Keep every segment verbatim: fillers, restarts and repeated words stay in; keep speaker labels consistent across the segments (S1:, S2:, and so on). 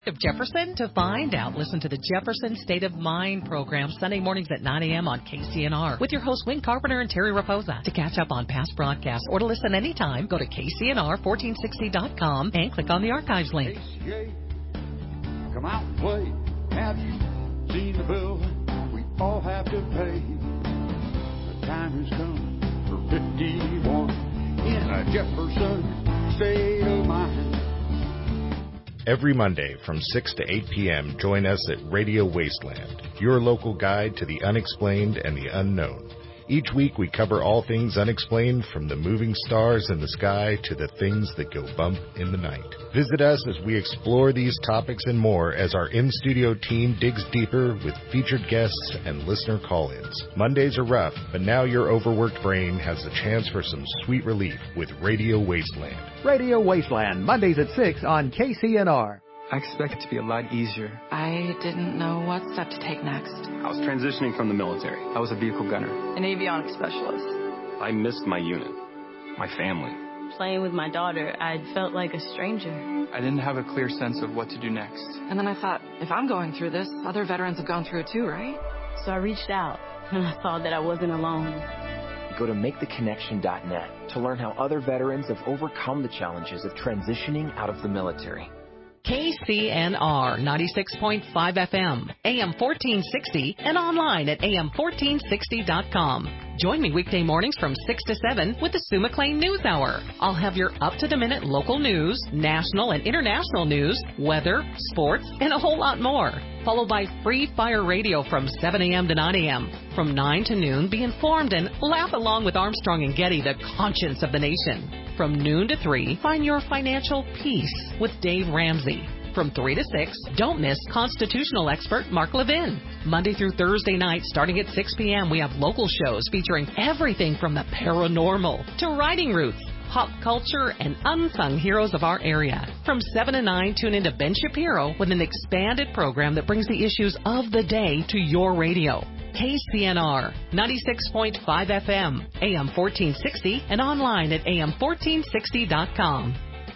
S1: Of Jefferson? To find out, listen to the Jefferson State of Mind program Sunday mornings at nine a.m. on K C N R with your hosts Wayne Carpenter and Terry Raposa. To catch up on past broadcasts or to listen anytime, go to K C N R fourteen sixty dot com and click on the archives link.
S2: K C A, come out and play. Have you seen the bill we all have to pay? The time has come for fifty-one in a Jefferson State of Mind.
S3: Every Monday from six to eight p.m., join us at Radio Wasteland, your local guide to the unexplained and the unknown. Each week we cover all things unexplained, from the moving stars in the sky to the things that go bump in the night. Visit us as we explore these topics and more as our in-studio team digs deeper with featured guests and listener call-ins. Mondays are rough, but now your overworked brain has the chance for some sweet relief with Radio Wasteland.
S4: Radio Wasteland, Mondays at six on K C N R.
S5: I expect it to be a lot easier.
S6: I didn't know what step to take next.
S7: I was transitioning from the military.
S5: I was a vehicle gunner.
S6: An avionics specialist.
S7: I missed my unit, my family.
S8: Playing with my daughter, I felt like a stranger.
S5: I didn't have a clear sense of what to do next.
S6: And then I thought, if I'm going through this, other veterans have gone through it too, right?
S8: So I reached out, and I saw that I wasn't alone.
S9: Go to make the connection dot net to learn how other veterans have overcome the challenges of transitioning out of the military.
S1: K C N R ninety-six point five F M, A M fourteen sixty, and online at A M fourteen sixty dot com. Join me weekday mornings from six to seven with the Sue McLean News Hour. I'll have your up-to-the-minute local news, national and international news, weather, sports, and a whole lot more. Followed by Free Fire Radio from seven a.m. to nine a.m. From nine to noon, be informed and laugh along with Armstrong and Getty, the conscience of the nation. From noon to three, find your financial peace with Dave Ramsey. From three to six, don't miss constitutional expert Mark Levin. Monday through Thursday night, starting at six p.m., we have local shows featuring everything from the paranormal to writing roots, pop culture, and unsung heroes of our area. From seven to nine, tune into Ben Shapiro with an expanded program that brings the issues of the day to your radio. K C N R, ninety-six point five F M, A M fourteen sixty, and online at A M fourteen sixty dot com.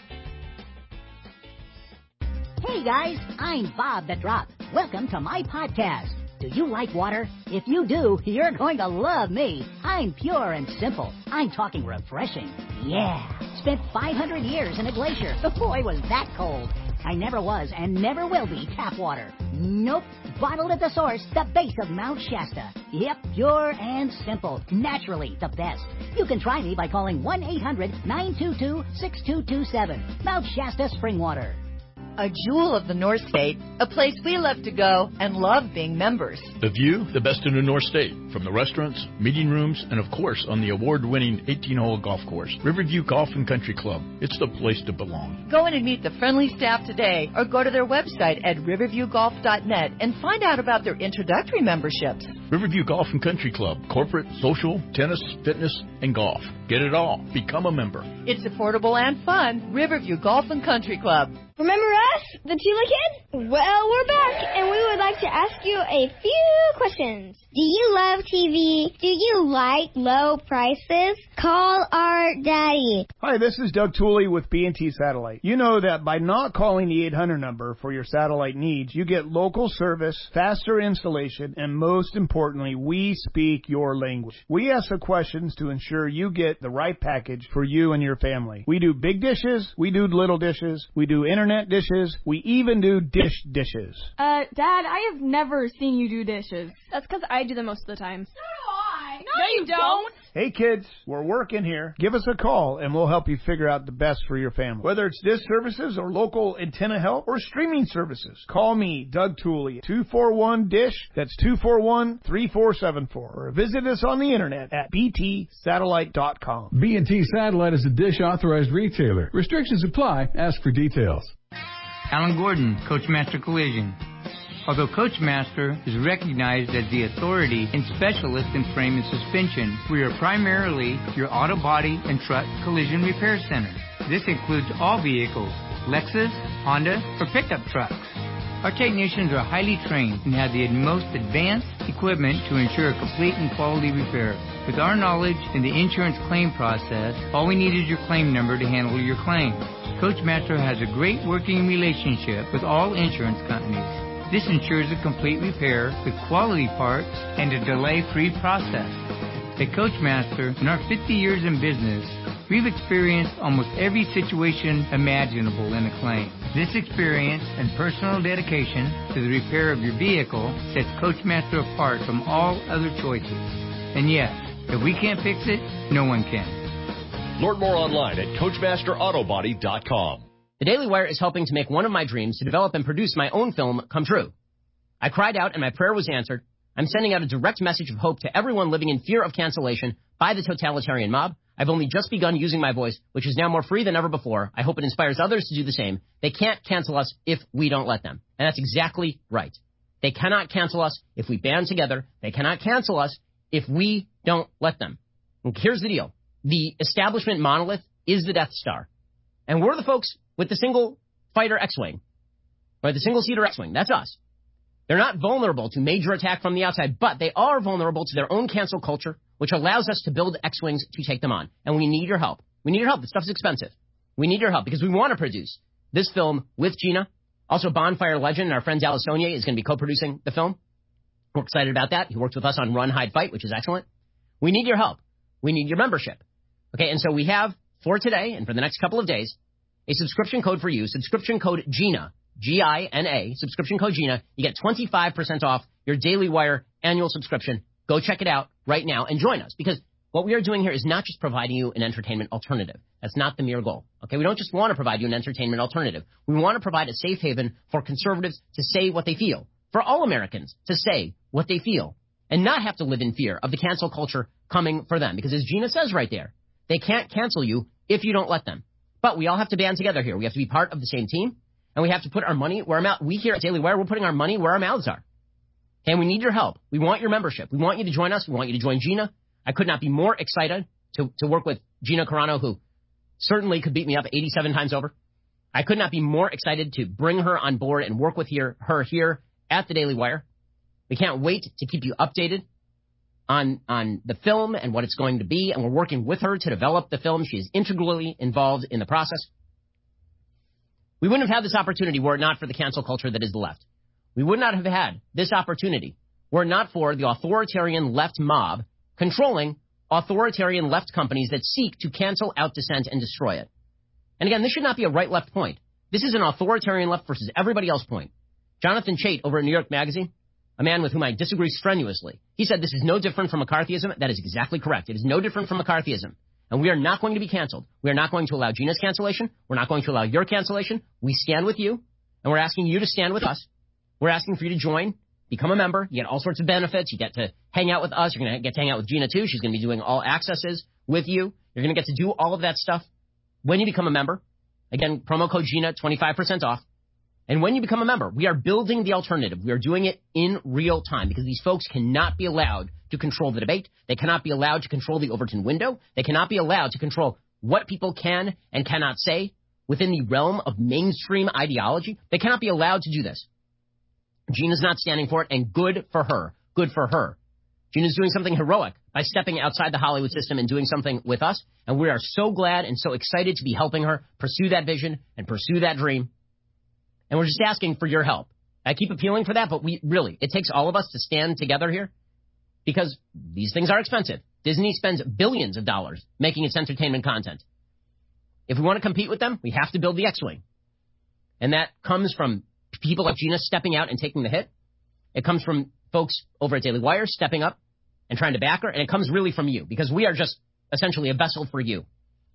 S10: Hey guys, I'm Bob the Drop. Welcome to my podcast. Do you like water? If you do, you're going to love me. I'm pure and simple. I'm talking refreshing. Yeah. Spent five hundred years in a glacier. Boy, was that cold. I never was and never will be tap water. Nope. Bottled at the source, the base of Mount Shasta. Yep, pure and simple. Naturally the best. You can try me by calling one eight hundred nine two two six two two seven. Mount Shasta Spring Water.
S11: A jewel of the North State, a place we love to go and love being members.
S12: The view, the best in the North State, from the restaurants, meeting rooms, and of course on the award-winning eighteen-hole golf course, Riverview Golf and Country Club. It's the place to belong.
S11: Go in and meet the friendly staff today, or go to their website at riverview golf dot net and find out about their introductory memberships.
S12: Riverview Golf and Country Club, corporate, social, tennis, fitness, and golf. Get it all. Become a member.
S11: It's affordable and fun. Riverview Golf and Country Club.
S13: Remember us, the Tula Kids? Well, we're back, and we would like to ask you a few questions. Do you love T V? Do you like low prices? Call our daddy.
S14: Hi, this is Doug Tooley with B and T Satellite. You know that by not calling the eight hundred number for your satellite needs, you get local service, faster installation, and most importantly, we speak your language. We ask the questions to ensure you get the right package for you and your family. We do big dishes, we do little dishes, we do internet dishes, we even do dish dishes.
S15: Uh, Dad, I have never seen you do dishes. That's because I do them most of the time.
S13: So do I.
S15: No, no you don't.
S14: Hey kids, we're working here. Give us a call and we'll help you figure out the best for your family. Whether it's dish services or local antenna help or streaming services, call me, Doug Tooley, two four one DISH. That's two four one, three four seven four. Or visit us on the internet at b t satellite dot com.
S16: B and T Satellite is a DISH authorized retailer. Restrictions apply. Ask for details.
S17: Alan Gordon, Coachmaster Collision. Although Coachmaster is recognized as the authority and specialist in frame and suspension, we are primarily your auto body and truck collision repair center. This includes all vehicles, Lexus, Honda, or pickup trucks. Our technicians are highly trained and have the most advanced equipment to ensure a complete and quality repair. With our knowledge in the insurance claim process, all we need is your claim number to handle your claim. Coachmaster has a great working relationship with all insurance companies. This ensures a complete repair with quality parts and a delay-free process. At Coachmaster, in our fifty years in business, we've experienced almost every situation imaginable in a claim. This experience and personal dedication to the repair of your vehicle sets Coachmaster apart from all other choices. And yes, if we can't fix it, no one can.
S18: Learn more online at Coachmaster Auto Body dot com.
S19: The Daily Wire is helping to make one of my dreams to develop and produce my own film come true. I cried out and my prayer was answered. I'm sending out a direct message of hope to everyone living in fear of cancellation by the totalitarian mob. I've only just begun using my voice, which is now more free than ever before. I hope it inspires others to do the same. They can't cancel us if we don't let them. And that's exactly right. They cannot cancel us if we band together. They cannot cancel us if we don't let them. And here's the deal. The establishment monolith is the Death Star. And we're the folks with the single fighter X-Wing, or the single-seater X-Wing. That's us. They're not vulnerable to major attack from the outside, but they are vulnerable to their own cancel culture, which allows us to build X-Wings to take them on. And we need your help. We need your help. This stuff's expensive. We need your help because we want to produce this film with Gina. Also, Bonfire legend, our friend Dallas Sonier, is going to be co-producing the film. We're excited about that. He worked with us on Run, Hide, Fight, which is excellent. We need your help. We need your membership. Okay, and so we have, for today and for the next couple of days, a subscription code for you, subscription code GINA, G I N A, subscription code GINA. You get twenty-five percent off your Daily Wire annual subscription. Go check it out right now and join us, because what we are doing here is not just providing you an entertainment alternative. That's not the mere goal. Okay, we don't just want to provide you an entertainment alternative. We want to provide a safe haven for conservatives to say what they feel, for all Americans to say what they feel, and not have to live in fear of the cancel culture coming for them. Because as Gina says right there, they can't cancel you if you don't let them. But we all have to band together here. We have to be part of the same team, and we have to put our money where our mouth. We here at Daily Wire, we're putting our money where our mouths are. And we need your help. We want your membership. We want you to join us. We want you to join Gina. I could not be more excited to, to work with Gina Carano, who certainly could beat me up eighty-seven times over. I could not be more excited to bring her on board and work with here, her here at the Daily Wire. We can't wait to keep you updated on, on the film and what it's going to be, and we're working with her to develop the film. She is integrally involved in the process. We wouldn't have had this opportunity were it not for the cancel culture that is the left. We would not have had this opportunity were it not for the authoritarian left mob controlling authoritarian left companies that seek to cancel out dissent and destroy it. And again, this should not be a right-left point. This is an authoritarian left versus everybody else point. Jonathan Chait over at New York Magazine, a man with whom I disagree strenuously, he said this is no different from McCarthyism. That is exactly correct. It is no different from McCarthyism. And we are not going to be canceled. We are not going to allow Gina's cancellation. We're not going to allow your cancellation. We stand with you, and we're asking you to stand with us. We're asking for you to join, become a member. You get all sorts of benefits. You get to hang out with us. You're going to get to hang out with Gina, too. She's going to be doing all accesses with you. You're going to get to do all of that stuff when you become a member. Again, promo code Gina, twenty-five percent off. And when you become a member, we are building the alternative. We are doing it in real time because these folks cannot be allowed to control the debate. They cannot be allowed to control the Overton window. They cannot be allowed to control what people can and cannot say within the realm of mainstream ideology. They cannot be allowed to do this. Gina's not standing for it, and good for her. Good for her. Gina's doing something heroic by stepping outside the Hollywood system and doing something with us, and we are so glad and so excited to be helping her pursue that vision and pursue that dream. And we're just asking for your help. I keep appealing for that, but we really, it takes all of us to stand together here because these things are expensive. Disney spends billions of dollars making its entertainment content. If we want to compete with them, we have to build the X-Wing. And that comes from people like Gina stepping out and taking the hit. It comes from folks over at Daily Wire stepping up and trying to back her. And it comes really from you because we are just essentially a vessel for you.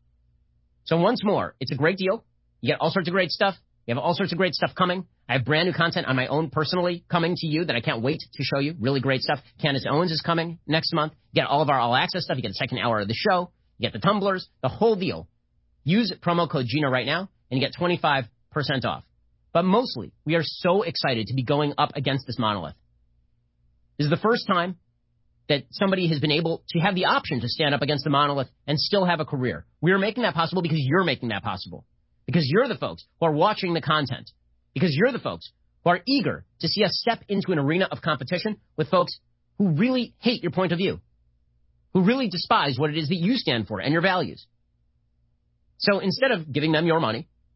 S19: So once more, it's a great deal. You get all sorts of great stuff. You have all sorts of great stuff coming. I have brand new content on my own personally coming to you that I can't wait to show you. Really great stuff. Candace Owens is coming next month. You get all of our all-access stuff. You get the second hour of the show. You get the tumblers, the whole deal. Use promo code Gina right now, and you get twenty-five percent off. But mostly, we are so excited to be going up against this monolith. This is the first time that somebody has been able to have the option to stand up against the monolith and still have a career. We are making that possible because you're making that possible. Because you're the folks who are watching the content. Because you're the folks who are eager to see us step into an arena of competition with folks who really hate your point of view. Who really despise what it is that you stand for and your values. So instead of giving them your money,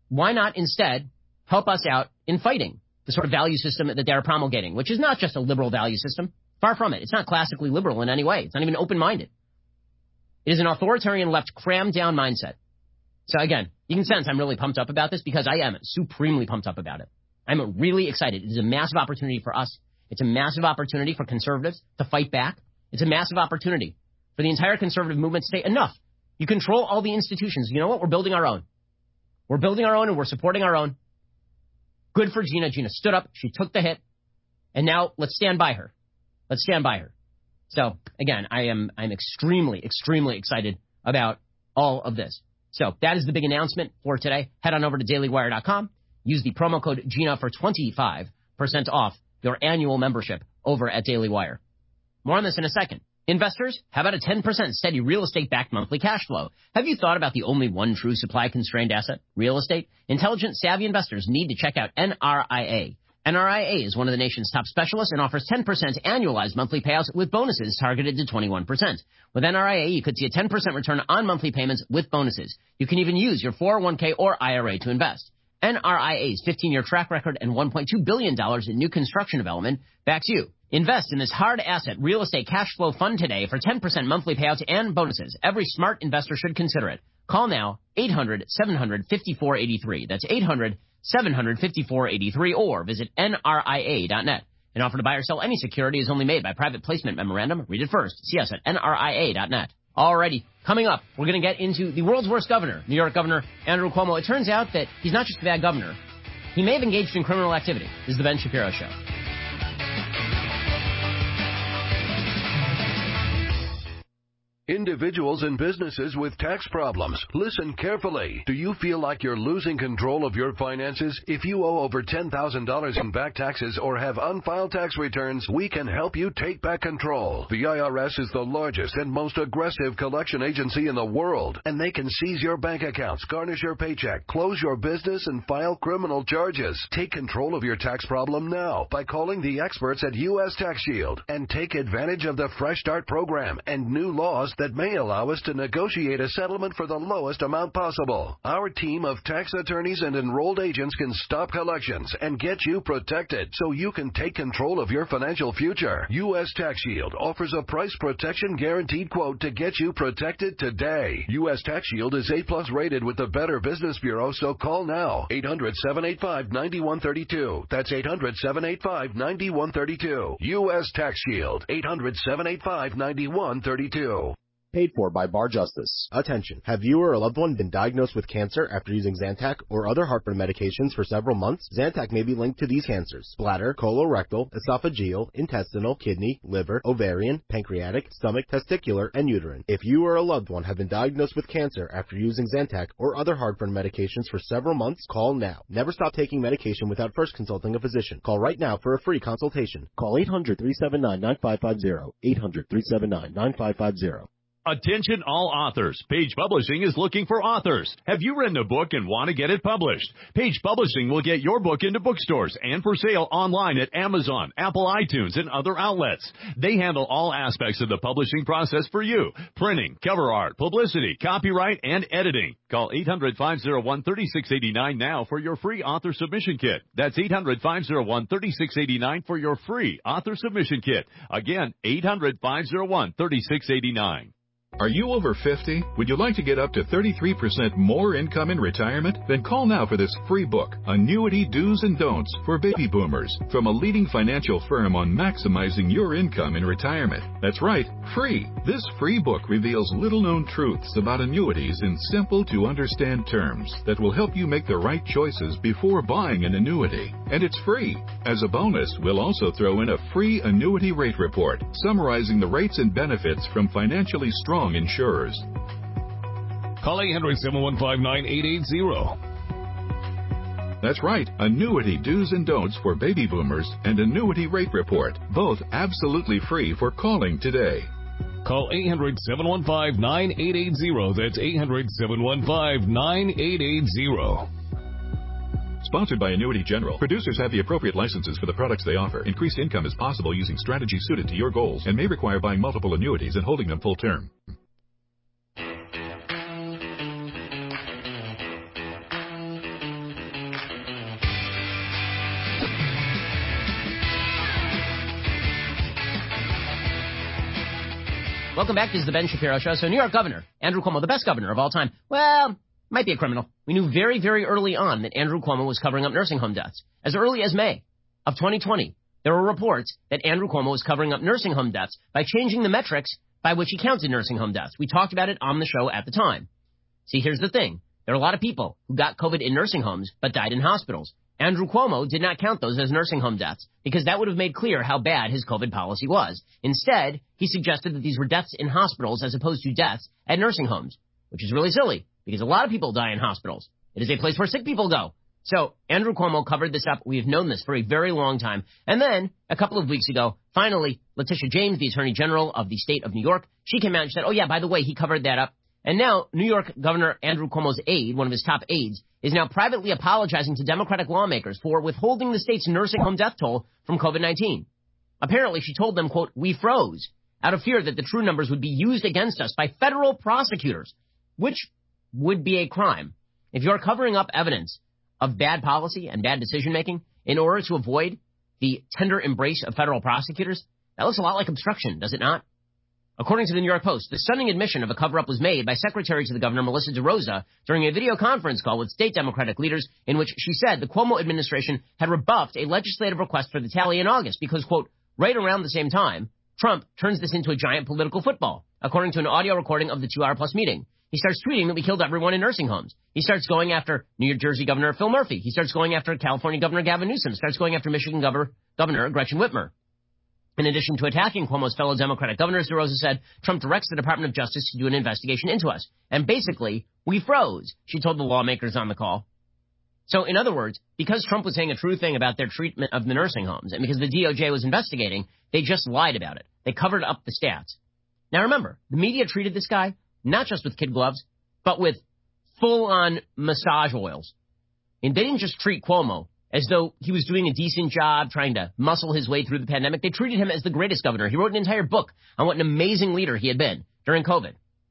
S19: why not instead help us out in fighting the sort of value system that they're promulgating, which is not just a liberal value system. Far from it. It's not classically liberal in any way. It's not even open-minded. It is an authoritarian left crammed down mindset. So again, you can sense I'm really pumped up about this because I am supremely pumped up about it. I'm really excited. It is a massive opportunity for us. It's a massive opportunity for conservatives to fight back. It's a massive opportunity for the entire conservative movement to say, enough. You control all the institutions. You know what? We're building our own. We're building our own and we're supporting our own. Good for Gina. Gina stood up. She took the hit. And now let's stand by her. Let's stand by her. So, again, I am I'm extremely, extremely excited about all of this. So that is the big announcement for today. Head on over to daily wire dot com. Use the promo code Gina for twenty-five percent off your annual membership over at Daily Wire. More on this in a second. Investors, how about a ten percent steady real estate-backed monthly cash flow? Have you thought about the only one true supply-constrained asset, real estate? Intelligent, savvy investors need to check out N R I A. N R I A is one of the nation's top specialists and offers ten percent annualized monthly payouts with bonuses targeted to twenty-one percent. With N R I A, you could see a ten percent return on monthly payments with bonuses. You can even use your four oh one k or I R A to invest. N R I A's fifteen-year track record and one point two billion dollars in new construction development backs you. Invest in this hard asset real estate cash flow fund today for ten percent monthly payouts and bonuses. Every smart investor should consider it. Call now, eight hundred, seven hundred, fifty-four eighty-three. That's eight hundred, seven hundred, fifty-four eighty-three, or visit N R I A dot net. An offer to buy or sell any security is only made by private placement memorandum. Read it first. See us at N R I A dot net. Alrighty, coming up, we're going to get into the world's worst governor, New York Governor Andrew Cuomo. It turns out that he's not just a bad governor. He may have engaged in criminal activity. This is the Ben Shapiro Show.
S20: Individuals and businesses with tax problems, listen carefully. Do you feel like you're losing control of your finances? If you owe over ten thousand dollars in back taxes or have unfiled tax returns, we can help you take back control. The I R S is the largest and most aggressive collection agency in the world, and they can seize your bank accounts, garnish your paycheck, close your business, and file criminal charges. Take control of your tax problem now by calling the experts at U S Tax Shield and take advantage of the Fresh Start program and new laws that may allow us to negotiate a settlement for the lowest amount possible. Our team of tax attorneys and enrolled agents can stop collections and get you protected so you can take control of your financial future. U S Tax Shield offers a price protection guaranteed quote to get you protected today. U S Tax Shield is A plus rated with the Better Business Bureau, so call now. eight hundred, seven eight five, nine one three two. That's eight hundred, seven eight five, nine one three two. U S Tax Shield. eight hundred, seven eight five, nine one three two.
S21: Paid for by Bar Justice. Attention. Have you or a loved one been diagnosed with cancer after using Zantac or other heartburn medications for several months? Zantac may be linked to these cancers: bladder, colorectal, esophageal, intestinal, kidney, liver, ovarian, pancreatic, stomach, testicular, and uterine. If you or a loved one have been diagnosed with cancer after using Zantac or other heartburn medications for several months, call now. Never stop taking medication without first consulting a physician. Call right now for a free consultation. Call eight hundred, three seven nine, nine five five zero. eight hundred, three seven nine, nine five five zero.
S22: Attention all authors. Page Publishing is looking for authors. Have you written a book and want to get it published? Page Publishing will get your book into bookstores and for sale online at Amazon, Apple iTunes, and other outlets. They handle all aspects of the publishing process for you: printing, cover art, publicity, copyright, and editing. Call eight hundred, five oh one, three six eight nine now for your free author submission kit. That's eight hundred, five oh one, three six eight nine for your free author submission kit. Again, eight hundred, five oh one, three six eight nine.
S23: Are you over fifty? Would you like to get up to thirty-three percent more income in retirement? Then call now for this free book, Annuity Do's and Don'ts for Baby Boomers, from a leading financial firm on maximizing your income in retirement. That's right, free. This free book reveals little-known truths about annuities in simple-to-understand terms that will help you make the right choices before buying an annuity. And it's free. As a bonus, we'll also throw in a free annuity rate report summarizing the rates and benefits from financially strong insurers.
S24: Call eight hundred, seven one five, nine eight eight zero.
S23: That's right, Annuity Do's and Don'ts for Baby Boomers and Annuity Rate Report, both absolutely free for calling today.
S24: Call eight hundred, seven one five, nine eight eight zero. That's eight hundred, seven one five, nine eight eight zero.
S23: Sponsored by Annuity General. Producers have the appropriate licenses for the products they offer. Increased income is possible using strategies suited to your goals and may require buying multiple annuities and holding them full term.
S19: Welcome back. This is the Ben Shapiro Show. So New York Governor Andrew Cuomo, the best governor of all time, well, might be a criminal. We knew very, very early on that Andrew Cuomo was covering up nursing home deaths. As early as May of twenty twenty, there were reports that Andrew Cuomo was covering up nursing home deaths by changing the metrics by which he counted nursing home deaths. We talked about it on the show at the time. See, here's the thing. There are a lot of people who got COVID in nursing homes but died in hospitals. Andrew Cuomo did not count those as nursing home deaths because that would have made clear how bad his COVID policy was. Instead, he suggested that these were deaths in hospitals as opposed to deaths at nursing homes, which is really silly because a lot of people die in hospitals. It is a place where sick people go. So Andrew Cuomo covered this up. We have known this for a very long time. And then a couple of weeks ago, finally, Letitia James, the Attorney General of the state of New York, she came out and said, oh, yeah, by the way, he covered that up. And now New York Governor Andrew Cuomo's aide, one of his top aides, is now privately apologizing to Democratic lawmakers for withholding the state's nursing home death toll from COVID nineteen. Apparently, she told them, quote, we froze out of fear that the true numbers would be used against us by federal prosecutors, which would be a crime. If you're covering up evidence of bad policy and bad decision-making in order to avoid the tender embrace of federal prosecutors, that looks a lot like obstruction, does it not? According to the New York Post, the stunning admission of a cover-up was made by Secretary to the Governor Melissa DeRosa during a video conference call with state Democratic leaders in which she said the Cuomo administration had rebuffed a legislative request for the tally in August because, quote, right around the same time, Trump turns this into a giant political football, according to an audio recording of the two-hour-plus meeting. He starts tweeting that we killed everyone in nursing homes. He starts going after New Jersey Governor Phil Murphy. He starts going after California Governor Gavin Newsom. Starts going after Michigan Governor, Governor Gretchen Whitmer. In addition to attacking Cuomo's fellow Democratic governors, DeRosa said, Trump directs the Department of Justice to do an investigation into us. And basically, we froze, she told the lawmakers on the call. So, in other words, because Trump was saying a true thing about their treatment of the nursing homes, and because the D O J was investigating, they just lied about it. They covered up the stats. Now remember, the media treated this guy not just with kid gloves, but with full-on massage oils. And they didn't just treat Cuomo as though he was doing a decent job trying to muscle his way through the pandemic. They treated him as the greatest governor. He wrote an entire book on what an amazing leader he had been during COVID.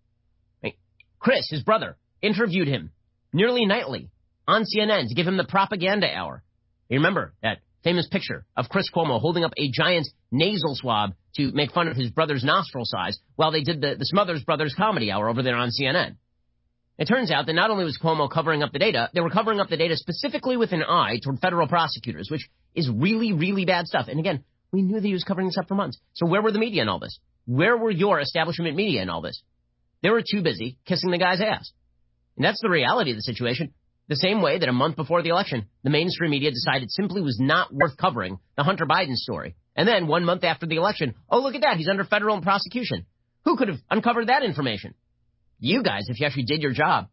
S19: Chris, his brother, interviewed him nearly nightly on C N N to give him the propaganda hour. You remember that famous picture of Chris Cuomo holding up a giant nasal swab to make fun of his brother's nostril size while they did the, the Smothers Brothers comedy hour over there on C N N. It turns out that not only was Cuomo covering up the data, they were covering up the data specifically with an eye toward federal prosecutors, which is really, really bad stuff. And again, we knew that he was covering this up for months. So where were the media in all this? Where were your establishment media in all this? They were too busy kissing the guy's ass. And that's the reality of the situation. The same way that a month before the election, the mainstream media decided simply was not worth covering the Hunter Biden story. And then one month after the election, oh, look at that, he's under federal prosecution. Who could have uncovered that information? You guys, if you actually did your job.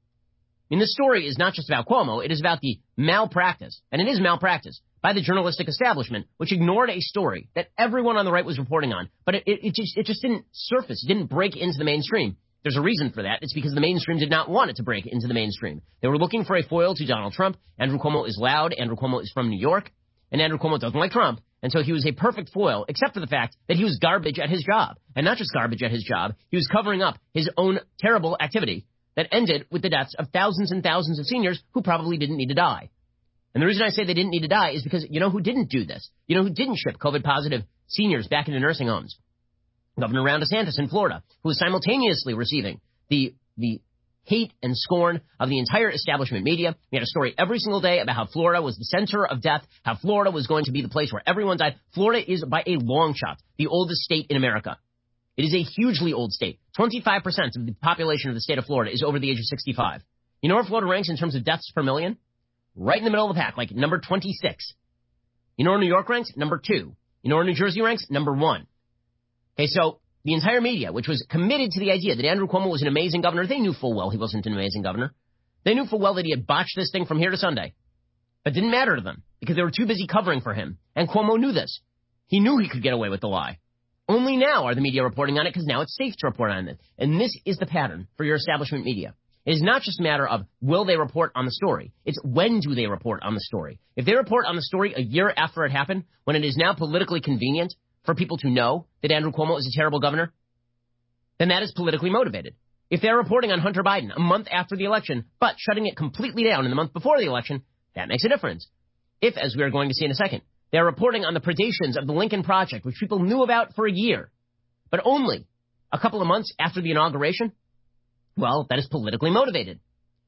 S19: I mean, the story is not just about Cuomo. It is about the malpractice, and it is malpractice, by the journalistic establishment, which ignored a story that everyone on the right was reporting on. But it, it, it, just, it just didn't surface. It didn't break into the mainstream. There's a reason for that. It's because the mainstream did not want it to break into the mainstream. They were looking for a foil to Donald Trump. Andrew Cuomo is loud. Andrew Cuomo is from New York. And Andrew Cuomo doesn't like Trump. And so he was a perfect foil, except for the fact that he was garbage at his job. And not just garbage at his job, he was covering up his own terrible activity that ended with the deaths of thousands and thousands of seniors who probably didn't need to die. And the reason I say they didn't need to die is because you know who didn't do this? You know who didn't ship COVID-positive seniors back into nursing homes? Governor Ron DeSantis in Florida, who was simultaneously receiving the the hate and scorn of the entire establishment media. We had a story every single day about how Florida was the center of death, how Florida was going to be the place where everyone died. Florida is, by a long shot, the oldest state in America. It is a hugely old state. twenty-five percent of the population of the state of Florida is over the age of sixty-five. You know where Florida ranks in terms of deaths per million? Right in the middle of the pack, like number twenty-six. You know where New York ranks? Number two. You know where New Jersey ranks? Number one. Okay, so the entire media, which was committed to the idea that Andrew Cuomo was an amazing governor, they knew full well he wasn't an amazing governor. They knew full well that he had botched this thing from here to Sunday. But it didn't matter to them because they were too busy covering for him. And Cuomo knew this. He knew he could get away with the lie. Only now are the media reporting on it because now it's safe to report on it. And this is the pattern for your establishment media. It is not just a matter of will they report on the story. It's when do they report on the story. If they report on the story a year after it happened, when it is now politically convenient for people to know that Andrew Cuomo is a terrible governor, then that is politically motivated. If they're reporting on Hunter Biden a month after the election, but shutting it completely down in the month before the election, that makes a difference. If, as we are going to see in a second, they're reporting on the predations of the Lincoln Project, which people knew about for a year, but only a couple of months after the inauguration? Well, that is politically motivated.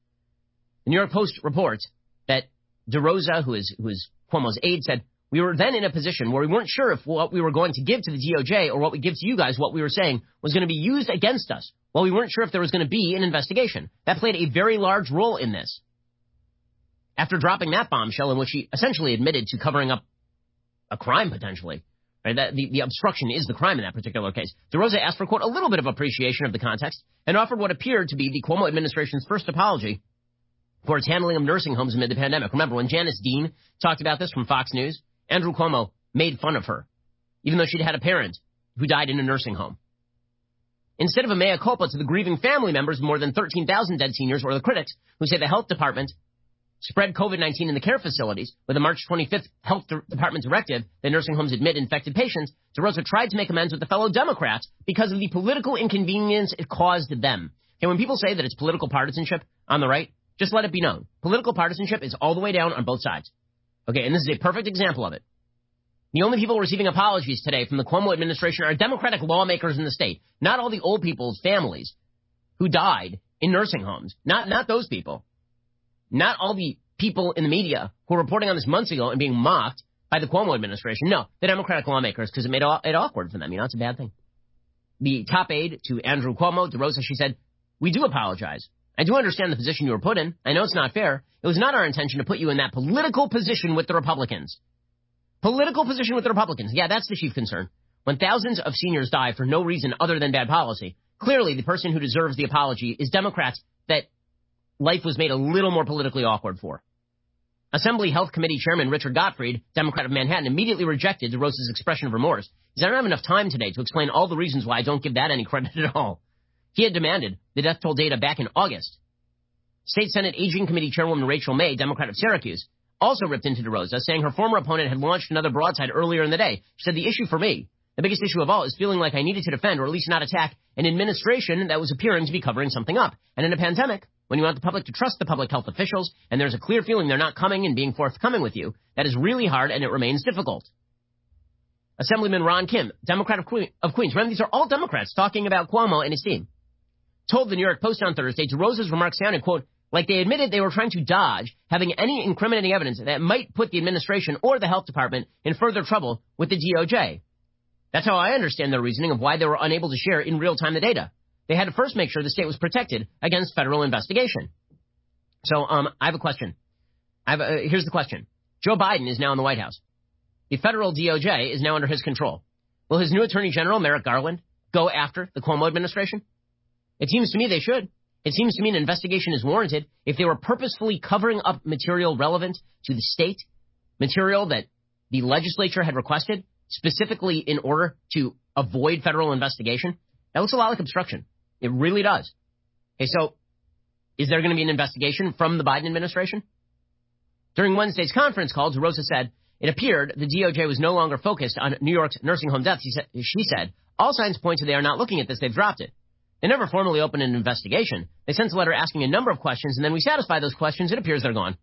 S19: The New York Post reports that DeRosa, who is, who is Cuomo's aide, said, we were then in a position where we weren't sure if what we were going to give to the D O J or what we give to you guys, what we were saying, was going to be used against us. Well, we weren't sure if there was going to be an investigation. That played a very large role in this. After dropping that bombshell in which he essentially admitted to covering up a crime, potentially, right? That, the, the obstruction is the crime in that particular case. DeRosa asked for, quote, a little bit of appreciation of the context and offered what appeared to be the Cuomo administration's first apology for its handling of nursing homes amid the pandemic. Remember, when Janice Dean talked about this from Fox News, Andrew Cuomo made fun of her, even though she'd had a parent who died in a nursing home. Instead of a mea culpa to the grieving family members of more than thirteen thousand dead seniors, or the critics who say the health department spread COVID nineteen in the care facilities with a March twenty-fifth health department directive that nursing homes admit infected patients, DeRosa tried to make amends with the fellow Democrats because of the political inconvenience it caused them. Okay, when people say that it's political partisanship on the right, just let it be known. Political partisanship is all the way down on both sides. Okay, and this is a perfect example of it. The only people receiving apologies today from the Cuomo administration are Democratic lawmakers in the state, not all the old people's families who died in nursing homes. Not, not those people. Not all the people in the media who were reporting on this months ago and being mocked by the Cuomo administration. No, the Democratic lawmakers, because it made it awkward for them. You know, it's a bad thing. The top aide to Andrew Cuomo, DeRosa, she said, we do apologize. I do understand the position you were put in. I know it's not fair. It was not our intention to put you in that political position with the Republicans. Political position with the Republicans. Yeah, that's the chief concern. When thousands of seniors die for no reason other than bad policy, clearly the person who deserves the apology is Democrats that life was made a little more politically awkward for. Assembly Health Committee Chairman Richard Gottfried, Democrat of Manhattan, immediately rejected DeRosa's expression of remorse. He said, I don't have enough time today to explain all the reasons why I don't give that any credit at all. He had demanded the death toll data back in August. State Senate Aging Committee Chairwoman Rachel May, Democrat of Syracuse, also ripped into DeRosa, saying her former opponent had launched another broadside earlier in the day. She said, the issue for me, the biggest issue of all, is feeling like I needed to defend, or at least not attack, an administration that was appearing to be covering something up. And in a pandemic, when you want the public to trust the public health officials, and there's a clear feeling they're not coming and being forthcoming with you, that is really hard and it remains difficult. Assemblyman Ron Kim, Democrat of, que- of Queens, remember, these are all Democrats talking about Cuomo and his team, told the New York Post on Thursday DeRosa's remarks sounded, quote, like they admitted they were trying to dodge having any incriminating evidence that might put the administration or the health department in further trouble with the D O J. That's how I understand their reasoning of why they were unable to share in real time the data. They had to first make sure the state was protected against federal investigation. So, um, I have a question. I have a, uh, here's the question. Joe Biden is now in the White House. The federal D O J is now under his control. Will his new Attorney General, Merrick Garland, go after the Cuomo administration? It seems to me they should. It seems to me an investigation is warranted if they were purposefully covering up material relevant to the state, material that the legislature had requested, specifically in order to avoid federal investigation. That looks a lot like obstruction. It really does. Okay, so is there going to be an investigation from the Biden administration? During Wednesday's conference call, DeRosa said, it appeared the D O J was no longer focused on New York's nursing home deaths. She said, she said, all signs point to they are not looking at this. They've dropped it. They never formally opened an investigation. They sent a letter asking a number of questions, and then we satisfy those questions. It appears they're gone.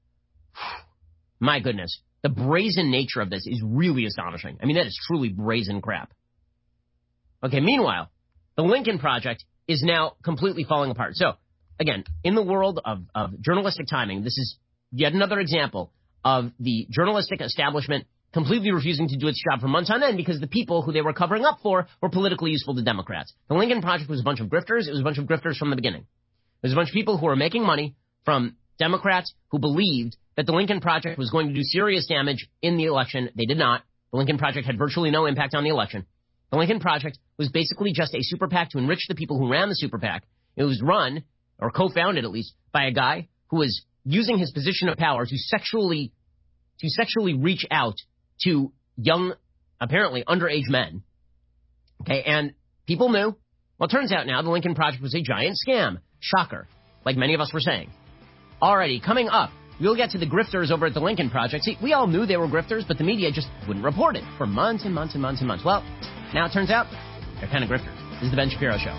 S19: My goodness. The brazen nature of this is really astonishing. I mean, that is truly brazen crap. Okay, meanwhile, the Lincoln Project is now completely falling apart. So, again, in the world of, of journalistic timing, this is yet another example of the journalistic establishment completely refusing to do its job for months on end because the people who they were covering up for were politically useful to Democrats. The Lincoln Project was a bunch of grifters. It was a bunch of grifters from the beginning. It was a bunch of people who were making money from Democrats who believed that the Lincoln Project was going to do serious damage in the election. They did not. The Lincoln Project had virtually no impact on the election. The Lincoln Project was basically just a super PAC to enrich the people who ran the super PAC. It was run, or co-founded at least, by a guy who was using his position of power to sexually, to sexually reach out to young, apparently underage men. Okay, and people knew. Well, it turns out now the Lincoln Project was a giant scam. Shocker, like many of us were saying. Alrighty, coming up, we'll get to the grifters over at the Lincoln Project. See, we all knew they were grifters, but the media just wouldn't report it for months and months and months and months. Well, now it turns out they're kind of grifters. This is the Ben Shapiro Show.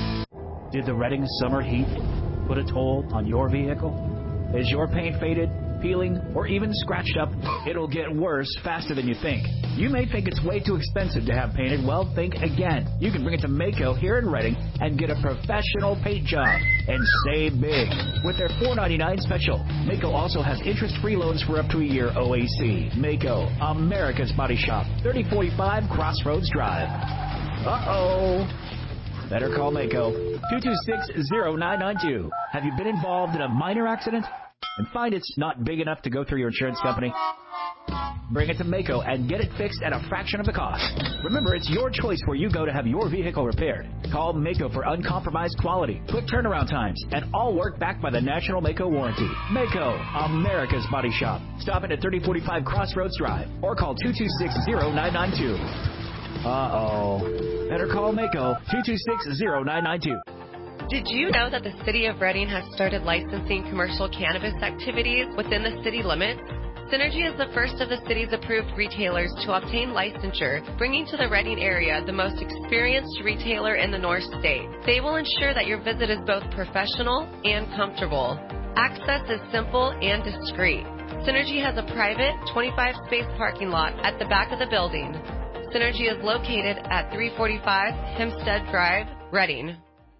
S2: Did the Redding summer heat put a toll on your vehicle? Is your paint faded? peeling, or even scratched up, it'll get worse faster than you think. You may think it's way too expensive to have painted. Well, think again. You can bring it to Maaco here in Reading and get a professional paint job and save big with their four ninety-nine special. Maaco also has interest-free loans for up to a year O A C. Maaco, America's Body Shop, thirty forty-five Crossroads Drive. Uh-oh. Better call Maaco, two two six, zero nine nine two. Have you been involved in a minor accident and find it's not big enough to go through your insurance company? Bring it to Maaco and get it fixed at a fraction of the cost. Remember, it's your choice where you go to have your vehicle repaired. Call Maaco for uncompromised quality, quick turnaround times, and all work backed by the National Maaco warranty. Maaco, America's Body Shop. Stop it at thirty forty-five Crossroads Drive or call two two six, zero nine nine two. Uh-oh. Better call Maaco, two two six, zero nine nine two.
S3: Did you know that the City of Reading has started licensing commercial cannabis activities within the city limits? Synergy is the first of the city's approved retailers to obtain licensure, bringing to the Reading area the most experienced retailer in the North State. They will ensure that your visit is both professional and comfortable. Access is simple and discreet. Synergy has a private twenty-five space parking lot at the back of the building. Synergy is located at three forty-five Hempstead Drive, Reading.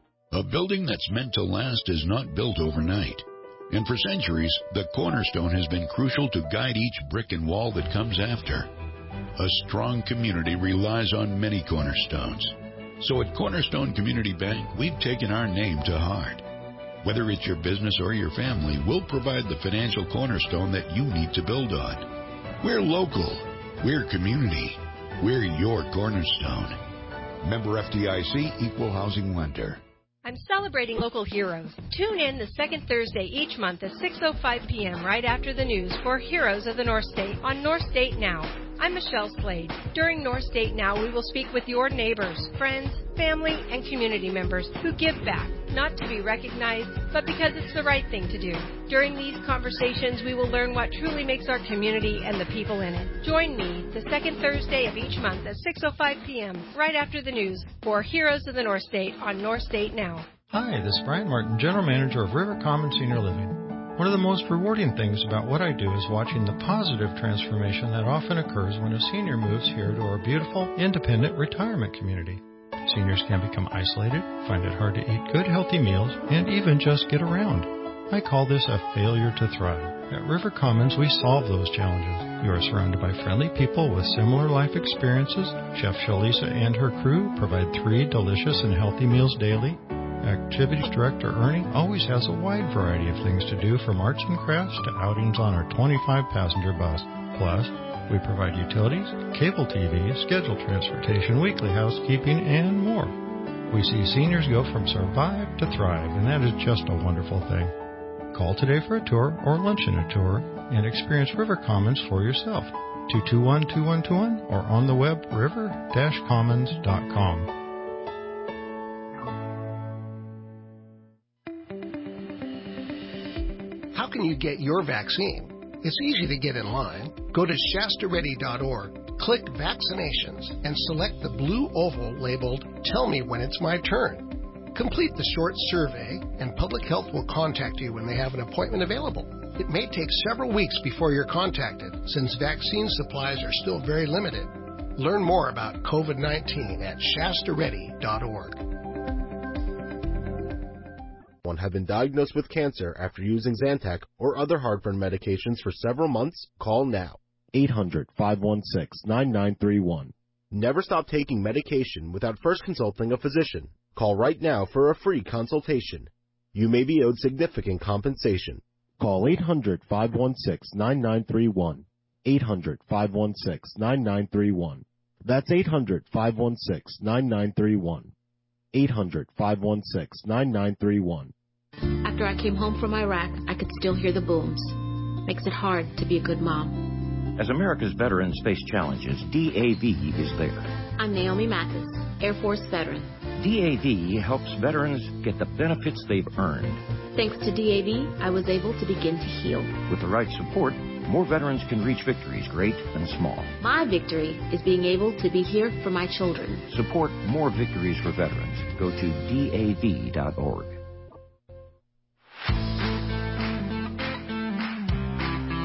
S4: A building that's meant to last is not built overnight. And for centuries, the cornerstone has been crucial to guide each brick and wall that comes after. A strong community relies on many cornerstones. So at Cornerstone Community Bank, we've taken our name to heart. Whether it's your business or your family, we'll provide the financial cornerstone that you need to build on. We're local. We're community. We're your cornerstone. Member F D I C, Equal Housing Lender.
S7: I'm celebrating local heroes. Tune in the second Thursday each month at six oh five p.m. right after the news for Heroes of the North State on North State Now. I'm Michelle Slade. During North State Now, we will speak with your neighbors, friends, family, and community members who give back, not to be recognized, but because it's the right thing to do. During these conversations, we will learn what truly makes our community and the people in it. Join me the second Thursday of each month at six oh five p.m. right after the news for Heroes of the North State on North State Now.
S25: Hi, this is Brian Martin, General Manager of River Common Senior Living. One of the most rewarding things about what I do is watching the positive transformation that often occurs when a senior moves here to our beautiful, independent retirement community. Seniors can become isolated, find it hard to eat good, healthy meals, and even just get around. I call this a failure to thrive. At River Commons, we solve those challenges. You are surrounded by friendly people with similar life experiences. Chef Shalisa and her crew provide three delicious and healthy meals daily. Activities Director Ernie always has a wide variety of things to do, from arts and crafts to outings on our twenty-five passenger bus. Plus, we provide utilities, cable T V, scheduled transportation, weekly housekeeping, and more. We see seniors go from survive to thrive, and that is just a wonderful thing. Call today for a tour or luncheon a tour and experience River Commons for yourself. two two one, two one two one or on the web river dash commons dot com.
S26: How can you get your vaccine? It's easy to get in line. Go to Shasta Ready dot org, click Vaccinations, and select the blue oval labeled Tell Me When It's My Turn. Complete the short survey, and Public Health will contact you when they have an appointment available. It may take several weeks before you're contacted, since vaccine supplies are still very limited. Learn more about COVID nineteen at Shasta Ready dot org.
S21: Have been diagnosed with cancer after using Zantac or other heartburn medications for several months, call now. eight hundred, five one six, nine nine three one. Never stop taking medication without first consulting a physician. Call right now for a free consultation. You may be owed significant compensation. Call eight hundred, five one six, nine nine three one. eight hundred, five one six, nine nine three one. That's eight hundred, five one six, nine nine three one. eight hundred, five one six, nine nine three one.
S27: After I came home from Iraq, I could still hear the booms. Makes it hard to be a good mom.
S28: As America's veterans face challenges, D A V is there.
S27: I'm Naomi Mathis, Air Force veteran.
S28: D A V helps veterans get the benefits they've earned.
S27: Thanks to D A V, I was able to begin to heal.
S28: With the right support, more veterans can reach victories, great and small.
S27: My victory is being able to be here for my children.
S28: Support more victories for veterans. Go to D A V dot org.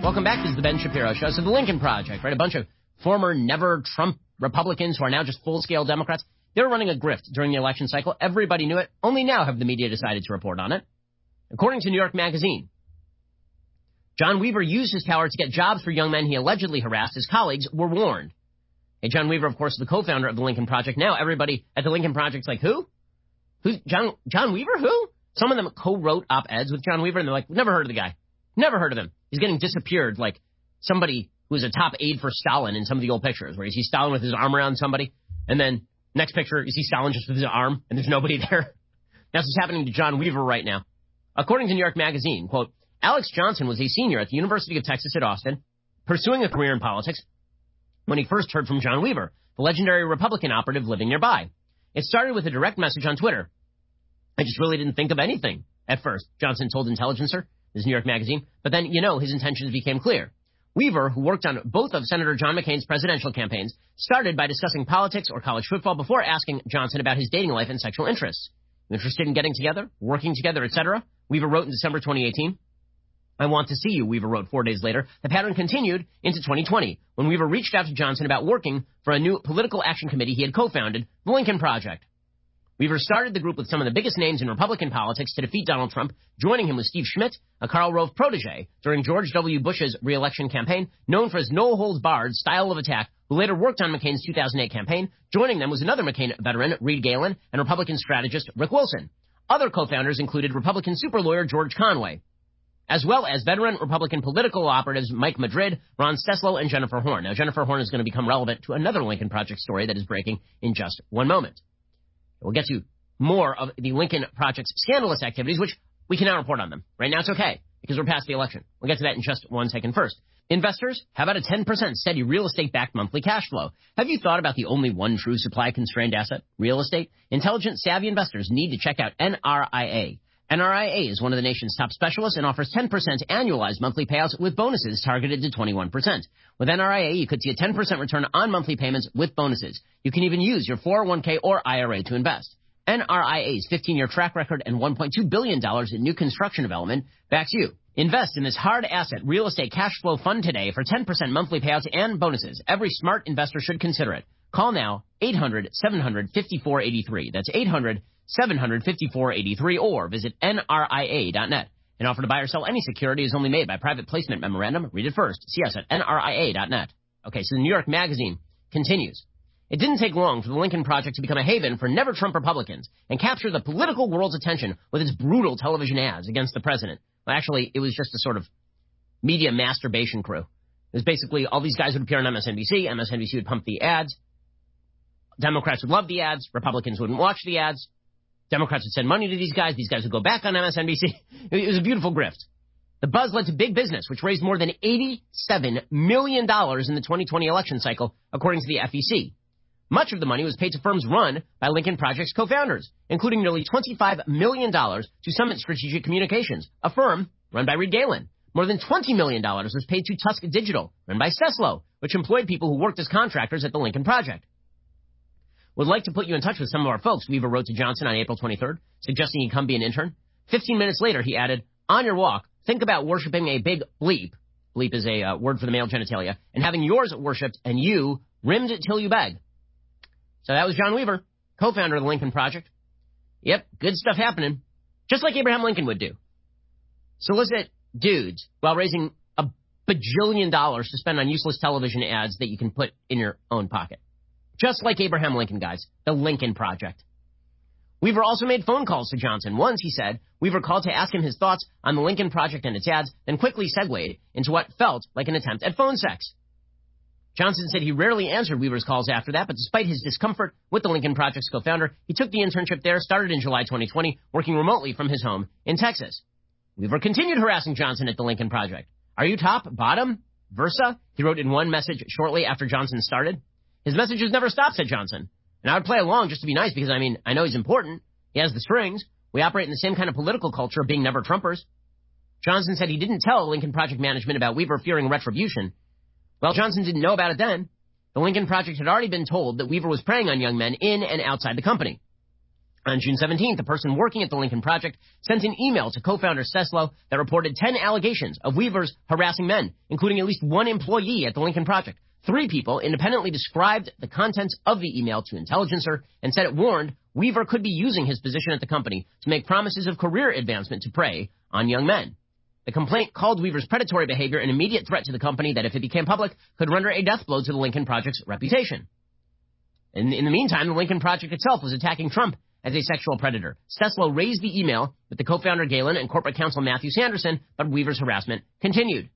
S19: Welcome back. This is the Ben Shapiro Show. So the Lincoln Project, right? A bunch of former never-Trump Republicans who are now just full-scale Democrats. They were running a grift during the election cycle. Everybody knew it. Only now have the media decided to report on it. According to New York Magazine, John Weaver used his power to get jobs for young men he allegedly harassed. His colleagues were warned. Hey, John Weaver, of course, is the co-founder of the Lincoln Project. Now everybody at the Lincoln Project's like, who? Who's John, John Weaver? Who? Some of them co-wrote op-eds with John Weaver, and they're like, never heard of the guy. Never heard of him. He's getting disappeared like somebody who was a top aide for Stalin in some of the old pictures, where you see Stalin with his arm around somebody, and then next picture, you see Stalin just with his arm, and there's nobody there. That's what's happening to John Weaver right now. According to New York Magazine, quote, Alex Johnson was a senior at the University of Texas at Austin, pursuing a career in politics, when he first heard from John Weaver, the legendary Republican operative living nearby. It started with a direct message on Twitter. I just really didn't think of anything at first, Johnson told Intelligencer, this New York Magazine, but then, you know, his intentions became clear. Weaver, who worked on both of Senator John McCain's presidential campaigns, started by discussing politics or college football before asking Johnson about his dating life and sexual interests. Interested in getting together, working together, et cetera? Weaver wrote in December twenty eighteen. I want to see you, Weaver wrote four days later. The pattern continued into twenty twenty, when Weaver reached out to Johnson about working for a new political action committee he had co-founded, the Lincoln Project. Weaver started the group with some of the biggest names in Republican politics to defeat Donald Trump, joining him was Steve Schmidt, a Karl Rove protege during George W. Bush's re-election campaign, known for his no-holds-barred style of attack, who later worked on McCain's two thousand eight campaign. Joining them was another McCain veteran, Reed Galen, and Republican strategist Rick Wilson. Other co-founders included Republican super lawyer George Conway, as well as veteran Republican political operatives Mike Madrid, Ron Steslow, and Jennifer Horn. Now, Jennifer Horn is going to become relevant to another Lincoln Project story that is breaking in just one moment. We'll get to more of the Lincoln Project's scandalous activities, which we cannot report on them. Right now it's okay, because we're past the election. We'll get to that in just one second. First, investors, how about a ten percent steady real estate-backed monthly cash flow? Have you thought about the only one true supply-constrained asset, real estate? Intelligent, savvy investors need to check out N R I A. N R I A is one of the nation's top specialists and offers ten percent annualized monthly payouts with bonuses targeted to twenty-one percent. With N R I A, you could see a ten percent return on monthly payments with bonuses. You can even use your four oh one k or I R A to invest. N R I A's fifteen-year track record and one point two billion dollars in new construction development backs you. Invest in this hard asset real estate cash flow fund today for ten percent monthly payouts and bonuses. Every smart investor should consider it. Call now, eight hundred, seven hundred, fifty-four eighty-three. That's eight hundred, seven hundred, fifty-four eighty-three, or visit N R I A dot net. An offer to buy or sell any security is only made by private placement memorandum. Read it first. See us at N R I A dot net. Okay, so the New York Magazine continues. It didn't take long for the Lincoln Project to become a haven for never-Trump Republicans and capture the political world's attention with its brutal television ads against the president. Well, actually, it was just a sort of media masturbation crew. It was basically all these guys would appear on M S N B C. M S N B C would pump the ads. Democrats would love the ads. Republicans wouldn't watch the ads. Democrats would send money to these guys. These guys would go back on M S N B C. It was a beautiful grift. The buzz led to big business, which raised more than eighty-seven million dollars in the twenty twenty election cycle, according to the F E C. Much of the money was paid to firms run by Lincoln Project's co-founders, including nearly twenty-five million dollars to Summit Strategic Communications, a firm run by Reed Galen. More than twenty million dollars was paid to Tusk Digital, run by Steslow, which employed people who worked as contractors at the Lincoln Project. Would like to put you in touch with some of our folks, Weaver wrote to Johnson on April twenty-third, suggesting he come be an intern. Fifteen minutes later, he added, on your walk, think about worshiping a big bleep. Bleep is a uh, word for the male genitalia, and having yours worshipped and you rimmed till you beg. So that was John Weaver, co-founder of the Lincoln Project. Yep, good stuff happening. Just like Abraham Lincoln would do. Solicit dudes while raising a bajillion dollars to spend on useless television ads that you can put in your own pocket. Just like Abraham Lincoln, guys. The Lincoln Project. Weaver also made phone calls to Johnson. Once, he said, Weaver called to ask him his thoughts on the Lincoln Project and its ads, then quickly segued into what felt like an attempt at phone sex. Johnson said he rarely answered Weaver's calls after that, but despite his discomfort with the Lincoln Project's co-founder, he took the internship there, started in July twenty twenty, working remotely from his home in Texas. Weaver continued harassing Johnson at the Lincoln Project. Are you top, bottom, versa? He wrote in one message shortly after Johnson started. His messages never stopped, said Johnson. And I would play along just to be nice because, I mean, I know he's important. He has the strings. We operate in the same kind of political culture of being never-Trumpers. Johnson said he didn't tell Lincoln Project management about Weaver fearing retribution. Well, Johnson didn't know about it then. The Lincoln Project had already been told that Weaver was preying on young men in and outside the company. On June seventeenth, a person working at the Lincoln Project sent an email to co-founder Steslow that reported ten allegations of Weaver's harassing men, including at least one employee at the Lincoln Project. Three people independently described the contents of the email to Intelligencer and said it warned Weaver could be using his position at the company to make promises of career advancement to prey on young men. The complaint called Weaver's predatory behavior an immediate threat to the company that, if it became public, could render a death blow to the Lincoln Project's reputation. In, in the meantime, the Lincoln Project itself was attacking Trump as a sexual predator. Steslow raised the email with the co-founder Galen and corporate counsel Matthew Sanderson, but Weaver's harassment continued.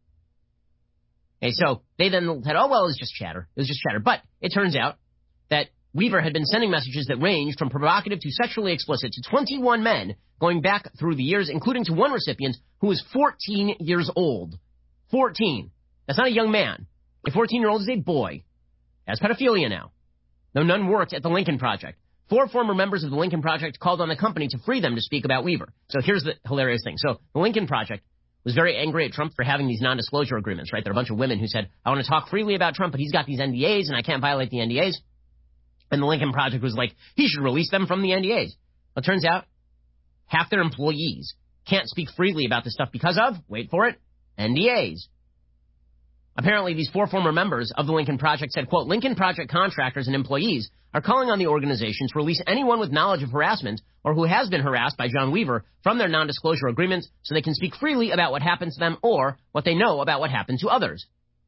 S19: Okay, so they then said, oh, well, it was just chatter. It was just chatter. But it turns out that Weaver had been sending messages that ranged from provocative to sexually explicit to twenty-one men going back through the years, including to one recipient who was fourteen years old. fourteen. That's not a young man. A fourteen-year-old is a boy. That's pedophilia now. Though none worked at the Lincoln Project. Four former members of the Lincoln Project called on the company to free them to speak about Weaver. So here's the hilarious thing. So the Lincoln Project was very angry at Trump for having these non-disclosure agreements, right? There are a bunch of women who said, I want to talk freely about Trump, but he's got these N D As and I can't violate the N D As. And the Lincoln Project was like, he should release them from the N D As. Well, it turns out half their employees can't speak freely about this stuff because of, wait for it, N D As. Apparently, these four former members of the Lincoln Project said, quote, Lincoln Project contractors and employees are calling on the organization to release anyone with knowledge of harassment or who has been harassed by John Weaver from their non-disclosure agreements so they can speak freely about what happened to them or what they know about what happened to others.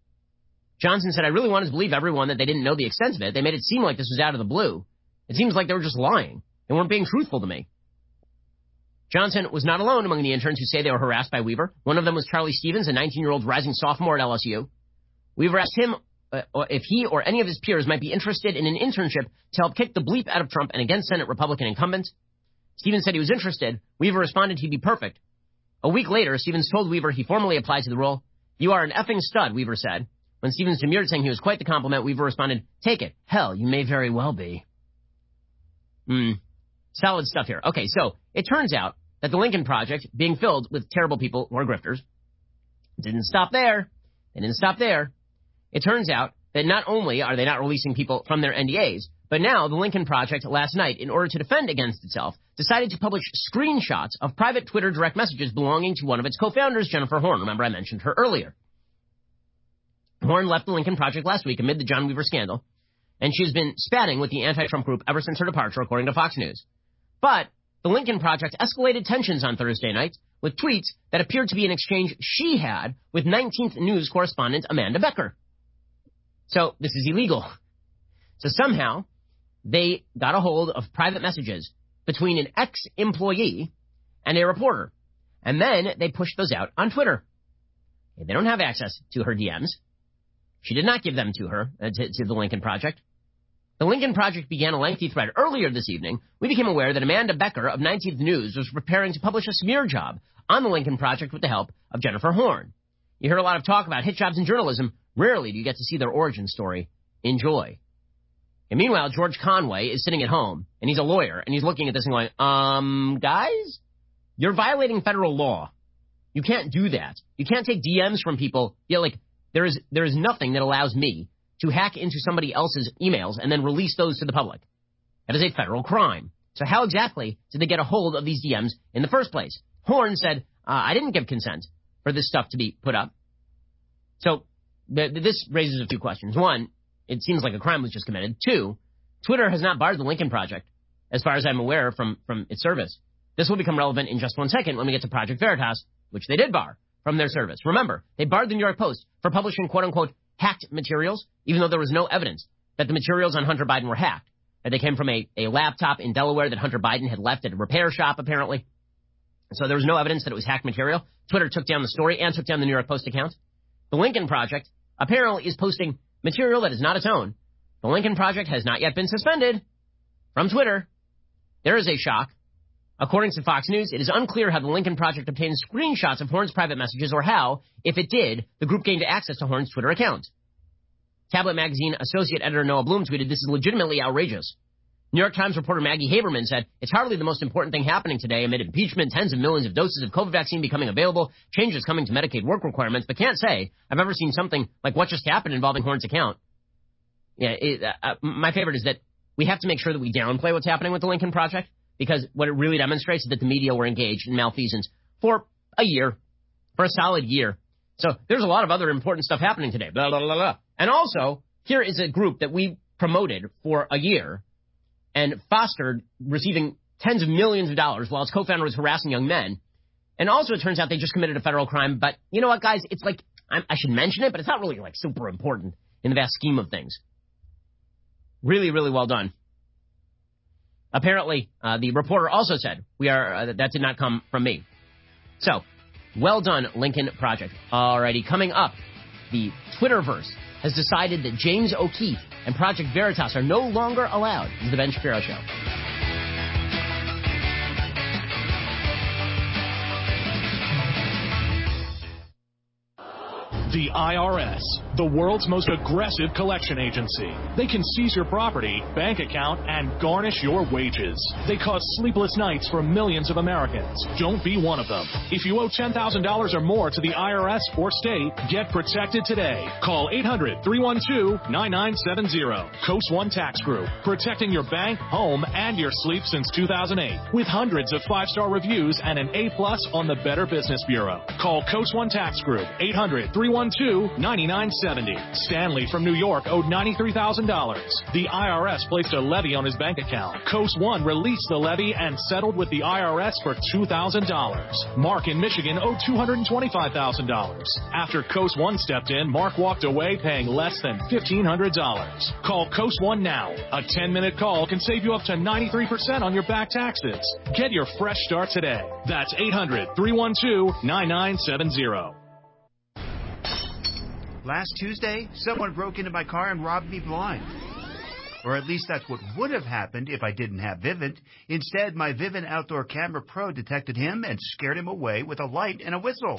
S19: Johnson said, I really wanted to believe everyone that they didn't know the extent of it. They made it seem like this was out of the blue. It seems like they were just lying. They weren't being truthful to me. Johnson was not alone among the interns who say they were harassed by Weaver. One of them was Charlie Stevens, a nineteen-year-old rising sophomore at L S U. Weaver asked him uh, if he or any of his peers might be interested in an internship to help kick the bleep out of Trump and against Senate Republican incumbents. Stevens said he was interested. Weaver responded he'd be perfect. A week later, Stevens told Weaver he formally applied to the role. You are an effing stud, Weaver said. When Stevens demurred, saying he was quite the compliment, Weaver responded, take it. Hell, you may very well be. Hmm. Solid stuff here. Okay, so it turns out that the Lincoln Project, being filled with terrible people who are grifters, didn't stop there. They didn't stop there. It turns out that not only are they not releasing people from their N D As, but now the Lincoln Project last night, in order to defend against itself, decided to publish screenshots of private Twitter direct messages belonging to one of its co-founders, Jennifer Horn. Remember, I mentioned her earlier. Horn left the Lincoln Project last week amid the John Weaver scandal, and she's been spatting with the anti-Trump group ever since her departure, according to Fox News. But the Lincoln Project escalated tensions on Thursday night with tweets that appeared to be an exchange she had with nineteenth News correspondent Amanda Becker. So this is illegal. So somehow they got a hold of private messages between an ex-employee and a reporter, and then they pushed those out on Twitter. They don't have access to her D Ms. She did not give them to her, uh, to, to the Lincoln Project. The Lincoln Project began a lengthy thread. Earlier this evening, we became aware that Amanda Becker of nineteenth News was preparing to publish a smear job on the Lincoln Project with the help of Jennifer Horn. You hear a lot of talk about hit jobs in journalism. Rarely do you get to see their origin story. Enjoy. And meanwhile, George Conway is sitting at home, and he's a lawyer, and he's looking at this and going, um, guys, you're violating federal law. You can't do that. You can't take D Ms from people. You know, like, there is, there is nothing that allows me to hack into somebody else's emails and then release those to the public. That is a federal crime. So how exactly did they get a hold of these D Ms in the first place? Horn said, uh, I didn't give consent for this stuff to be put up. So th- this raises a few questions. One, it seems like a crime was just committed. Two, Twitter has not barred the Lincoln Project, as far as I'm aware, from, from its service. This will become relevant in just one second when we get to Project Veritas, which they did bar from their service. Remember, they barred the New York Post for publishing quote-unquote hacked materials, even though there was no evidence that the materials on Hunter Biden were hacked. That they came from a, a laptop in Delaware that Hunter Biden had left at a repair shop, apparently. So there was no evidence that it was hacked material. Twitter took down the story and took down the New York Post account. The Lincoln Project apparently is posting material that is not its own. The Lincoln Project has not yet been suspended from Twitter. There is a shock. According to Fox News, it is unclear how the Lincoln Project obtained screenshots of Horn's private messages or how, if it did, the group gained access to Horn's Twitter account. Tablet Magazine associate editor Noah Bloom tweeted, this is legitimately outrageous. New York Times reporter Maggie Haberman said, it's hardly the most important thing happening today amid impeachment, tens of millions of doses of COVID vaccine becoming available, changes coming to Medicaid work requirements, but can't say I've ever seen something like what just happened involving Horn's account. Yeah, it, uh, my favorite is that we have to make sure that we downplay what's happening with the Lincoln Project, because what it really demonstrates is that the media were engaged in malfeasance for a year, for a solid year. So there's a lot of other important stuff happening today. Blah, blah, blah, blah. And also, here is a group that we promoted for a year and fostered, receiving tens of millions of dollars while its co-founder was harassing young men. And also, it turns out they just committed a federal crime. But you know what, guys? It's like, I, I should mention it, but it's not really like super important in the vast scheme of things. Really, really well done. Apparently, uh, the reporter also said, we are uh, that did not come from me. So, well done, Lincoln Project. Alrighty, coming up, the Twitterverse has decided that James O'Keefe and Project Veritas are no longer allowed. This is the Ben Shapiro Show.
S1: The I R S, the world's most aggressive collection agency. They can seize your property, bank account, and garnish your wages. They cause sleepless nights for millions of Americans. Don't be one of them. If you owe ten thousand dollars or more to the I R S or state, get protected today. Call eight hundred, three one two, nine nine seven zero. Coast One Tax Group, protecting your bank, home, and your sleep since two thousand eight. With hundreds of five-star reviews and an A plus on the Better Business Bureau. Call Coast One Tax Group, eight hundred, three one two, nine nine seven zero. Stanley from New York owed ninety-three thousand dollars. The I R S placed a levy on his bank account. Coast One released the levy and settled with the I R S for two thousand dollars. Mark in Michigan owed two hundred twenty-five thousand dollars. After Coast One stepped in, Mark walked away paying less than fifteen hundred dollars. Call Coast One now. A ten-minute call can save you up to ninety-three percent on your back taxes. Get your fresh start today. That's eight hundred, three one two, nine nine seven zero.
S5: Last Tuesday, someone broke into my car and robbed me blind. Or at least that's what would have happened if I didn't have Vivint. Instead, my Vivint Outdoor Camera Pro detected him and scared him away with a light and a whistle.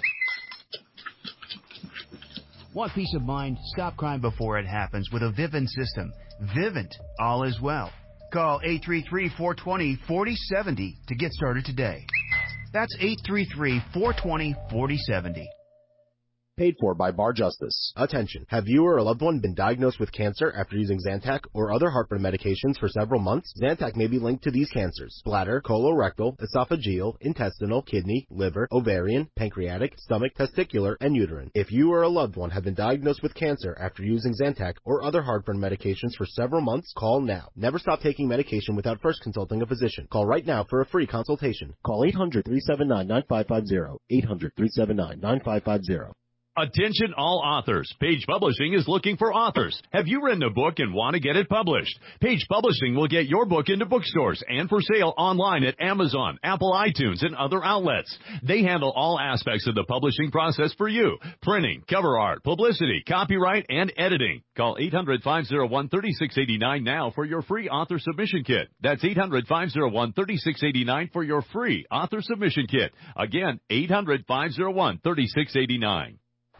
S5: Want peace of mind? Stop crime before it happens with a Vivint system. Vivint, all is well. Call eight three three, four two zero, four zero seven zero to get started today. That's eight three three, four two zero, four zero seven zero.
S21: Paid for by Bar Justice. Attention. Have you or a loved one been diagnosed with cancer after using Zantac or other heartburn medications for several months? Zantac may be linked to these cancers: bladder, colorectal, esophageal, intestinal, kidney, liver, ovarian, pancreatic, stomach, testicular, and uterine. If you or a loved one have been diagnosed with cancer after using Zantac or other heartburn medications for several months, call now. Never stop taking medication without first consulting a physician. Call right now for a free consultation. Call eight hundred, three seven nine, nine five five zero. eight hundred, three seven nine, nine five five zero.
S22: Attention all authors. Page Publishing is looking for authors. Have you written a book and want to get it published? Page Publishing will get your book into bookstores and for sale online at Amazon, Apple iTunes, and other outlets. They handle all aspects of the publishing process for you: printing, cover art, publicity, copyright, and editing. Call eight hundred, five oh one, three six eight nine now for your free author submission kit. That's eight hundred, five oh one, three six eight nine for your free author submission kit. Again, eight hundred, five oh one, three six eight nine.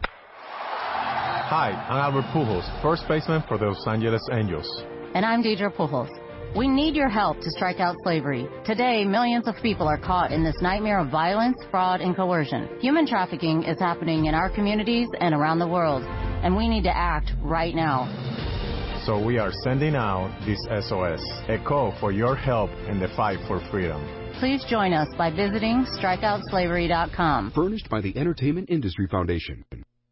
S6: Hi, I'm Albert Pujols, first baseman for the Los Angeles Angels.
S8: And I'm Deidre Pujols. We need your help to strike out slavery. Today, millions of people are caught in this nightmare of violence, fraud, and coercion. Human trafficking is happening in our communities and around the world, and we need to act right now.
S6: So we are sending out this S O S, a call for your help in the fight for freedom.
S8: Please join us by visiting strike out slavery dot com.
S9: Furnished by the Entertainment Industry Foundation.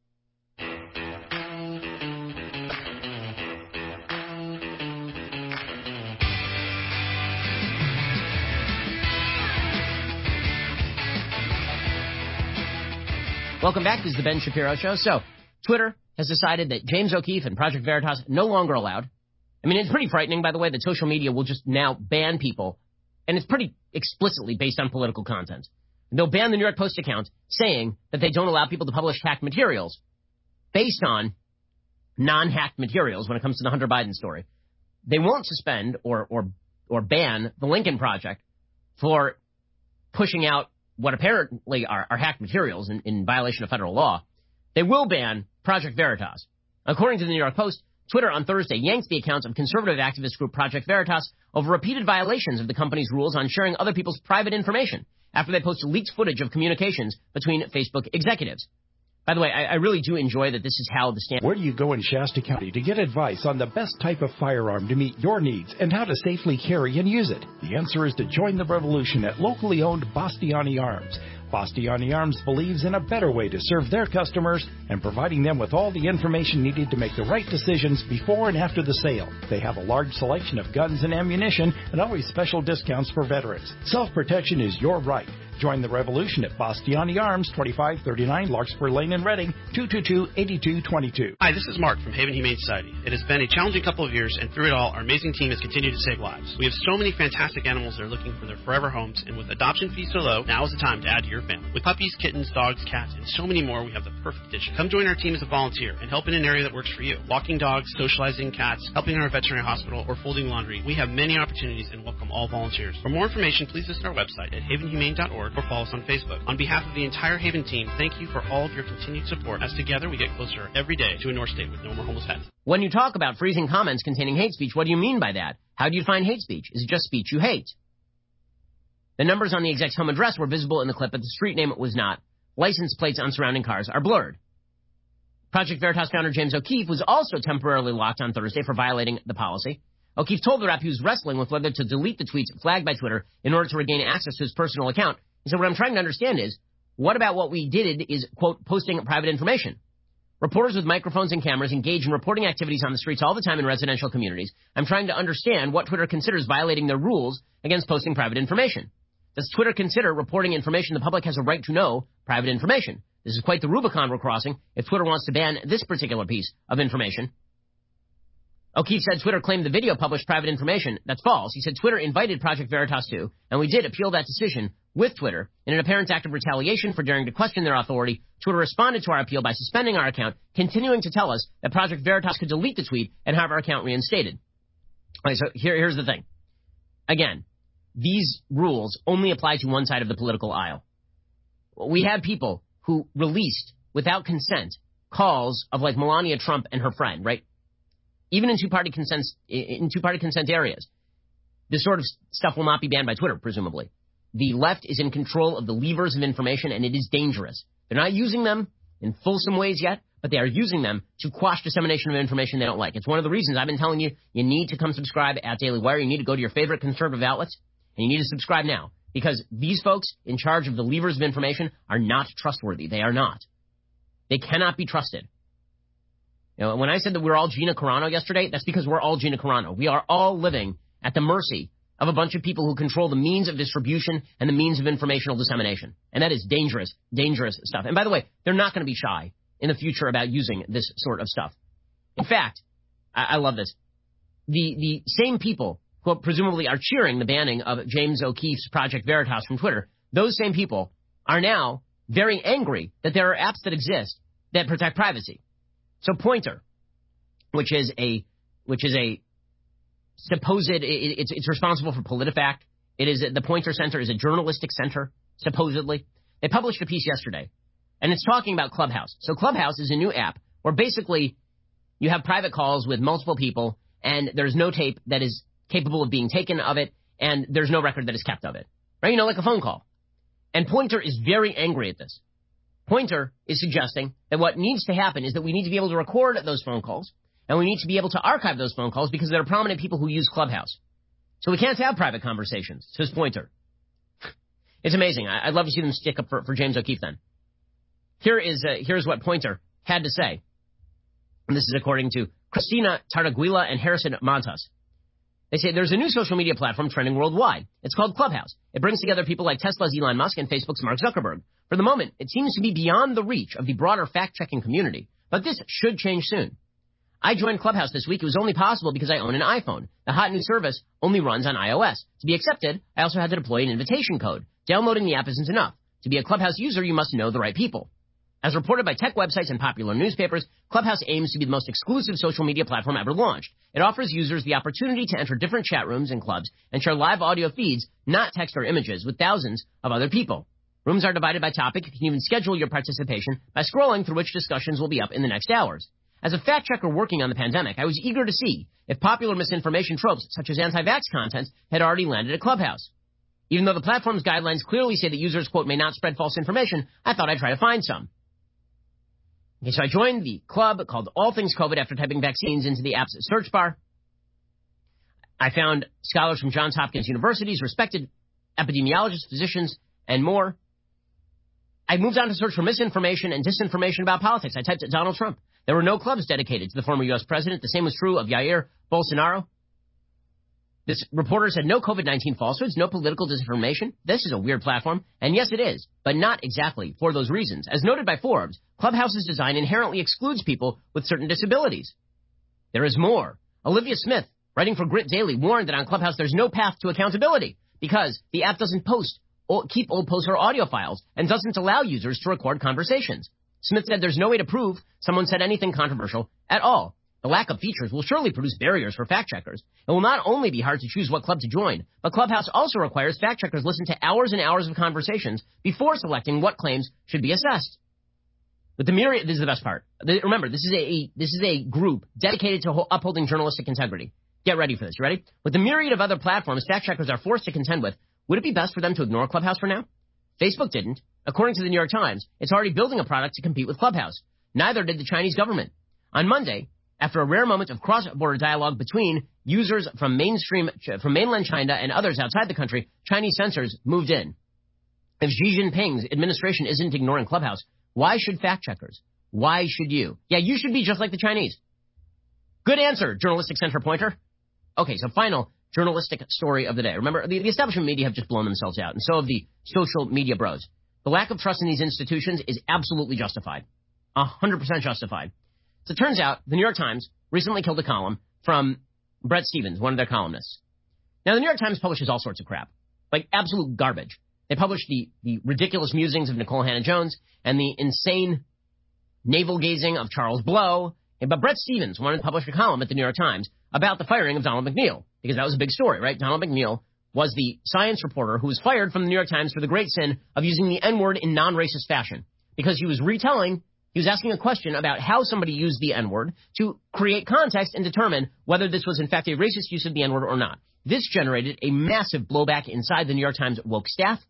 S19: Welcome back. This is the Ben Shapiro Show. So, Twitter has decided that James O'Keefe and Project Veritas no longer allowed. I mean, it's pretty frightening, by the way, that social media will just now ban people, and it's pretty explicitly based on political content. They'll ban the New York Post account saying that they don't allow people to publish hacked materials based on non-hacked materials when it comes to the Hunter Biden story. They won't suspend or or or ban the Lincoln Project for pushing out what apparently are, are hacked materials in, in violation of federal law. They will ban Project Veritas. According to the New York Post, Twitter on Thursday yanked the accounts of conservative activist group Project Veritas over repeated violations of the company's rules on sharing other people's private information after they posted leaked footage of communications between Facebook executives. By the way, I, I really do enjoy that this is how the stand.
S10: Where do you go in Shasta County to get advice on the best type of firearm to meet your needs and how to safely carry and use it? The answer is to join the revolution at locally owned Bastiani Arms. Bastiani Arms believes in a better way to serve their customers and providing them with all the information needed to make the right decisions before and after the sale. They have a large selection of guns and ammunition and always special discounts for veterans. Self-protection is your right. Join the revolution at Bastiani Arms, twenty-five thirty-nine Larkspur Lane in Reading, two two two, eight two two two.
S11: Hi, this is Mark from Haven Humane Society. It has been a challenging couple of years, and through it all, our amazing team has continued to save lives. We have so many fantastic animals that are looking for their forever homes, and with adoption fees so low, now is the time to add to your family. With puppies, kittens, dogs, cats, and so many more, we have the perfect addition. Come join our team as a volunteer and help in an area that works for you. Walking dogs, socializing cats, helping in our veterinary hospital, or folding laundry. We have many opportunities and welcome all volunteers. For more information, please visit our website at haven humane dot org or follow us on Facebook. On behalf of the entire Haven team, thank you for all of your continued support, as together we get closer every day to a North State with no more homeless pets.
S19: When you talk about freezing comments containing hate speech, what do you mean by that? How do you define hate speech? Is it just speech you hate? The numbers on the exec's home address were visible in the clip, but the street name was not. License plates on surrounding cars are blurred. Project Veritas founder James O'Keefe was also temporarily locked on Thursday for violating the policy. O'Keefe told the Rep he was wrestling with whether to delete the tweets flagged by Twitter in order to regain access to his personal account. He said, what I'm trying to understand is, what about what we did is, quote, posting private information? Reporters with microphones and cameras engage in reporting activities on the streets all the time in residential communities. I'm trying to understand what Twitter considers violating their rules against posting private information. Does Twitter consider reporting information the public has a right to know private information? This is quite the Rubicon we're crossing if Twitter wants to ban this particular piece of information. O'Keefe said Twitter claimed the video published private information. That's false. He said Twitter invited Project Veritas to, and we did appeal that decision with Twitter. In an apparent act of retaliation for daring to question their authority, Twitter responded to our appeal by suspending our account, continuing to tell us that Project Veritas could delete the tweet and have our account reinstated. Okay, so here, here's the thing. Again, these rules only apply to one side of the political aisle. We had people who released, without consent, calls of like Melania Trump and her friend, right? Even in two-party consent, in two-party consent areas, this sort of stuff will not be banned by Twitter, presumably. The left is in control of the levers of information, and it is dangerous. They're not using them in fulsome ways yet, but they are using them to quash dissemination of information they don't like. It's one of the reasons I've been telling you, you need to come subscribe at Daily Wire. You need to go to your favorite conservative outlets, and you need to subscribe now, because these folks in charge of the levers of information are not trustworthy. They are not. They cannot be trusted. You know, when I said that we're all Gina Carano yesterday, that's because we're all Gina Carano. We are all living at the mercy of a bunch of people who control the means of distribution and the means of informational dissemination. And that is dangerous, dangerous stuff. And by the way, they're not going to be shy in the future about using this sort of stuff. In fact, I, I love this. The, the same people who presumably are cheering the banning of James O'Keefe's Project Veritas from Twitter, those same people are now very angry that there are apps that exist that protect privacy. So Pointer, which is a which is a supposed it, it's it's responsible for PolitiFact. It is the Pointer Center is a journalistic center, supposedly. They published a piece yesterday, and it's talking about Clubhouse. So Clubhouse is a new app where basically you have private calls with multiple people, and there's no tape that is capable of being taken of it, and there's no record that is kept of it. Right? You know, like a phone call. And Pointer is very angry at this. Pointer is suggesting that what needs to happen is that we need to be able to record those phone calls, and we need to be able to archive those phone calls because there are prominent people who use Clubhouse. So we can't have private conversations, says Pointer. It's amazing. I'd love to see them stick up for, for James O'Keefe then. Here is uh, here's what Pointer had to say. And this is according to Christina Tartaguila and Harrison Montas. They say there's a new social media platform trending worldwide. It's called Clubhouse. It brings together people like Tesla's Elon Musk and Facebook's Mark Zuckerberg. For the moment, it seems to be beyond the reach of the broader fact-checking community, but this should change soon. I joined Clubhouse this week. It was only possible because I own an iPhone. The hot new service only runs on iOS. To be accepted, I also had to deploy an invitation code. Downloading the app isn't enough. To be a Clubhouse user, you must know the right people. As reported by tech websites and popular newspapers, Clubhouse aims to be the most exclusive social media platform ever launched. It offers users the opportunity to enter different chat rooms and clubs and share live audio feeds, not text or images, with thousands of other people. Rooms are divided by topic. You can even schedule your participation by scrolling through which discussions will be up in the next hours. As a fact-checker working on the pandemic, I was eager to see if popular misinformation tropes, such as anti-vax content, had already landed at Clubhouse. Even though the platform's guidelines clearly say that users, quote, may not spread false information, I thought I'd try to find some. Okay, so I joined the club called All Things COVID after typing vaccines into the app's search bar. I found scholars from Johns Hopkins University's respected epidemiologists, physicians, and more. I moved on to search for misinformation and disinformation about politics. I typed Donald Trump. There were no clubs dedicated to the former U S president. The same was true of Jair Bolsonaro. This reporter said no COVID nineteen falsehoods, no political disinformation. This is a weird platform. And yes, it is, but not exactly for those reasons. As noted by Forbes, Clubhouse's design inherently excludes people with certain disabilities. There is more. Olivia Smith, writing for Grit Daily, warned that on Clubhouse there's no path to accountability because the app doesn't post, or keep old posts or audio files and doesn't allow users to record conversations. Smith said there's no way to prove someone said anything controversial at all. The lack of features will surely produce barriers for fact-checkers. It will not only be hard to choose what club to join, but Clubhouse also requires fact-checkers listen to hours and hours of conversations before selecting what claims should be assessed. With the myriad, this is the best part. Remember, this is a this is a group dedicated to upholding journalistic integrity. Get ready for this. You ready? With the myriad of other platforms fact-checkers are forced to contend with, would it be best for them to ignore Clubhouse for now? Facebook didn't. According to the New York Times, it's already building a product to compete with Clubhouse. Neither did the Chinese government. On Monday, after a rare moment of cross-border dialogue between users from mainstream, from mainland China and others outside the country, Chinese censors moved in. If Xi Jinping's administration isn't ignoring Clubhouse, why should fact-checkers? Why should you? Yeah, you should be just like the Chinese. Good answer, journalistic center pointer. Okay, so final journalistic story of the day. Remember, the, the establishment media have just blown themselves out, and so have the social media bros. The lack of trust in these institutions is absolutely justified. A hundred percent justified. So it turns out the New York Times recently killed a column from Bret Stephens, one of their columnists. Now, the New York Times publishes all sorts of crap, like absolute garbage. They published the, the ridiculous musings of Nicole Hannah-Jones and the insane navel-gazing of Charles Blow. But Bret Stephens wanted to publish a column at the New York Times about the firing of Donald McNeil, because that was a big story, right? Donald McNeil was the science reporter who was fired from the New York Times for the great sin of using the N-word in non-racist fashion, because he was retelling, he was asking a question about how somebody used the N-word to create context and determine whether this was in fact a racist use of the N-word or not. This generated a massive blowback inside the New York Times woke staff,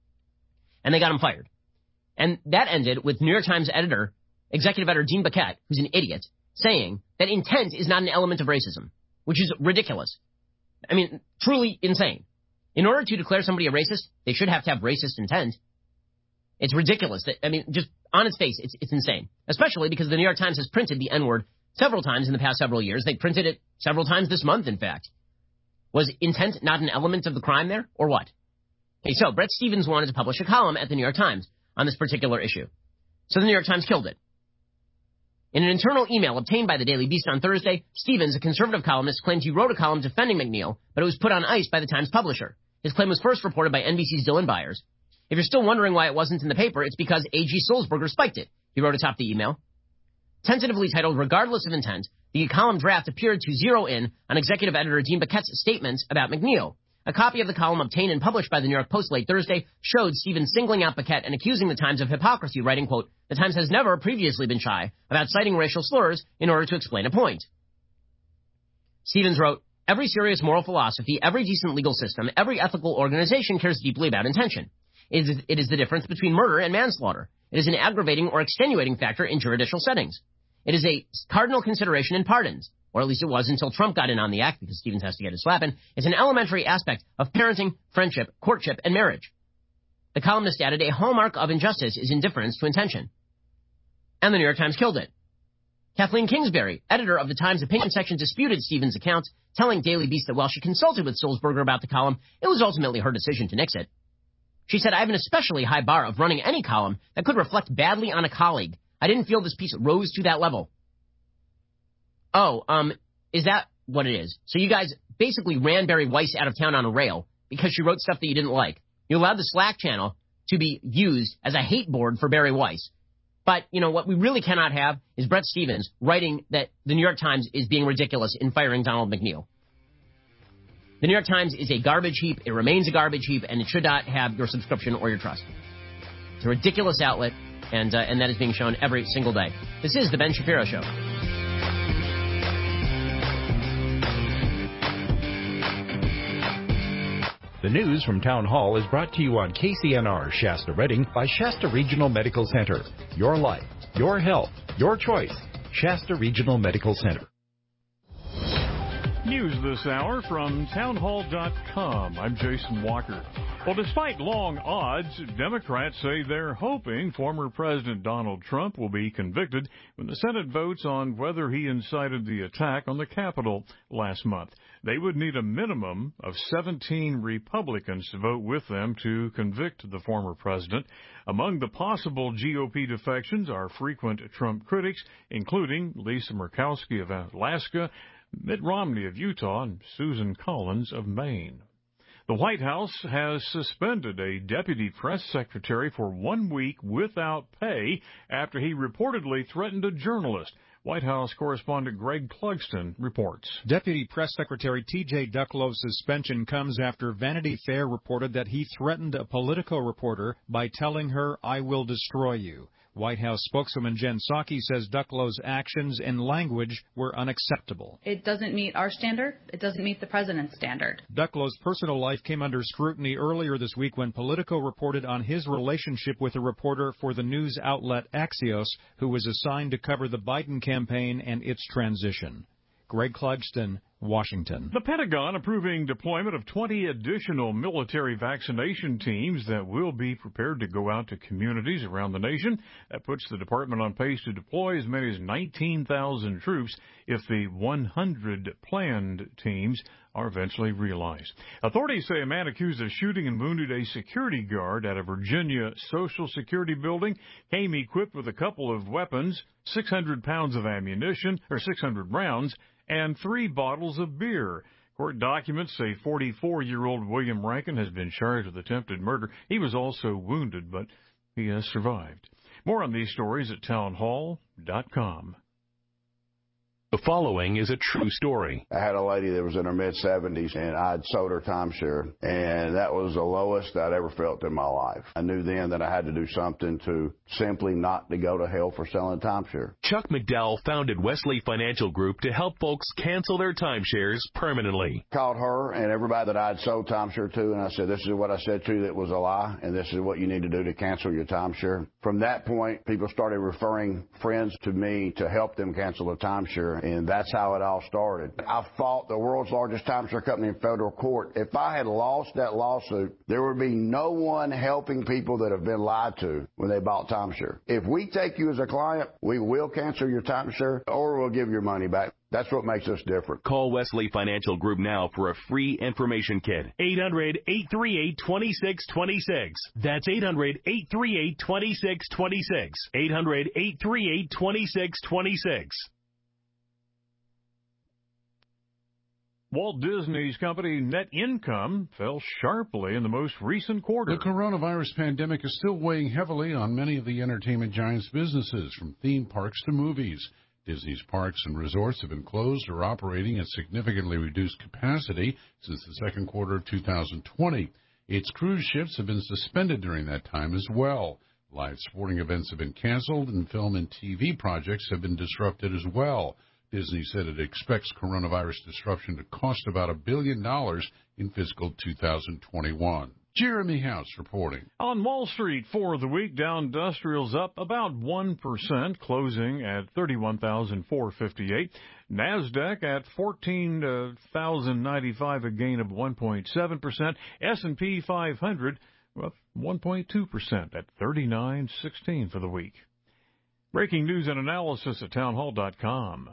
S19: and they got him fired. And that ended with New York Times editor, executive editor Dean Baquet, who's an idiot, saying that intent is not an element of racism, which is ridiculous. I mean, truly insane. In order to declare somebody a racist, they should have to have racist intent. It's ridiculous. That, I mean, just on its face, it's, it's insane. Especially because the New York Times has printed the N-word several times in the past several years. They printed it several times this month, in fact. Was intent not an element of the crime there, or what? Okay, so Bret Stephens wanted to publish a column at the New York Times on this particular issue. So the New York Times killed it. In an internal email obtained by the Daily Beast on Thursday, Stephens, a conservative columnist, claimed he wrote a column defending McNeil, but it was put on ice by the Times publisher. His claim was first reported by N B C's Dylan Byers. If you're still wondering why it wasn't in the paper, it's because A G Sulzberger spiked it. He wrote atop the email. Tentatively titled, Regardless of Intent, the column draft appeared to zero in on executive editor Dean Baquet's statements about McNeil. A copy of the column obtained and published by the New York Post late Thursday showed Stephens singling out Baquet and accusing the Times of hypocrisy, writing, quote, the Times has never previously been shy about citing racial slurs in order to explain a point. Stephens wrote, every serious moral philosophy, every decent legal system, every ethical organization cares deeply about intention. It is, it is the difference between murder and manslaughter. It is an aggravating or extenuating factor in judicial settings. It is a cardinal consideration in pardons, or at least it was until Trump got in on the act because Stephens has to get his slap in. It's an elementary aspect of parenting, friendship, courtship, and marriage. The columnist added, a hallmark of injustice is indifference to intention. And the New York Times killed it. Kathleen Kingsbury, editor of the Times opinion section, disputed Stephens' account, telling Daily Beast that while she consulted with Sulzberger about the column, it was ultimately her decision to nix it. She said, I have an especially high bar of running any column that could reflect badly on a colleague. I didn't feel this piece rose to that level. Oh, um, is that what it is? So you guys basically ran Barry Weiss out of town on a rail because she wrote stuff that you didn't like. You allowed the Slack channel to be used as a hate board for Barry Weiss. But, you know, what we really cannot have is Bret Stephens writing that the New York Times is being ridiculous in firing Donald McNeil. The New York Times is a garbage heap. It remains a garbage heap, and it should not have your subscription or your trust. It's a ridiculous outlet, and uh, and that is being shown every single day. This is The Ben Shapiro Show.
S10: The news from Town Hall is brought to you on K C N R Shasta Redding by Shasta Regional Medical Center. Your life, Your health, your choice. Shasta Regional Medical Center.
S12: News this hour from townhall dot com. I'm Jason Walker. Well, despite long odds, Democrats say they're hoping former President Donald Trump will be convicted when the Senate votes on whether he incited the attack on the Capitol last month. They would need a minimum of seventeen Republicans to vote with them to convict the former president. Among the possible G O P defections are frequent Trump critics, including Lisa Murkowski of Alaska, Mitt Romney of Utah, and Susan Collins of Maine. The White House has suspended a deputy press secretary for one week without pay after he reportedly threatened a journalist. White House correspondent Greg Clugston reports.
S13: Deputy Press Secretary T J Ducklow's suspension comes after Vanity Fair reported that he threatened a Politico reporter by telling her, "I will destroy you." White House spokeswoman Jen Psaki says Ducklow's actions and language were unacceptable.
S14: It doesn't meet our standard. It doesn't meet the president's standard.
S13: Ducklow's personal life came under scrutiny earlier this week when Politico reported on his relationship with a reporter for the news outlet Axios, who was assigned to cover the Biden campaign and its transition. Greg Clugston, Washington.
S12: The Pentagon approving deployment of twenty additional military vaccination teams that will be prepared to go out to communities around the nation. That puts the department on pace to deploy as many as nineteen thousand troops if the one hundred planned teams are eventually realized. Authorities say a man accused of shooting and wounded a security guard at a Virginia Social Security building came equipped with a couple of weapons, six hundred pounds of ammunition, or six hundred rounds, and three bottles of beer. Court documents say forty-four-year-old William Rankin has been charged with attempted murder. He was also wounded, but he has survived. More on these stories at townhall dot com.
S24: The following is a true story.
S15: I had a lady that was in her mid-seventies, and I'd sold her timeshare, and that was the lowest I'd ever felt in my life. I knew then that I had to do something to simply not to go to hell for selling timeshare.
S24: Chuck McDowell founded Wesley Financial Group to help folks cancel their timeshares permanently.
S15: Called her and everybody that I'd sold timeshare to, and I said, this is what I said to you that was a lie, and this is what you need to do to cancel your timeshare. From that point, people started referring friends to me to help them cancel their timeshare. And that's how it all started. I fought the world's largest timeshare company in federal court. If I had lost that lawsuit, there would be no one helping people that have been lied to when they bought timeshare. If we take you as a client, we will cancel your timeshare or we'll give your money back. That's what makes us different.
S24: Call Wesley Financial Group now for a free information kit. eight hundred, eight three eight, two six two six. That's eight hundred, eight three eight, two six two six. eight hundred, eight three eight, two six two six.
S12: Walt Disney's company net income fell sharply in the most recent quarter.
S16: The coronavirus pandemic is still weighing heavily on many of the entertainment giants' businesses, from theme parks to movies. Disney's parks and resorts have been closed or operating at significantly reduced capacity since the second quarter of two thousand twenty. Its cruise ships have been suspended during that time as well. Live sporting events have been canceled, and film and T V projects have been disrupted as well. Disney said it expects coronavirus disruption to cost about a billion dollars in fiscal two thousand twenty-one. Jeremy House reporting.
S12: On Wall Street for the week, Dow Industrial's up about one percent, closing at thirty-one thousand four hundred fifty-eight. NASDAQ at fourteen thousand ninety-five, a gain of one point seven percent. S and P five hundred up one point two percent at thirty-nine sixteen for the week. Breaking news and analysis at townhall dot com.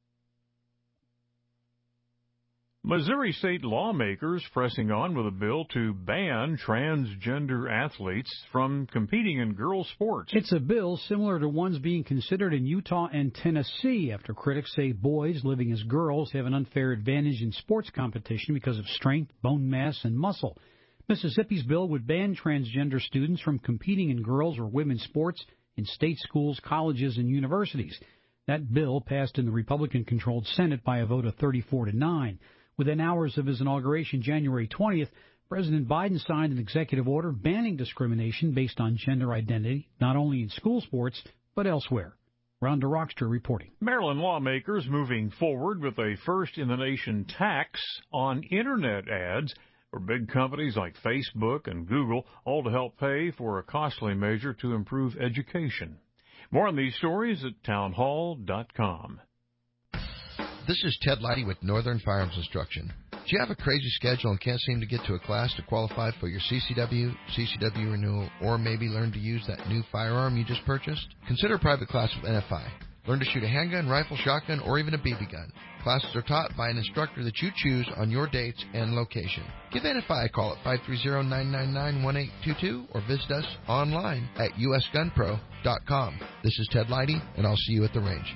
S12: Missouri state lawmakers pressing on with a bill to ban transgender athletes from competing in girls' sports.
S17: It's a bill similar to ones being considered in Utah and Tennessee after critics say boys living as girls have an unfair advantage in sports competition because of strength, bone mass, and muscle. Mississippi's bill would ban transgender students from competing in girls' or women's sports in state schools, colleges, and universities. That bill passed in the Republican-controlled Senate by a vote of thirty-four to nine. Within hours of his inauguration, January twentieth, President Biden signed an executive order banning discrimination based on gender identity, not only in school sports, but elsewhere. Rhonda Rockster reporting.
S12: Maryland lawmakers moving forward with a first-in-the-nation tax on Internet ads for big companies like Facebook and Google, all to help pay for a costly measure to improve education. More on these stories at townhall dot com.
S2: This is Ted Leidy with Northern Firearms Instruction. Do you have a crazy schedule and can't seem to get to a class to qualify for your C C W, C C W renewal, or maybe learn to use that new firearm you just purchased? Consider a private class with N F I. Learn to shoot a handgun, rifle, shotgun, or even a B B gun. Classes are taught by an instructor that you choose on your dates and location. Give N F I a call at five three zero, nine nine nine, one eight two two or visit us online at u s gun pro dot com. This is Ted Leidy, and I'll see you at the range.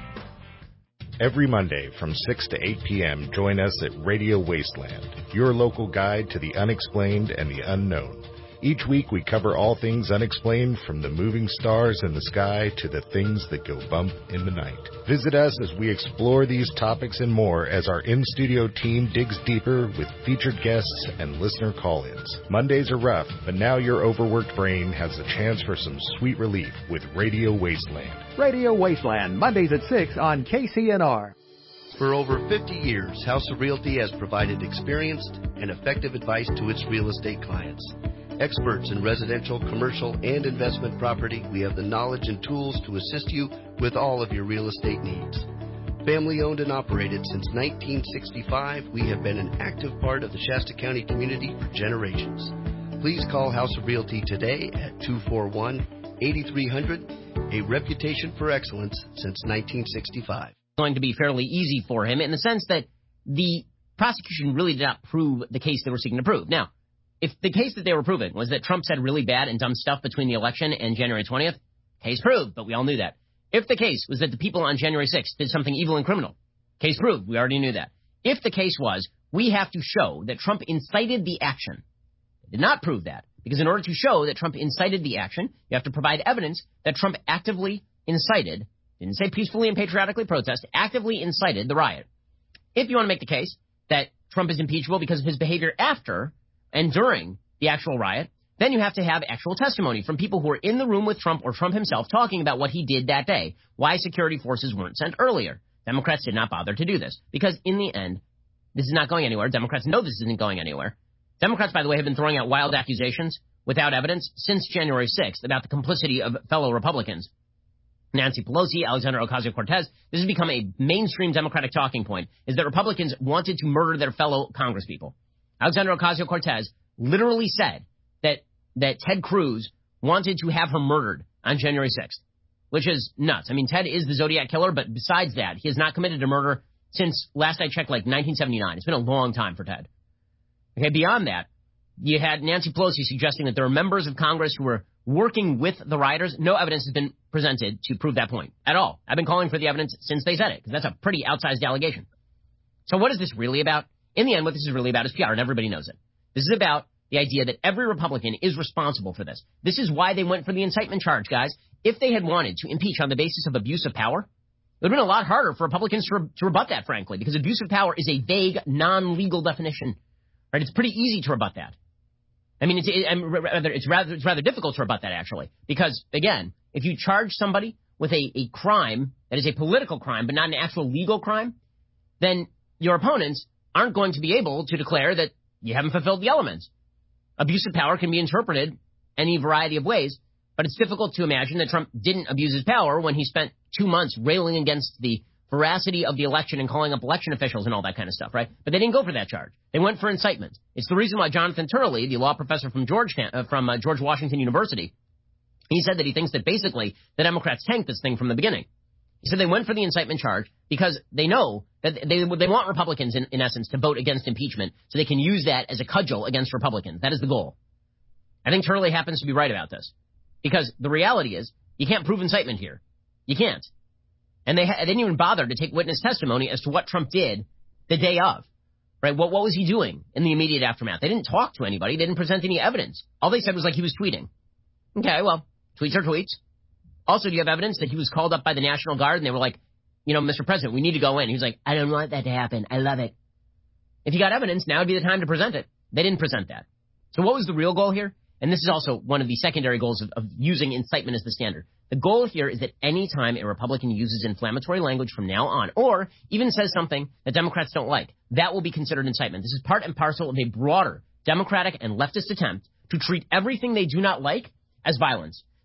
S3: Every Monday from six to eight p.m., join us at Radio Wasteland, your local guide to the unexplained and the unknown. Each week we cover all things unexplained, from the moving stars in the sky to the things that go bump in the night. Visit us as we explore these topics and more as our in-studio team digs deeper with featured guests and listener call-ins. Mondays are rough, but now your overworked brain has a chance for some sweet relief with Radio Wasteland.
S4: Radio Wasteland, Mondays at six on K C N R.
S7: For over fifty years, House of Realty has provided experienced and effective advice to its real estate clients. Experts in residential, commercial, and investment property, we have the knowledge and tools to assist you with all of your real estate needs. Family owned and operated since nineteen sixty-five, we have been an active part of the Shasta County community for generations. Please call House of Realty today at two four one, eight three zero zero, a reputation for excellence since nineteen sixty-five.
S19: Going to be fairly easy for him in the sense that the prosecution really did not prove the case they were seeking to prove. Now, if the case that they were proving was that Trump said really bad and dumb stuff between the election and January twentieth, case proved, but we all knew that. If the case was that the people on January sixth did something evil and criminal, case proved, we already knew that. If the case was, we have to show that Trump incited the action, they did not prove that, because in order to show that Trump incited the action, you have to provide evidence that Trump actively incited, didn't say peacefully and patriotically protest, actively incited the riot. If you want to make the case that Trump is impeachable because of his behavior after and during the actual riot, then you have to have actual testimony from people who were in the room with Trump or Trump himself talking about what he did that day, why security forces weren't sent earlier. Democrats did not bother to do this because in the end, this is not going anywhere. Democrats know this isn't going anywhere. Democrats, by the way, have been throwing out wild accusations without evidence since January sixth about the complicity of fellow Republicans. Nancy Pelosi, Alexandria Ocasio-Cortez, this has become a mainstream Democratic talking point, is that Republicans wanted to murder their fellow congresspeople. Alexandria Ocasio-Cortez literally said that that Ted Cruz wanted to have her murdered on January sixth, which is nuts. I mean, Ted is the Zodiac killer, but besides that, he has not committed a murder since, last I checked, like nineteen seventy-nine. It's been a long time for Ted. Okay, beyond that, you had Nancy Pelosi suggesting that there are members of Congress who were working with the rioters. No evidence has been presented to prove that point at all. I've been calling for the evidence since they said it, because that's a pretty outsized allegation. So what is this really about? In the end, what this is really about is P R, and everybody knows it. This is about the idea that every Republican is responsible for this. This is why they went for the incitement charge, guys. If they had wanted to impeach on the basis of abuse of power, it would have been a lot harder for Republicans to, re- to rebut that, frankly, because abuse of power is a vague, non-legal definition. Right? It's pretty easy to rebut that. I mean, it's, it, rather, it's, rather, it's rather difficult to rebut that, actually, because, again, if you charge somebody with a, a crime that is a political crime but not an actual legal crime, then your opponents aren't going to be able to declare that you haven't fulfilled the elements. Abuse of power can be interpreted any variety of ways, but it's difficult to imagine that Trump didn't abuse his power when he spent two months railing against the veracity of the election and calling up election officials and all that kind of stuff, right? But they didn't go for that charge. They went for incitement. It's the reason why Jonathan Turley, the law professor from Georgetown, uh, from uh, George Washington University, he said that he thinks that basically the Democrats tanked this thing from the beginning. He said they went for the incitement charge because they know that they they want Republicans, in, in essence, to vote against impeachment so they can use that as a cudgel against Republicans. That is the goal. I think Turley happens to be right about this because the reality is you can't prove incitement here. You can't. And they, ha- they didn't even bother to take witness testimony as to what Trump did the day of. Right? What, what was he doing in the immediate aftermath? They didn't talk to anybody. They didn't present any evidence. All they said was like he was tweeting. Okay, well, tweets are tweets. Also, do you have evidence that he was called up by the National Guard and they were like, you know, Mister President, we need to go in. He was like, I don't want that to happen. I love it. If you got evidence, now would be the time to present it. They didn't present that. So what was the real goal here? And this is also one of the secondary goals of, of using incitement as the standard. The goal here is that any time a Republican uses inflammatory language from now on, or even says something that Democrats don't like, that will be considered incitement. This is part and parcel of a broader Democratic and leftist attempt to treat everything they do not like as violence.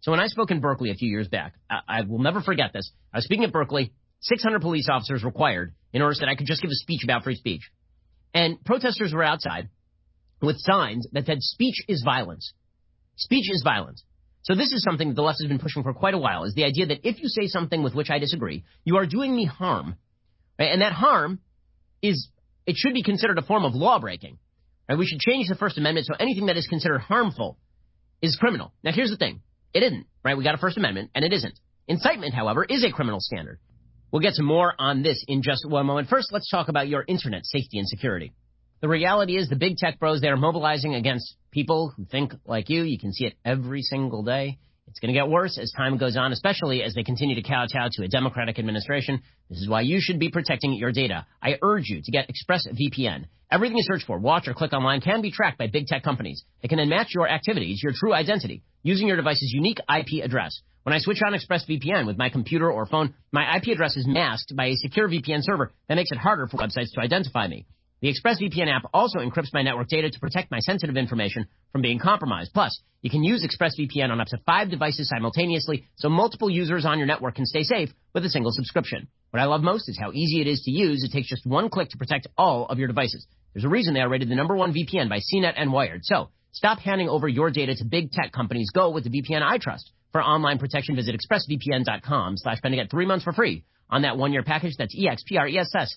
S19: So when I spoke in Berkeley a few years back, I, I will never forget this. I was speaking at Berkeley, six hundred police officers required in order that I could just give a speech about free speech. And protesters were outside with signs that said, speech is violence. Speech is violence. So this is something that the left has been pushing for quite a while, is the idea that if you say something with which I disagree, you are doing me harm. Right? And that harm is, it should be considered a form of law breaking. Right? We should change the First Amendment so anything that is considered harmful is criminal. Now here's the thing. It isn't, right? We got a First Amendment, and it isn't. Incitement, however, is a criminal standard. We'll get some more on this in just one moment. First, let's talk about your internet safety and security. The reality is the big tech bros, they are mobilizing against people who think like you. You can see it every single day. It's going to get worse as time goes on, especially as they continue to kowtow to a Democratic administration. This is why you should be protecting your data. I urge you to get ExpressVPN. Everything you search for, watch, or click online can be tracked by big tech companies. They can then match your activities, your true identity, using your device's unique I P address. When I switch on ExpressVPN with my computer or phone, my I P address is masked by a secure V P N server that makes it harder for websites to identify me. The ExpressVPN app also encrypts my network data to protect my sensitive information from being compromised. Plus, you can use ExpressVPN on up to five devices simultaneously, so multiple users on your network can stay safe with a single subscription. What I love most is how easy it is to use. It takes just one click to protect all of your devices. There's a reason they are rated the number one V P N by C net and Wired. So, stop handing over your data to big tech companies. Go with the V P N I trust. For online protection, visit expressvpn.com slash Ben to get three months for free on that one-year package. That's E-X-P-R-E-S-S.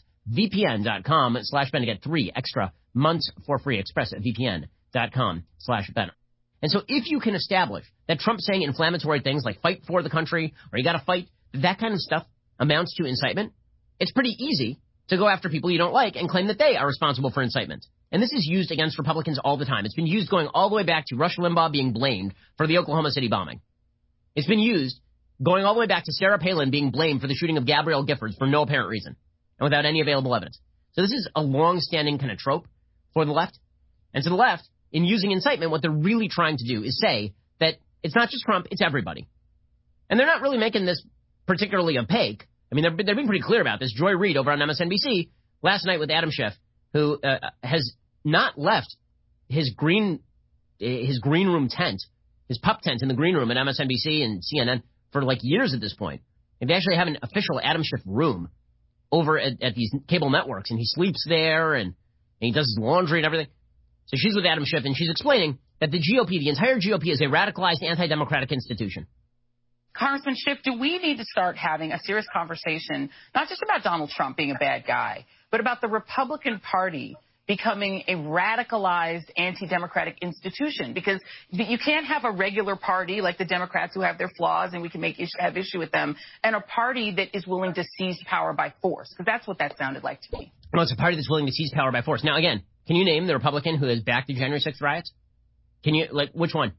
S19: VPN.com slash Ben to get three extra months for free. ExpressVPN.com slash Ben. And so if you can establish that Trump saying inflammatory things like fight for the country or you got to fight, that kind of stuff amounts to incitement, it's pretty easy to go after people you don't like and claim that they are responsible for incitement. And this is used against Republicans all the time. It's been used going all the way back to Rush Limbaugh being blamed for the Oklahoma City bombing. It's been used going all the way back to Sarah Palin being blamed for the shooting of Gabrielle Giffords for no apparent reason and without any available evidence. So this is a long-standing kind of trope for the left. And to the left, in using incitement, what they're really trying to do is say that it's not just Trump, it's everybody. And they're not really making this particularly opaque. I mean, they're, they're being pretty clear about this. Joy Reid over on M S N B C last night with Adam Schiff, who uh, has not left his green his green room tent, his pup tent in the green room at M S N B C and C N N for like years at this point. And they actually have an official Adam Schiff room over at, at these cable networks, and he sleeps there, and, and he does his laundry and everything. So she's with Adam Schiff, and she's explaining that the G O P, the entire G O P, is a radicalized anti-democratic institution.
S1: Congressman Schiff, do we need to start having a serious conversation, not just about Donald Trump being a bad guy, but about the Republican Party becoming a radicalized anti-democratic institution? Because you can't have a regular party like the Democrats who have their flaws and we can make issue, have issue with them, and a party that is willing to seize power by force. Because that's what that sounded like to me.
S19: Well, it's a party that's willing to seize power by force. Now, again, can you name the Republican who has backed the January sixth riots? Can you, like, which one?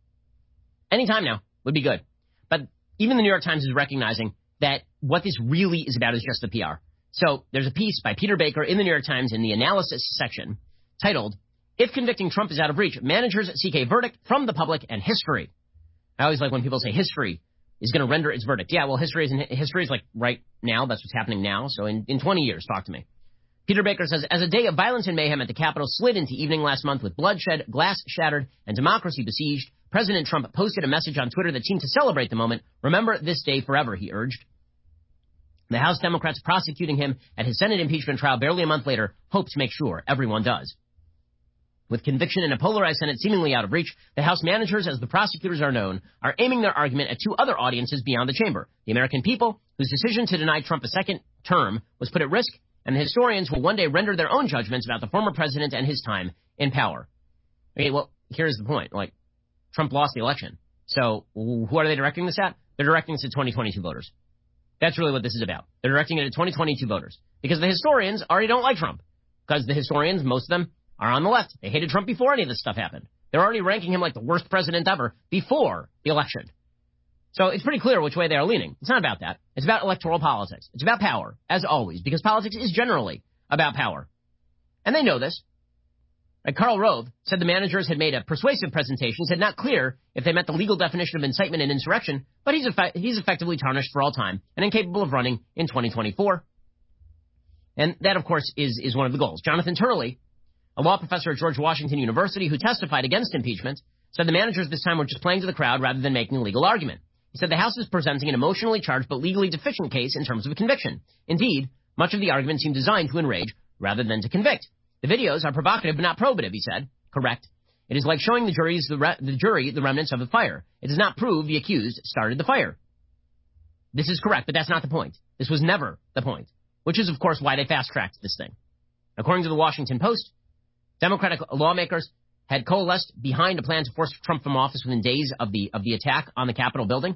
S19: Anytime now would be good. But even the New York Times is recognizing that what this really is about is just the P R. So there's a piece by Peter Baker in the New York Times in the analysis section titled, "If Convicting Trump is Out of Reach, Managers Seek a Verdict from the Public and History." I always like when people say history is going to render its verdict. Yeah, well, history is, in, history is like right now. That's what's happening now. So in, in twenty years, talk to me. Peter Baker says, as a day of violence and mayhem at the Capitol slid into evening last month with bloodshed, glass shattered, and democracy besieged, President Trump posted a message on Twitter that seemed to celebrate the moment. Remember this day forever, he urged. The House Democrats prosecuting him at his Senate impeachment trial barely a month later hope to make sure everyone does. With conviction in a polarized Senate seemingly out of reach, the House managers, as the prosecutors are known, are aiming their argument at two other audiences beyond the chamber: the American people, whose decision to deny Trump a second term was put at risk, and the historians who will one day render their own judgments about the former president and his time in power. Okay, well, here's the point. Like, Trump lost the election. So who are they directing this at? They're directing this at twenty twenty-two voters. That's really what this is about. They're directing it at twenty twenty-two voters. Because the historians already don't like Trump. Because the historians, most of them, are on the left. They hated Trump before any of this stuff happened. They're already ranking him like the worst president ever before the election. So it's pretty clear which way they are leaning. It's not about that. It's about electoral politics. It's about power, as always, because politics is generally about power. And they know this. Like Karl Rove said the managers had made a persuasive presentation. He said not clear if they met the legal definition of incitement and insurrection, but he's, effe- he's effectively tarnished for all time and incapable of running in twenty twenty-four. And that, of course, is, is one of the goals. Jonathan Turley, a law professor at George Washington University who testified against impeachment, Said the managers this time were just playing to the crowd rather than making a legal argument. He said the House is presenting an emotionally charged but legally deficient case in terms of a conviction. Indeed, much of the argument seemed designed to enrage rather than to convict. The videos are provocative but not probative, he said. Correct. It is like showing the, jury's the, re- the jury the remnants of the fire. It does not prove the accused started the fire. This is correct, but that's not the point. This was never the point, which is, of course, why they fast-tracked this thing. According to the Washington Post, Democratic lawmakers had coalesced behind a plan to force Trump from office within days of the of the attack on the Capitol building.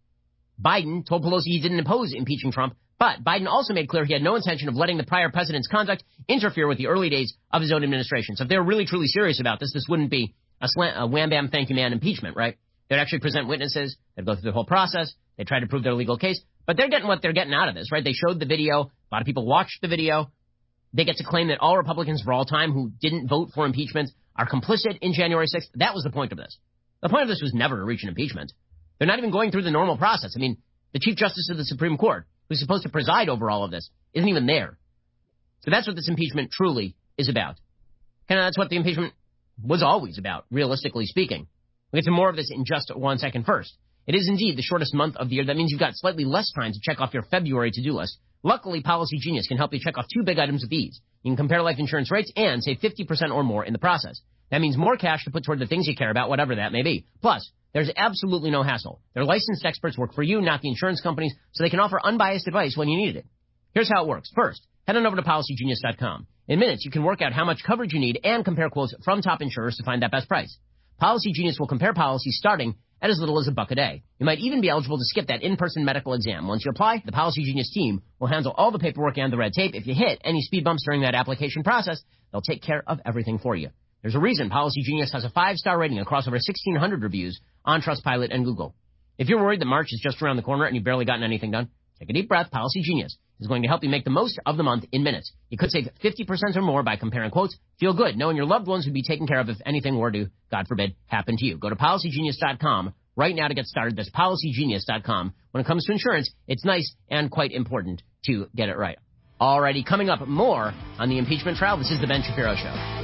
S19: Biden told Pelosi he didn't oppose impeaching Trump, but Biden also made clear he had no intention of letting the prior president's conduct interfere with the early days of his own administration. So if they were really, truly serious about this, this wouldn't be a, slam, a wham-bam, thank-you-man impeachment, right? They'd actually present witnesses. They'd go through the whole process. They'd try to prove their legal case. But they're getting what they're getting out of this, right? They showed the video. A lot of people watched the video. They get to claim that all Republicans for all time who didn't vote for impeachment are complicit in January sixth. That was the point of this. The point of this was never to reach an impeachment. They're not even going through the normal process. I mean, the Chief Justice of the Supreme Court, who's supposed to preside over all of this, isn't even there. So that's what this impeachment truly is about. And that's what the impeachment was always about, realistically speaking. We'll get to more of this in just one second first. It is indeed the shortest month of the year. That means you've got slightly less time to check off your February to-do list. Luckily, Policy Genius can help you check off two big items with ease. You can compare life insurance rates and save fifty percent or more in the process. That means more cash to put toward the things you care about, whatever that may be. Plus, there's absolutely no hassle. Their licensed experts work for you, not the insurance companies, so they can offer unbiased advice when you need it. Here's how it works. First, head on over to policy genius dot com. In minutes, you can work out how much coverage you need and compare quotes from top insurers to find that best price. Policy Genius will compare policies starting at as little as a buck a day. You might even be eligible to skip that in-person medical exam. Once you apply, the Policy Genius team will handle all the paperwork and the red tape. If you hit any speed bumps during that application process, they'll take care of everything for you. There's a reason Policy Genius has a five-star rating across over sixteen hundred reviews on Trustpilot and Google. If you're worried that March is just around the corner and you've barely gotten anything done, take a deep breath. Policy Genius is going to help you make the most of the month in minutes. You could save fifty percent or more by comparing quotes. Feel good knowing your loved ones would be taken care of if anything were to, God forbid, happen to you. Go to policy genius dot com right now to get started. That's policy genius dot com. When it comes to insurance, it's nice and quite important to get it right. Alrighty, coming up more on the impeachment trial. This is the Ben Shapiro Show.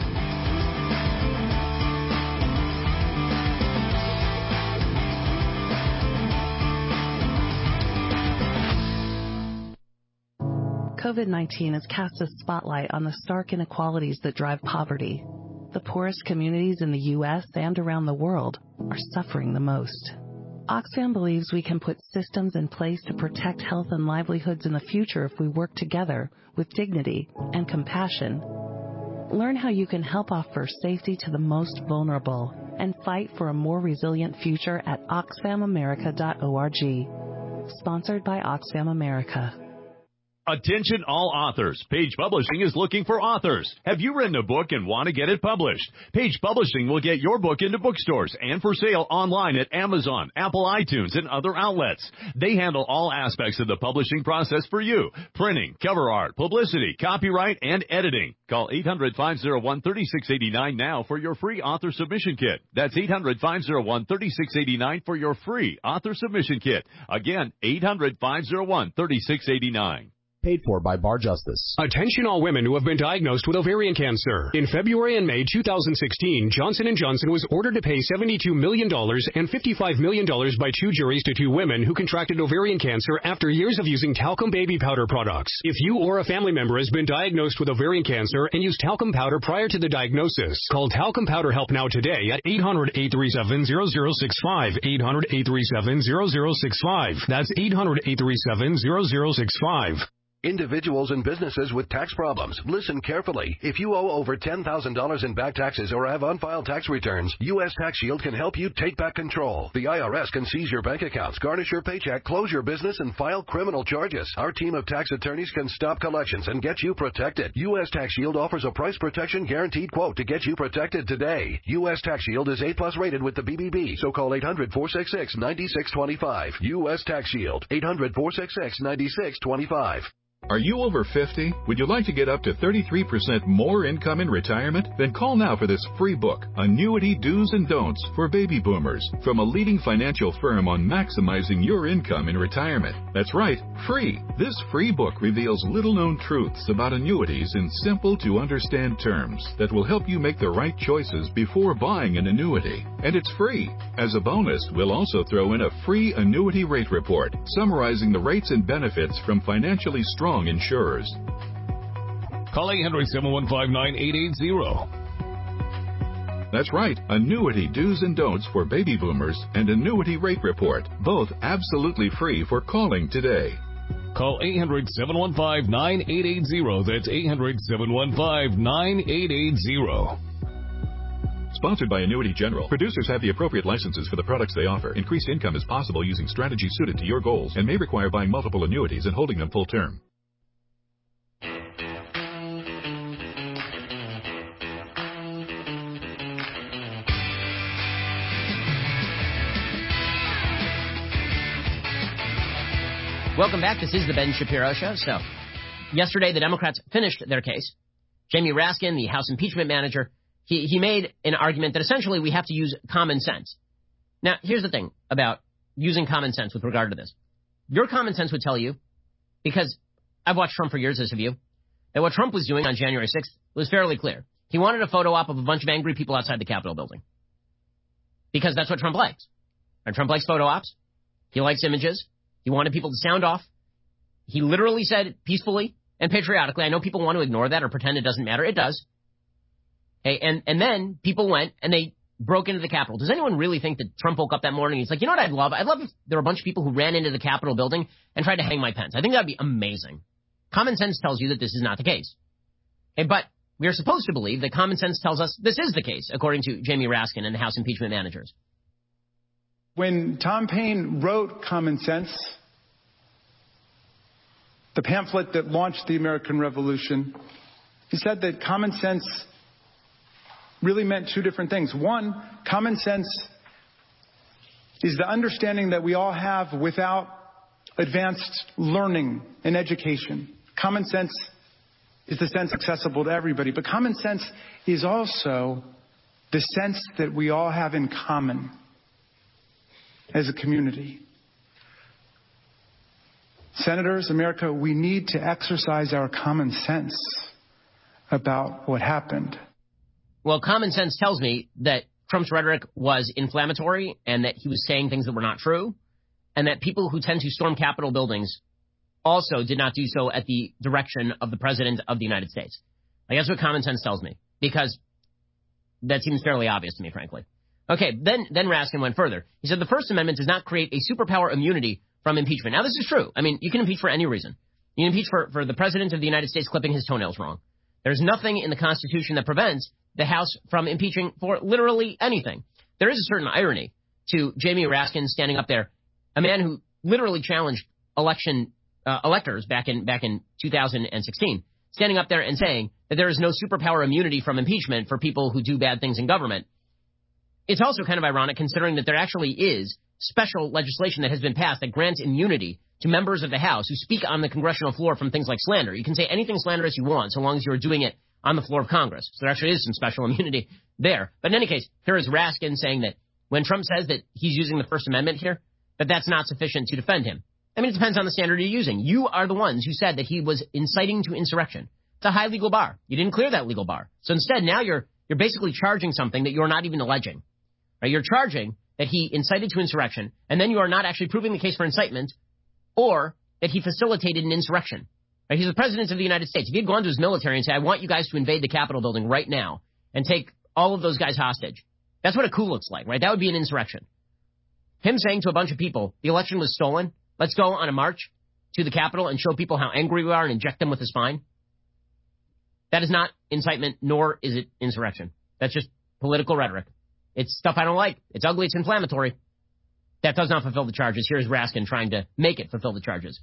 S5: COVID nineteen has cast a spotlight on the stark inequalities that drive poverty. The poorest communities in the U S and around the world are suffering the most. Oxfam believes we can put systems in place to protect health and livelihoods in the future if we work together with dignity and compassion. Learn how you can help offer safety to the most vulnerable and fight for a more resilient future at oxfam america dot org. Sponsored by Oxfam America.
S22: Attention all authors. Page Publishing is looking for authors. Have you written a book and want to get it published? Page Publishing will get your book into bookstores and for sale online at Amazon, Apple iTunes, and other outlets. They handle all aspects of the publishing process for you. Printing, cover art, publicity, copyright, and editing. Call eight hundred, five oh one, three six eight nine now for your free author submission kit. That's eight hundred, five oh one, three six eight nine for your free author submission kit. Again, eight hundred, five oh one, three six eight nine.
S21: Paid for by Bar Justice.
S18: Attention all women who have been diagnosed with ovarian cancer. In February and May two thousand sixteen, Johnson and Johnson was ordered to pay seventy-two million dollars and fifty-five million dollars by two juries to two women who contracted ovarian cancer after years of using talcum baby powder products. If you or a family member has been diagnosed with ovarian cancer and used talcum powder prior to the diagnosis, call Talcum Powder Help Now today at eight hundred, eight three seven, zero zero six five, eight hundred, eight three seven, zero zero six five. That's eight hundred, eight three seven, zero zero six five.
S20: Individuals and businesses with tax problems, listen carefully. If you owe over ten thousand dollars in back taxes or have unfiled tax returns, U S Tax Shield can help you take back control. The I R S can seize your bank accounts, garnish your paycheck, close your business, and file criminal charges. Our team of tax attorneys can stop collections and get you protected. U S Tax Shield offers a price protection guaranteed quote to get you protected today. U S Tax Shield is A plus rated with the B B B, so call eight hundred, four six six, nine six two five. U S Tax Shield, eight hundred, four six six, nine six two five.
S6: Are you over fifty? Would you like to get up to thirty-three percent more income in retirement? Then call now for this free book, Annuity Do's and Don'ts for Baby Boomers, from a leading financial firm on maximizing your income in retirement. That's right, free. This free book reveals little-known truths about annuities in simple-to-understand terms that will help you make the right choices before buying an annuity. And it's free. As a bonus, we'll also throw in a free annuity rate report summarizing the rates and benefits from financially strong insurers.
S8: Call eight hundred, seven one five, nine eight eight zero.
S6: That's right, Annuity Do's and Don'ts for Baby Boomers and Annuity Rate Report, both absolutely free for calling today.
S8: Call eight hundred, seven one five, nine eight eight zero. That's eight hundred, seven one five, nine eight eight zero.
S6: Sponsored by Annuity General. Producers have the appropriate licenses for the products they offer. Increased income is possible using strategies suited to your goals and may require buying multiple annuities and holding them full term.
S19: Welcome back. This is the Ben Shapiro Show. So, yesterday the Democrats finished their case. Jamie Raskin, the House impeachment manager, he, he made an argument that essentially we have to use common sense. Now, here's the thing about using common sense with regard to this. Your common sense would tell you, because I've watched Trump for years, as have you, that what Trump was doing on January sixth was fairly clear. He wanted a photo op of a bunch of angry people outside the Capitol building. Because that's what Trump likes. And Trump likes photo ops. He likes images. He wanted people to sound off. He literally said peacefully and patriotically. I know people want to ignore that or pretend it doesn't matter. It does. Hey, and, and then people went and they broke into the Capitol. Does anyone really think that Trump woke up that morning and he's like, you know what I'd love? I'd love if there were a bunch of people who ran into the Capitol building and tried to hang Mike Pence. I think that would be amazing. Common sense tells you that this is not the case. Hey, but we are supposed to believe that common sense tells us this is the case, according to Jamie Raskin and the House impeachment managers.
S9: When Tom Paine wrote Common Sense, the pamphlet that launched the American Revolution, he said that common sense really meant two different things. One, common sense is the understanding that we all have without advanced learning and education. Common sense is the sense accessible to everybody. But common sense is also the sense that we all have in common as a community. Senators, America, we need to exercise our common sense about what happened.
S19: Well, common sense tells me that Trump's rhetoric was inflammatory and that he was saying things that were not true, and that people who tend to storm Capitol buildings also did not do so at the direction of the President of the United States. I guess what common sense tells me, because that seems fairly obvious to me, frankly. Okay, then, then Raskin went further. He said the First Amendment does not create a superpower immunity from impeachment. Now, this is true. I mean, you can impeach for any reason. You can impeach for, for the President of the United States clipping his toenails wrong. There's nothing in the Constitution that prevents the House from impeaching for literally anything. There is a certain irony to Jamie Raskin standing up there, a man who literally challenged election uh, electors back in back in two thousand sixteen, standing up there and saying that there is no superpower immunity from impeachment for people who do bad things in government. It's also kind of ironic considering that there actually is special legislation that has been passed that grants immunity to members of the House who speak on the congressional floor from things like slander. You can say anything slanderous you want so long as you're doing it on the floor of Congress. So there actually is some special immunity there. But in any case, here is Raskin saying that when Trump says that he's using the First Amendment here, that that's not sufficient to defend him. I mean, it depends on the standard you're using. You are the ones who said that he was inciting to insurrection. It's a high legal bar. You didn't clear that legal bar. So instead, now you're you're basically charging something that you're not even alleging. Right? You're charging that he incited to insurrection, and then you are not actually proving the case for incitement or that he facilitated an insurrection. Right? He's the President of the United States. If he had gone to his military and said, I want you guys to invade the Capitol building right now and take all of those guys hostage, that's what a coup looks like, right? That would be an insurrection. Him saying to a bunch of people, the election was stolen, let's go on a march to the Capitol and show people how angry we are and inject them with a spine. That is not incitement, nor is it insurrection. That's just political rhetoric. It's stuff I don't like. It's ugly. It's inflammatory. That does not fulfill the charges. Here's Raskin trying to make it fulfill the charges.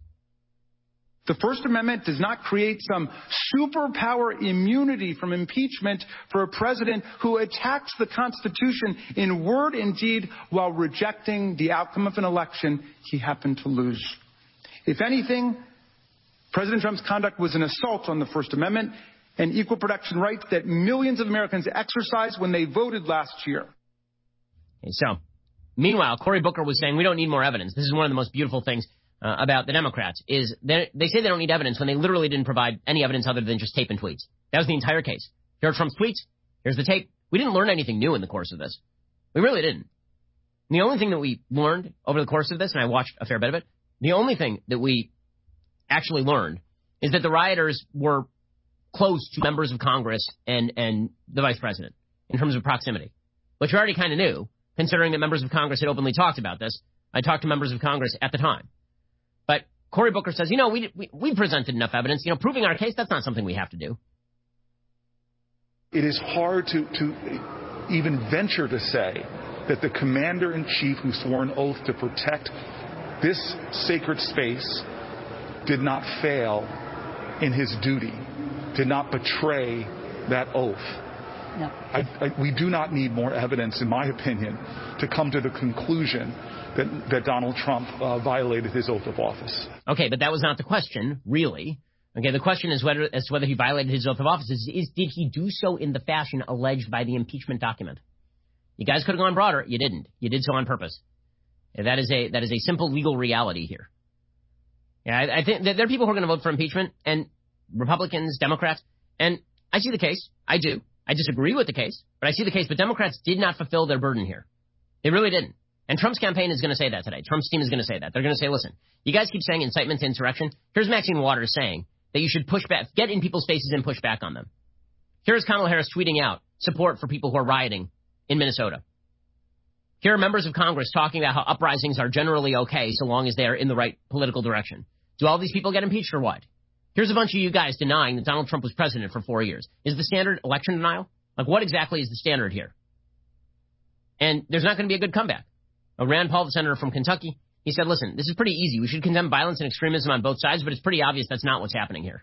S9: The First Amendment does not create some superpower immunity from impeachment for a president who attacks the Constitution in word and deed while rejecting the outcome of an election he happened to lose. If anything, President Trump's conduct was an assault on the First Amendment and equal protection rights that millions of Americans exercised when they voted last year.
S19: Okay, so, meanwhile, Cory Booker was saying we don't need more evidence. This is one of the most beautiful things uh, about the Democrats, is they say they don't need evidence when they literally didn't provide any evidence other than just tape and tweets. That was the entire case. Here are Trump's tweets. Here's the tape. We didn't learn anything new in the course of this. We really didn't. And the only thing that we learned over the course of this, and I watched a fair bit of it, the only thing that we actually learned is that the rioters were close to members of Congress and, and the vice president in terms of proximity, which we already kind of knew, considering that members of Congress had openly talked about this. I talked to members of Congress at the time. But Cory Booker says, you know, we, we, we presented enough evidence. You know, proving our case, that's not something we have to do.
S10: It is hard to, to even venture to say that the commander-in-chief who swore an oath to protect this sacred space did not fail in his duty, did not betray that oath.
S11: No.
S10: I, I, we do not need more evidence, in my opinion, to come to the conclusion that, that Donald Trump uh, violated his oath of office.
S19: Okay, but that was not the question, really. Okay, the question is whether as to whether he violated his oath of office is, is did he do so in the fashion alleged by the impeachment document? You guys could have gone broader. You didn't. You did so on purpose. That is a that is a simple legal reality here. Yeah, I, I think that there are people who are going to vote for impeachment, and Republicans, Democrats, and I see the case. I do. I disagree with the case, but I see the case. But Democrats did not fulfill their burden here. They really didn't. And Trump's campaign is going to say that today. Trump's team is going to say that. They're going to say, listen, you guys keep saying incitement to insurrection. Here's Maxine Waters saying that you should push back, get in people's faces and push back on them. Here's Kamala Harris tweeting out support for people who are rioting in Minnesota. Here are members of Congress talking about how uprisings are generally okay so long as they are in the right political direction. Do all these people get impeached or what? Here's a bunch of you guys denying that Donald Trump was president for four years. Is the standard election denial? Like, what exactly is the standard here? And there's not going to be a good comeback. Uh, Rand Paul, the senator from Kentucky, he said, listen, this is pretty easy. We should condemn violence and extremism on both sides, but it's pretty obvious that's not what's happening here.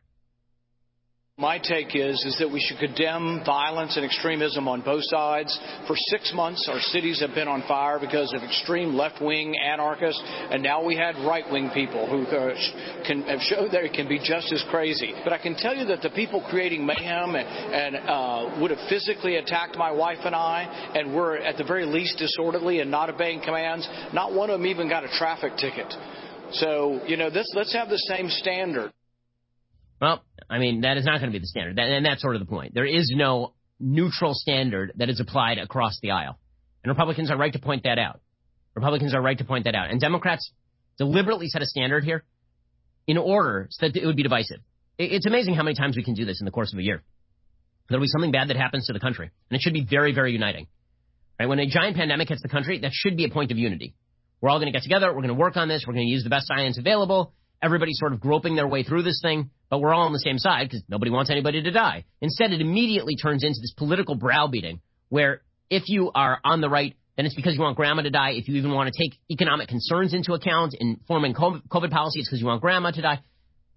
S11: My take is, is that we should condemn violence and extremism on both sides. For six months, our cities have been on fire because of extreme left-wing anarchists, and now we had right-wing people who can have showed that it can be just as crazy. But I can tell you that the people creating mayhem and, and uh, would have physically attacked my wife and I, and were at the very least disorderly and not obeying commands, not one of them even got a traffic ticket. So, you know, this, let's have the same standard.
S19: Well, I mean, that is not going to be the standard. That, and that's sort of the point. There is no neutral standard that is applied across the aisle. And Republicans are right to point that out. Republicans are right to point that out. And Democrats deliberately set a standard here in order so that it would be divisive. It, it's amazing how many times we can do this in the course of a year. There'll be something bad that happens to the country. And it should be very, very uniting. Right? When a giant pandemic hits the country, that should be a point of unity. We're all going to get together. We're going to work on this. We're going to use the best science available. Everybody's sort of groping their way through this thing, but we're all on the same side because nobody wants anybody to die. Instead, it immediately turns into this political browbeating where if you are on the right, then it's because you want grandma to die. If you even want to take economic concerns into account in forming COVID policy, it's because you want grandma to die.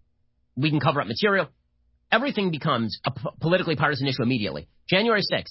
S19: We can cover up material. Everything becomes a p- politically partisan issue immediately. January sixth,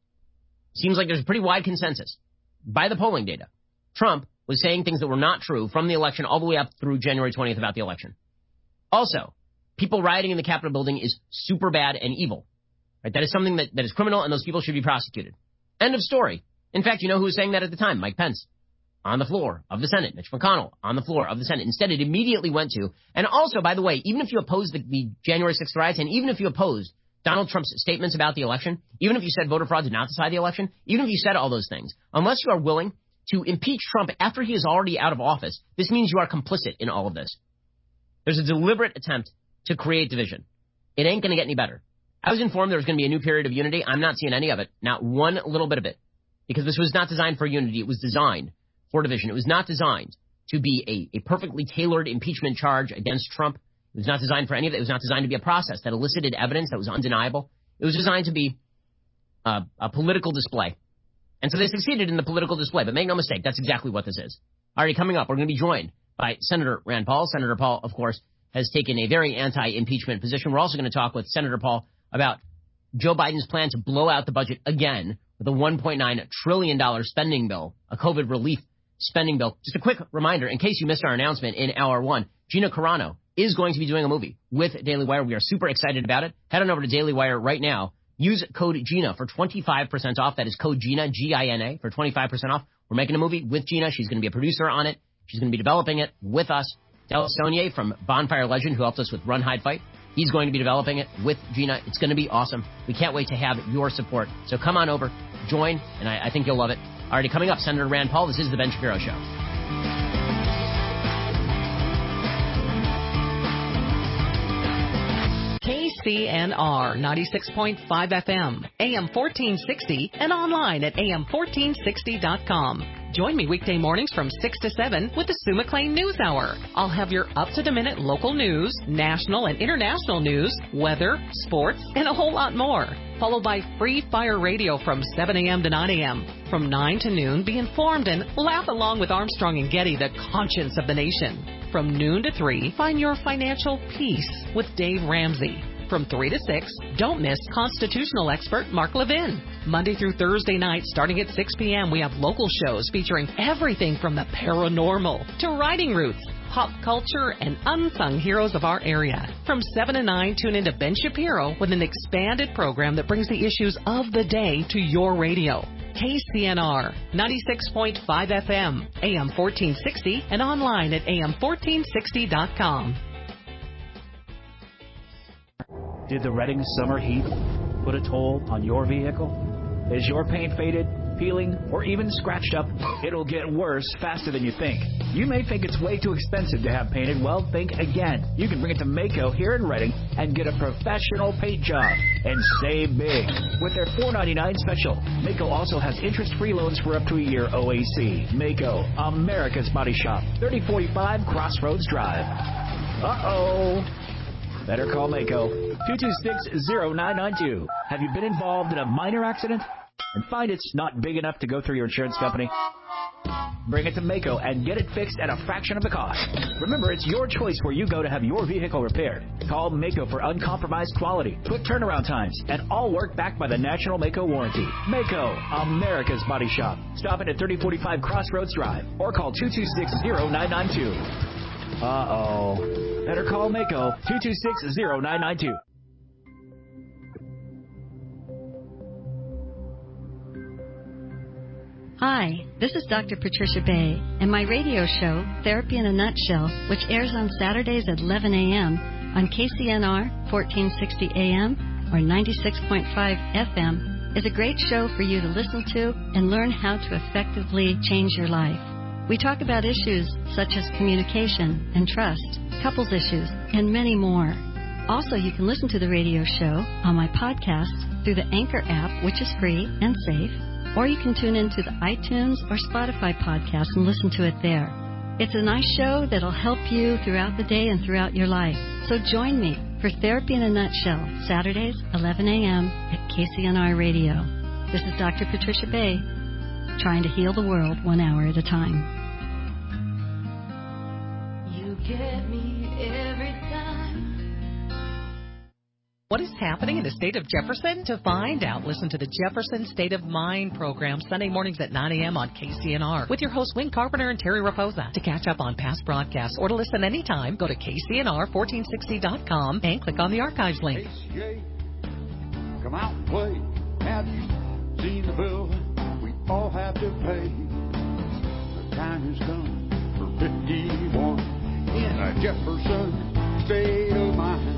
S19: seems like there's a pretty wide consensus by the polling data. Trump was saying things that were not true from the election all the way up through January twentieth about the election. Also, people rioting in the Capitol building is super bad and evil. Right? That is something that, that is criminal, and those people should be prosecuted. End of story. In fact, you know who was saying that at the time? Mike Pence. On the floor of the Senate. Mitch McConnell on the floor of the Senate. Instead, it immediately went to, and also, by the way, even if you opposed the, the January sixth riots, and even if you opposed Donald Trump's statements about the election, even if you said voter fraud did not decide the election, even if you said all those things, unless you are willing to impeach Trump after he is already out of office, this means you are complicit in all of this. There's a deliberate attempt to create division. It ain't going to get any better. I was informed there was going to be a new period of unity. I'm not seeing any of it, not one little bit of it, because this was not designed for unity. It was designed for division. It was not designed to be a, a perfectly tailored impeachment charge against Trump. It was not designed for any of it. It was not designed to be a process that elicited evidence that was undeniable. It was designed to be a, a political display. And so they succeeded in the political display. But make no mistake, that's exactly what this is. Already coming up, we're going to be joined by Senator Rand Paul. Senator Paul, of course, has taken a very anti-impeachment position. We're also going to talk with Senator Paul about Joe Biden's plan to blow out the budget again with a one point nine trillion dollars spending bill, a COVID relief spending bill. Just a quick reminder, in case you missed our announcement in hour one, Gina Carano is going to be doing a movie with Daily Wire. We are super excited about it. Head on over to Daily Wire right now. Use code Gina for twenty-five percent off. That is code Gina, G I N A, for twenty-five percent off. We're making a movie with Gina. She's going to be a producer on it. She's going to be developing it with us. Del Saunier from Bonfire Legend, who helped us with Run, Hide, Fight, he's going to be developing it with Gina. It's going to be awesome. We can't wait to have your support. So come on over, join, and I, I think you'll love it. Already coming up, Senator Rand Paul. This is The Ben Shapiro Show.
S5: K C N R ninety-six point five F M, A M fourteen sixty, and online at A M fourteen sixty dot com. Join me weekday mornings from six to seven with the Sue McLean News Hour. I'll have your up-to-the-minute local news, national and international news, weather, sports, and a whole lot more. Followed by Free Fire Radio from seven a.m. to nine a.m. From nine to noon, be informed and laugh along with Armstrong and Getty, the conscience of the nation. From noon to three, find your financial peace with Dave Ramsey. From three to six, don't miss constitutional expert Mark Levin. Monday through Thursday night, starting at six p.m., we have local shows featuring everything from the paranormal to writing roots, pop culture, and unsung heroes of our area. From seven to nine, tune into Ben Shapiro with an expanded program that brings the issues of the day to your radio. K C N R, ninety-six point five F M, A M fourteen sixty, and online at A M fourteen sixty dot com.
S13: Did the Reading summer heat put a toll on your vehicle? Is your paint faded, peeling, or even scratched up? It'll get worse faster than you think. You may think it's way too expensive to have painted. Well, think again. You can bring it to Maaco here in Reading and get a professional paint job and save big with their four ninety-nine special. Maaco also has interest-free loans for up to a year O A C. Maaco, America's Body Shop, thirty forty-five Crossroads Drive. Uh-oh. Better call Maaco, two two six, zero nine nine two. Have you been involved in a minor accident and find it's not big enough to go through your insurance company? Bring it to Maaco and get it fixed at a fraction of the cost. Remember, it's your choice where you go to have your vehicle repaired. Call Maaco for uncompromised quality, quick turnaround times, and all work backed by the National Maaco Warranty. Maaco, America's Body Shop. Stop in at thirty forty-five Crossroads Drive or call two two six, zero nine nine two. Uh-oh. Better call Maaco, two two six, zero nine nine two.
S14: Hi, this is Doctor Patricia Bay, and my radio show, Therapy in a Nutshell, which airs on Saturdays at eleven a.m. on K C N R fourteen sixty A M or ninety-six point five F M, is a great show for you to listen to and learn how to effectively change your life. We talk about issues such as communication and trust, couples issues, and many more. Also, you can listen to the radio show on my podcast through the Anchor app, which is free and safe, or you can tune into the iTunes or Spotify podcast and listen to it there. It's a nice show that'll help you throughout the day and throughout your life. So join me for Therapy in a Nutshell, Saturdays, eleven a.m. at K C N R Radio. This is Doctor Patricia Bay, trying to heal the world one hour at a time.
S15: You get me every time.
S5: What is happening in the state of Jefferson? To find out, listen to the Jefferson State of Mind program Sunday mornings at nine a.m. on K C N R with your hosts Wayne Carpenter and Terry Raposa. To catch up on past broadcasts or to listen anytime, go to K C N R fourteen sixty dot com and click on the archives link.
S23: A C A, come out and play. Have you seen the bill we all have to pay? The time has come for fifty-one in a Jefferson State of Mind.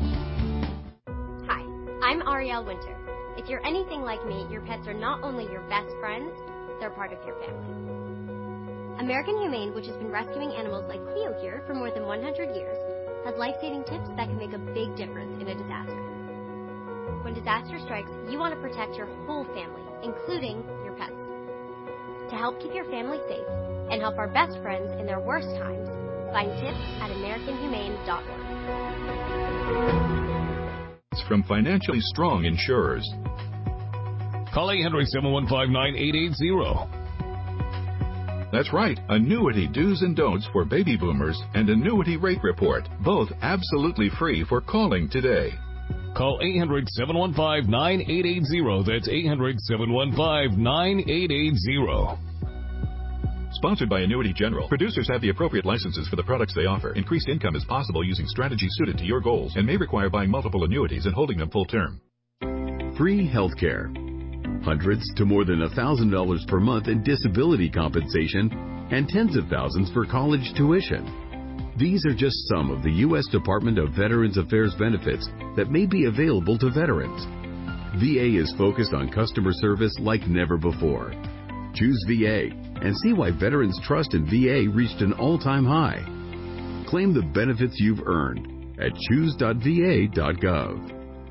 S25: I'm Ariel Winter. If you're anything like me, your pets are not only your best friends, they're part of your family. American Humane, which has been rescuing animals like Cleo here for more than one hundred years, has life-saving tips that can make a big difference in a disaster. When disaster strikes, you want to protect your whole family, including your pets. To help keep your family safe and help our best friends in their worst times, find tips at american humane dot org.
S6: From financially strong insurers.
S8: Call eight hundred, seven one five, nine eight eight zero.
S6: That's right, annuity do's and don'ts for baby boomers and annuity rate report, both absolutely free for calling today.
S8: Call eight hundred, seven one five, nine eight eight zero. That's eight hundred, seven one five, nine eight eight zero.
S6: Sponsored by Annuity General. Producers have the appropriate licenses for the products they offer. Increased income is possible using strategies suited to your goals and may require buying multiple annuities and holding them full term.
S2: Free healthcare. Hundreds to more than one thousand dollars per month in disability compensation and tens of thousands for college tuition. These are just some of the U S Department of Veterans Affairs benefits that may be available to veterans. V A is focused on customer service like never before. Choose V A and see why veterans' trust in V A reached an all-time high. Claim the benefits you've earned at choose dot v a dot gov.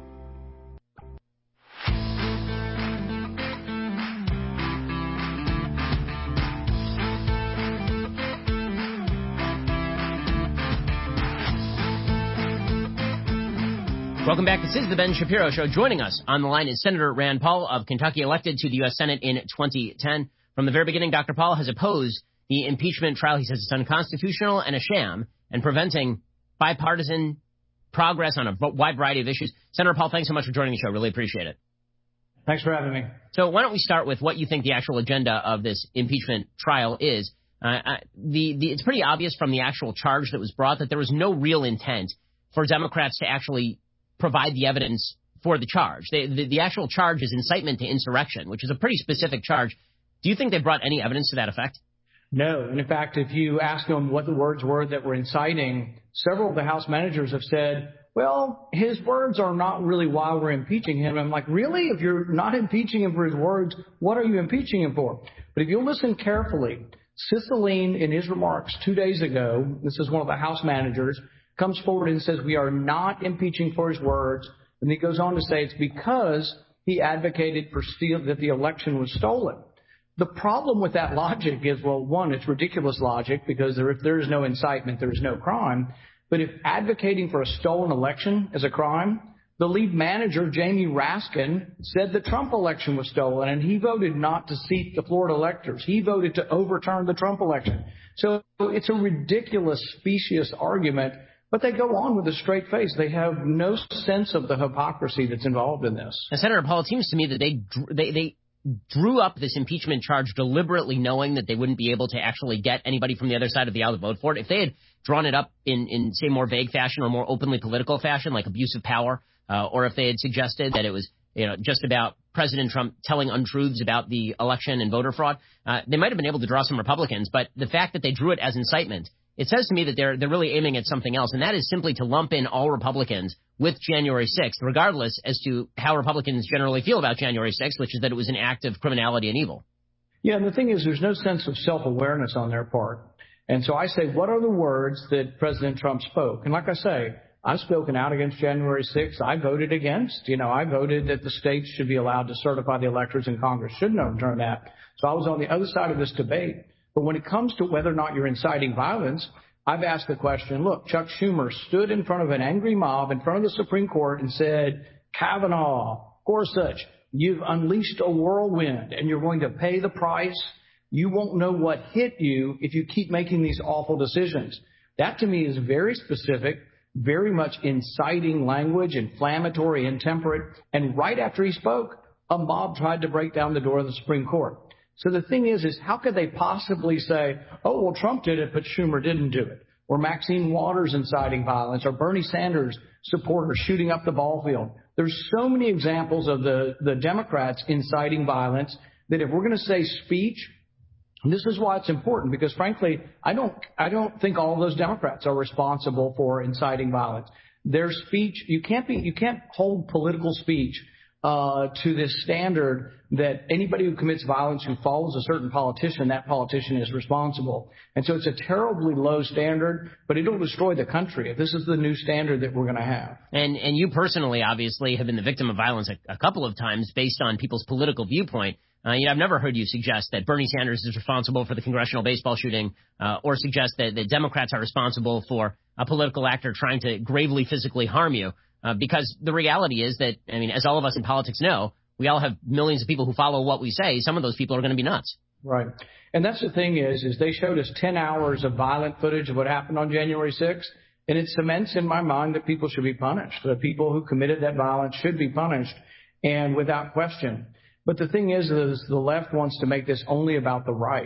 S19: Welcome back. This is the Ben Shapiro Show. Joining us on the line is Senator Rand Paul of Kentucky, elected to the U S Senate in twenty ten. From the very beginning, Doctor Paul has opposed the impeachment trial. He says it's unconstitutional and a sham and preventing bipartisan progress on a wide variety of issues. Senator Paul, thanks so much for joining the show. Really appreciate it.
S12: Thanks for having me.
S19: So why don't we start with what you think the actual agenda of this impeachment trial is. Uh, the, the, it's pretty obvious from the actual charge that was brought that there was no real intent for Democrats to actually provide the evidence for the charge. They, the, the actual charge is incitement to insurrection, which is a pretty specific charge. Do you think they brought any evidence to that effect?
S12: No. And in fact, if you ask them what the words were that were inciting, several of the House managers have said, well, his words are not really why we're impeaching him. I'm like, really? If you're not impeaching him for his words, what are you impeaching him for? But if you listen carefully, Cicilline, in his remarks two days ago, this is one of the House managers, comes forward and says we are not impeaching for his words. And he goes on to say it's because he advocated for steal, that the election was stolen. The problem with that logic is, well, one, it's ridiculous logic because there, if there is no incitement, there is no crime. But if advocating for a stolen election is a crime, the lead manager, Jamie Raskin, said the Trump election was stolen, and he voted not to seat the Florida electors. He voted to overturn the Trump election. So it's a ridiculous, specious argument. But they go on with a straight face. They have no sense of the hypocrisy that's involved in this.
S19: Now, Senator Paul, it seems to me that they, they they drew up this impeachment charge deliberately knowing that they wouldn't be able to actually get anybody from the other side of the aisle to vote for it. If they had drawn it up in, in say, more vague fashion or more openly political fashion, like abuse of power, uh, or if they had suggested that it was, you know, just about President Trump telling untruths about the election and voter fraud, uh, they might have been able to draw some Republicans. But the fact that they drew it as incitement, it says to me that they're they're really aiming at something else, and that is simply to lump in all Republicans with January sixth, regardless as to how Republicans generally feel about January sixth, which is that it was an act of criminality and evil.
S12: Yeah, and the thing is, there's no sense of self-awareness on their part. And so I say, what are the words that President Trump spoke? And like I say, I've spoken out against January sixth. I voted against. You know, I voted that the states should be allowed to certify the electors and Congress shouldn't overturn that. So I was on the other side of this debate. But when it comes to whether or not you're inciting violence, I've asked the question, look, Chuck Schumer stood in front of an angry mob in front of the Supreme Court and said, Kavanaugh, Gorsuch, you've unleashed a whirlwind and you're going to pay the price. You won't know what hit you if you keep making these awful decisions. That to me is very specific, very much inciting language, inflammatory, intemperate. And right after he spoke, a mob tried to break down the door of the Supreme Court. So the thing is, is how could they possibly say, oh, well, Trump did it, but Schumer didn't do it? Or Maxine Waters inciting violence, or Bernie Sanders supporters shooting up the ball field. There's so many examples of the, the Democrats inciting violence that if we're going to say speech, this is why it's important, because frankly, I don't, I don't think all of those Democrats are responsible for inciting violence. Their speech, you can't be, you can't hold political speech Uh, to this standard that anybody who commits violence who follows a certain politician, that politician is responsible. And so it's a terribly low standard, but it'll destroy the country if this is the new standard that we're going to have.
S19: And and you personally, obviously, have been the victim of violence a, a couple of times based on people's political viewpoint. Uh, you know, I've never heard you suggest that Bernie Sanders is responsible for the congressional baseball shooting, uh, or suggest that the Democrats are responsible for a political actor trying to gravely physically harm you. Uh, because the reality is that, I mean, as all of us in politics know, we all have millions of people who follow what we say. Some of those people are going to be nuts.
S12: Right. And that's the thing is, is they showed us ten hours of violent footage of what happened on January sixth. And it cements in my mind that people should be punished. The people who committed that violence should be punished, and without question. But the thing is, is the left wants to make this only about the right.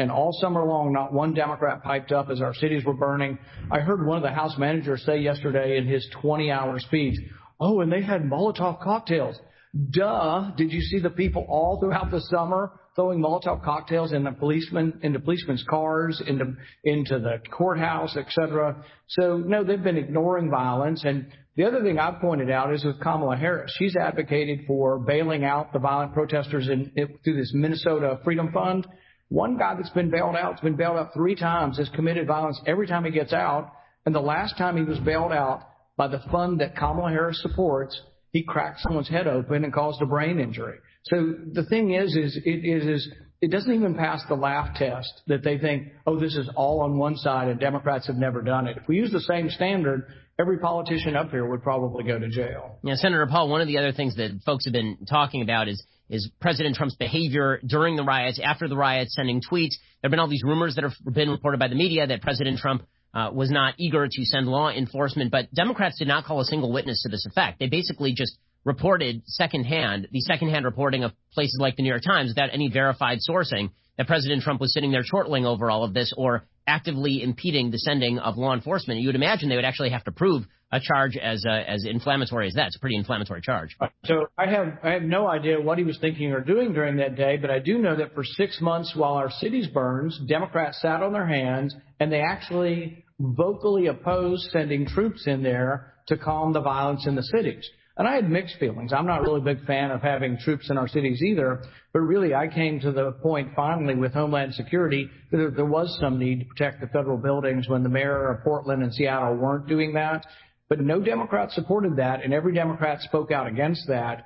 S12: And all summer long, not one Democrat piped up as our cities were burning. I heard one of the House managers say yesterday in his twenty-hour speech, oh, and they had Molotov cocktails. Duh. Did you see the people all throughout the summer throwing Molotov cocktails in the policemen, into policemen's cars, into, into the courthouse, et cetera? So, no, they've been ignoring violence. And the other thing I've pointed out is with Kamala Harris. She's advocated for bailing out the violent protesters in, in, through this Minnesota Freedom Fund. One guy that's been bailed out, has been bailed out three times, has committed violence every time he gets out. And the last time he was bailed out by the fund that Kamala Harris supports, he cracked someone's head open and caused a brain injury. So the thing is, is it is it doesn't even pass the laugh test that they think, oh, this is all on one side and Democrats have never done it. If we use the same standard, every politician up here would probably go to jail.
S19: Yeah, Senator Paul, one of the other things that folks have been talking about is is President Trump's behavior during the riots, after the riots, sending tweets. There have been all these rumors that have been reported by the media that President Trump Uh, was not eager to send law enforcement, but Democrats did not call a single witness to this effect. They basically just reported secondhand, the secondhand reporting of places like the New York Times without any verified sourcing that President Trump was sitting there chortling over all of this or actively impeding the sending of law enforcement. You would imagine they would actually have to prove a charge as uh, as inflammatory as that. It's a pretty inflammatory charge.
S12: So I have I have no idea what he was thinking or doing during that day, but I do know that for six months while our cities burns, Democrats sat on their hands and they actually vocally opposed sending troops in there to calm the violence in the cities. And I had mixed feelings. I'm not really a big fan of having troops in our cities either, but really I came to the point finally with Homeland Security that there was some need to protect the federal buildings when the mayor of Portland and Seattle weren't doing that. But no Democrat supported that, and every Democrat spoke out against that.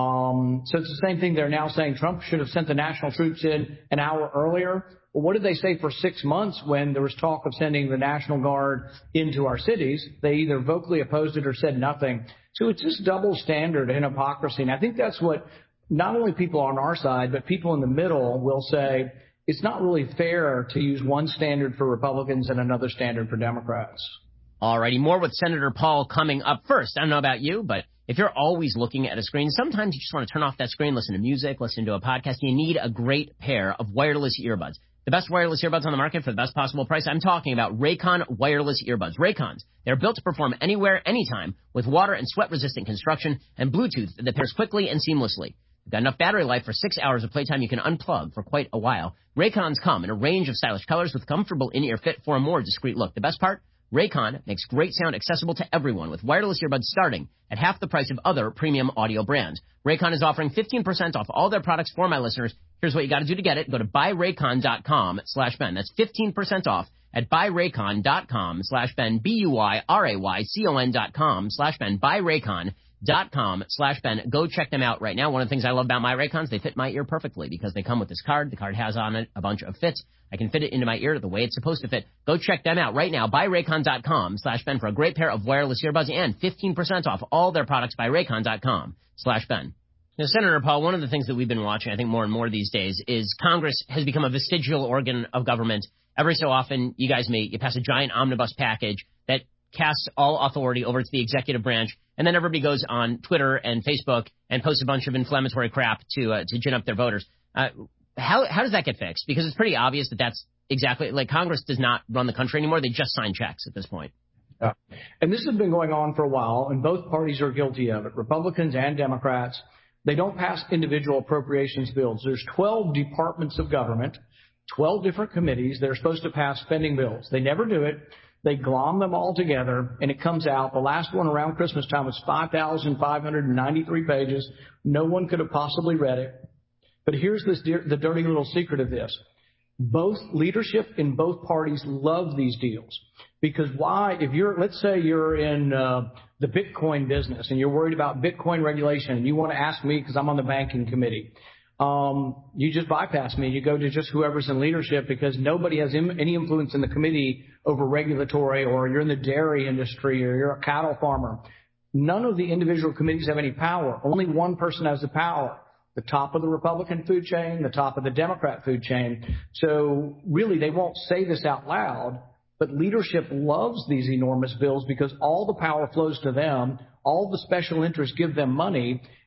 S12: Um, so it's the same thing. They're now saying Trump should have sent the national troops in an hour earlier. Well, what did they say for six months when there was talk of sending the National Guard into our cities? They either vocally opposed it or said nothing. So it's just double standard and hypocrisy. And I think that's what not only people on our side, but people in the middle will say it's not really fair to use one standard for Republicans and another standard for Democrats.
S19: All righty, more with Senator Paul coming up first. I don't know about you, but if you're always looking at a screen, sometimes you just want to turn off that screen, listen to music, listen to a podcast. You need a great pair of wireless earbuds. The best wireless earbuds on the market for the best possible price. I'm talking about Raycon wireless earbuds. Raycons, they're built to perform anywhere, anytime, with water and sweat-resistant construction and Bluetooth that pairs quickly and seamlessly. You've got enough battery life for six hours of playtime you can unplug for quite a while. Raycons come in a range of stylish colors with comfortable in-ear fit for a more discreet look. The best part? Raycon makes great sound accessible to everyone with wireless earbuds starting at half the price of other premium audio brands. Raycon is offering fifteen percent off all their products for my listeners. Here's what you got to do to get it. Go to buyraycon.com slash Ben. That's fifteen percent off at buyraycon.com slash Ben. B U Y R A Y C O N dot com slash Ben. Buyraycon.com slash Ben. Go check them out right now. One of the things I love about my Raycons, they fit my ear perfectly because they come with this card. The card has on it a bunch of fits. I can fit it into my ear the way it's supposed to fit. Go check them out right now. Buyraycon.com slash Ben for a great pair of wireless earbuds and fifteen percent off all their products. Buyraycon.com slash Ben. Now, Senator Paul, one of the things that we've been watching, I think more and more these days, is Congress has become a vestigial organ of government. Every so often, you guys meet, you pass a giant omnibus package that casts all authority over to the executive branch, and then everybody goes on Twitter and Facebook and posts a bunch of inflammatory crap to uh, to gin up their voters. Uh, how how does that get fixed? Because it's pretty obvious that that's exactly, like, Congress does not run the country anymore. They just sign checks at this point.
S12: Yeah. And this has been going on for a while, and both parties are guilty of it, Republicans and Democrats. They don't pass individual appropriations bills. There's twelve departments of government, twelve different committees that are supposed to pass spending bills. They never do it. They glom them all together, and it comes out. The last one around Christmas time was five thousand five hundred ninety-three pages. No one could have possibly read it. But here's this, the dirty little secret of this. Both leadership in both parties love these deals. Because why, if you're, let's say you're in uh, the Bitcoin business and you're worried about Bitcoin regulation and you want to ask me because I'm on the banking committee, um, you just bypass me. You go to just whoever's in leadership because nobody has im- any influence in the committee over regulatory, or you're in the dairy industry, or you're a cattle farmer. None of the individual committees have any power. Only one person has the power. The top of the Republican food chain, the top of the Democrat food chain. So really, they won't say this out loud, but leadership loves these enormous bills because all the power flows to them. All the special interests give them money.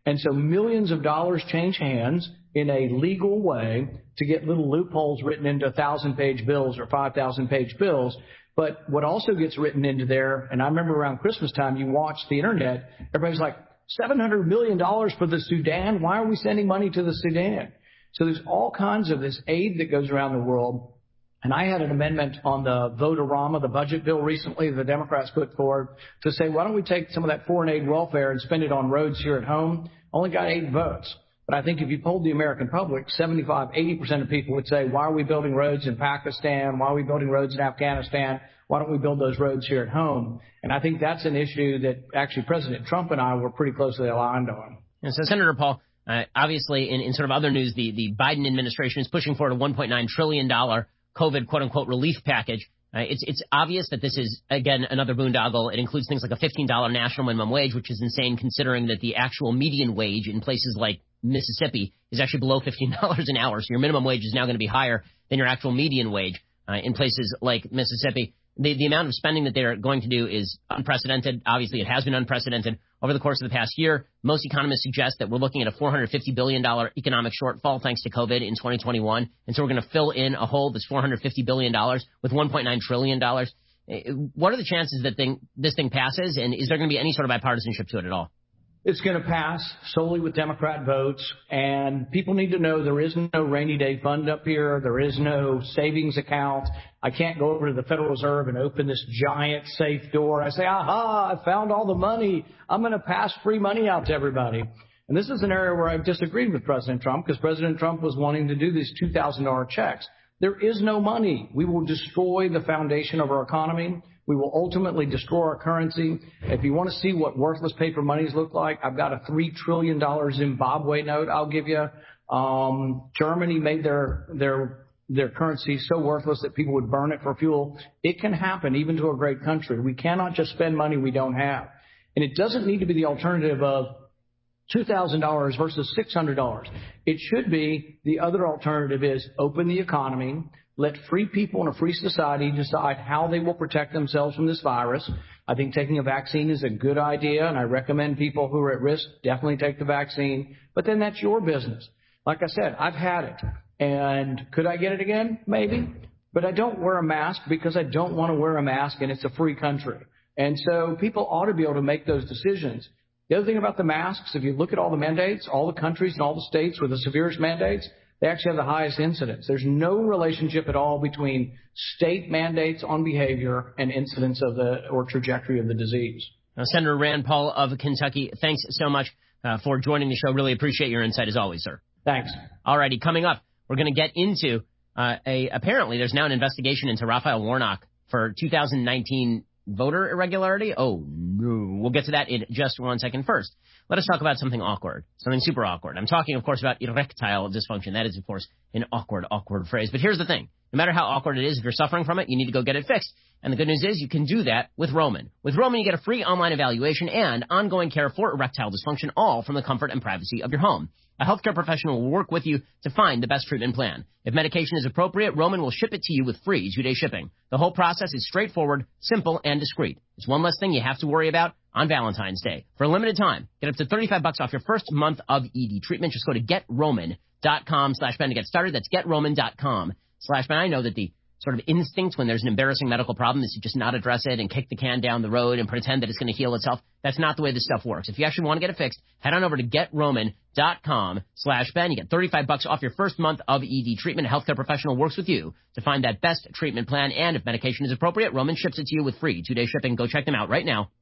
S12: And so millions of dollars change hands in a legal way to get little loopholes written into one thousand page bills or five thousand page bills. But what also gets written into there, and I remember around Christmas time, you watch the internet, everybody's like, seven hundred million dollars for the Sudan? Why are we sending money to the Sudan? So there's all kinds of this aid that goes around the world. And I had an amendment on the Vote-A-Rama, the budget bill recently the Democrats put forward to say, why don't we take some of that foreign aid welfare and spend it on roads here at home? Only got eight votes. But I think if you polled the American public, seventy-five, eighty percent of people would say, why are we building roads in Pakistan? Why are we building roads in Afghanistan? Why don't we build those roads here at home? And I think that's an issue that actually President Trump and I were pretty closely aligned on.
S19: And so, Senator Paul, uh, obviously in, in sort of other news, the, the Biden administration is pushing forward a one point nine trillion dollars COVID quote-unquote relief package. Uh, it's, it's obvious that this is, again, another boondoggle. It includes things like a fifteen dollars national minimum wage, which is insane considering that the actual median wage in places like Mississippi is actually below fifteen dollars an hour. So your minimum wage is now going to be higher than your actual median wage uh, in places like Mississippi. The, the amount of spending that they're going to do is unprecedented. Obviously, it has been unprecedented over the course of the past year. Most economists suggest that we're looking at a four hundred fifty billion dollars economic shortfall thanks to COVID in twenty twenty-one. And so we're going to fill in a hole that's four hundred fifty billion dollars with one point nine trillion dollars. What are the chances that thing, this thing passes? And is there going to be any sort of bipartisanship to it at all?
S12: It's going to pass solely with Democrat votes, and people need to know there is no rainy day fund up here. There is no savings account. I can't go over to the Federal Reserve and open this giant safe door. I say, aha, I found all the money. I'm going to pass free money out to everybody. And this is an area where I've disagreed with President Trump because President Trump was wanting to do these two thousand dollars checks. There is no money. We will destroy the foundation of our economy. We will ultimately destroy our currency. If you want to see what worthless paper monies look like, I've got a three trillion dollars Zimbabwe note I'll give you. Um, Germany made their, their, their currency so worthless that people would burn it for fuel. It can happen even to a great country. We cannot just spend money we don't have. And it doesn't need to be the alternative of two thousand dollars versus six hundred dollars. It should be the other alternative is open the economy. Let free people in a free society decide how they will protect themselves from this virus. I think taking a vaccine is a good idea, and I recommend people who are at risk definitely take the vaccine. But then that's your business. Like I said, I've had it. And could I get it again? Maybe. But I don't wear a mask because I don't want to wear a mask, and it's a free country. And so people ought to be able to make those decisions. The other thing about the masks, if you look at all the mandates, all the countries and all the states with the severest mandates, they actually have the highest incidence. There's no relationship at all between state mandates on behavior and incidence of the or trajectory of the disease.
S19: Now, Senator Rand Paul of Kentucky, thanks so much uh, for joining the show. Really appreciate your insight as always, sir.
S12: Thanks.
S19: All righty, coming up, we're going to get into uh, a apparently there's now an investigation into Raphael Warnock for two thousand nineteen voter irregularity. Oh, no. We'll get to that in just one second. First, let us talk about something awkward, something super awkward. I'm talking, of course, about erectile dysfunction. That is, of course, an awkward, awkward phrase. But here's the thing. No matter how awkward it is, if you're suffering from it, you need to go get it fixed. And the good news is you can do that with Roman. With Roman, you get a free online evaluation and ongoing care for erectile dysfunction, all from the comfort and privacy of your home. A healthcare professional will work with you to find the best treatment plan. If medication is appropriate, Roman will ship it to you with free two-day shipping. The whole process is straightforward, simple, and discreet. It's one less thing you have to worry about on Valentine's Day. For a limited time, get up to thirty-five bucks off your first month of E D treatment. Just go to getroman.com slash Ben to get started. That's getroman.com slash Ben. I know that the sort of instinct when there's an embarrassing medical problem is to just not address it and kick the can down the road and pretend that it's going to heal itself. That's not the way this stuff works. If you actually want to get it fixed, head on over to getroman.com slash Ben. You get thirty-five bucks off your first month of E D treatment. A healthcare professional works with you to find that best treatment plan. And if medication is appropriate, Roman ships it to you with free two-day shipping. Go check them out right now.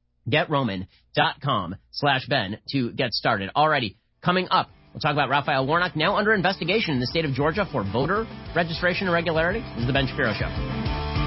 S19: getroman.com slash Ben to get started. Alrighty, coming up, we'll talk about Raphael Warnock, now under investigation in the state of Georgia for voter registration irregularity. This is the Ben Shapiro Show.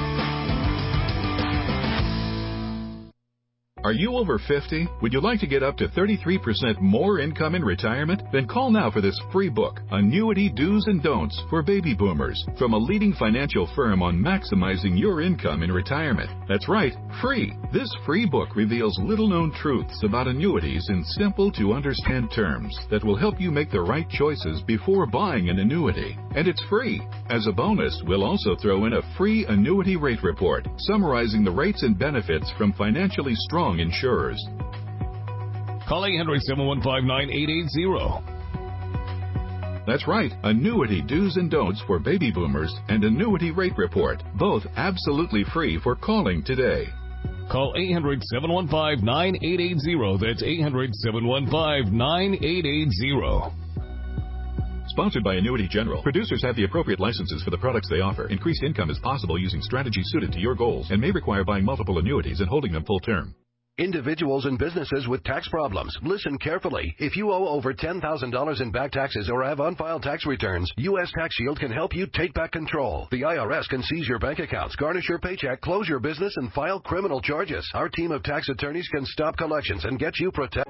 S6: Are you over fifty? Would you like to get up to thirty-three percent more income in retirement? Then call now for this free book, Annuity Do's and Don'ts for Baby Boomers, from a leading financial firm on maximizing your income in retirement. That's right, free. This free book reveals little-known truths about annuities in simple-to-understand terms that will help you make the right choices before buying an annuity. And it's free. As a bonus, we'll also throw in a free annuity rate report summarizing the rates and benefits from financially strong insurers.
S8: Call eight hundred, seven one five, nine eight eight zero.
S6: That's right, annuity do's and don'ts for baby boomers and annuity rate report, both absolutely free for calling today.
S8: Call eight hundred, seven one five, nine eight eight zero. That's eight hundred, seven one five, nine eight eight zero.
S6: Sponsored by Annuity General. Producers have the appropriate licenses for the products they offer. Increased income is possible using strategies suited to your goals and may require buying multiple annuities and holding them full term.
S20: Individuals and businesses with tax problems, listen carefully. If you owe over ten thousand dollars in back taxes or have unfiled tax returns, U S Tax Shield can help you take back control. The I R S can seize your bank accounts, garnish your paycheck, close your business, and file criminal charges. Our team of tax attorneys can stop collections and get you protected.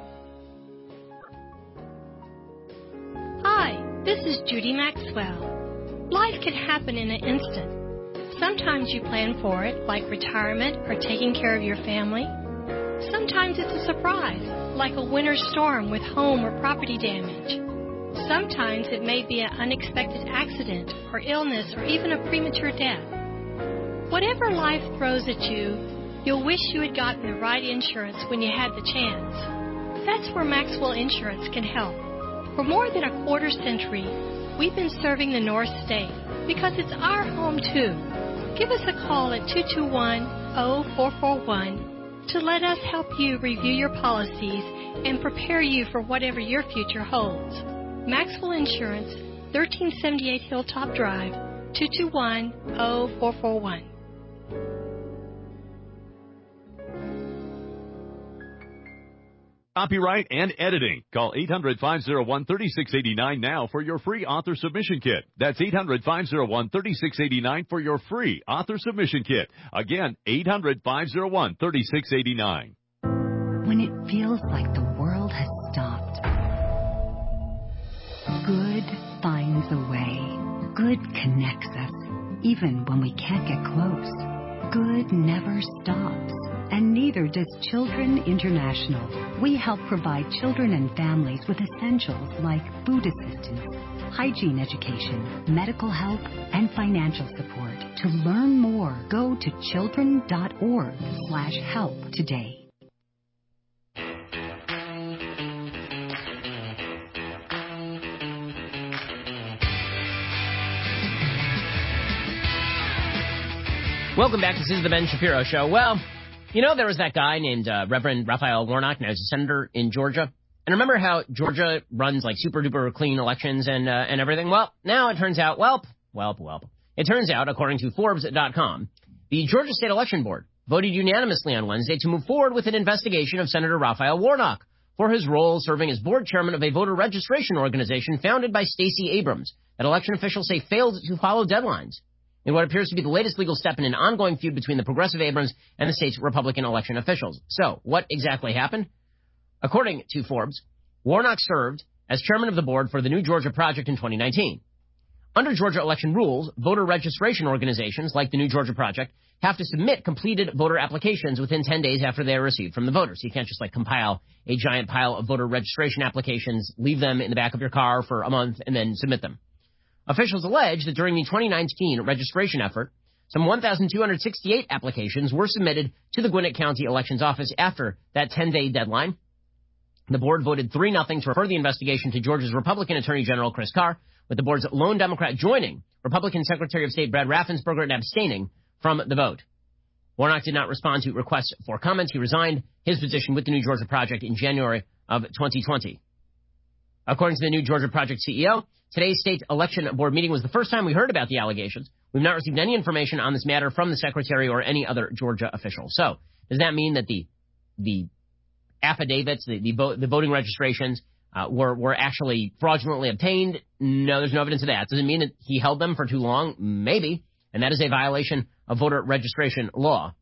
S3: Hi, this is Judy Maxwell. Life can happen in an instant. Sometimes you plan for it, like retirement or taking care of your family. Sometimes it's a surprise, like a winter storm with home or property damage. Sometimes it may be an unexpected accident or illness or even a premature death. Whatever life throws at you, you'll wish you had gotten the right insurance when you had the chance. That's where Maxwell Insurance can help. For more than a quarter century, we've been serving the North State because it's our home too. Give us a call at two two one, zero four four one to let us help you review your policies and prepare you for whatever your future holds. Maxwell Insurance, thirteen seventy-eight Hilltop Drive, two two one, zero four four one.
S22: Copyright and editing. Call eight hundred, five oh one, three six eight nine now for your free author submission kit. That's eight hundred, five oh one, three six eight nine for your free author submission kit. Again, eight hundred, five oh one, three six eight nine.
S4: When it feels like the world has stopped, good finds a way. Good connects us, even when we can't get close. Good never stops. And neither does Children International. We help provide children and families with essentials like food assistance, hygiene education, medical help, and financial support. To learn more, go to children.org slash help today.
S19: Welcome back. This is the Ben Shapiro Show. Well, you know, there was that guy named uh, Reverend Raphael Warnock, now he's a senator in Georgia. And remember how Georgia runs like super duper clean elections and uh, and everything? Well, now it turns out, welp, welp, welp. It turns out, according to Forbes dot com, the Georgia State Election Board voted unanimously on Wednesday to move forward with an investigation of Senator Raphael Warnock for his role serving as board chairman of a voter registration organization founded by Stacey Abrams that election officials say failed to follow deadlines in what appears to be the latest legal step in an ongoing feud between the progressive Abrams and the state's Republican election officials. So, what exactly happened? According to Forbes, Warnock served as chairman of the board for the New Georgia Project in twenty nineteen. Under Georgia election rules, voter registration organizations like the New Georgia Project have to submit completed voter applications within ten days after they are received from the voters. You can't just like compile a giant pile of voter registration applications, leave them in the back of your car for a month, and then submit them. Officials allege that during the twenty nineteen registration effort, some one thousand two hundred sixty-eight applications were submitted to the Gwinnett County Elections Office after that ten-day deadline. The board voted three nothing to refer the investigation to Georgia's Republican Attorney General Chris Carr, with the board's lone Democrat joining Republican Secretary of State Brad Raffensperger and abstaining from the vote. Warnock did not respond to requests for comments. He resigned his position with the New Georgia Project in January of twenty twenty. According to the New Georgia Project C E O, today's state election board meeting was the first time we heard about the allegations. We've not received any information on this matter from the secretary or any other Georgia official. So, does that mean that the the affidavits, the the, vo- the voting registrations uh, were were actually fraudulently obtained? No, there's no evidence of that. Does it mean that he held them for too long? Maybe, and that is a violation of voter registration law.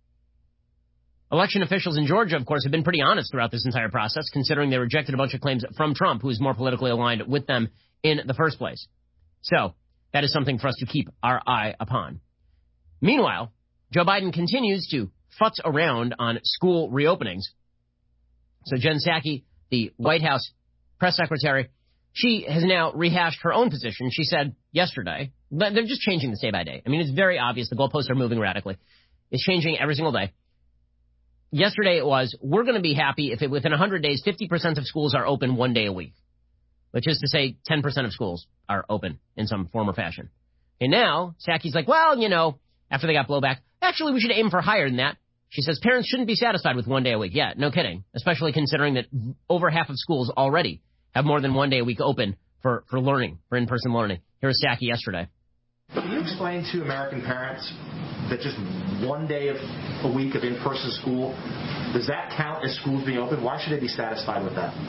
S19: Election officials in Georgia, of course, have been pretty honest throughout this entire process, considering they rejected a bunch of claims from Trump, who is more politically aligned with them in the first place. So, that is something for us to keep our eye upon. Meanwhile, Joe Biden continues to futz around on school reopenings. So Jen Psaki, the White House press secretary, she has now rehashed her own position. She said yesterday, but they're just changing this day by day. I mean, it's very obvious. The goalposts are moving radically. It's changing every single day. yesterday it was, we're going to be happy if it, within one hundred days, fifty percent of schools are open one day a week, which is to say ten percent of schools are open in some form or fashion. And now Psaki's like, well, you know, after they got blowback, actually we should aim for higher than that. She says parents shouldn't be satisfied with one day a week. Yeah, no kidding, especially considering that over half of schools already have more than one day a week open for, for learning, for in-person learning. Here was Psaki yesterday.
S1: Can you explain to American parents that just one day of a week of in-person school, does that count as schools being open? Why should they be satisfied with that?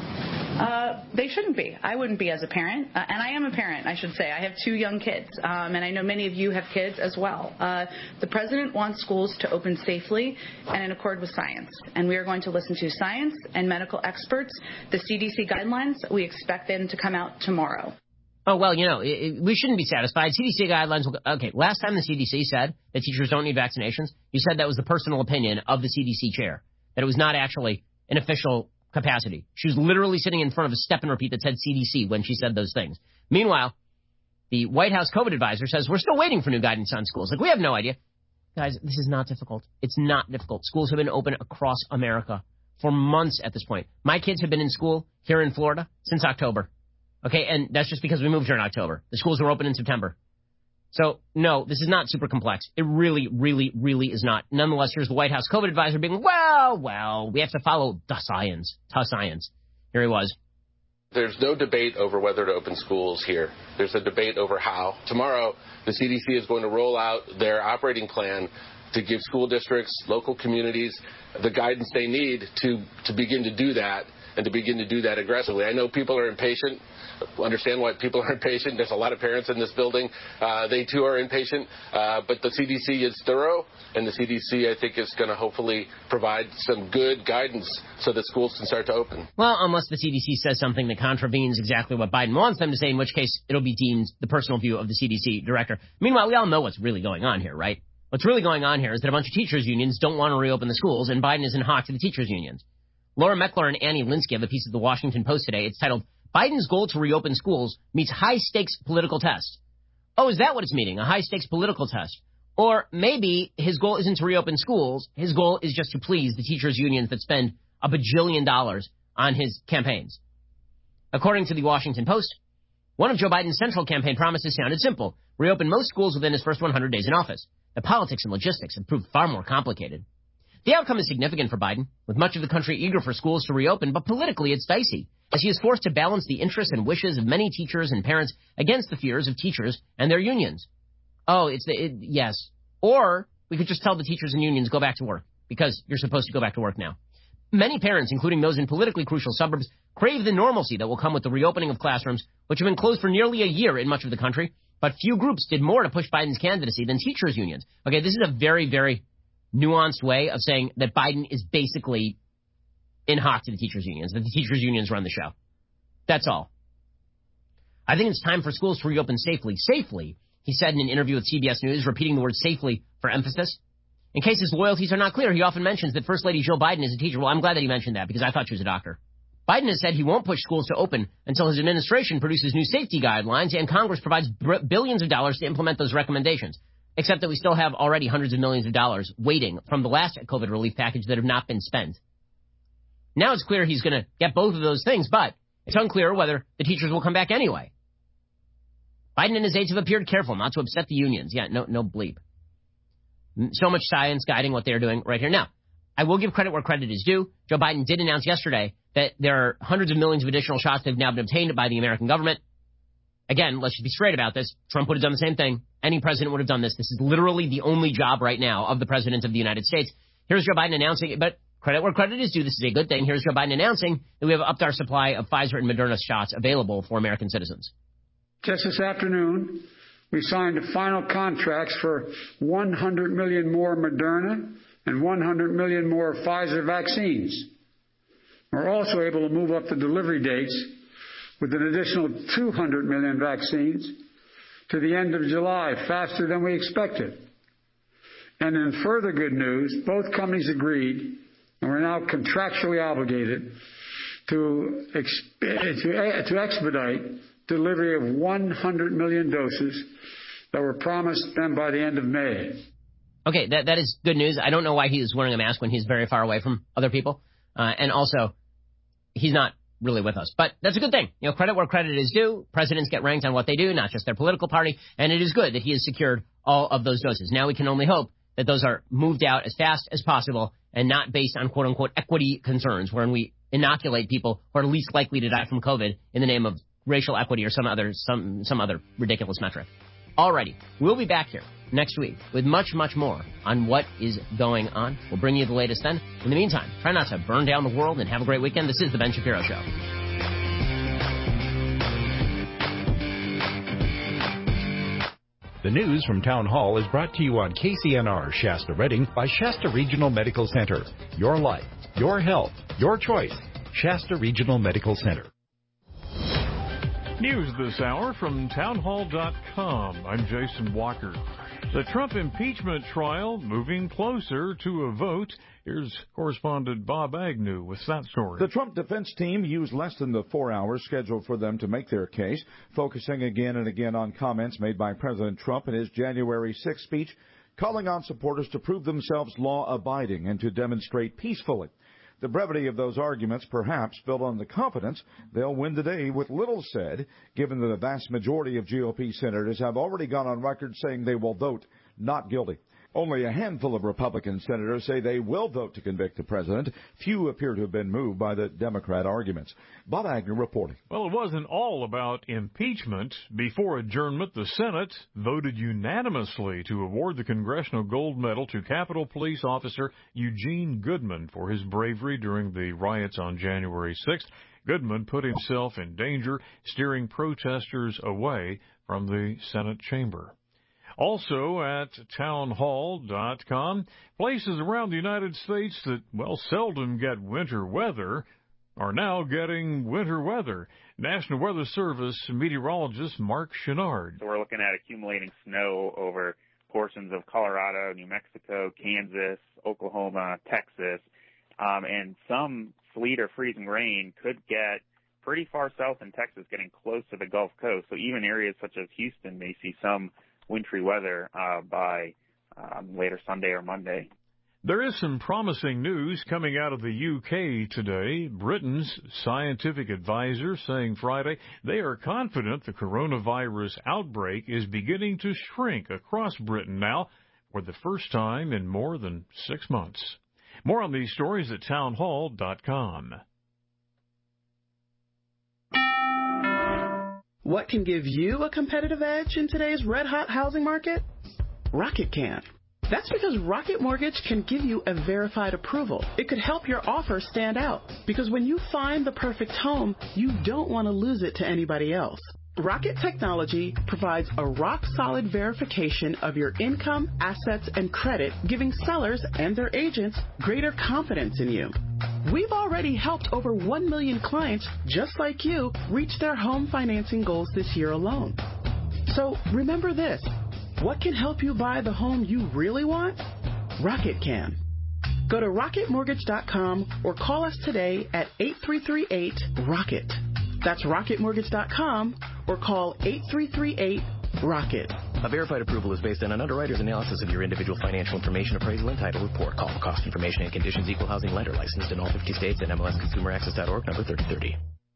S7: Uh, they shouldn't be. I wouldn't be as a parent. Uh, and I am a parent, I should say. I have two young kids, um, and I know many of you have kids as well. Uh, the president wants schools to open safely and in accord with science. And we are going to listen to science and medical experts. The C D C guidelines, we expect them to come out tomorrow.
S19: Oh, well, you know, it, it, we shouldn't be satisfied. C D C guidelines will go, okay, last time the C D C said that teachers don't need vaccinations, you said that was the personal opinion of the C D C chair, that it was not actually an official capacity. She was literally sitting in front of a step and repeat that said C D C when she said those things. Meanwhile, the White House COVID advisor says we're still waiting for new guidance on schools. Like, we have no idea. Guys, this is not difficult. It's not difficult. Schools have been open across America for months at this point. My kids have been in school here in Florida since October. Okay, and that's just because we moved here in October. The schools were open in September. So, no, this is not super complex. It really, really, really is not. Nonetheless, here's the White House COVID advisor being, well, well, we have to follow the science, the science. Here he was.
S16: There's no debate over whether to open schools here. There's a debate over how. Tomorrow, the C D C is going to roll out their operating plan to give school districts, local communities, the guidance they need to, to begin to do that, and to begin to do that aggressively. I know people are impatient. Understand why people are impatient. There's a lot of parents in this building. Uh, they, too, are impatient. Uh, but the C D C is thorough, and the C D C, I think, is going to hopefully provide some good guidance so that schools can start to open.
S19: Well, unless the C D C says something that contravenes exactly what Biden wants them to say, in which case it'll be deemed the personal view of the C D C director. Meanwhile, we all know what's really going on here, right? What's really going on here is that a bunch of teachers' unions don't want to reopen the schools, and Biden is in hock to the teachers' unions. Laura Meckler and Annie Linsky have a piece of the Washington Post today. It's titled, Biden's goal to reopen schools meets high-stakes political test. Oh, is that what it's meaning, a high-stakes political test? Or maybe his goal isn't to reopen schools. His goal is just to please the teachers' unions that spend a bajillion dollars on his campaigns. According to the Washington Post, one of Joe Biden's central campaign promises sounded simple. Reopen most schools within his first one hundred days in office. The politics and logistics have proved far more complicated. The outcome is significant for Biden, with much of the country eager for schools to reopen, but politically it's dicey, as he is forced to balance the interests and wishes of many teachers and parents against the fears of teachers and their unions. Oh, it's the, it, yes. Or we could just tell the teachers and unions, go back to work, because you're supposed to go back to work now. Many parents, including those in politically crucial suburbs, crave the normalcy that will come with the reopening of classrooms, which have been closed for nearly a year in much of the country, but few groups did more to push Biden's candidacy than teachers' unions. Okay, this is a very, very nuanced way of saying that Biden is basically in hock to the teachers' unions, that the teachers' unions run the show. That's all. I think it's time for schools to reopen safely. Safely, he said in an interview with C B S News, repeating the word safely for emphasis. In case his loyalties are not clear, he often mentions that First Lady Jill Biden is a teacher. Well, I'm glad that he mentioned that, because I thought she was a doctor. Biden has said he won't push schools to open until his administration produces new safety guidelines and Congress provides b- billions of dollars to implement those recommendations. Except that we still have already hundreds of millions of dollars waiting from the last COVID relief package that have not been spent. Now it's clear he's going to get both of those things, but it's unclear whether the teachers will come back anyway. Biden and his aides have appeared careful not to upset the unions. Yeah, no, no bleep. So much science guiding what they're doing right here. Now, I will give credit where credit is due. Joe Biden did announce yesterday that there are hundreds of millions of additional shots that have now been obtained by the American government. Again, let's just be straight about this. Trump would have done the same thing. Any president would have done this. This is literally the only job right now of the president of the United States. Here's Joe Biden announcing it, but credit where credit is due. This is a good thing. Here's Joe Biden announcing that we have upped our supply of Pfizer and Moderna shots available for American citizens.
S23: Just this afternoon, we signed final contracts for one hundred million more Moderna and one hundred million more Pfizer vaccines. We're also able to move up the delivery dates with an additional two hundred million vaccines to the end of July, faster than we expected. And in further good news, both companies agreed, and we're now contractually obligated to, exp- to, to expedite delivery of one hundred million doses that were promised them by the end of May.
S19: Okay, that that is good news. I don't know why he is wearing a mask when he's very far away from other people. Uh, and also, he's not really with us. But that's a good thing. You know, credit where credit is due. Presidents get ranked on what they do, not just their political party. And it is good that he has secured all of those doses. Now we can only hope that those are moved out as fast as possible and not based on quote-unquote equity concerns, wherein we inoculate people who are least likely to die from COVID in the name of racial equity or some other some some other ridiculous metric. Alrighty, we'll be back here next week with much, much more on what is going on. We'll bring you the latest then. In the meantime, try not to burn down the world and have a great weekend. This is The Ben Shapiro Show.
S9: The news from Town Hall is brought to you on K C N R Shasta Redding by Shasta Regional Medical Center. Your life, your health, your choice. Shasta Regional Medical Center.
S17: News this hour from townhall dot com. I'm Jason Walker. The Trump impeachment trial moving closer to a vote. Here's correspondent Bob Agnew with that story.
S18: The Trump defense team used less than the four hours scheduled for them to make their case, focusing again and again on comments made by President Trump in his January sixth speech, calling on supporters to prove themselves law-abiding and to demonstrate peacefully. The brevity of those arguments perhaps built on the confidence they'll win the day with little said, given that the vast majority of G O P senators have already gone on record saying they will vote not guilty. Only a handful of Republican senators say they will vote to convict the president. Few appear to have been moved by the Democrat arguments. Bob Agnew reporting.
S17: Well, it wasn't all about impeachment. Before adjournment, the Senate voted unanimously to award the Congressional Gold Medal to Capitol Police Officer Eugene Goodman for his bravery during the riots on January sixth. Goodman put himself in danger, steering protesters away from the Senate chamber. Also at townhall dot com, places around the United States that, well, seldom get winter weather are now getting winter weather. National Weather Service meteorologist Mark Chenard.
S21: So we're looking at accumulating snow over portions of Colorado, New Mexico, Kansas, Oklahoma, Texas, um, and some sleet or freezing rain could get pretty far south in Texas, getting close to the Gulf Coast. So even areas such as Houston may see some wintry weather uh, by um, later Sunday or Monday.
S17: There is some promising news coming out of the U K today. Britain's scientific advisor saying Friday they are confident the coronavirus outbreak is beginning to shrink across Britain now for the first time in more than six months. More on these stories at townhall dot com.
S24: What can give you a competitive edge in today's red-hot housing market? Rocket can. That's because Rocket Mortgage can give you a verified approval. It could help your offer stand out, because when you find the perfect home, you don't want to lose it to anybody else. Rocket Technology provides a rock-solid verification of your income, assets, and credit, giving sellers and their agents greater confidence in you. We've already helped over one million clients just like you reach their home financing goals this year alone. So remember this. What can help you buy the home you really want? Rocket can. Go to rocket mortgage dot com or call us today at eight three three eight, ROCKET. That's rocket mortgage dot com or call eight three three eight, ROCKET.
S26: A verified approval is based on an underwriter's analysis of your individual financial information, appraisal, and title report. Call for cost information and conditions. Equal housing lender licensed in all fifty states and M L S consumer access dot org, number thirty thirty.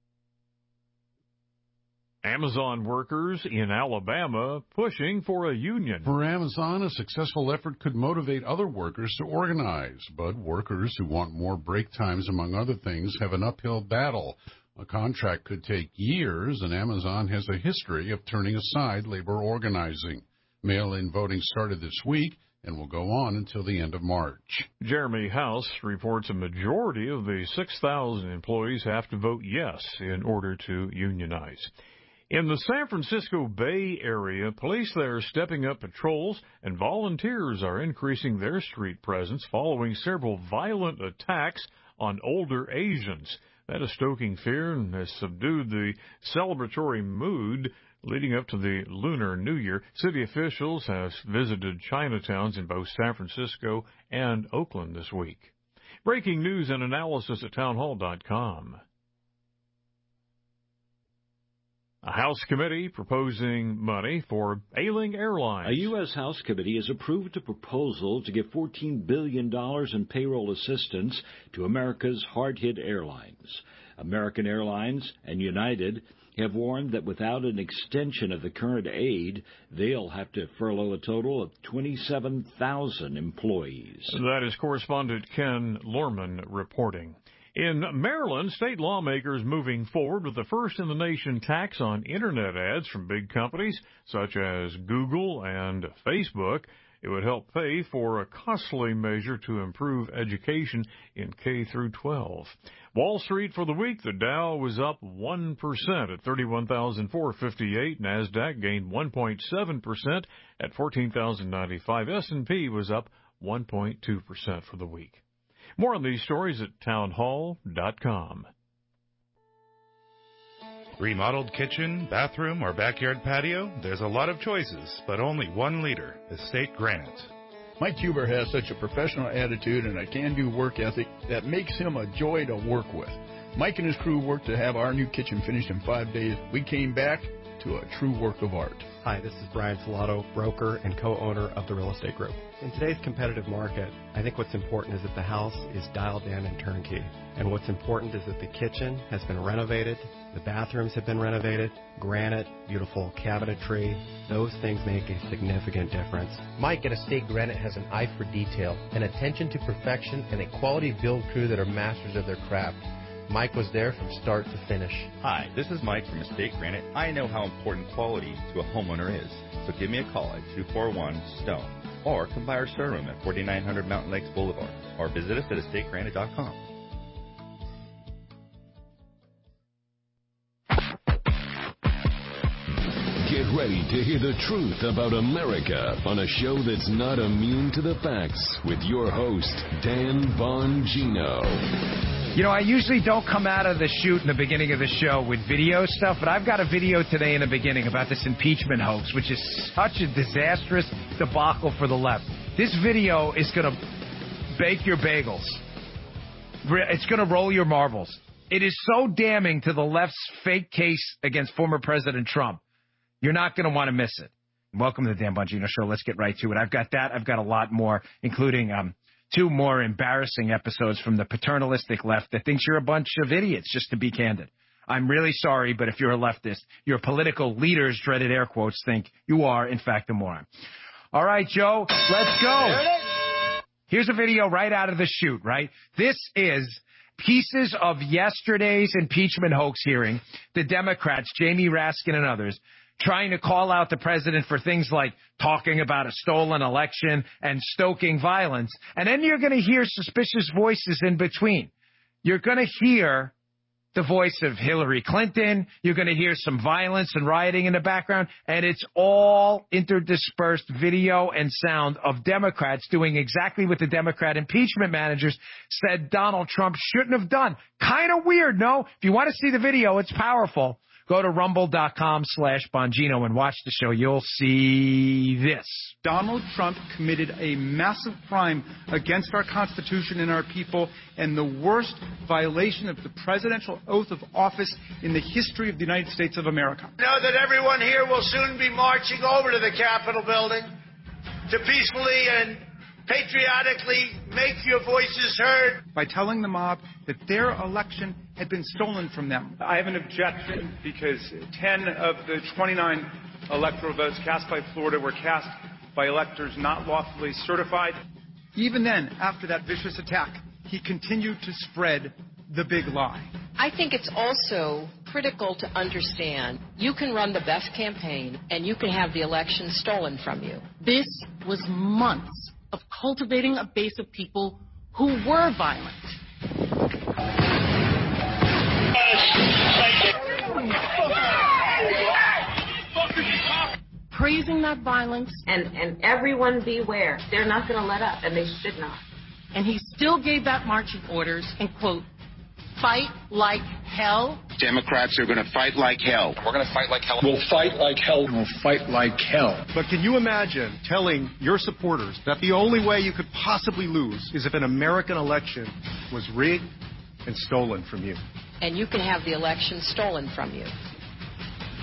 S17: Amazon workers in Alabama pushing for a union.
S27: For Amazon, a successful effort could motivate other workers to organize. But workers who want more break times, among other things, have an uphill battle. A contract could take years, and Amazon has a history of turning aside labor organizing. Mail-in voting started this week and will go on until the end of March.
S17: Jeremy House reports a majority of the six thousand employees have to vote yes in order to unionize. In the San Francisco Bay Area, police there are stepping up patrols, and volunteers are increasing their street presence following several violent attacks on older Asians. That is stoking fear and has subdued the celebratory mood leading up to the Lunar New Year. City officials have visited Chinatowns in both San Francisco and Oakland this week. Breaking news and analysis at townhall dot com. A House committee proposing money for ailing airlines.
S5: A U S. House committee has approved a proposal to give fourteen billion dollars in payroll assistance to America's hard-hit airlines. American Airlines and United have warned that without an extension of the current aid, they'll have to furlough a total of twenty-seven thousand employees.
S17: That is correspondent Ken Lorman reporting. In Maryland, state lawmakers moving forward with the first-in-the-nation tax on Internet ads from big companies such as Google and Facebook. It would help pay for a costly measure to improve education in K through twelve. Wall Street for the week, the Dow was up one percent at thirty-one thousand four hundred fifty-eight. NASDAQ gained one point seven percent at fourteen thousand ninety-five. S and P was up one point two percent for the week. More on these stories at townhall dot com.
S10: Remodeled kitchen, bathroom, or backyard patio? There's a lot of choices, but only one leader, Estate Granite.
S11: Mike Huber has such a professional attitude and a can-do work ethic that makes him a joy to work with. Mike and his crew worked to have our new kitchen finished in five days. We came back to a true work of art.
S13: Hi, this is Brian Filato, broker and co-owner of the Real Estate Group. In today's competitive market, I think what's important is that the house is dialed in and turnkey. And what's important is that the kitchen has been renovated, the bathrooms have been renovated, granite, beautiful cabinetry. Those things make a significant difference.
S14: Mike at Estate Granite has an eye for detail, an attention to perfection, and a quality build crew that are masters of their craft. Mike was there from start to finish.
S15: Hi, this is Mike from Estate Granite. I know how important quality to a homeowner is, so give me a call at two four one STONE or come by our showroom at forty-nine hundred Mountain Lakes Boulevard or visit us at estate granite dot com.
S2: Get ready to hear the truth about America on a show that's not immune to the facts with your host, Dan Bongino.
S25: You know, I usually don't come out of the shoot in the beginning of the show with video stuff, but I've got a video today in the beginning about this impeachment hoax, which is such a disastrous debacle for the left. This video is going to bake your bagels. It's going to roll your marbles. It is so damning to the left's fake case against former President Trump. You're not going to want to miss it. Welcome to the Dan Bongino Show. Let's get right to it. I've got that. I've got a lot more, including um, two more embarrassing episodes from the paternalistic left that thinks you're a bunch of idiots, just to be candid. I'm really sorry, but if you're a leftist, your political leaders, dreaded air quotes, think you are, in fact, a moron. All right, Joe, let's go. Here's a video right out of the chute, right? This is pieces of yesterday's impeachment hoax hearing. The Democrats, Jamie Raskin and others, trying to call out the president for things like talking about a stolen election and stoking violence. And then you're going to hear suspicious voices in between. You're going to hear the voice of Hillary Clinton. You're going to hear some violence and rioting in the background. And it's all interdispersed video and sound of Democrats doing exactly what the Democrat impeachment managers said Donald Trump shouldn't have done. Kind of weird, no? If you want to see the video, it's powerful. Go to rumble.com slash Bongino and watch the show. You'll see this.
S28: Donald Trump committed a massive crime against our Constitution and our people and the worst violation of the presidential oath of office in the history of the United States of America.
S29: Know that everyone here will soon be marching over to the Capitol building to peacefully and patriotically make your voices heard.
S28: By telling the mob that their election had been stolen from them.
S30: I have an objection because ten of the twenty-nine electoral votes cast by Florida were cast by electors not lawfully certified.
S28: Even then, after that vicious attack, he continued to spread the big lie.
S31: I think it's also critical to understand you can run the best campaign and you can have the election stolen from you.
S32: This was months of cultivating a base of people who were violent. Praising that violence.
S31: And, and everyone beware. They're not going to let up, and they should not.
S32: And he still gave that marching orders and, quote, fight like hell.
S29: Democrats are going to fight like hell. We're going to fight like hell.
S28: We'll fight like hell. We'll fight like hell. But can you imagine telling your supporters that the only way you could possibly lose is if an American election was rigged and stolen from you?
S31: And you can have the election stolen from you.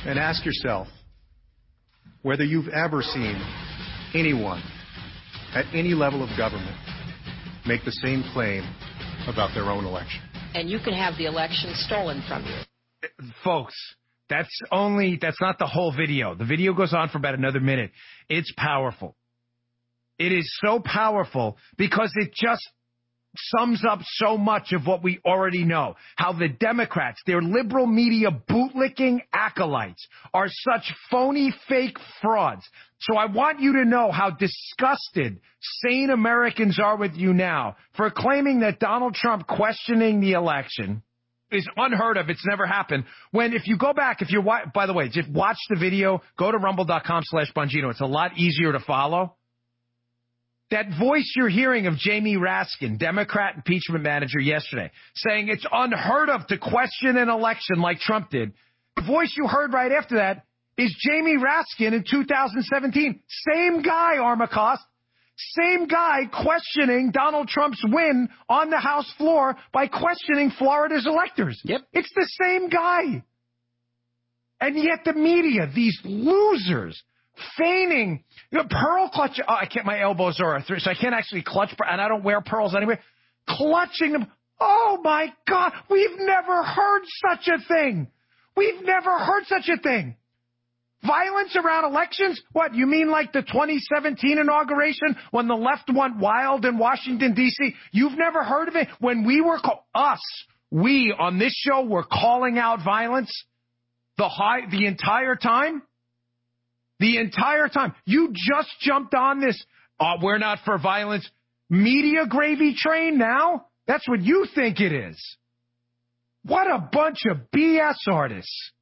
S1: and ask yourself whether you've ever seen anyone at any level of government make the same claim about their own election.
S31: And you can have the election stolen from you.
S25: Folks, that's only, that's not the whole video. The video goes on for about another minute. It's powerful. It is so powerful because it just sums up so much of what we already know. How the Democrats, their liberal media bootlicking acolytes, are such phony, fake frauds. So I want you to know how disgusted sane Americans are with you now for claiming that Donald Trump questioning the election is unheard of. It's never happened. When, if you go back, if you're, by the way, just watch the video, go to rumble.com slash Bongino. It's a lot easier to follow. That voice you're hearing of Jamie Raskin, Democrat impeachment manager yesterday, saying it's unheard of to question an election like Trump did. The voice you heard right after that is Jamie Raskin in two thousand seventeen. Same guy, Armacost. Same guy questioning Donald Trump's win on the House floor by questioning Florida's electors. Yep. It's the same guy. And yet the media, these losers, feigning, you know, pearl clutch. Oh, I can't, my elbows are arthritic, so I can't actually clutch, and I don't wear pearls anyway. Clutching them. Oh my God, we've never heard such a thing. We've never heard such a thing. Violence around elections? What, you mean like the twenty seventeen inauguration when the left went wild in Washington, D C? You've never heard of it? When we were, call- us, we on this show were calling out violence the high, the entire time? The entire time. You just jumped on this, uh, we're not for violence, media gravy train now? That's what you think it is. What a bunch of B S artists.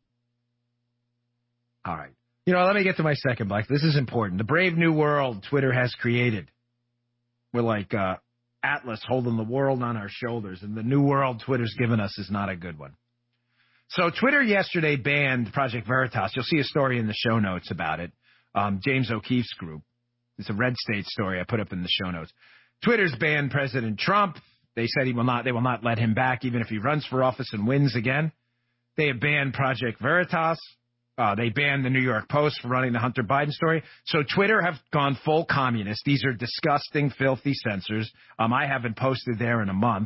S25: All right. You know, let me get to my second block. This is important. The brave new world Twitter has created. We're like uh, Atlas holding the world on our shoulders, and the new world Twitter's given us is not a good one. So Twitter yesterday banned Project Veritas. You'll see a story in the show notes about it. Um, James O'Keefe's group. It's a Red State story I put up in the show notes. Twitter's banned President Trump. They said he will not. They will not let him back even if he runs for office and wins again. They have banned Project Veritas. Uh, they banned the New York Post for running the Hunter Biden story. So Twitter have gone full communist. These are disgusting, filthy censors. Um, I haven't posted there in a month.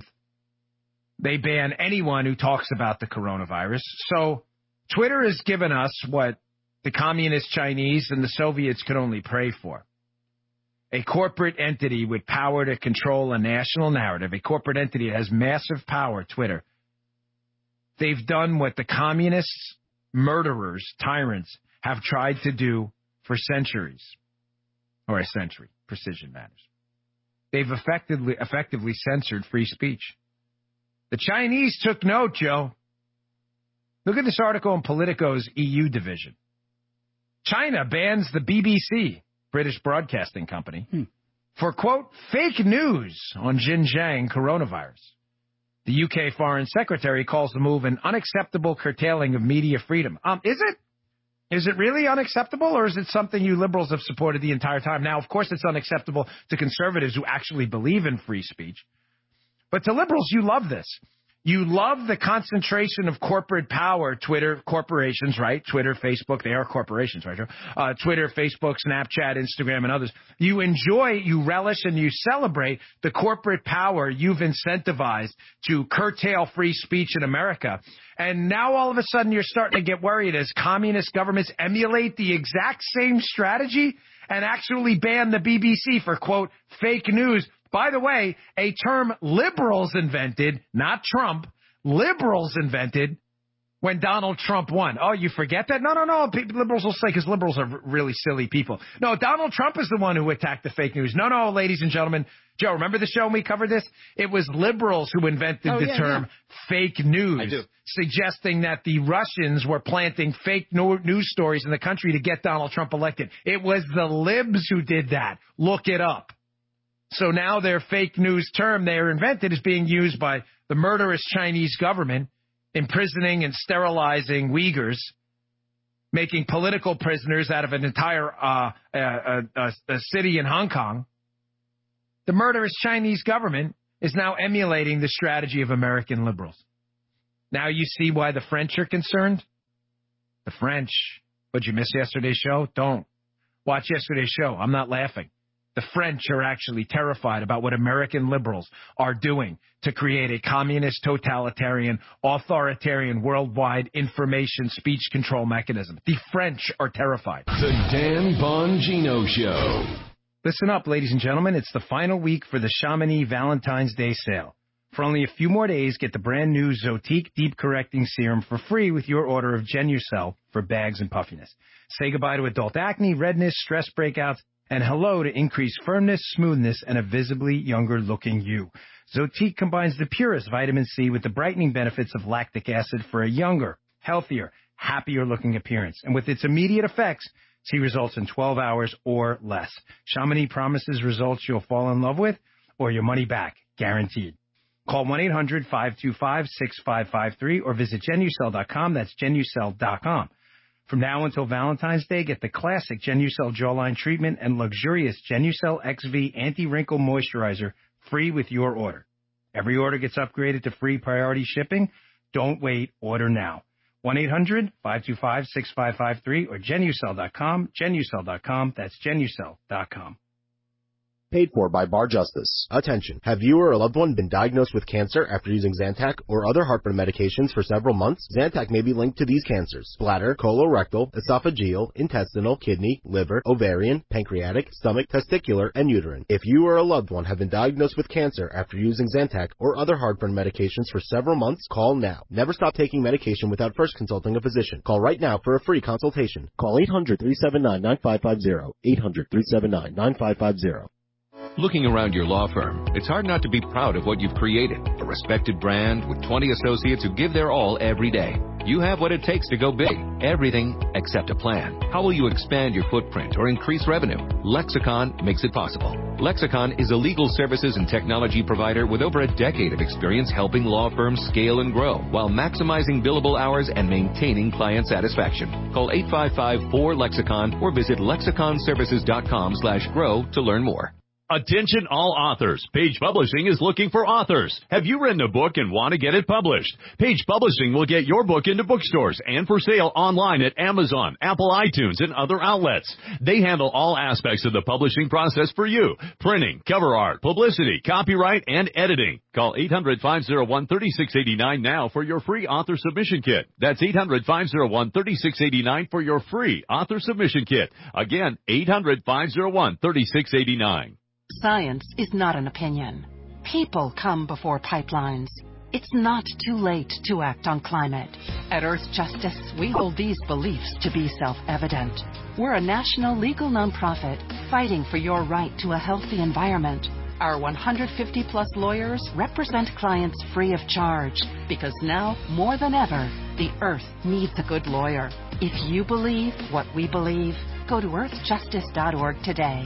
S25: They ban anyone who talks about the coronavirus. So Twitter has given us what the communist Chinese and the Soviets could only pray for. A corporate entity with power to control a national narrative, a corporate entity that has massive power, Twitter. They've done what the communists, murderers, tyrants have tried to do for centuries, or a century, precision matters. They've effectively, effectively censored free speech. The Chinese took note, Joe. Look at this article in Politico's E U division. China bans the B B C, British Broadcasting Company, hmm. for, quote, fake news on Xinjiang coronavirus. The U K Foreign Secretary calls the move an unacceptable curtailing of media freedom. Um, is it? Is it really unacceptable, or is it something you liberals have supported the entire time? Now, of course, it's unacceptable to conservatives who actually believe in free speech. But to liberals, you love this. You love the concentration of corporate power, Twitter, corporations, right? Twitter, Facebook, they are corporations, right? Uh, Twitter, Facebook, Snapchat, Instagram, and others. You enjoy, you relish, and you celebrate the corporate power you've incentivized to curtail free speech in America. And now all of a sudden you're starting to get worried as communist governments emulate the exact same strategy and actually ban the B B C for, quote, fake news. By the way, a term liberals invented, not Trump, liberals invented when Donald Trump won. Oh, you forget that? No, no, no. Liberals will say because liberals are really silly people. No, Donald Trump is the one who attacked the fake news. No, no, ladies and gentlemen. Joe, remember the show when we covered this? It was liberals who invented oh, the yeah, term yeah. fake news, I do. Suggesting that the Russians were planting fake news stories in the country to get Donald Trump elected. It was the libs who did that. Look it up. So now their fake news term they invented is being used by the murderous Chinese government, imprisoning and sterilizing Uyghurs, making political prisoners out of an entire uh, uh, uh, a city in Hong Kong. The murderous Chinese government is now emulating the strategy of American liberals. Now you see why the French are concerned? The French. What'd you miss yesterday's show? Don't. Watch yesterday's show. I'm not laughing. The French are actually terrified about what American liberals are doing to create a communist, totalitarian, authoritarian, worldwide information speech control mechanism. The French are terrified.
S3: The Dan Bongino Show.
S25: Listen up, ladies and gentlemen. It's the final week for the Chamonix Valentine's Day sale. For only a few more days, get the brand new Zotique Deep Correcting Serum for free with your order of Genucel for bags and puffiness. Say goodbye to adult acne, redness, stress breakouts, and hello to increased firmness, smoothness, and a visibly younger-looking you. Zotique combines the purest vitamin C with the brightening benefits of lactic acid for a younger, healthier, happier-looking appearance. And with its immediate effects, see results in twelve hours or less. Chamonix promises results you'll fall in love with or your money back, guaranteed. Call one eight hundred five two five six five five three or visit Genucel dot com. That's Genucel dot com. From now until Valentine's Day, get the classic Genucel Jawline Treatment and luxurious Genucel X V Anti-Wrinkle Moisturizer free with your order. Every order gets upgraded to free priority shipping. Don't wait. Order now. one eight hundred five two five six five five three or Genucel dot com. Genucel dot com. That's Genucel dot com.
S4: Paid for by Bar Justice. Attention. Have you or a loved one been diagnosed with cancer after using Zantac or other heartburn medications for several months? Zantac may be linked to these cancers: bladder, colorectal, esophageal, intestinal, kidney, liver, ovarian, pancreatic, stomach, testicular, and uterine. If you or a loved one have been diagnosed with cancer after using Zantac or other heartburn medications for several months, call now. Never stop taking medication without first consulting a physician. Call right now for a free consultation. Call eight hundred three seven nine nine five five zero. eight hundred three seven nine nine five five zero.
S3: Looking around your law firm, it's hard not to be proud of what you've created. A respected brand with twenty associates who give their all every day. You have what it takes to go big. Everything except a plan. How will you expand your footprint or increase revenue? Lexicon makes it possible. Lexicon is a legal services and technology provider with over a decade of experience helping law firms scale and grow while maximizing billable hours and maintaining client satisfaction. Call eight five five four Lexicon or visit lexicon services dot com slash grow to learn more.
S6: Attention all authors. Page Publishing is looking for authors. Have you written a book and want to get it published? Page Publishing will get your book into bookstores and for sale online at Amazon, Apple iTunes, and other outlets. They handle all aspects of the publishing process for you. Printing, cover art, publicity, copyright, and editing. Call eight hundred five oh one three six eight nine now for your free author submission kit. That's eight hundred five oh one three six eight nine for your free author submission kit. Again, eight hundred five oh one three six eight nine.
S32: Science is not an opinion. People come before pipelines. It's not too late to act on climate. At Earth Justice, we hold these beliefs to be self-evident. We're a national legal nonprofit fighting for your right to a healthy environment. Our one hundred fifty plus lawyers represent clients free of charge because now, more than ever, the Earth needs a good lawyer. If you believe what we believe, go to earth justice dot org today.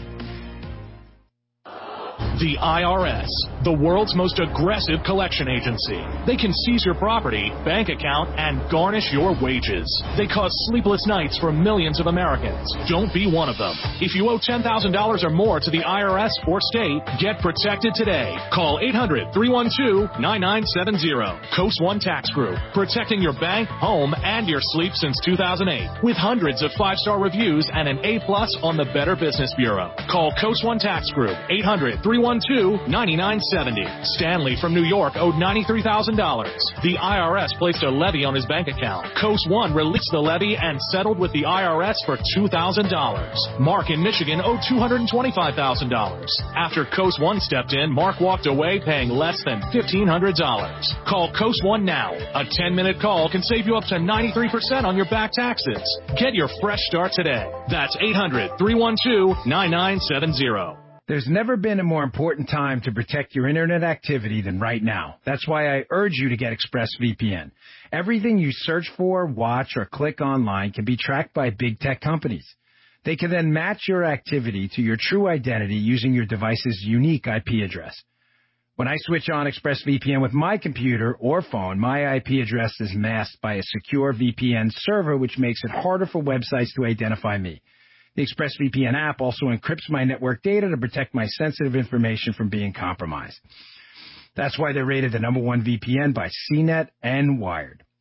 S7: The I R S, the world's most aggressive collection agency. They can seize your property, bank account, and garnish your wages. They cause sleepless nights for millions of Americans. Don't be one of them. If you owe ten thousand dollars or more to the I R S or state, get protected today. Call eight hundred three one two nine nine seven zero. Coast One Tax Group, protecting your bank, home, and your sleep since two thousand eight. With hundreds of five-star reviews and an A plus on the Better Business Bureau. Call Coast One Tax Group, eight hundred three one two nine nine seven zero. Stanley from New York owed ninety-three thousand dollars. The I R S placed a levy on his bank account. Coast One released the levy and settled with the I R S for two thousand dollars. Mark in Michigan owed two hundred twenty-five thousand dollars. After Coast One stepped in, Mark walked away paying less than fifteen hundred dollars. Call Coast One now. A ten-minute call can save you up to ninety-three percent on your back taxes. Get your fresh start today. That's eight hundred three one two nine nine seven zero.
S25: There's never been a more important time to protect your internet activity than right now. That's why I urge you to get ExpressVPN. Everything you search for, watch, or click online can be tracked by big tech companies. They can then match your activity to your true identity using your device's unique I P address. When I switch on ExpressVPN with my computer or phone, my I P address is masked by a secure V P N server, which makes it harder for websites to identify me. The ExpressVPN app also encrypts my network data to protect my sensitive information from being compromised. That's why they're rated the number one V P N by C net and Wired.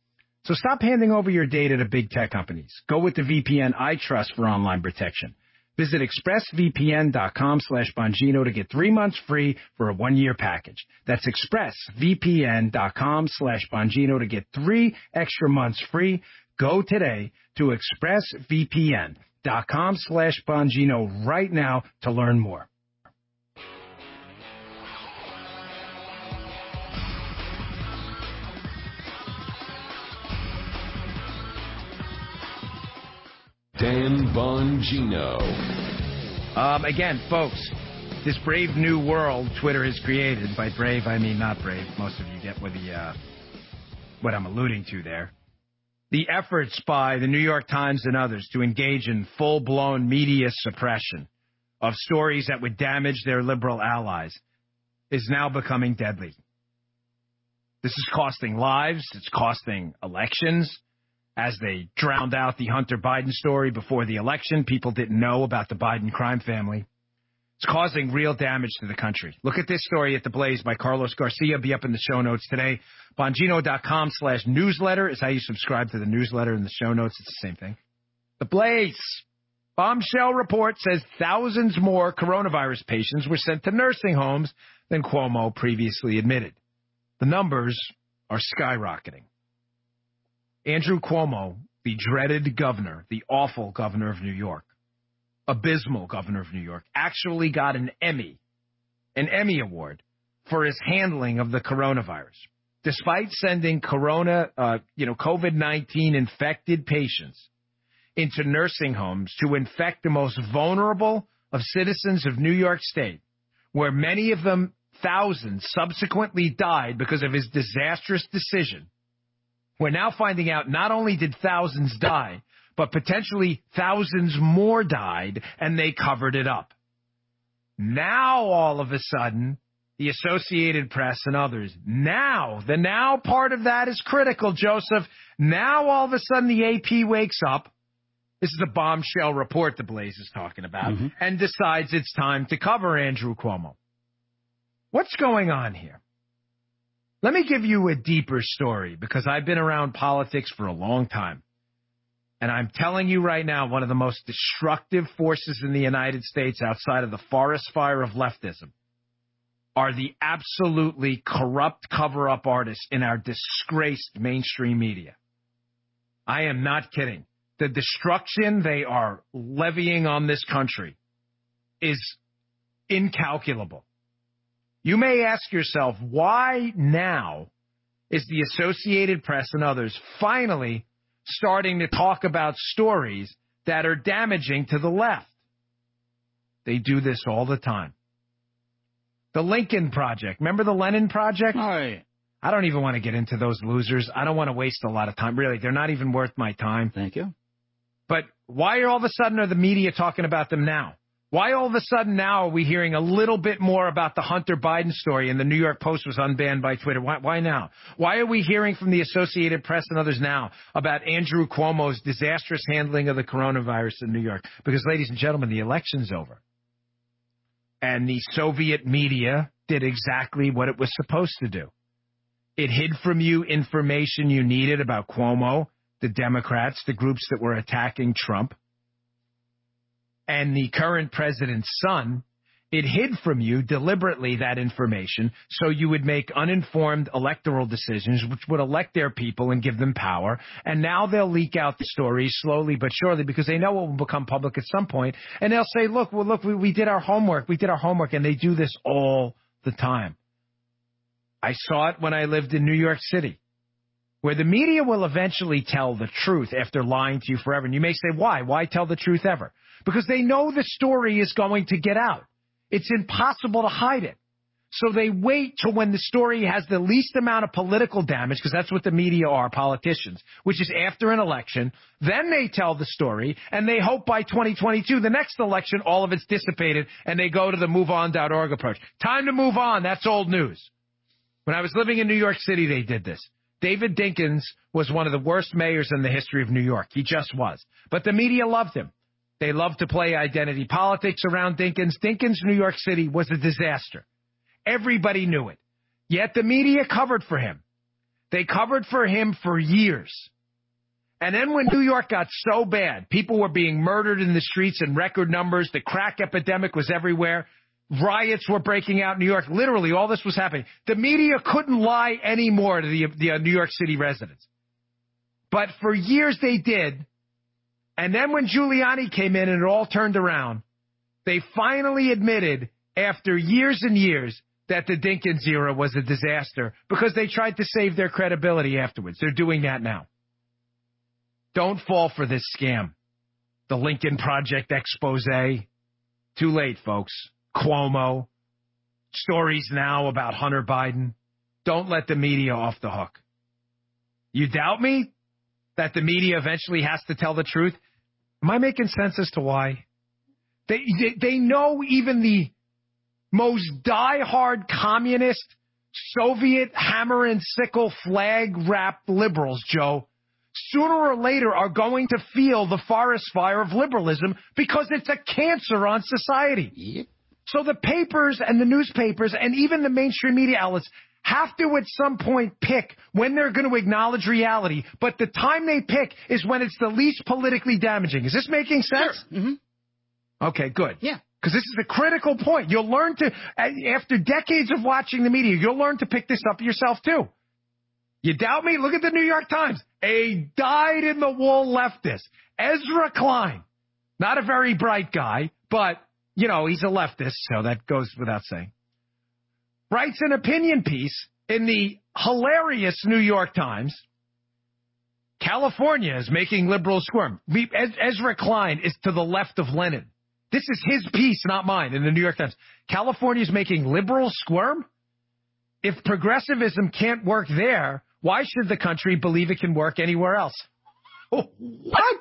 S25: So stop handing over your data to big tech companies. Go with the V P N I trust for online protection. Visit expressvpn.com slash Bongino to get three months free for a one-year package. That's expressvpn.com slash Bongino to get three extra months free. Go today to expressvpn.com slash Bongino right now to learn more.
S2: Dan Bongino.
S25: Um, again, folks, this brave new world Twitter has created, by brave I mean not brave, most of you get what, the, uh, what I'm alluding to there. The efforts by the New York Times and others to engage in full-blown media suppression of stories that would damage their liberal allies is now becoming deadly. This is costing lives. It's costing elections. As they drowned out the Hunter Biden story before the election, people didn't know about the Biden crime family. It's causing real damage to the country. Look at this story at The Blaze by Carlos Garcia. Be up in the show notes today. Bongino.com slash newsletter is how you subscribe to the newsletter in the show notes. It's the same thing. The Blaze. Bombshell report says thousands more coronavirus patients were sent to nursing homes than Cuomo previously admitted. The numbers are skyrocketing. Andrew Cuomo, the dreaded governor, the awful governor of New York, abysmal governor of New York, actually got an Emmy, an Emmy award for his handling of the coronavirus. Despite sending corona, uh, you know, COVID nineteen infected patients into nursing homes to infect the most vulnerable of citizens of New York State, where many of them, thousands, subsequently died because of his disastrous decision. We're now finding out not only did thousands die, but potentially thousands more died, and they covered it up. Now, all of a sudden, the Associated Press and others, now, the now part of that is critical, Joseph. Now, all of a sudden, the A P wakes up. This is a bombshell report the Blaze is talking about, mm-hmm. and decides it's time to cover Andrew Cuomo. What's going on here? Let me give you a deeper story, because I've been around politics for a long time. And I'm telling you right now, one of the most destructive forces in the United States outside of the forest fire of leftism are the absolutely corrupt cover-up artists in our disgraced mainstream media. I am not kidding. The destruction they are levying on this country is incalculable. You may ask yourself, why now is the Associated Press and others finally starting to talk about stories that are damaging to the left? They do this all the time. The Lincoln Project. Remember the Lenin Project?
S8: Right.
S25: I don't even want to get into those losers. I don't want to waste a lot of time. Really, they're not even worth my time.
S8: Thank you.
S25: But why all of a sudden are the media talking about them now? Why all of a sudden now are we hearing a little bit more about the Hunter Biden story and the New York Post was unbanned by Twitter? Why, why now? Why are we hearing from the Associated Press and others now about Andrew Cuomo's disastrous handling of the coronavirus in New York? Because, ladies and gentlemen, the election's over. And the Soviet media did exactly what it was supposed to do. It hid from you information you needed about Cuomo, the Democrats, the groups that were attacking Trump, and the current president's son. It hid from you deliberately that information so you would make uninformed electoral decisions which would elect their people and give them power. And now they'll leak out the stories slowly but surely because they know it will become public at some point. And they'll say, look, well, look, we, we did our homework. We did our homework. And they do this all the time. I saw it when I lived in New York City, where the media will eventually tell the truth after lying to you forever. And you may say, why? Why tell the truth ever? Because they know the story is going to get out. It's impossible to hide it. So they wait till when the story has the least amount of political damage, because that's what the media are, politicians, which is after an election. Then they tell the story, and they hope by twenty twenty-two, the next election, all of it's dissipated, and they go to the move on dot org approach. Time to move on. That's old news. When I was living in New York City, they did this. David Dinkins was one of the worst mayors in the history of New York. He just was. But the media loved him. They loved to play identity politics around Dinkins. Dinkins, New York City, was a disaster. Everybody knew it. Yet the media covered for him. They covered for him for years. And then when New York got so bad, people were being murdered in the streets in record numbers. The crack epidemic was everywhere. Riots were breaking out in New York. Literally, all this was happening. The media couldn't lie anymore to the, the uh, New York City residents. But for years they did. And then when Giuliani came in and it all turned around, they finally admitted after years and years that the Dinkins era was a disaster because they tried to save their credibility afterwards. They're doing that now. Don't fall for this scam. The Lincoln Project expose. Too late, folks. Cuomo. Stories now about Hunter Biden. Don't let the media off the hook. You doubt me that the media eventually has to tell the truth? Am I making sense as to why? They, they, they know even the most diehard communist, Soviet hammer and sickle flag-wrapped liberals, Joe, sooner or later are going to feel the forest fire of liberalism because it's a cancer on society. Yep. So the papers and the newspapers and even the mainstream media outlets have to at some point pick when they're going to acknowledge reality, but the time they pick is when it's the least politically damaging. Is this making sense?
S8: Sure. Mm-hmm.
S25: Okay, good.
S8: Yeah.
S25: Because this is a critical point. You'll learn to, after decades of watching the media, you'll learn to pick this up yourself too. You doubt me? Look at the New York Times. A dyed-in-the-wool leftist, Ezra Klein. Not a very bright guy, but, you know, he's a leftist, so that goes without saying. Writes an opinion piece in the hilarious New York Times. California is making liberals squirm. Ezra Klein is to the left of Lenin. This is his piece, not mine, in the New York Times. California is making liberals squirm? If progressivism can't work there, why should the country believe it can work anywhere else? What?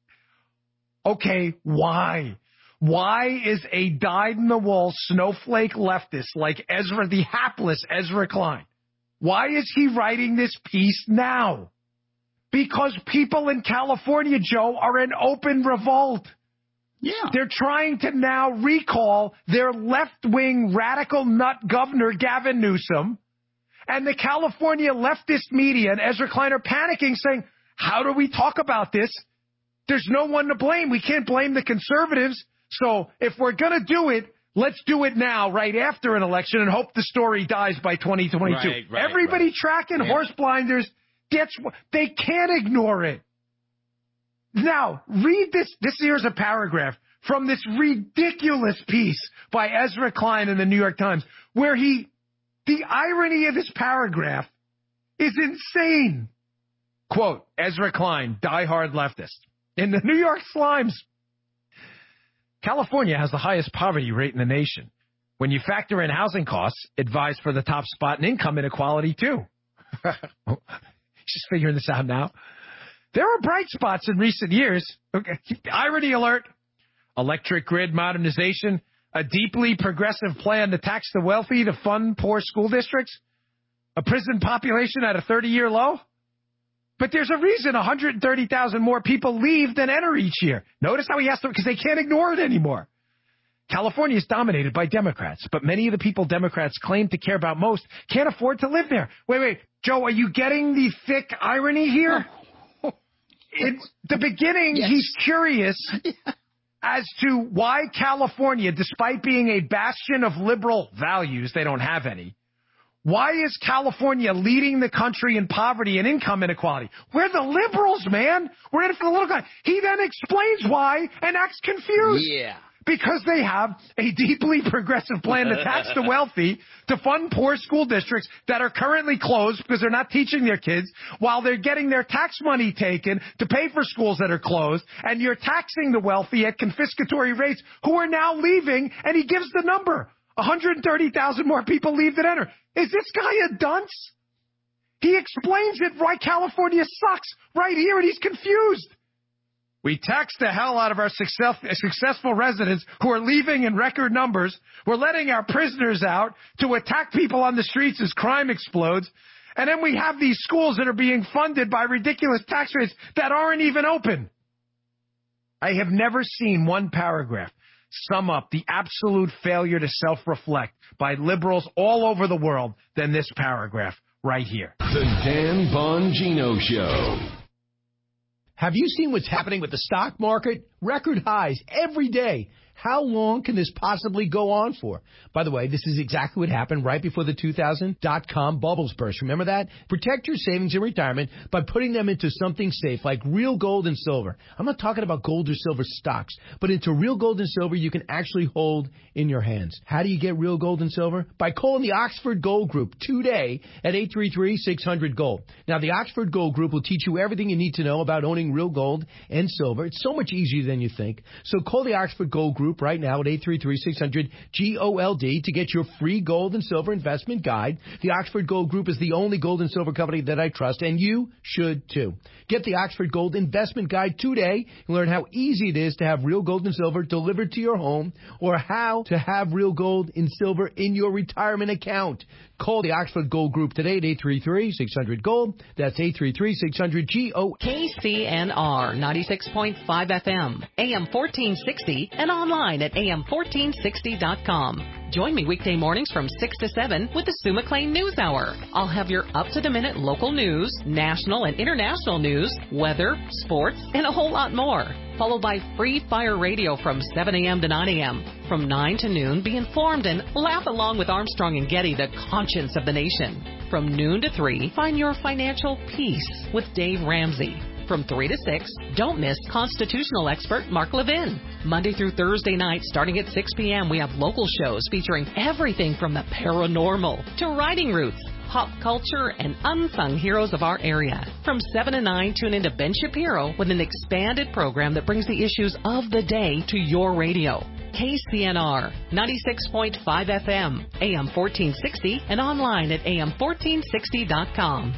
S25: Okay, why? Why is a dyed-in-the-wool snowflake leftist like Ezra, the hapless Ezra Klein, why is he writing this piece now? Because people in California, Joe, are in open revolt. Yeah. They're trying to now recall their left-wing radical nut governor, Gavin Newsom, and the California leftist media and Ezra Klein are panicking, saying, how do we talk about this? There's no one to blame. We can't blame the conservatives. So if we're going to do it, let's do it now, right after an election, and hope the story dies by twenty twenty-two. Right, right, Everybody right. tracking yeah. horse blinders. That's, they can't ignore it. Now, read this. This here's a paragraph from this ridiculous piece by Ezra Klein in the New York Times, where he, the irony of this paragraph is insane. Quote, Ezra Klein, diehard leftist. In the New York Slimes, California has the highest poverty rate in the nation. When you factor in housing costs, it vies for the top spot in income inequality, too. Just figuring this out now. There are bright spots in recent years. Okay. Irony alert. Electric grid modernization, a deeply progressive plan to tax the wealthy to fund poor school districts, a prison population at a thirty-year low. But there's a reason one hundred thirty thousand more people leave than enter each year. Notice how he has to, because they can't ignore it anymore. California is dominated by Democrats, but many of the people Democrats claim to care about most can't afford to live there. Wait, wait, Joe, are you getting the thick irony here? In the beginning, yes. He's curious as to why California, despite being a bastion of liberal values, they don't have any, why is California leading the country in poverty and income inequality? We're the liberals, man. We're in it for the little guy. He then explains why and acts confused.
S8: Yeah.
S25: Because they have a deeply progressive plan to tax the wealthy to fund poor school districts that are currently closed because they're not teaching their kids, while they're getting their tax money taken to pay for schools that are closed, and you're taxing the wealthy at confiscatory rates who are now leaving, and he gives the number. one hundred thirty thousand more people leave than enter. Is this guy a dunce? He explains it why California sucks right here, and he's confused. We tax the hell out of our success, successful residents who are leaving in record numbers. We're letting our prisoners out to attack people on the streets as crime explodes. And then we have these schools that are being funded by ridiculous tax rates that aren't even open. I have never seen one paragraph sum up the absolute failure to self-reflect by liberals all over the world than this paragraph right here.
S9: The Dan Bongino Show.
S8: Have you seen what's happening with the stock market? Record highs every day. How long can this possibly go on for? By the way, this is exactly what happened right before the two thousand dot-com bubbles burst. Remember that? Protect your savings in retirement by putting them into something safe like real gold and silver. I'm not talking about gold or silver stocks, but into real gold and silver you can actually hold in your hands. How do you get real gold and silver? By calling the Oxford Gold Group today at eight three three, six hundred, GOLD. Now, the Oxford Gold Group will teach you everything you need to know about owning real gold and silver. It's so much easier than you think. So call the Oxford Gold Group right now at eight three three, six hundred, G O L D to get your free gold and silver investment guide. The Oxford Gold Group is the only gold and silver company that I trust, and you should too. Get the Oxford Gold Investment Guide today and learn how easy it is to have real gold and silver delivered to your home, or how to have real gold and silver in your retirement account. Call the Oxford Gold Group today at eight three three, six hundred, GOLD. That's eight three three, six hundred, G O.
S9: K C N R ninety-six point five F M, A M fourteen sixty, and online at A M fourteen sixty dot com. Join me weekday mornings from six to seven with the Sue McLean News Hour. I'll have your up-to-the-minute local news, national and international news, weather, sports, and a whole lot more. Followed by Free Fire Radio from seven a.m. to nine a.m. From nine to noon, be informed and laugh along with Armstrong and Getty, the conscience of the nation. From noon to three, find your financial peace with Dave Ramsey. From three to six, don't miss constitutional expert Mark Levin. Monday through Thursday night, starting at six p.m., we have local shows featuring everything from the paranormal to riding routes, pop culture, and unsung heroes of our area. From seven to nine, tune into Ben Shapiro with an expanded program that brings the issues of the day to your radio. K C N R, ninety-six point five F M, A M fourteen sixty, and online at A M fourteen sixty dot com.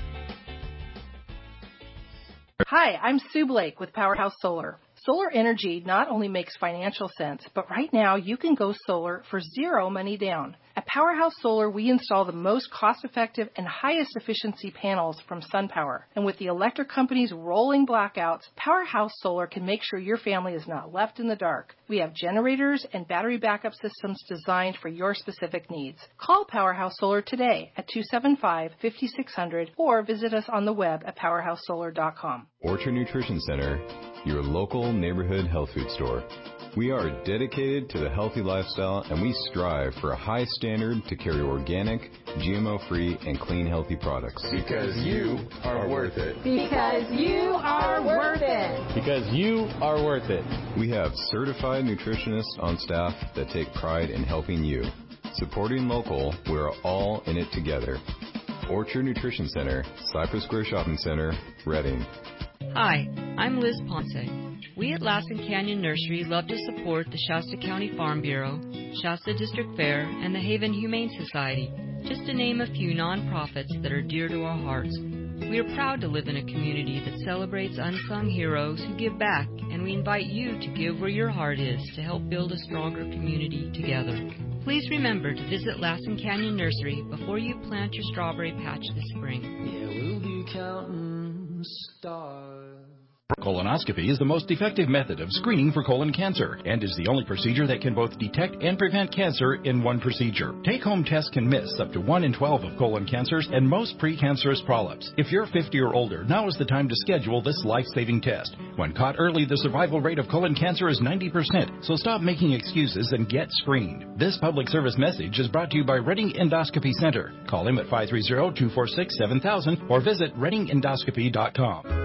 S12: Hi, I'm Sue Blake with Powerhouse Solar. Solar energy not only makes financial sense, but right now you can go solar for zero money down. At Powerhouse Solar, we install the most cost-effective and highest efficiency panels from SunPower. And with the electric company's rolling blackouts, Powerhouse Solar can make sure your family is not left in the dark. We have generators and battery backup systems designed for your specific needs. Call Powerhouse Solar today at two seven five, five six zero zero or visit us on the web at powerhouse solar dot com.
S16: Orchard Nutrition Center, your local neighborhood health food store. We are dedicated to the healthy lifestyle, and we strive for a high standard to carry organic, G M O-free, and clean, healthy products.
S18: Because you are worth it.
S19: Because you are worth it.
S16: Because you are worth it. We have certified nutritionists on staff that take pride in helping you. Supporting local, we're all in it together. Orchard Nutrition Center, Cypress Square Shopping Center, Reading.
S20: Hi, I'm Liz Ponce. We at Lassen Canyon Nursery love to support the Shasta County Farm Bureau, Shasta District Fair, and the Haven Humane Society, just to name a few nonprofits that are dear to our hearts. We are proud to live in a community that celebrates unsung heroes who give back, and we invite you to give where your heart is to help build a stronger community together. Please remember to visit Lassen Canyon Nursery before you plant your strawberry patch this spring.
S21: Yeah, we'll be counting stars.
S22: Colonoscopy is the most effective method of screening for colon cancer and is the only procedure that can both detect and prevent cancer in one procedure. Take-home tests can miss up to one in twelve of colon cancers and most precancerous polyps. If you're fifty or older, now is the time to schedule this life-saving test. When caught early, the survival rate of colon cancer is ninety percent, so stop making excuses and get screened. This public service message is brought to you by Reading Endoscopy Center. Call him at five three zero, two four six, seven thousand or visit reading endoscopy dot com.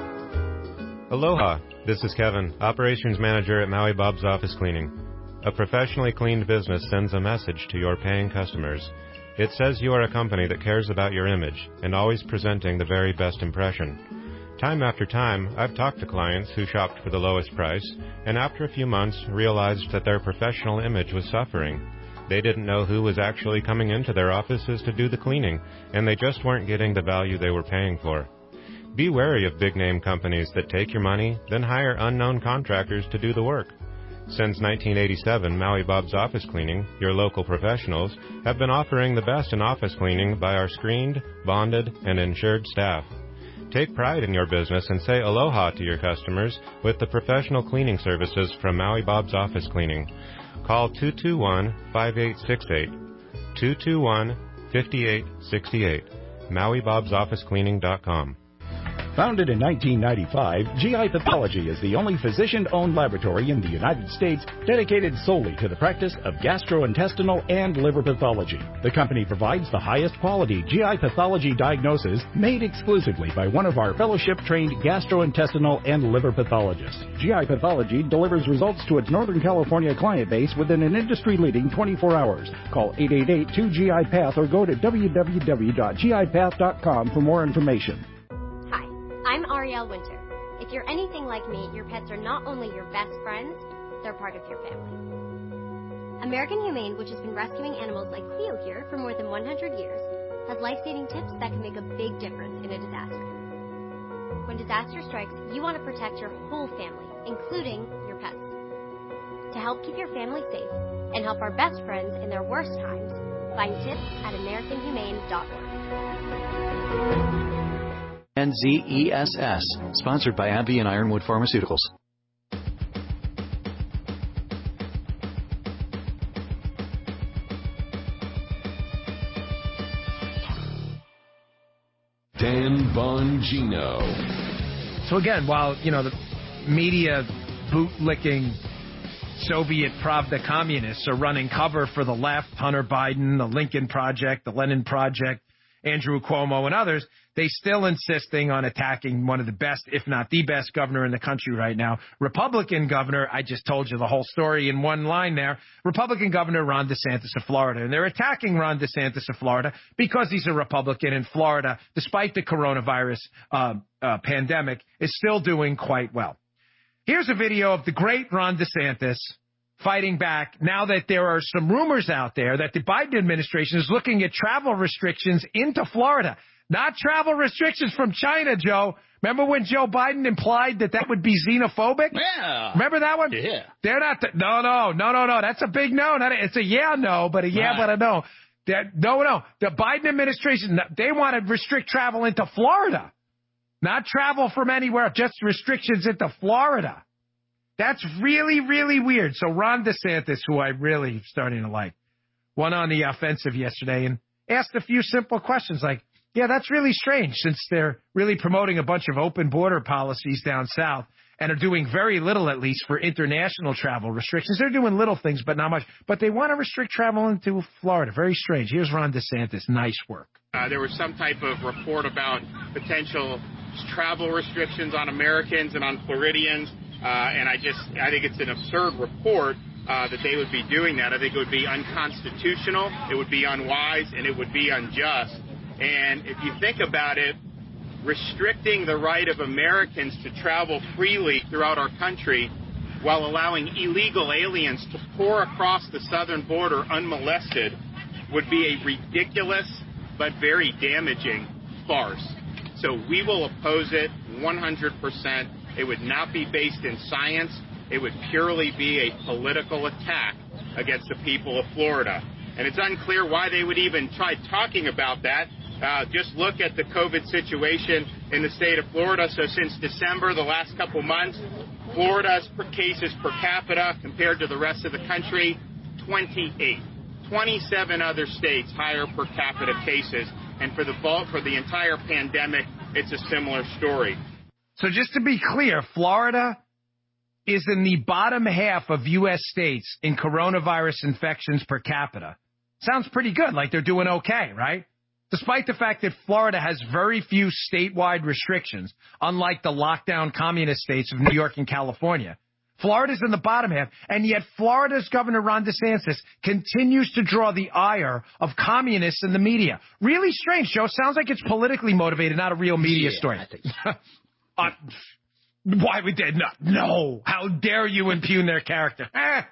S23: Aloha, this is Kevin, Operations Manager at Maui Bob's Office Cleaning. A professionally cleaned business sends a message to your paying customers. It says you are a company that cares about your image and always presenting the very best impression. Time after time, I've talked to clients who shopped for the lowest price and after a few months realized that their professional image was suffering. They didn't know who was actually coming into their offices to do the cleaning, and they just weren't getting the value they were paying for. Be wary of big-name companies that take your money, then hire unknown contractors to do the work. Since nineteen eighty-seven, Maui Bob's Office Cleaning, your local professionals, have been offering the best in office cleaning by our screened, bonded, and insured staff. Take pride in your business and say aloha to your customers with the professional cleaning services from Maui Bob's Office Cleaning. Call two two one, five eight six eight, two two one, five eight six eight, maui bobs office cleaning dot com.
S22: Founded in nineteen ninety-five, G I Pathology is the only physician-owned laboratory in the United States dedicated solely to the practice of gastrointestinal and liver pathology. The company provides the highest quality G I pathology diagnosis made exclusively by one of our fellowship-trained gastrointestinal and liver pathologists. G I Pathology delivers results to its Northern California client base within an industry-leading twenty-four hours. Call eight eight eight, two G I Path or go to w w w dot g i path dot com for more information.
S5: I'm Arielle Winter. If you're anything like me, your pets are not only your best friends, they're part of your family. American Humane, which has been rescuing animals like Cleo here for more than one hundred years, has life-saving tips that can make a big difference in a disaster. When disaster strikes, you want to protect your whole family, including your pets. To help keep your family safe and help our best friends in their worst times, find tips at american humane dot org.
S10: N Z E S S, sponsored by AbbVie and Ironwood Pharmaceuticals.
S2: Dan Bongino.
S25: So again, while, you know, the media bootlicking Soviet Pravda communists are running cover for the left, Hunter Biden, the Lincoln Project, the Lenin Project, Andrew Cuomo, and others, they still insisting on attacking one of the best, if not the best governor in the country right now. Republican governor, I just told you the whole story in one line there, Republican Governor Ron DeSantis of Florida. And they're attacking Ron DeSantis of Florida because he's a Republican in Florida, despite the coronavirus uh, uh, pandemic, is still doing quite well. Here's a video of the great Ron DeSantis fighting back now that there are some rumors out there that the Biden administration is looking at travel restrictions into Florida. Not travel restrictions from China, Joe. Remember when Joe Biden implied that that would be xenophobic?
S11: Yeah.
S25: Remember that one?
S11: Yeah.
S25: They're not. The, no, no, no, no, no. That's a big no. Not a, it's a yeah, no, but a yeah,
S11: right.
S25: but a no. That, no, no. The Biden administration, they want to restrict travel into Florida. Not travel from anywhere, just restrictions into Florida. That's really, really weird. So Ron DeSantis, who I'm really starting to like, went on the offensive yesterday and asked a few simple questions like, yeah, that's really strange since they're really promoting a bunch of open border policies down south and are doing very little, at least, for international travel restrictions. They're doing little things, but not much. But they want to restrict travel into Florida. Very strange. Here's Ron DeSantis. Nice work.
S13: Uh, there was some type of report about potential travel restrictions on Americans and on Floridians. Uh, and I just, I think it's an absurd report uh, that they would be doing that. I think it would be unconstitutional, it would be unwise, and it would be unjust. And if you think about it, restricting the right of Americans to travel freely throughout our country while allowing illegal aliens to pour across the southern border unmolested would be a ridiculous but very damaging farce. So we will oppose it one hundred percent. It would not be based in science. It would purely be a political attack against the people of Florida. And it's unclear why they would even try talking about that. Uh, just look at the COVID situation in the state of Florida. So since December, the last couple months, Florida's per cases per capita compared to the rest of the country, twenty-eight. twenty-seven other states higher per capita cases. And for the bulk, for the entire pandemic, it's a similar story.
S25: So just to be clear, Florida is in the bottom half of U S states in coronavirus infections per capita. Sounds pretty good, like they're doing okay, right? Despite the fact that Florida has very few statewide restrictions, unlike the lockdown communist states of New York and California. Florida's in the bottom half, and yet Florida's Governor Ron DeSantis continues to draw the ire of communists in the media. Really strange, Joe. Sounds like it's politically motivated, not a real media
S11: yeah,
S25: story.
S11: I think.
S25: Uh, why would they not? No. How dare you impugn their character? Eh.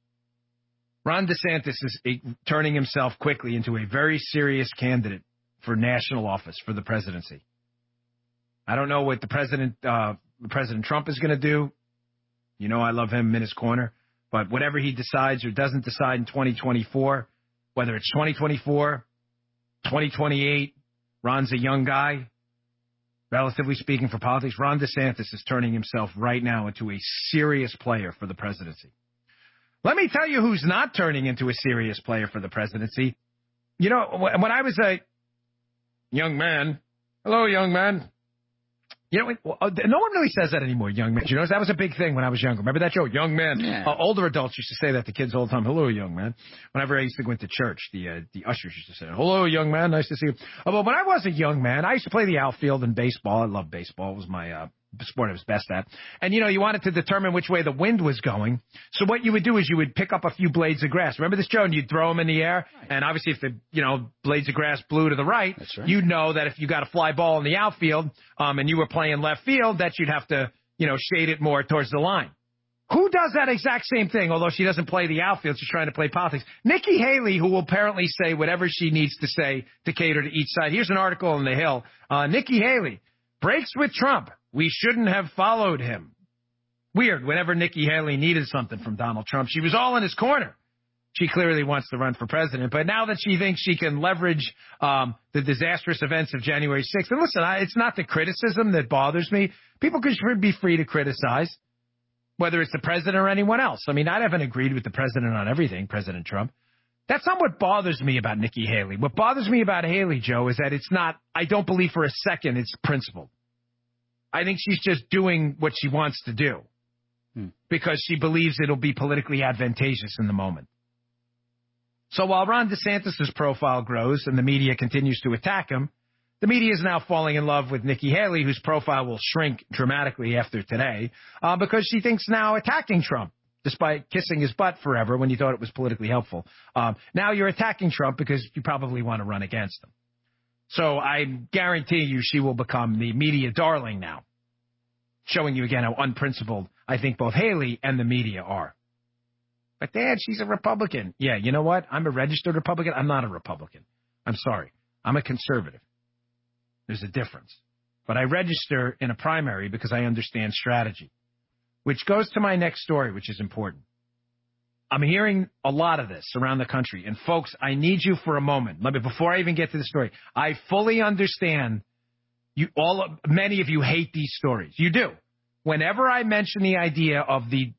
S25: Ron DeSantis is a, turning himself quickly into a very serious candidate for national office, for the presidency. I don't know what the president, uh, President Trump is going to do. You know I love him in his corner. But whatever he decides or doesn't decide in twenty twenty-four, whether it's twenty twenty-four, twenty twenty-eight, Ron's a young guy. Relatively speaking, for politics, Ron DeSantis is turning himself right now into a serious player for the presidency. Let me tell you who's not turning into a serious player for the presidency. You know, when I was a young man, hello, young man, You know, no one really says that anymore, young man. You know, that was a big thing when I was younger. Remember that joke, young man?
S1: Yeah.
S25: Uh, older adults used to say that to kids all the time. Hello, young man. Whenever I used to go into church, the uh, the ushers used to say, hello, young man. Nice to see you. Uh, but when I was a young man, I used to play the outfield in baseball. I loved baseball. It was my uh, sport I was best at. And, you know, you wanted to determine which way the wind was going. So what you would do is you would pick up a few blades of grass. Remember this, Joe? And you'd throw them in the air. Right. And obviously if the, you know, blades of grass blew to the right, right. you'd know that if you got a fly ball in the outfield um, and you were playing left field, that you'd have to, you know, shade it more towards the line. Who does that exact same thing, although she doesn't play the outfield, she's trying to play politics? Nikki Haley, who will apparently say whatever she needs to say to cater to each side. Here's an article in The Hill. Uh, Nikki Haley breaks with Trump. We shouldn't have followed him. Weird. Whenever Nikki Haley needed something from Donald Trump, she was all in his corner. She clearly wants to run for president. But now that she thinks she can leverage um, the disastrous events of January sixth, and listen, I, it's not the criticism that bothers me. People could be free to criticize, whether it's the president or anyone else. I mean, I haven't agreed with the president on everything, President Trump. That's not what bothers me about Nikki Haley. What bothers me about Haley, Joe, is that it's not, I don't believe for a second it's principled. I think she's just doing what she wants to do hmm. because she believes it'll be politically advantageous in the moment. So while Ron DeSantis' profile grows and the media continues to attack him, the media is now falling in love with Nikki Haley, whose profile will shrink dramatically after today uh, because she thinks now attacking Trump, despite kissing his butt forever when you thought it was politically helpful. Um, now you're attacking Trump because you probably want to run against him. So I guarantee you she will become the media darling now, showing you again how unprincipled I think both Haley and the media are. But, Dad, she's a Republican. Yeah, you know what? I'm a registered Republican. I'm not a Republican. I'm sorry. I'm a conservative. There's a difference. But I register in a primary because I understand strategy, which goes to my next story, which is important. I'm hearing a lot of this around the country. And, folks, I need you for a moment. Let me, before I even get to the story, I fully understand you all. Many of you hate these stories. You do. Whenever I mention the idea of the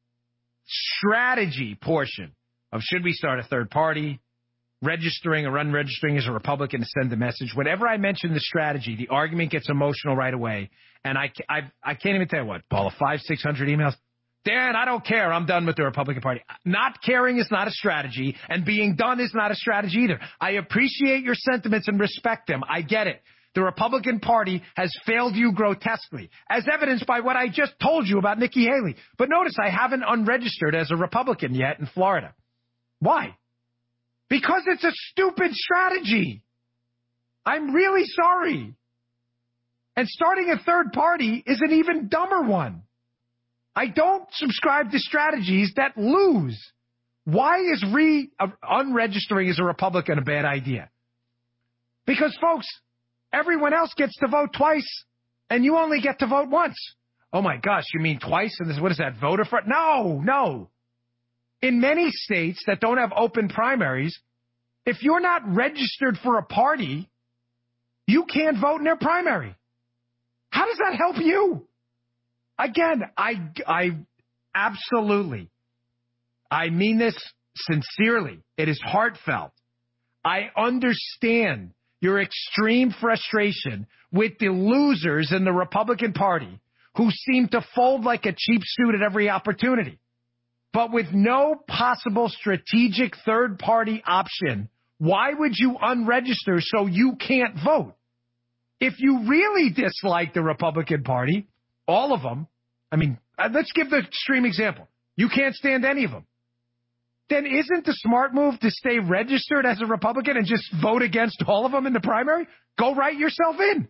S25: strategy portion of should we start a third party, registering or unregistering as a Republican to send a message, whenever I mention the strategy, the argument gets emotional right away. And I, I, I can't even tell you what, Paula, five, six hundred emails. Dan, I don't care. I'm done with the Republican Party. Not caring is not a strategy, and being done is not a strategy either. I appreciate your sentiments and respect them. I get it. The Republican Party has failed you grotesquely, as evidenced by what I just told you about Nikki Haley. But notice I haven't unregistered as a Republican yet in Florida. Why? Because it's a stupid strategy. I'm really sorry. And starting a third party is an even dumber one. I don't subscribe to strategies that lose. Why is re uh, unregistering as a Republican a bad idea? Because, folks, everyone else gets to vote twice, and you only get to vote once. Oh, my gosh, you mean twice? And this, what is that, voter fraud? No, no. In many states that don't have open primaries, if you're not registered for a party, you can't vote in their primary. How does that help you? Again, I, I absolutely, I mean this sincerely. It is heartfelt. I understand your extreme frustration with the losers in the Republican Party who seem to fold like a cheap suit at every opportunity. But with no possible strategic third-party option, why would you unregister so you can't vote? If you really dislike the Republican Party, all of them, I mean, let's give the extreme example. You can't stand any of them. Then isn't the smart move to stay registered as a Republican and just vote against all of them in the primary? Go write yourself in.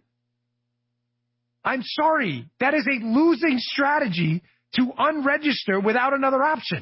S25: I'm sorry. That is a losing strategy to unregister without another option.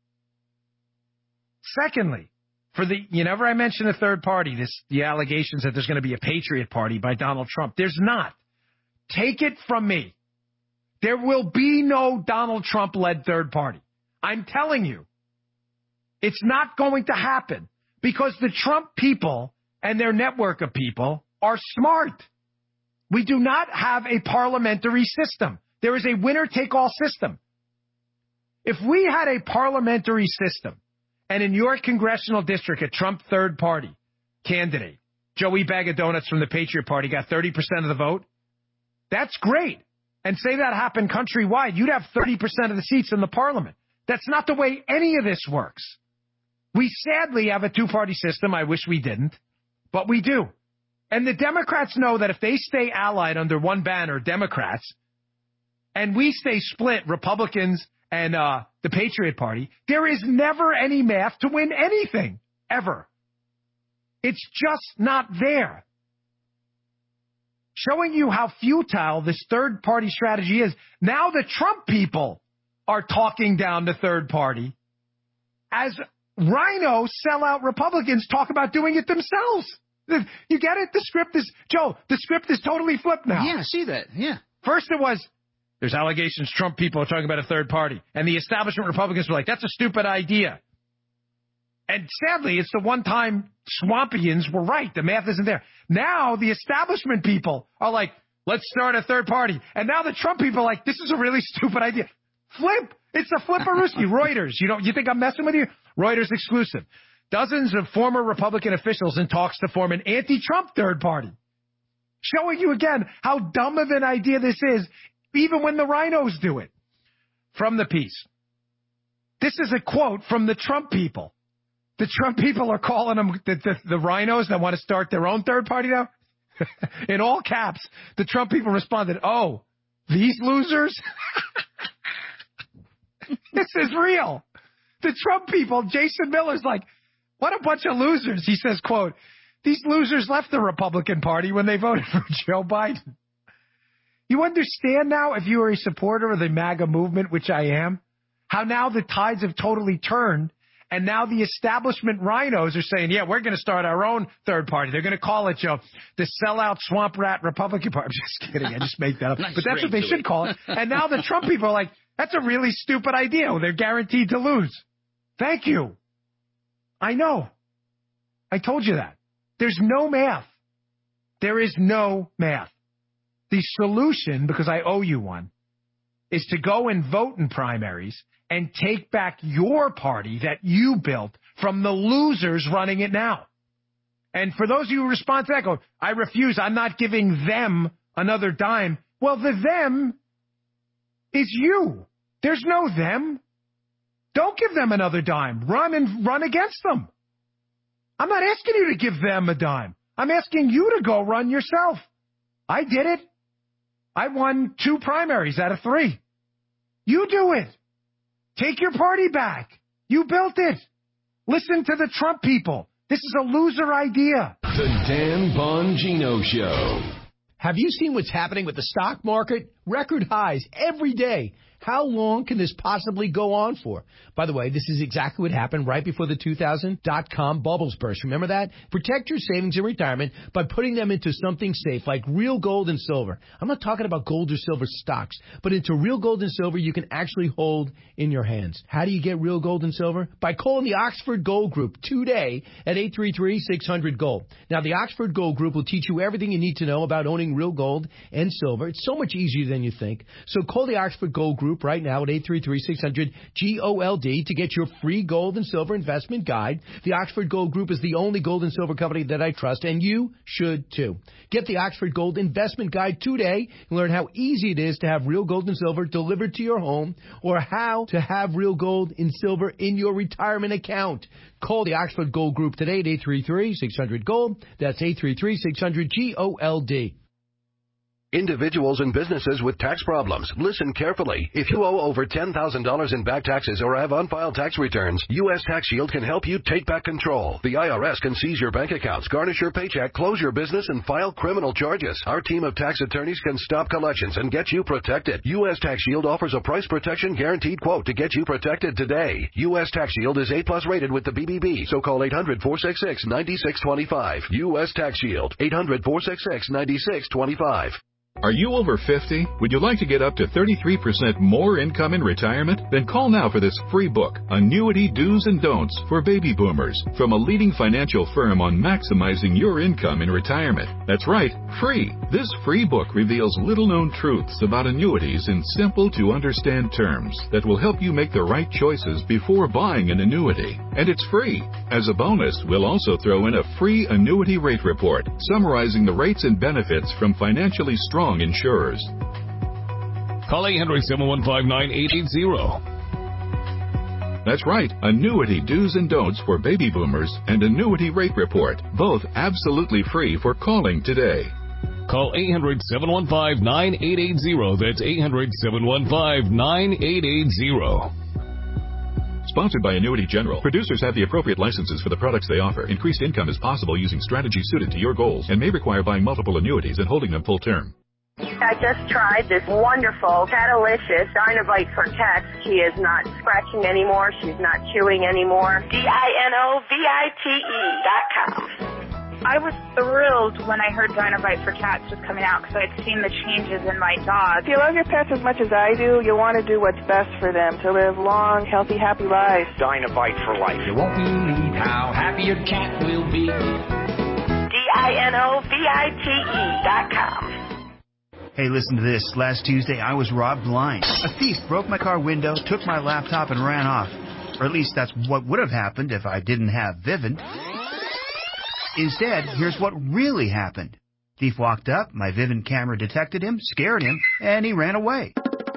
S25: Secondly, for the, whenever I mention a third party, this, the allegations that there's going to be a Patriot Party by Donald Trump, there's not. Take it from me. There will be no Donald Trump-led third party. I'm telling you. It's not going to happen because the Trump people and their network of people are smart. We do not have a parliamentary system. There is a winner-take-all system. If we had a parliamentary system and in your congressional district, a Trump third party candidate, Joey Bag of Donuts from the Patriot Party, got thirty percent of the vote, That's great. And say that happened countrywide, you'd have thirty percent of the seats in the parliament. That's not the way any of this works. We sadly have a two-party system. I wish we didn't, but we do. And the Democrats know that if they stay allied under one banner, Democrats, and we stay split, Republicans and uh, the Patriot Party, there is never any math to win anything, ever. It's just not there. Showing you how futile this third-party strategy is. Now the Trump people are talking down the third party as rhino sellout Republicans talk about doing it themselves. You get it? The script is, Joe, the script is totally flipped now.
S1: Yeah, I see that. Yeah.
S25: First it was, there's allegations Trump people are talking about a third party. And the establishment Republicans were like, that's a stupid idea. And sadly, it's the one time Swampians were right. The math isn't there. Now the establishment people are like, let's start a third party. And now the Trump people are like, this is a really stupid idea. Flip. It's a flipperooski. Reuters. You don't, you think I'm messing with you? Reuters exclusive. Dozens of former Republican officials in talks to form an anti-Trump third party. Showing you again how dumb of an idea this is, even when the rhinos do it. From the piece. This is a quote from the Trump people. The Trump people are calling them the, the, the rhinos that want to start their own third party now. In all caps, the Trump people responded, oh, these losers? This is real. The Trump people, Jason Miller's like, what a bunch of losers. He says, quote, these losers left the Republican Party when they voted for Joe Biden. You understand now, if you are a supporter of the MAGA movement, which I am, how now the tides have totally turned, and now the establishment rhinos are saying, yeah, we're going to start our own third party. They're going to call it, Joe, the sellout swamp rat Republican Party. I'm just kidding. I just make that up. Nice, but that's what they should call it. And now the Trump people are like, that's a really stupid idea. They're guaranteed to lose. Thank you. I know. I told you that. There's no math. There is no math. The solution, because I owe you one, is to go and vote in primaries and take back your party that you built from the losers running it now. And for those of you who respond to that, go, I refuse, I'm not giving them another dime. Well, the them is you. There's no them. Don't give them another dime. Run and run against them. I'm not asking you to give them a dime. I'm asking you to go run yourself. I did it. I won two primaries out of three. You do it. Take your party back. You built it. Listen to the Trump people. This is a loser idea.
S2: The Dan Bongino Show.
S8: Have you seen what's happening with the stock market? Record highs every day. How long can this possibly go on for? By the way, this is exactly what happened right before the two thousand dot-com bubbles burst. Remember that? Protect your savings in retirement by putting them into something safe like real gold and silver. I'm not talking about gold or silver stocks, but into real gold and silver you can actually hold in your hands. How do you get real gold and silver? By calling the Oxford Gold Group today at eight three three, six hundred, gold. Now, the Oxford Gold Group will teach you everything you need to know about owning real gold and silver. It's so much easier than you think. So call the Oxford Gold Group right now at eight three three, six hundred, G O L D to get your free gold and silver investment guide. The Oxford Gold Group is the only gold and silver company that I trust, and you should too. Get the Oxford Gold Investment Guide today and learn how easy it is to have real gold and silver delivered to your home, or how to have real gold and silver in your retirement account. Call the Oxford Gold Group today at eight three three, six hundred, gold. That's eight three three, six hundred, G O L D.
S11: Individuals and businesses with tax problems, listen carefully. If you owe over ten thousand dollars in back taxes or have unfiled tax returns, U S Tax Shield can help you take back control. The I R S can seize your bank accounts, garnish your paycheck, close your business, and file criminal charges. Our team of tax attorneys can stop collections and get you protected. U S Tax Shield offers a price protection guaranteed quote to get you protected today. U S Tax Shield is A plus rated with the B B B, so call eight hundred, four six six, nine six two five. U S Tax Shield, eight hundred, four six six, nine six two five.
S14: Are you over fifty? Would you like to get up to thirty-three percent more income in retirement? Then call now for this free book, Annuity Do's and Don'ts for Baby Boomers, from a leading financial firm on maximizing your income in retirement. That's right, free. This free book reveals little-known truths about annuities in simple-to-understand terms that will help you make the right choices before buying an annuity. And it's free. As a bonus, we'll also throw in a free annuity rate report summarizing the rates and benefits from financially strong strong insurers.
S1: Call eight hundred, seven one five, nine eight eight zero.
S14: That's right, annuity do's and don'ts for baby boomers and annuity rate report, both absolutely free for calling today.
S1: Call eight hundred, seven one five, nine eight eight zero. That's eight hundred, seven one five, nine eight eight zero.
S14: Sponsored by Annuity General. Producers have the appropriate licenses for the products they offer. Increased income is possible using strategies suited to your goals and may require buying multiple annuities and holding them full term.
S3: I just tried this wonderful Catalicious Dynavite for cats. She is not scratching anymore. She's not chewing anymore. D I N O V I T E dot com.
S4: I was thrilled when I heard Dynavite for Cats was coming out because I'd seen the changes in my dog.
S15: If you love your pets as much as I do, you'll want to do what's best for them to live long, healthy, happy lives.
S17: Dynavite for life.
S21: You won't believe how happy your cat will be.
S3: D I N O V I T E dot com.
S24: Hey, listen to this. Last Tuesday, I was robbed blind. A thief broke my car window, took my laptop, and ran off. Or at least that's what would have happened if I didn't have Vivint. Instead, here's what really happened. Thief walked up, my Vivint camera detected him, scared him, and he ran away.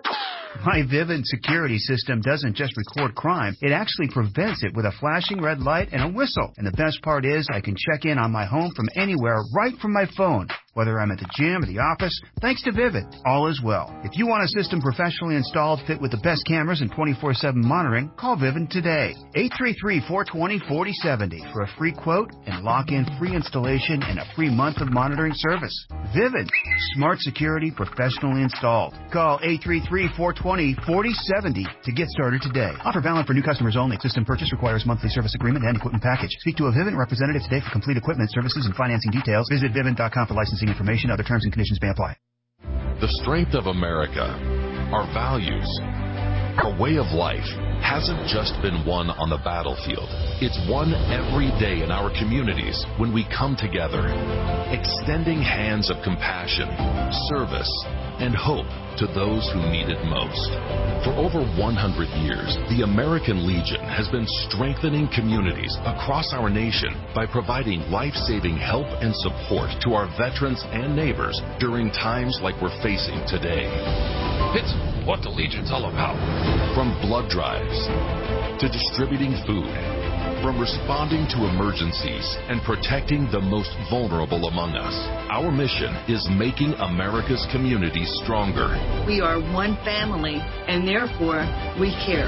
S24: My Vivint security system doesn't just record crime, it actually prevents it with a flashing red light and a whistle. And the best part is I can check in on my home from anywhere right from my phone, whether I'm at the gym or the office, thanks to Vivint. All is well. If you want a system professionally installed, fit with the best cameras and twenty-four seven monitoring, call Vivint today. eight three three, four two zero, four zero seven zero for a free quote and lock in free installation and a free month of monitoring service. Vivint. Smart security professionally installed. Call eight three three, four two zero, four zero seven zero to get started today. Offer valid for new customers only. System purchase requires monthly service agreement and equipment package. Speak to a Vivint representative today for complete equipment, services, and financing details. Visit Vivint dot com for licensing information. Other terms and conditions may apply.
S26: The strength of America, our values, our way of life hasn't just been won on the battlefield. It's won every day in our communities when we come together, extending hands of compassion, service, and hope to those who need it most. For over one hundred years, the American Legion has been strengthening communities across our nation by providing life-saving help and support to our veterans and neighbors during times like we're facing today. It's what the Legion's all about. From blood drives to distributing food, from responding to emergencies and protecting the most vulnerable among us. Our mission is making America's communities stronger.
S27: We are one family, and therefore we care.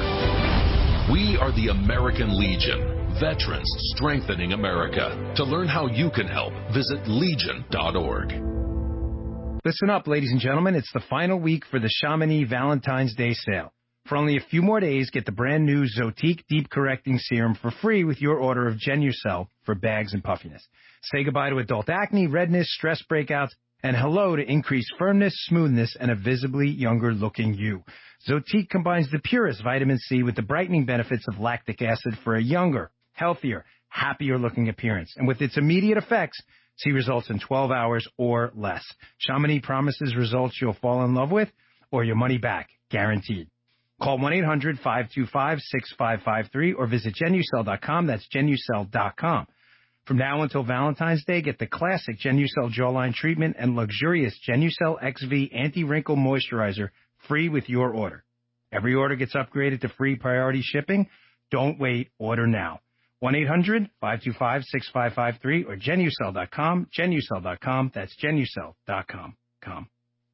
S26: We are the American Legion, veterans strengthening America. To learn how you can help, visit legion dot org.
S25: Listen up, ladies and gentlemen. It's the final week for the Chamonix Valentine's Day sale. For only a few more days, get the brand new Zotique Deep Correcting Serum for free with your order of Genucel for bags and puffiness. Say goodbye to adult acne, redness, stress breakouts, and hello to increased firmness, smoothness, and a visibly younger-looking you. Zotique combines the purest vitamin C with the brightening benefits of lactic acid for a younger, healthier, happier-looking appearance. And with its immediate effects, see results in twelve hours or less. Chamonix promises results you'll fall in love with or your money back, guaranteed. Call one eight hundred, five two five, six five five three or visit Genucel dot com. That's Genucel dot com. From now until Valentine's Day, get the classic Genucel Jawline Treatment and luxurious Genucel X V Anti-Wrinkle Moisturizer free with your order. Every order gets upgraded to free priority shipping. Don't wait. Order now. one eight hundred, five two five, six five five three or Genucel dot com. Genucel dot com. That's Genucel dot com. Com.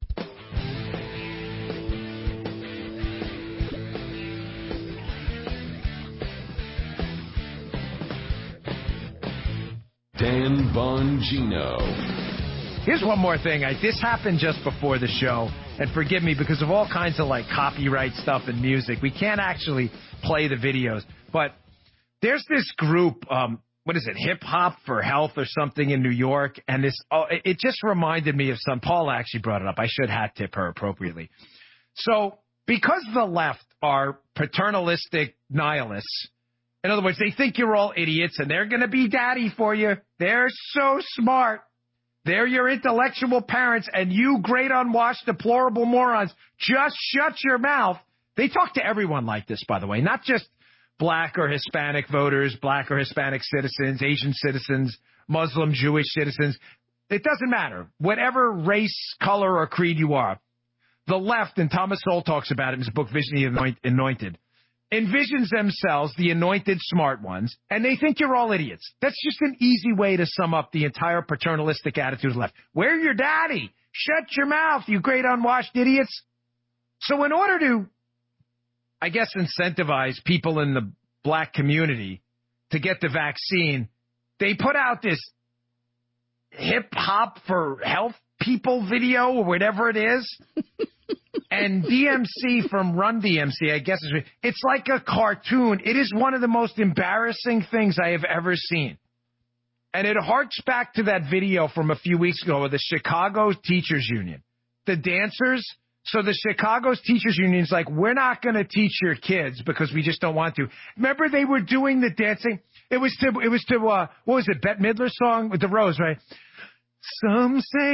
S26: Dan Bongino.
S25: Here's one more thing. I, this happened just before the show, and forgive me because of all kinds of like copyright stuff and music. We can't actually play the videos, but there's this group, um, what is it, Hip Hop for Health or something in New York, and this, oh, it, it just reminded me of some, Paula actually brought it up. I should hat tip her appropriately. So because the left are paternalistic nihilists, in other words, they think you're all idiots and they're going to be daddy for you. They're so smart. They're your intellectual parents, and you great unwashed, deplorable morons, just shut your mouth. They talk to everyone like this, by the way, not just black or Hispanic voters, black or Hispanic citizens, Asian citizens, Muslim, Jewish citizens. It doesn't matter. Whatever race, color, or creed you are, the left, and Thomas Sowell talks about it in his book Vision of the Anointed, envisions themselves, the anointed smart ones, and they think you're all idiots. That's just an easy way to sum up the entire paternalistic attitude of the left. Where's your daddy? Shut your mouth, you great unwashed idiots. So in order to, I guess, incentivize people in the black community to get the vaccine, they put out this hip-hop for health people video or whatever it is. And D M C from Run D M C, I guess, is, it's like a cartoon. It is one of the most embarrassing things I have ever seen. And it harks back to that video from a few weeks ago with the Chicago Teachers Union. The dancers, so the Chicago Teachers Union is like, we're not going to teach your kids because we just don't want to. Remember they were doing the dancing? It was to, it was to, uh, what was it, Bette Midler's song with the rose, right? Some say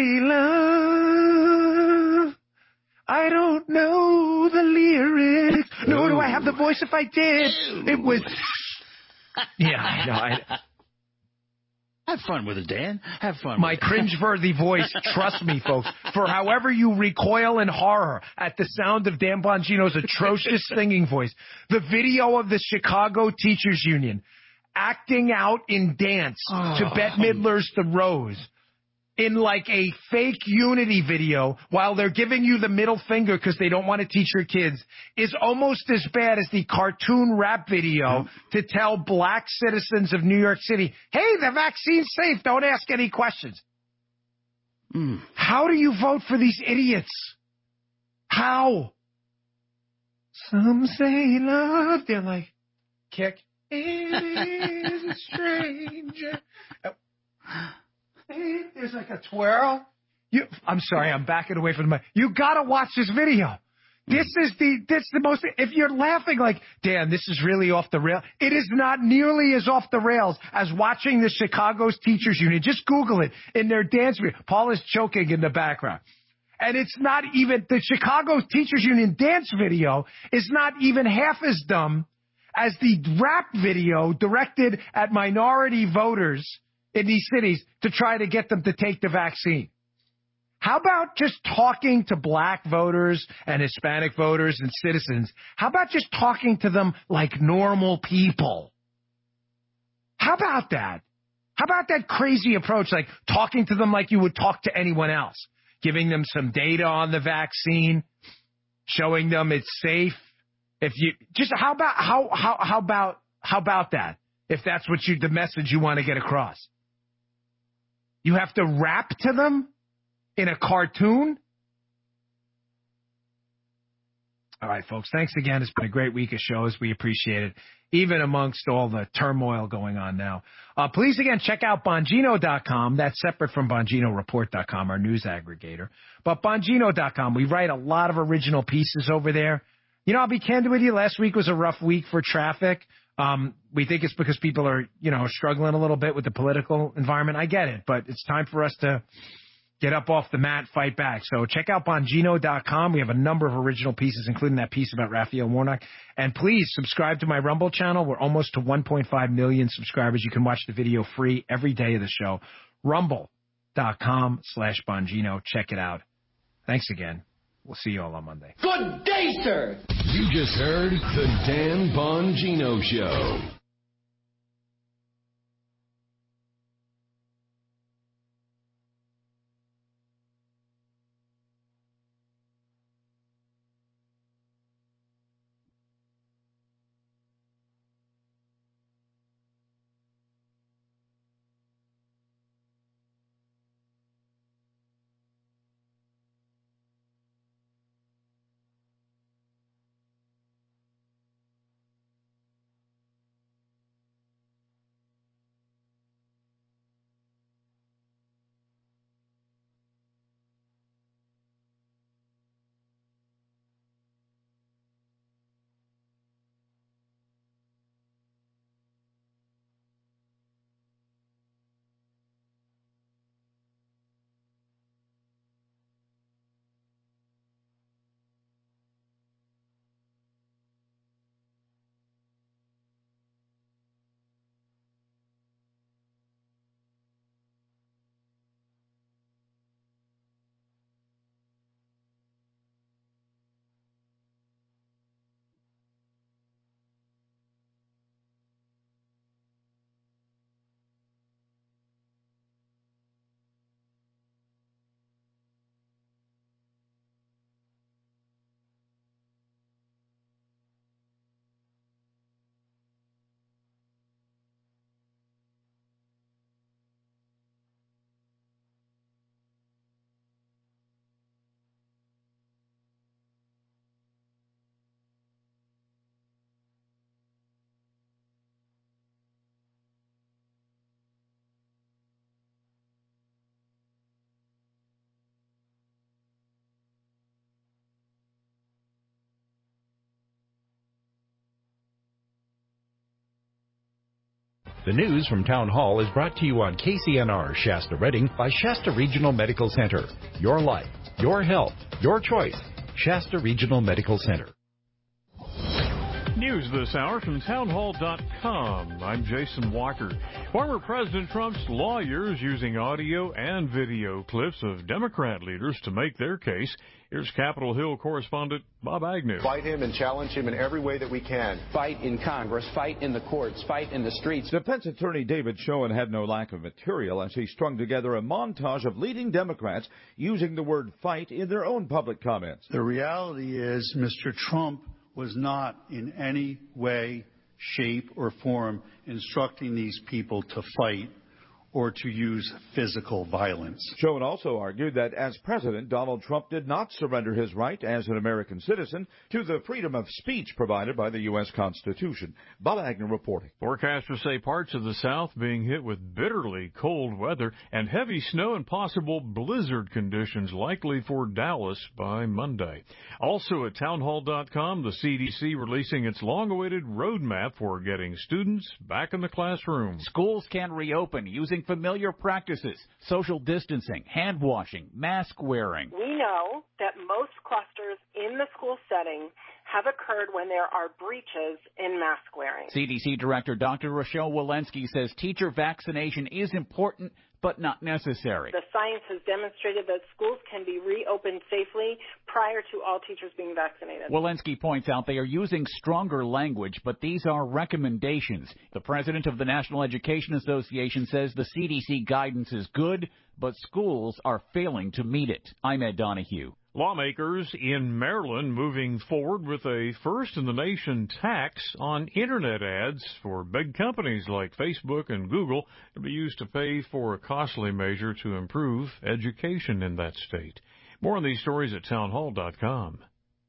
S25: love, I don't know the lyrics. Nor do I have the voice if I did. It was, yeah, I know. I,
S6: Have fun with it, Dan. Have fun
S25: My
S6: with it.
S25: cringe-worthy voice, trust me, folks, for however you recoil in horror at the sound of Dan Bongino's atrocious singing voice, the video of the Chicago Teachers Union acting out in dance
S6: oh.
S25: to Bette Midler's The Rose in like a fake Unity video while they're giving you the middle finger because they don't want to teach your kids is almost as bad as the cartoon rap video mm. to tell black citizens of New York City, hey, the vaccine's safe, don't ask any questions. Mm. How do you vote for these idiots? How? Some say love. They're like, kick. It is a stranger. There's like a twirl. You, I'm sorry, I'm backing away from the mic. You gotta watch this video. This is the, this is the most, if you're laughing like, Dan, this is really off the rail. It is not nearly as off the rails as watching the Chicago's Teachers Union. Just Google it in their dance video. Paul is choking in the background. And it's not even, the Chicago Teachers Union dance video is not even half as dumb as the rap video directed at minority voters in these cities to try to get them to take the vaccine. How about just talking to black voters and Hispanic voters and citizens? How about just talking to them like normal people? How about that? How about that crazy approach, like talking to them like you would talk to anyone else? Giving them some data on the vaccine, showing them it's safe. If you just how about how how how about how about that? If that's what you the message you want to get across. You have to rap to them in a cartoon? All right, folks, thanks again. It's been a great week of shows. We appreciate it, even amongst all the turmoil going on now. Uh, please, again, check out Bongino dot com. That's separate from Bongino Report dot com, our news aggregator. But Bongino dot com, we write a lot of original pieces over there. You know, I'll be candid with you. Last week was a rough week for traffic. Um, we think it's because people are, you know, struggling a little bit with the political environment. I get it, but it's time for us to get up off the mat, fight back. So check out Bongino dot com. We have a number of original pieces, including that piece about Raphael Warnock. And please subscribe to my Rumble channel. We're almost to one point five million subscribers. You can watch the video free every day of the show. Rumble dot com slash Bongino. Check it out. Thanks again. We'll see you all on Monday.
S7: Good day, sir.
S1: You just heard the Dan Bongino Show.
S22: The news from Town Hall is brought to you on K C N R Shasta Redding by Shasta Regional Medical Center. Your life, your health, your choice. Shasta Regional Medical Center.
S7: News this hour from townhall dot com. I'm Jason Walker. Former President Trump's lawyers using audio and video clips of Democrat leaders to make their case. Here's Capitol Hill correspondent Bob Agnew.
S9: Fight him and challenge him in every way that we can.
S12: Fight in Congress, fight in the courts, fight in the streets.
S16: Defense attorney David Schoen had no lack of material as he strung together a montage of leading Democrats using the word fight in their own public comments.
S17: The reality is Mister Trump was not in any way, shape, or form instructing these people to fight or to use physical violence.
S16: Schoen also argued that as president, Donald Trump did not surrender his right as an American citizen to the freedom of speech provided by the U S Constitution. Bob Agnew reporting.
S7: Forecasters say parts of the South being hit with bitterly cold weather and heavy snow and possible blizzard conditions likely for Dallas by Monday. Also at townhall dot com, the C D C releasing its long-awaited roadmap for getting students back in the classroom.
S18: Schools can reopen using familiar practices, social distancing, hand washing, mask wearing.
S19: We know that most clusters in the school setting have occurred when there are breaches in mask wearing.
S18: C D C Director Doctor Rochelle Walensky says teacher vaccination is important but not necessary.
S19: The science has demonstrated that schools can be reopened safely prior to all teachers being vaccinated.
S18: Walensky points out they are using stronger language, but these are recommendations. The president of the National Education Association says the C D C guidance is good, but schools are failing to meet it. I'm Ed Donahue.
S7: Lawmakers in Maryland moving forward with a first-in-the-nation tax on Internet ads for big companies like Facebook and Google to be used to pay for a costly measure to improve education in that state. More on these stories at townhall dot com.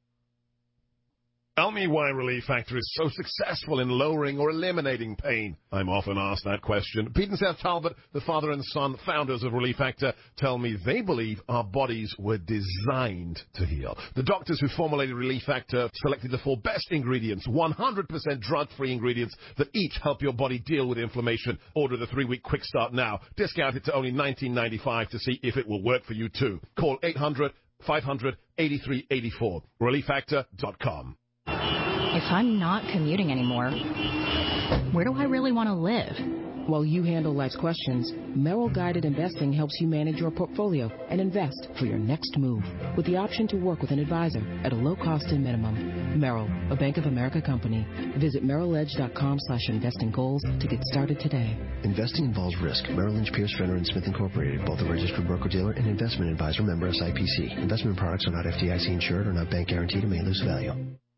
S28: Tell me why Relief Factor is so successful in lowering or eliminating pain. I'm often asked that question. Pete and Seth Talbot, the father and son founders of Relief Factor, tell me they believe our bodies were designed to heal. The doctors who formulated Relief Factor selected the four best ingredients, one hundred percent drug-free ingredients that each help your body deal with inflammation. Order the three-week quick start now. Discount it to only nineteen ninety-five to see if it will work for you too. Call eight hundred, five hundred, eighty-three eighty-four. relief factor dot com.
S29: If I'm not commuting anymore, where do I really want to live?
S30: While you handle life's questions, Merrill Guided Investing helps you manage your portfolio and invest for your next move with the option to work with an advisor at a low cost and minimum. Merrill, a Bank of America company. Visit merrill edge dot com slash investing goals to get started today.
S31: Investing involves risk. Merrill Lynch, Pierce, Fenner and Smith Incorporated, both a registered broker-dealer and investment advisor, member S I P C. Investment products are not F D I C insured or not bank guaranteed and may lose value.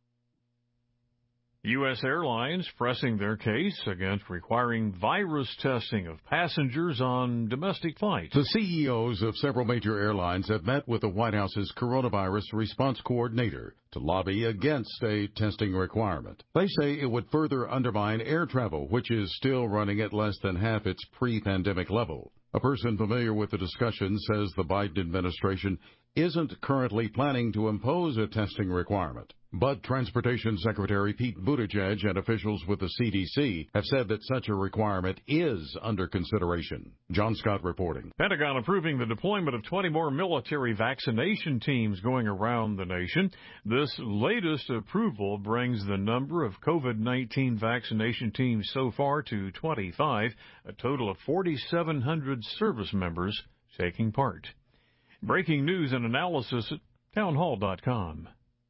S7: U S Airlines pressing their case against requiring virus testing of passengers on domestic flights.
S32: The C E Os of several major airlines have met with the White House's coronavirus response coordinator to lobby against a testing requirement. They say it would further undermine air travel, which is still running at less than half its pre-pandemic level. A person familiar with the discussion says the Biden administration isn't currently planning to impose a testing requirement. But Transportation Secretary Pete Buttigieg and officials with the C D C have said that such a requirement is under consideration. John Scott reporting.
S7: Pentagon approving the deployment of twenty more military vaccination teams going around the nation. This latest approval brings the number of COVID nineteen vaccination teams so far to twenty-five, a total of forty-seven hundred service members taking part. Breaking news and analysis at townhall dot com.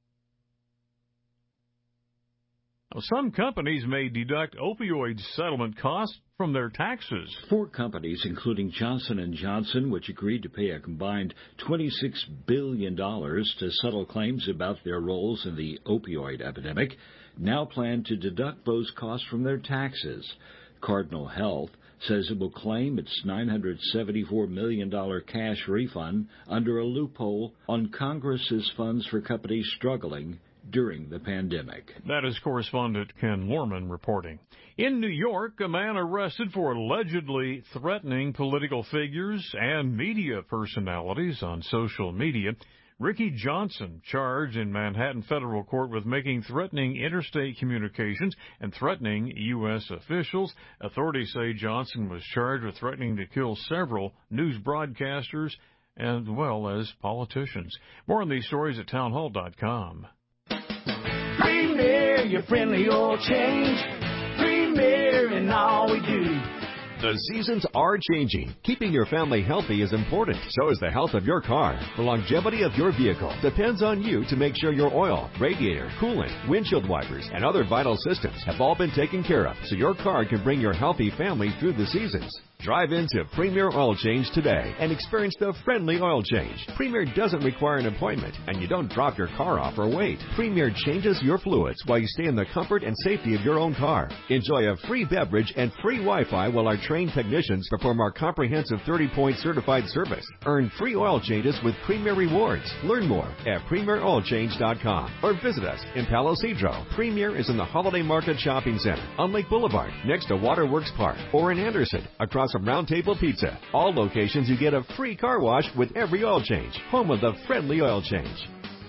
S7: Now, some companies may deduct opioid settlement costs from their taxes.
S33: Four companies, including Johnson and Johnson, which agreed to pay a combined twenty-six billion dollars to settle claims about their roles in the opioid epidemic, now plan to deduct those costs from their taxes. Cardinal Health says it will claim its nine hundred seventy-four million dollars cash refund under a loophole on Congress's funds for companies struggling during the pandemic.
S7: That is correspondent Ken Lorman reporting. In New York, a man arrested for allegedly threatening political figures and media personalities on social media Ricky Johnson charged in Manhattan federal court with making threatening interstate communications and threatening U S officials. Authorities say Johnson was charged with threatening to kill several news broadcasters as well as politicians. More on these stories at townhall dot com.
S2: Premier, your friendly oil change. Premier in all we do.
S3: The seasons are changing. Keeping your family healthy is important. So is the health of your car. The longevity of your vehicle depends on you to make sure your oil, radiator, coolant, windshield wipers, and other vital systems have all been taken care of so your car can bring your healthy family through the seasons. Drive into Premier Oil Change today and experience the friendly oil change. Premier doesn't require an appointment, and you don't drop your car off or wait. Premier changes your fluids while you stay in the comfort and safety of your own car. Enjoy a free beverage and free Wi-Fi while our trained technicians perform our comprehensive thirty-point certified service. Earn free oil changes with Premier Rewards. Learn more at premier oil change dot com or visit us in Palo Cedro. Premier is in the Holiday Market Shopping Center on Lake Boulevard next to Waterworks Park, or in Anderson across from Round Table Pizza. All locations you get a free car wash with every oil change. Home of the friendly oil change.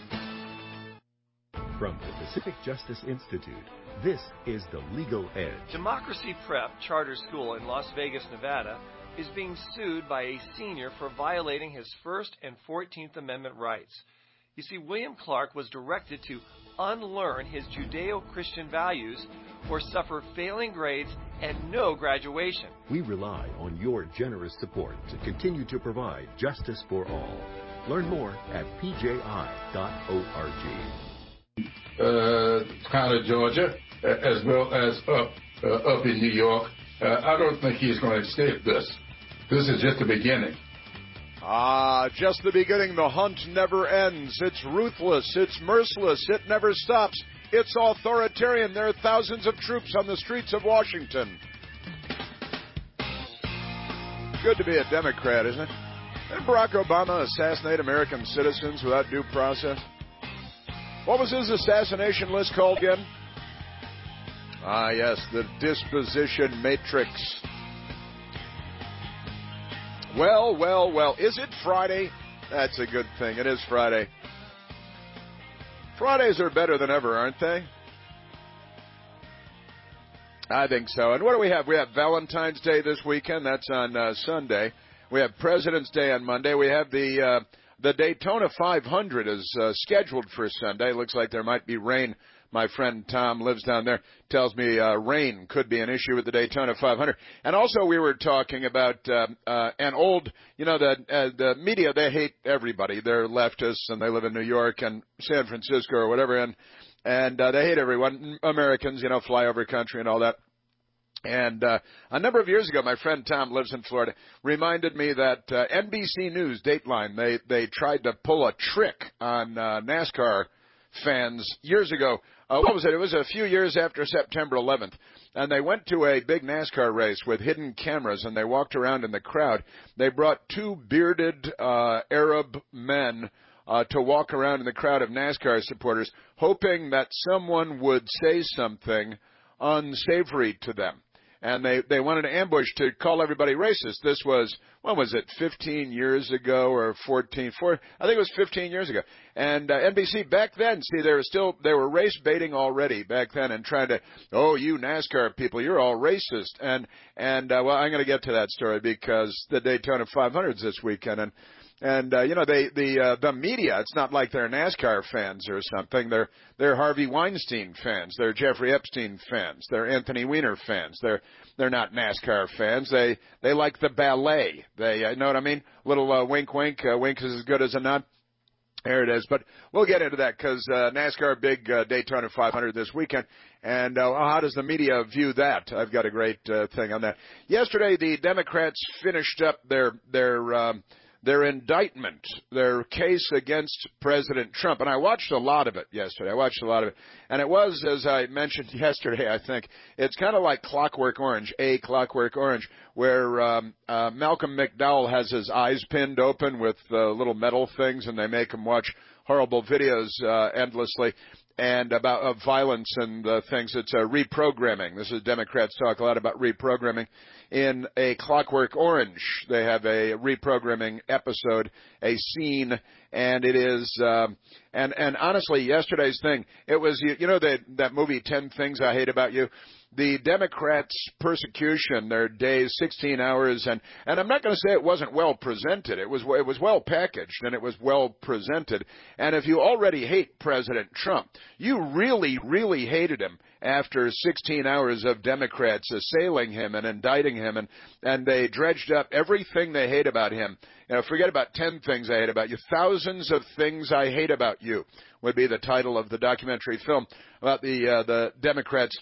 S4: From the Pacific Justice Institute, this is The Legal Edge.
S5: Democracy Prep Charter School in Las Vegas, Nevada, is being sued by a senior for violating his First and fourteenth Amendment rights. You see, William Clark was directed to unlearn his Judeo-Christian values or suffer failing grades and no graduation.
S4: We rely on your generous support to continue to provide justice for all. Learn more at p j i dot org.
S8: Uh, town of Georgia, as well as up uh, up in New York. Uh, I don't think he's going to escape this. This is just the beginning.
S10: Ah, just the beginning. The hunt never ends. It's ruthless. It's merciless. It never stops. It's authoritarian. There are thousands of troops on the streets of Washington. Good to be a Democrat, isn't it? Didn't Barack Obama assassinate American citizens without due process? What was his assassination list called again? Ah, yes, the disposition matrix. Well, well, well. Is it Friday? That's a good thing. It is Friday. Fridays are better than ever, aren't they? I think so. And what do we have? We have Valentine's Day this weekend. That's on uh, Sunday. We have President's Day on Monday. We have the uh, the Daytona five hundred is uh, scheduled for Sunday. Looks like there might be rain. My friend Tom lives down there, tells me uh, rain could be an issue with the Daytona five hundred. And also we were talking about uh, uh, an old, you know, the, uh, the media, they hate everybody. They're leftists and they live in New York and San Francisco or whatever, and and uh, they hate everyone. Americans, you know, fly over country and all that. And uh, a number of years ago, my friend Tom lives in Florida, reminded me that uh, N B C News, Dateline, they, they tried to pull a trick on uh, NASCAR fans years ago. Uh, what was it? It was a few years after September eleventh. And they went to a big NASCAR race with hidden cameras, and they walked around in the crowd. They brought two bearded uh, Arab men uh, to walk around in the crowd of NASCAR supporters, hoping that someone would say something unsavory to them. And they, they wanted to ambush to call everybody racist. This was, when was it, fifteen years ago or fourteen? Four, I think it was fifteen years ago. And uh, N B C back then, see, they were still, they were race baiting already back then and trying to, oh, you NASCAR people, you're all racist. And, and uh, well, I'm going to get to that story because the Daytona five hundred is this weekend. And, and uh, you know, they, the uh, the media, it's not like they're NASCAR fans or something. They're they're Harvey Weinstein fans. They're Jeffrey Epstein fans. They're Anthony Weiner fans. They're they're not NASCAR fans. They they like the ballet. They, uh, know what I mean? Little uh, wink, wink. Uh, wink is as good as a nod. There it is. But we'll get into that because uh, NASCAR big uh, Daytona five hundred this weekend. And uh, how does the media view that? I've got a great uh, thing on that. Yesterday, the Democrats finished up their their um, their indictment, their case against President Trump. And I watched a lot of it yesterday. I watched a lot of it. And it was, as I mentioned yesterday, I think, it's kind of like Clockwork Orange, a Clockwork Orange, where um, uh, Malcolm McDowell has his eyes pinned open with uh, little metal things, and they make him watch horrible videos uh, endlessly. and about of violence and uh, things. It's uh, reprogramming. This is Democrats talk a lot about reprogramming. In A Clockwork Orange, they have a reprogramming episode, a scene, and it is, um, and and honestly, yesterday's thing, it was, you, you know that that movie Ten Things I Hate About You? The Democrats' persecution, their days, sixteen hours, and, and I'm not going to say it wasn't well presented. It was it was well packaged and it was well presented. And if you already hate President Trump, you really, really hated him after sixteen hours of Democrats assailing him and indicting him, and, and they dredged up everything they hate about him. You know, forget about ten things I hate about you. Thousands of things I hate about you would be the title of the documentary film about the uh, the Democrats'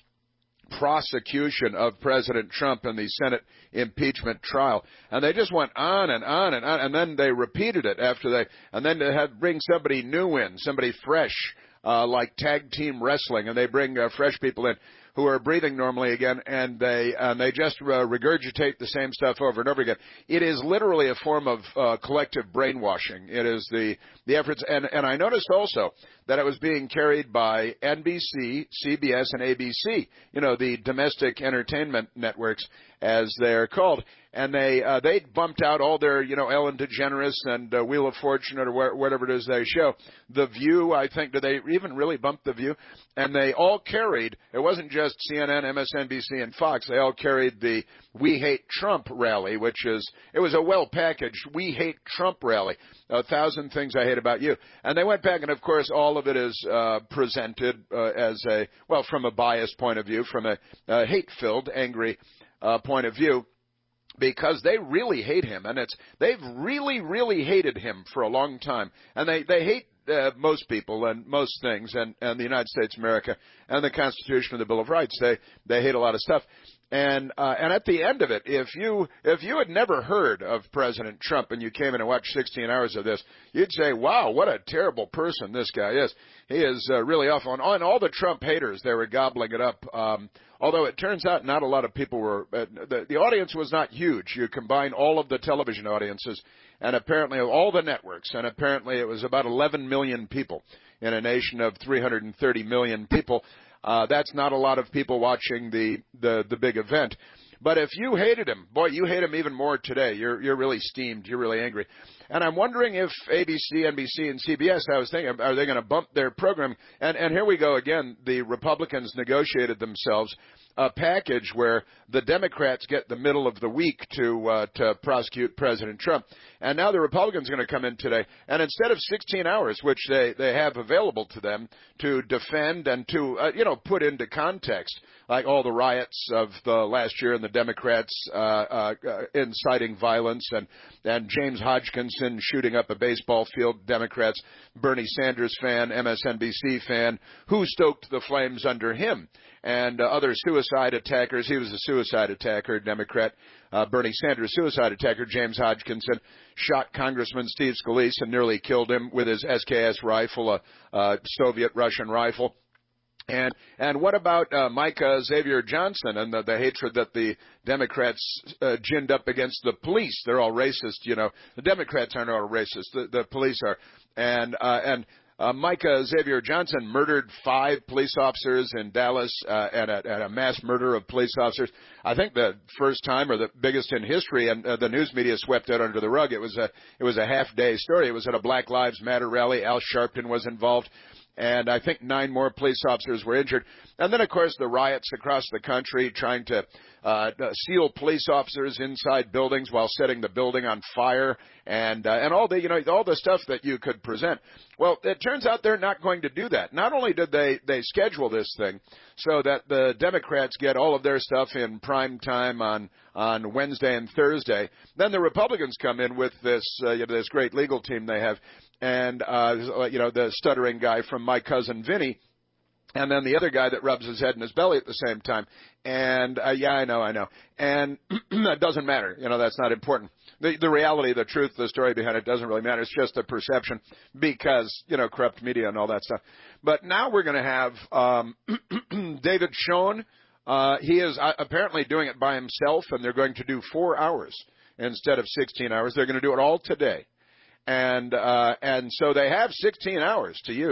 S10: prosecution of President Trump in the Senate impeachment trial. And they just went on and on and on, and then they repeated it after they, and then they had bring somebody new in, somebody fresh, uh, like tag team wrestling, and they bring uh, fresh people in who are breathing normally again, and they and they just uh, regurgitate the same stuff over and over again. It is literally a form of uh, collective brainwashing. It is the the efforts, and and I noticed also that it was being carried by N B C, C B S, and A B C. You know, the domestic entertainment networks, as they're called. And they uh, they bumped out all their, you know, Ellen DeGeneres and uh, Wheel of Fortune or wh- whatever it is they show. The View, I think, did they even really bump The View? And they all carried, it wasn't just C N N, M S N B C, and Fox. They all carried the We Hate Trump rally, which is, it was a well-packaged We Hate Trump rally. A thousand things I hate about you. And they went back, and of course, all of it is uh, presented uh, as a, well, from a biased point of view, from a, a hate-filled, angry uh, point of view, because they really hate him, and it's they've really, really hated him for a long time, and they they hate uh, most people and most things, and and the United States of America and the Constitution and the Bill of Rights. They they hate a lot of stuff, and uh, and at the end of it, if you if you had never heard of President Trump and you came in and watched sixteen hours of this, you'd say, "Wow, what a terrible person this guy is." He is uh, really awful, and on all the Trump haters, they were gobbling it up. Um, Although it turns out not a lot of people were, uh, the, the audience was not huge. You combine all of the television audiences and apparently all the networks, and apparently it was about eleven million people in a nation of three hundred thirty million people. Uh, that's not a lot of people watching the, the, the big event. But if you hated him, boy, you hate him even more today. You're, you're really steamed. You're really angry. And I'm wondering if A B C, N B C, and C B S, I was thinking, are they going to bump their program? And, and here we go again. The Republicans negotiated themselves a package where the Democrats get the middle of the week to uh, to prosecute President Trump. And now the Republicans are going to come in today, and instead of sixteen hours, which they, they have available to them to defend and to, uh, you know, put into context, like all the riots of the last year and the Democrats uh, uh, uh, inciting violence, and, and James Hodgkinson shooting up a baseball field, Democrats, Bernie Sanders fan, M S N B C fan, who stoked the flames under him, and uh, other suicide attackers. He was a suicide attacker, Democrat. Uh, Bernie Sanders, suicide attacker. James Hodgkinson shot Congressman Steve Scalise and nearly killed him with his S K S rifle, a, a Soviet-Russian rifle. And and what about uh, Micah Xavier Johnson and the, the hatred that the Democrats uh, ginned up against the police? They're all racist, you know. The Democrats aren't all racist. The, the police are. And uh, and uh, Micah Xavier Johnson murdered five police officers in Dallas uh, and, a, and a mass murder of police officers. I think the first time or the biggest in history, and uh, the news media swept it under the rug. It was a it was a half-day story. It was at a Black Lives Matter rally. Al Sharpton was involved. And I think nine more police officers were injured. And then, of course, the riots across the country trying to uh, seal police officers inside buildings while setting the building on fire, and uh, and all the you know all the stuff that you could present. Well, it turns out they're not going to do that. Not only did they they schedule this thing so that the Democrats get all of their stuff in prime time on on Wednesday and Thursday, then the Republicans come in with this uh, you know, this great legal team they have. And, uh, you know, the stuttering guy from My Cousin Vinny, and then the other guy that rubs his head in his belly at the same time. And, uh, yeah, I know, I know. And it doesn't matter. You know, that's not important. The, the reality, the truth, the story behind it doesn't really matter. It's just the perception because, you know, corrupt media and all that stuff. But now we're going to have um, David Schoen. Uh, he is uh, apparently doing it by himself, and they're going to do four hours instead of sixteen hours. They're going to do it all today. And uh, and so they have sixteen hours to use.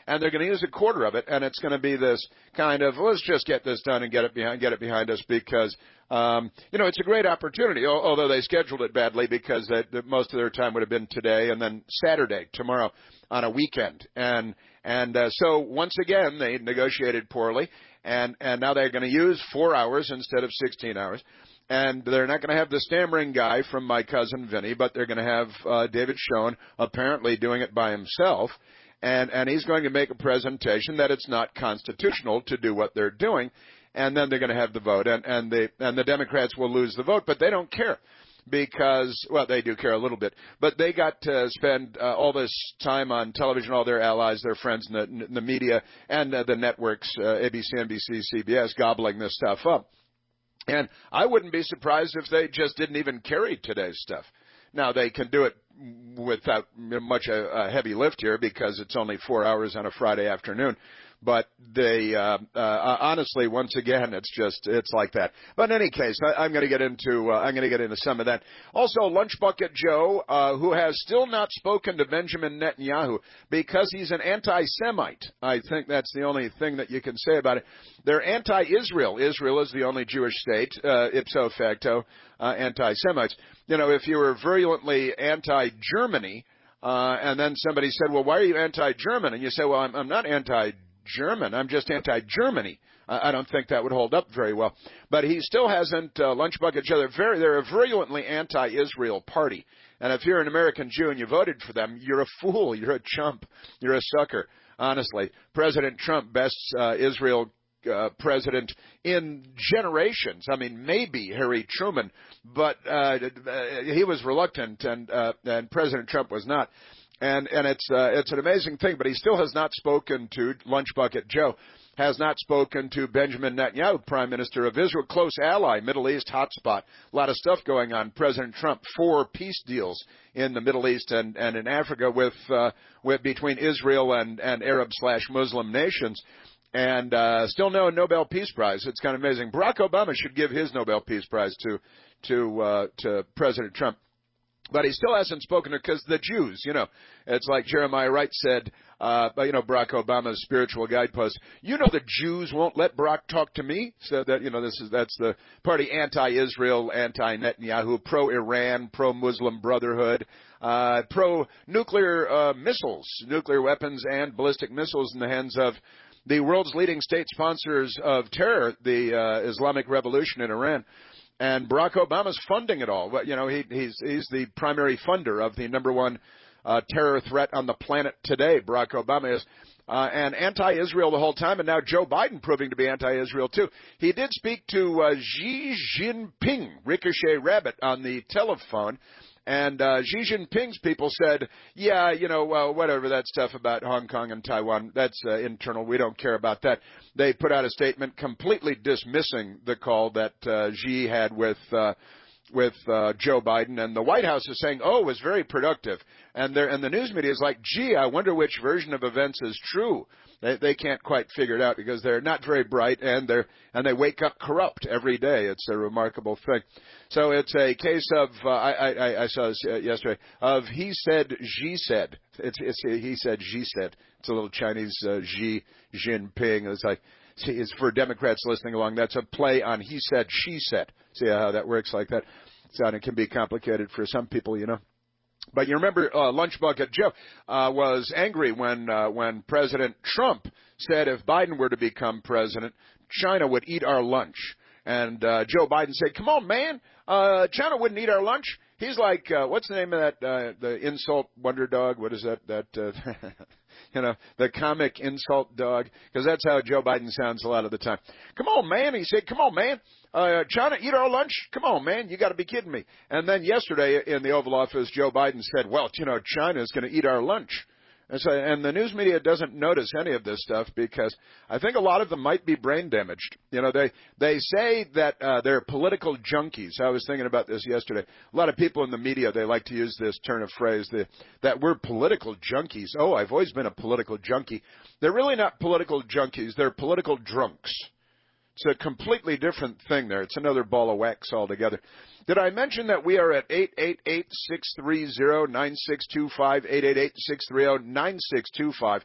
S10: and they're going to use a quarter of it, and it's going to be this kind of, let's just get this done and get it behind, get it behind us because, um, you know, it's a great opportunity, although they scheduled it badly because that most of their time would have been today and then Saturday, tomorrow, on a weekend. And, and, uh, so once again, they negotiated poorly, and, and now they're going to use four hours instead of sixteen hours. And they're not going to have the stammering guy from My Cousin Vinny, but they're going to have uh, David Schoen apparently doing it by himself. And, and he's going to make a presentation that it's not constitutional to do what they're doing. And then they're going to have the vote. And, and, the, and the Democrats will lose the vote, but they don't care. Because, well, they do care a little bit. But they got to spend uh, all this time on television, all their allies, their friends in the, in the media, and uh, the networks, uh, A B C, N B C, C B S, gobbling this stuff up. And I wouldn't be surprised if they just didn't even carry today's stuff. Now, they can do it without much a, a heavy lift here because it's only four hours on a Friday afternoon. But they, uh, uh, honestly, once again, it's just, it's like that. But in any case, I, I'm going to get into, uh, I'm going to get into some of that. Also, Lunch Bucket Joe, uh, who has still not spoken to Benjamin Netanyahu because he's an anti-Semite. I think that's the only thing that you can say about it. They're anti-Israel. Israel is the only Jewish state, uh, ipso facto, uh, anti-Semites. You know, if you were virulently anti-Germany, uh, and then somebody said, well, why are you anti-German? And you say, well, I'm, I'm not anti-German. German. I'm just anti-Germany. I don't think that would hold up very well. But he still hasn't, uh, Lunch Bucket Joe, they're, very, they're a virulently anti-Israel party. And if you're an American Jew and you voted for them, you're a fool. You're a chump. You're a sucker. Honestly. President Trump, best uh, Israel uh, president in generations. I mean, maybe Harry Truman, but uh, he was reluctant, and, uh, and President Trump was not. And, and it's, uh, it's an amazing thing, but he still has not spoken to, Lunch Bucket Joe, has not spoken to Benjamin Netanyahu, Prime Minister of Israel, close ally, Middle East hotspot. A lot of stuff going on. President Trump, four peace deals in the Middle East and, and in Africa with, uh, with, between Israel and, and Arab slash Muslim nations. And, uh, still no Nobel Peace Prize. It's kind of amazing. Barack Obama should give his Nobel Peace Prize to, to, uh, to President Trump. But he still hasn't spoken to, because the Jews, you know, it's like Jeremiah Wright said, uh, you know, Barack Obama's spiritual guidepost. You know, the Jews won't let Barack talk to me. So that, you know, this is, that's the party anti-Israel, anti-Netanyahu, pro-Iran, pro-Muslim Brotherhood, uh, pro-nuclear, uh, missiles, nuclear weapons and ballistic missiles in the hands of the world's leading state sponsors of terror, the, uh, Islamic Revolution in Iran. And Barack Obama's funding it all. You know, he, he's, he's the primary funder of the number one uh, terror threat on the planet today. Barack Obama is. Uh, and anti-Israel the whole time, and now Joe Biden proving to be anti-Israel too. He did speak to uh, Xi Jinping, Ricochet Rabbit, on the telephone. And uh, Xi Jinping's people said, yeah, you know, well, whatever, that stuff about Hong Kong and Taiwan, that's uh, internal. We don't care about that. They put out a statement completely dismissing the call that uh, Xi had with uh, with uh, Joe Biden. And the White House is saying, oh, it was very productive. And, and the news media is like, gee, I wonder which version of events is true. They, they can't quite figure it out because they're not very bright, and they're and they wake up corrupt every day. It's a remarkable thing. So it's a case of uh, I, I, I saw this yesterday of he said, Xi said. It's, it's he said, Xi said. It's a little Chinese uh, Xi Jinping. It's like see, it's for Democrats listening along. That's a play on he said, she said. See how that works like that. So it can be complicated for some people, you know. But you remember uh, Lunch Bucket Joe uh, was angry when uh, when President Trump said if Biden were to become president, China would eat our lunch. And uh, Joe Biden said, come on, man, uh, China wouldn't eat our lunch. He's like, uh, what's the name of that, uh, the insult wonder dog? What is that, that uh, you know, the comic insult dog? Because that's how Joe Biden sounds a lot of the time. Come on, man. He said, come on, man. Uh, China, eat our lunch? Come on, man. You got to be kidding me. And then yesterday in the Oval Office, Joe Biden said, well, you know, China is going to eat our lunch. And, so, and the news media doesn't notice any of this stuff because I think a lot of them might be brain damaged. You know, they, they say that uh, they're political junkies. I was thinking about this yesterday. A lot of people in the media, they like to use this turn of phrase, the, that we're political junkies. Oh, I've always been a political junkie. They're really not political junkies. They're political drunks. It's a completely different thing there. It's another ball of wax altogether. Did I mention that we are at eight eight eight, six three zero, nine six two five, eight eight eight, six three zero, nine six two five?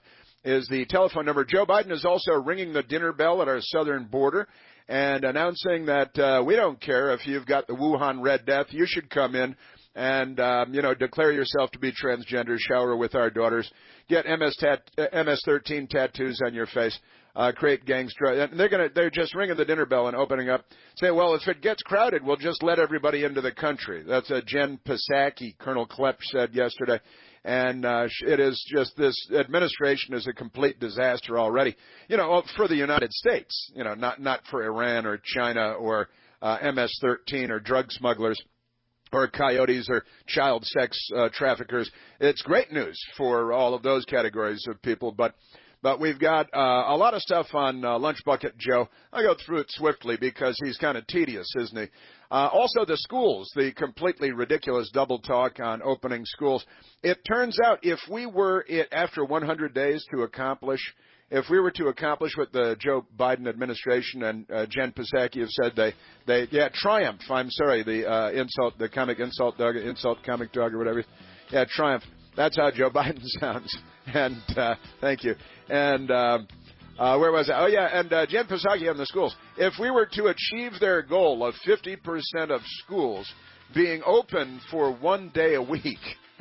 S10: is the telephone number. Joe Biden is also ringing the dinner bell at our southern border and announcing that uh, we don't care if you've got the Wuhan Red Death. You should come in and, um, you know, declare yourself to be transgender, shower with our daughters, get M S thirteen tattoos on your face, uh, create gangs. And they're going to, they're just ringing the dinner bell and opening up. Say, well, if it gets crowded, we'll just let everybody into the country. That's uh, Jen Psaki, Colonel Klepp said yesterday. And uh, it is just this administration is a complete disaster already, you know, for the United States, you know, not not for Iran or China or uh, M S thirteen or drug smugglers or coyotes or child sex uh, traffickers. It's great news for all of those categories of people. But but we've got uh, a lot of stuff on uh, Lunch Bucket Joe. I'll go through it swiftly because he's kind of tedious, isn't he? Uh, also, the schools, the completely ridiculous double talk on opening schools. It turns out if we were, it, after one hundred days to accomplish, if we were to accomplish what the Joe Biden administration and uh, Jen Psaki have said, they, they, yeah, triumph. I'm sorry, the uh, insult, the comic insult dog, insult comic dog or whatever. Yeah, triumph. That's how Joe Biden sounds. And uh, thank you. And uh, uh, where was I? Oh, yeah, and uh, Jen Psaki on the schools. If we were to achieve their goal of fifty percent of schools being open for one day a week,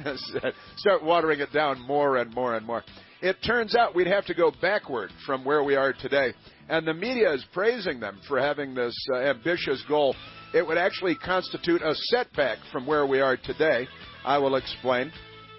S10: start watering it down more and more and more, it turns out we'd have to go backward from where we are today. And the media is praising them for having this uh, ambitious goal. It would actually constitute a setback from where we are today. I will explain.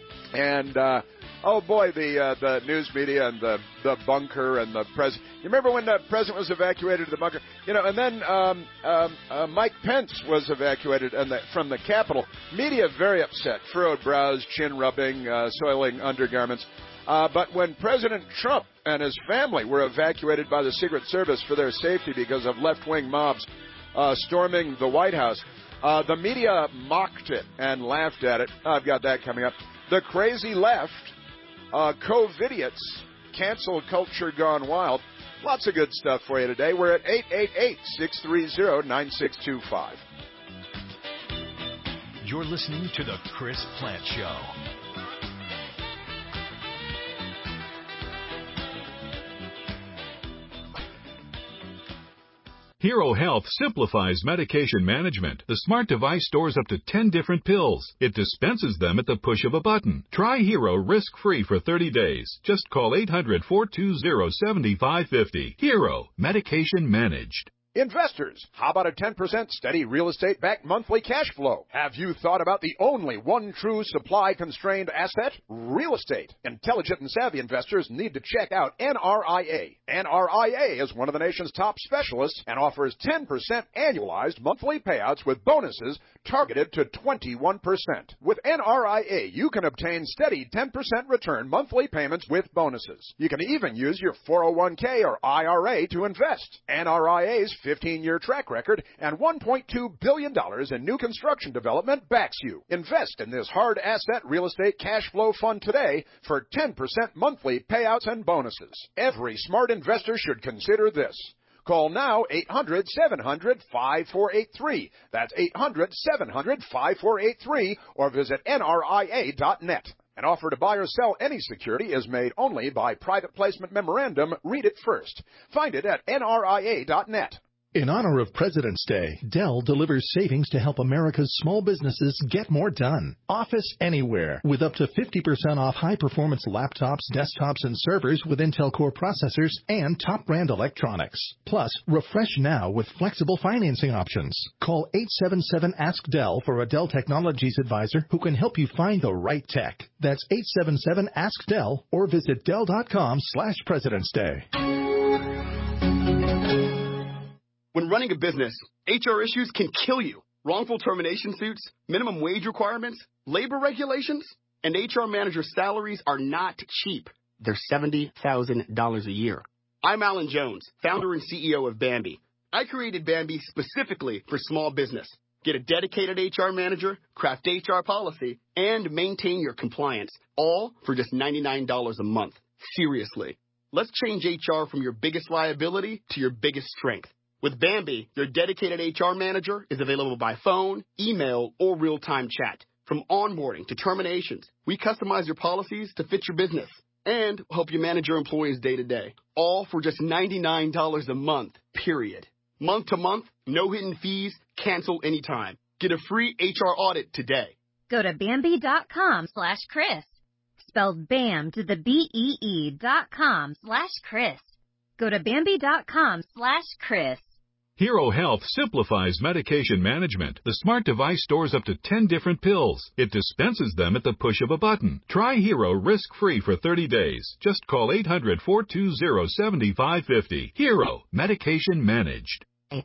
S10: And, uh, oh, boy, the uh, the news media and the, the bunker and the president. You remember when the president was evacuated to the bunker? You know, and then um, um, uh, Mike Pence was evacuated and the, from the Capitol. Media very upset, furrowed brows, chin rubbing, uh, soiling undergarments. Uh, but when President Trump and his family were evacuated by the Secret Service for their safety because of left-wing mobs uh, storming the White House, uh, the media mocked it and laughed at it. I've got that coming up. The crazy left, uh, COVIDiots, cancel culture gone wild. Lots of good stuff for you today. We're at eight eight eight, six three zero, nine six two five.
S1: You're listening to The Chris Plante Show.
S6: Hero Health simplifies medication management. The smart device stores up to ten different pills. It dispenses them at the push of a button. Try Hero risk-free for thirty days. Just call eight hundred, four two zero, seven five five zero. Hero. Medication managed.
S10: Investors, how about a ten percent steady real estate-backed monthly cash flow? Have you thought about the only one true supply-constrained asset? Real estate. Intelligent and savvy investors need to check out N R I A. N R I A is one of the nation's top specialists and offers ten percent annualized monthly payouts with bonuses targeted to twenty-one percent. With N R I A, you can obtain steady ten percent return monthly payments with bonuses. You can even use your four oh one k or I R A to invest. N R I A's fifteen-year track record and one point two billion dollars in new construction development backs you. Invest in this hard asset real estate cash flow fund today for ten percent monthly payouts and bonuses. Every smart investor should consider this. Call now eight hundred, seven hundred, five four eight three. That's eight hundred, seven hundred, five four eight three or visit N R I A dot net. An offer to buy or sell any security is made only by private placement memorandum. Read it first. Find it at N R I A dot net.
S11: In honor of President's Day, Dell delivers savings to help America's small businesses get more done. Office Anywhere, with up to fifty percent off high-performance laptops, desktops, and servers with Intel Core processors and top-brand electronics. Plus, refresh now with flexible financing options. Call eight seven seven, ask Dell for a Dell Technologies advisor who can help you find the right tech. That's eight seven seven, ask Dell or visit Dell dot com slash President's Day.
S13: When running a business, H R issues can kill you. Wrongful termination suits, minimum wage requirements, labor regulations, and H R manager salaries are not cheap. They're seventy thousand dollars a year. I'm Alan Jones, founder and C E O of Bambi. I created Bambi specifically for small business. Get a dedicated H R manager, craft H R policy, and maintain your compliance, all for just ninety-nine dollars a month. Seriously. Let's change H R from your biggest liability to your biggest strength. With Bambi, your dedicated H R manager is available by phone, email, or real-time chat. From onboarding to terminations, we customize your policies to fit your business. and help you manage your employees day to day. All for just ninety-nine dollars a month, period. Month to month, no hidden fees, cancel anytime. Get a free H R audit today.
S9: Go to Bambi.com slash Chris. Spelled BAM to the B-E-E dot com slash Chris. Go to Bambi.com slash Chris.
S6: Hero Health simplifies medication management. The smart device stores up to ten different pills. It dispenses them at the push of a button. Try Hero risk-free for thirty days. Just call eight hundred, four two zero, seven five five zero. Hero. Medication managed.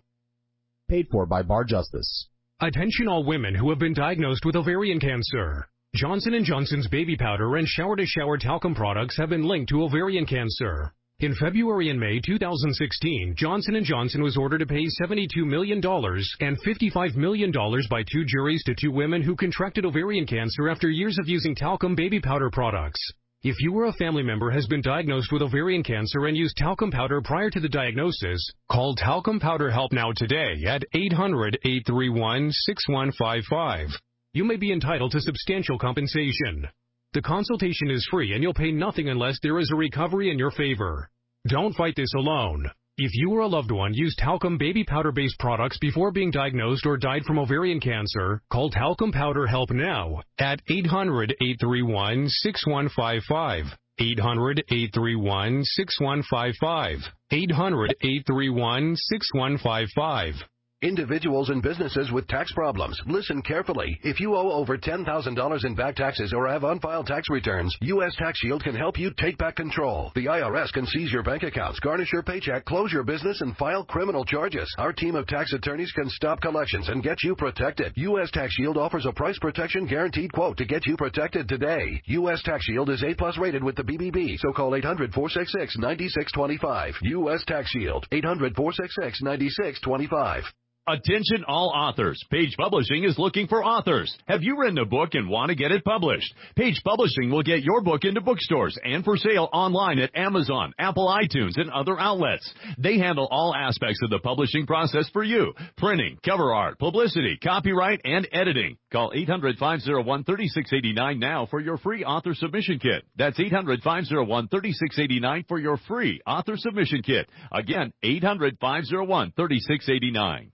S12: Paid for by Bar Justice.
S14: Attention all women who have been diagnosed with ovarian cancer. Johnson and Johnson's baby powder and shower-to-shower talcum products have been linked to ovarian cancer. In February and May two thousand sixteen, Johnson and Johnson was ordered to pay seventy-two million dollars and fifty-five million dollars by two juries to two women who contracted ovarian cancer after years of using talcum baby powder products. If you or a family member has been diagnosed with ovarian cancer and used talcum powder prior to the diagnosis, call Talcum Powder Help Now today at eight hundred, eight three one, six one five five. You may be entitled to substantial compensation. The consultation is free and you'll pay nothing unless there is a recovery in your favor. Don't fight this alone. If you or a loved one used talcum baby powder-based products before being diagnosed or died from ovarian cancer, call Talcum Powder Help Now at eight hundred, eight three one, six one five five. eight hundred, eight three one, six one five five. eight hundred, eight three one, six one five five.
S15: Individuals and businesses with tax problems, listen carefully. If you owe over ten thousand dollars in back taxes or have unfiled tax returns, U S Tax Shield can help you take back control. The I R S can seize your bank accounts, garnish your paycheck, close your business, and file criminal charges. Our team of tax attorneys can stop collections and get you protected. U S Tax Shield offers a price protection guaranteed quote to get you protected today. U S Tax Shield is A plus rated with the B B B, so call eight hundred, four six six, nine six two five. U S Tax Shield, eight hundred, four six six, nine six two five.
S17: Attention all authors. Page Publishing is looking for authors. Have you written a book and want to get it published? Page Publishing will get your book into bookstores and for sale online at Amazon, Apple iTunes, and other outlets. They handle all aspects of the publishing process for you. Printing, cover art, publicity, copyright, and editing. Call eight hundred, five oh one, three six eight nine now for your free author submission kit. That's eight hundred, five oh one, three six eight nine for your free author submission kit. Again, eight hundred, five oh one, three six eight nine.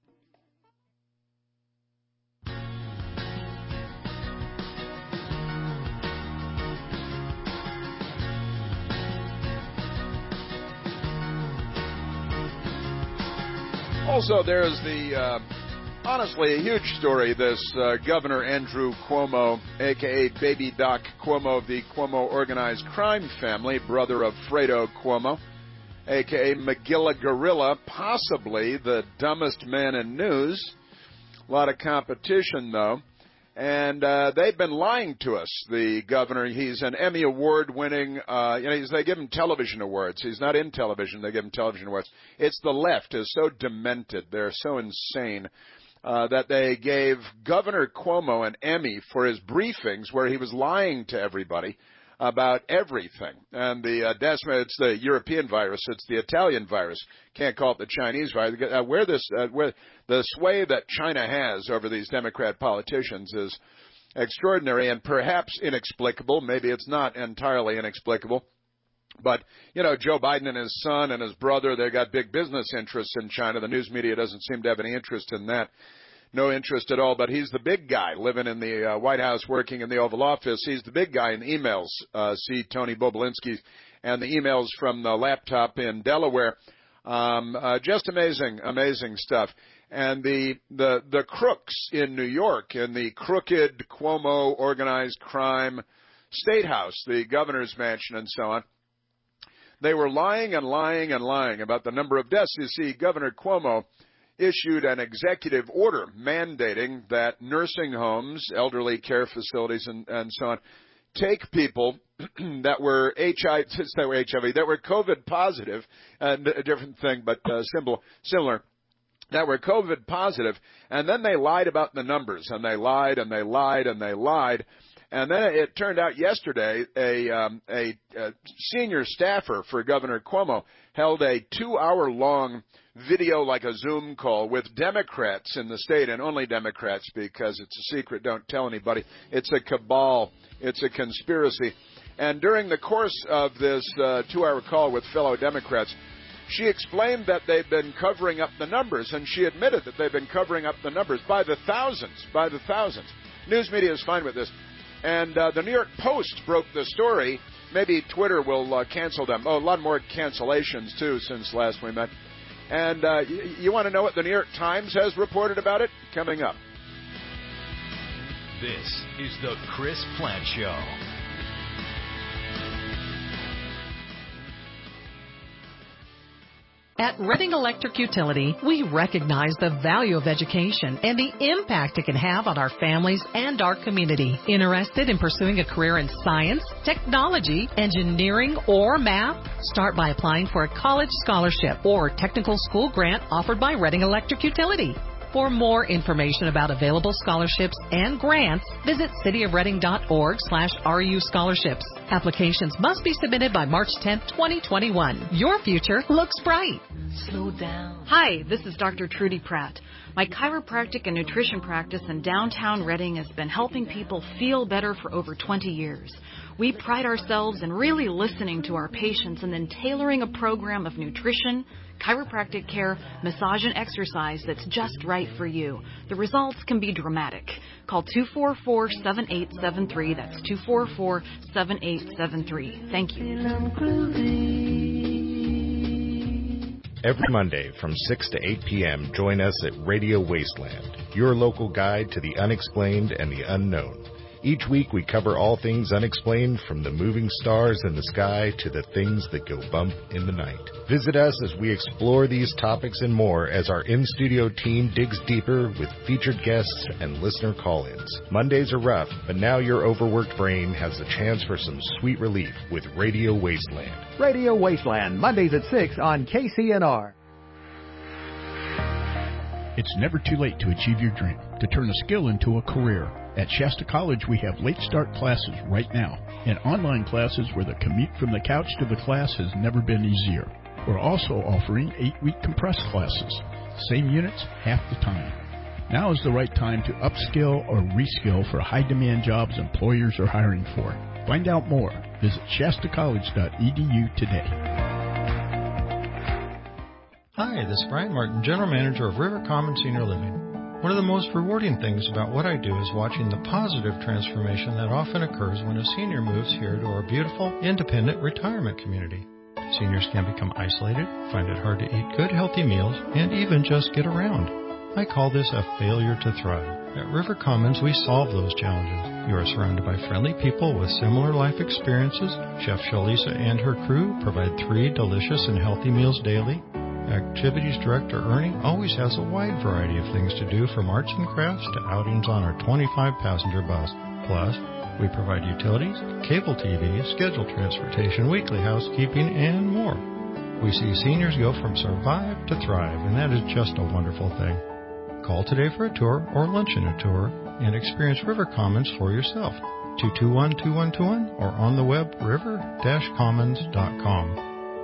S10: Also, there's the, uh, honestly, a huge story, this uh, Governor Andrew Cuomo, a k a. Baby Doc Cuomo of the Cuomo organized crime family, brother of Fredo Cuomo, a k a. Magilla Gorilla, possibly the dumbest man in news. A lot of competition, though. And uh, they've been lying to us, the governor. He's an Emmy Award-winning, uh, you know, he's, they give him television awards. He's not in television. They give him television awards. It's the left is so demented. They're so insane uh, that they gave Governor Cuomo an Emmy for his briefings where he was lying to everybody about everything. And the uh, desma, it's the European virus. It's the Italian virus. Can't call it the Chinese virus. Uh, where this, uh, where the sway that China has over these Democrat politicians is extraordinary and perhaps inexplicable. Maybe it's not entirely inexplicable. But, you know, Joe Biden and his son and his brother, they got big business interests in China. The news media doesn't seem to have any interest in that. No interest at all, but he's the big guy living in the uh, White House, working in the Oval Office. He's the big guy in emails. Uh, see Tony Bobulinski and the emails from the laptop in Delaware. Um, uh, just amazing, amazing stuff. And the, the, the crooks in New York, in the crooked Cuomo organized crime state house, the governor's mansion and so on, they were lying and lying and lying about the number of deaths. You see, Governor Cuomo issued an executive order mandating that nursing homes, elderly care facilities, and, and so on, take people that were H I V, that were H I V, that were COVID positive, and a different thing, but uh, simple, similar, that were COVID positive, and then they lied about the numbers, and they lied, and they lied, and they lied. And then it turned out yesterday a, um, a, a senior staffer for Governor Cuomo held a two-hour-long video, like a Zoom call, with Democrats in the state, and only Democrats because it's a secret, don't tell anybody. It's a cabal. It's a conspiracy. And during the course of this uh, two-hour call with fellow Democrats, she explained that they've been covering up the numbers, and she admitted that they've been covering up the numbers by the thousands, by the thousands. News media is fine with this. And uh, the New York Post broke the story. Maybe Twitter will uh, cancel them. Oh, a lot more cancellations, too, since last we met. And uh, y- you want to know what the New York Times has reported about it? Coming up.
S1: This is the Chris Plante Show.
S16: At Reading Electric Utility, we recognize the value of education and the impact it can have on our families and our community. Interested in pursuing a career in science, technology, engineering, or math? Start by applying for a college scholarship or technical school grant offered by Reading Electric Utility. For more information about available scholarships and grants, visit cityofreading.org slash RU scholarships. Applications must be submitted by March tenth, twenty twenty-one. Your future looks bright.
S18: Slow down. Hi, this is Doctor Trudy Pratt. My chiropractic and nutrition practice in downtown Reading has been helping people feel better for over twenty years. We pride ourselves in really listening to our patients and then tailoring a program of nutrition, chiropractic care, massage, and exercise that's just right for you. The results can be dramatic. Call two four four, seven eight seven three. That's two four four, seven eight seven three. Thank you.
S19: Every Monday from six to eight p.m., join us at Radio Wasteland, your local guide to the unexplained and the unknown. Each week we cover all things unexplained, from the moving stars in the sky to the things that go bump in the night. Visit us as we explore these topics and more as our in-studio team digs deeper with featured guests and listener call-ins. Mondays are rough, but now your overworked brain has a chance for some sweet relief with Radio Wasteland.
S20: Radio Wasteland, Mondays at six on K C N R.
S21: It's never too late to achieve your dream, to turn a skill into a career. At Shasta College, we have late start classes right now, and online classes where the commute from the couch to the class has never been easier. We're also offering eight-week compressed classes, same units, half the time. Now is the right time to upskill or reskill for high-demand jobs employers are hiring for. Find out more. Visit shasta college dot e d u today.
S22: Hi, this is Brian Martin, General Manager of River Commons Senior Living. One of the most rewarding things about what I do is watching the positive transformation that often occurs when a senior moves here to our beautiful, independent retirement community. Seniors can become isolated, find it hard to eat good, healthy meals, and even just get around. I call this a failure to thrive. At River Commons, we solve those challenges. You are surrounded by friendly people with similar life experiences. Chef Shalisa and her crew provide three delicious and healthy meals daily. Activities Director Ernie always has a wide variety of things to do, from arts and crafts to outings on our twenty-five passenger bus. Plus, we provide utilities, cable T V, scheduled transportation, weekly housekeeping, and more. We see seniors go from survive to thrive, and that is just a wonderful thing. Call today for a tour or lunch in a tour and experience River Commons for yourself. two two one, two one two one or on the web river dash commons dot com.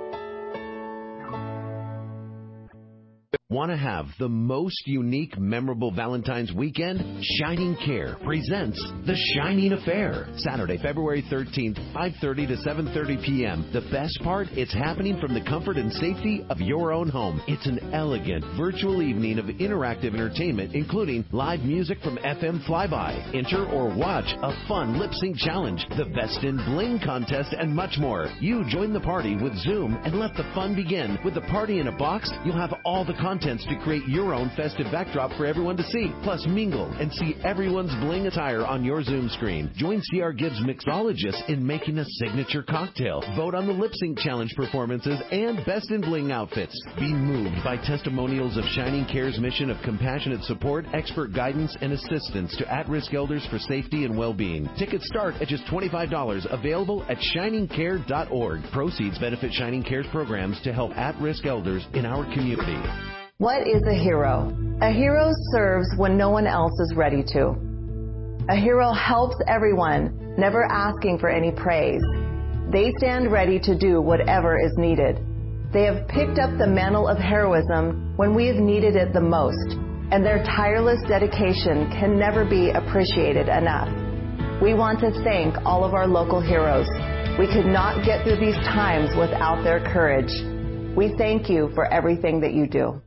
S23: Want to have the most unique, memorable Valentine's weekend? Shining Care presents The Shining Affair. Saturday, February thirteenth, five thirty to seven thirty p.m. The best part, it's happening from the comfort and safety of your own home. It's an elegant, virtual evening of interactive entertainment, including live music from F M Flyby. Enter or watch a fun lip-sync challenge, the Best in Bling contest, and much more. You join the party with Zoom and let the fun begin. With the party in a box, you'll have all the content to create your own festive backdrop for everyone to see. Plus, mingle and see everyone's bling attire on your Zoom screen. Join C R Gibbs mixologists in making a signature cocktail. Vote on the lip sync challenge performances and best in bling outfits. Be moved by testimonials of Shining Care's mission of compassionate support, expert guidance, and assistance to at-risk elders for safety and well-being. Tickets start at just twenty-five dollars. Available at shining care dot org. Proceeds benefit Shining Care's programs to help at-risk elders in our community.
S24: What is a hero? A hero serves when no one else is ready to. A hero helps everyone, never asking for any praise. They stand ready to do whatever is needed. They have picked up the mantle of heroism when we have needed it the most, and their tireless dedication can never be appreciated enough. We want to thank all of our local heroes. We could not get through these times without their courage. We thank you for everything that you do.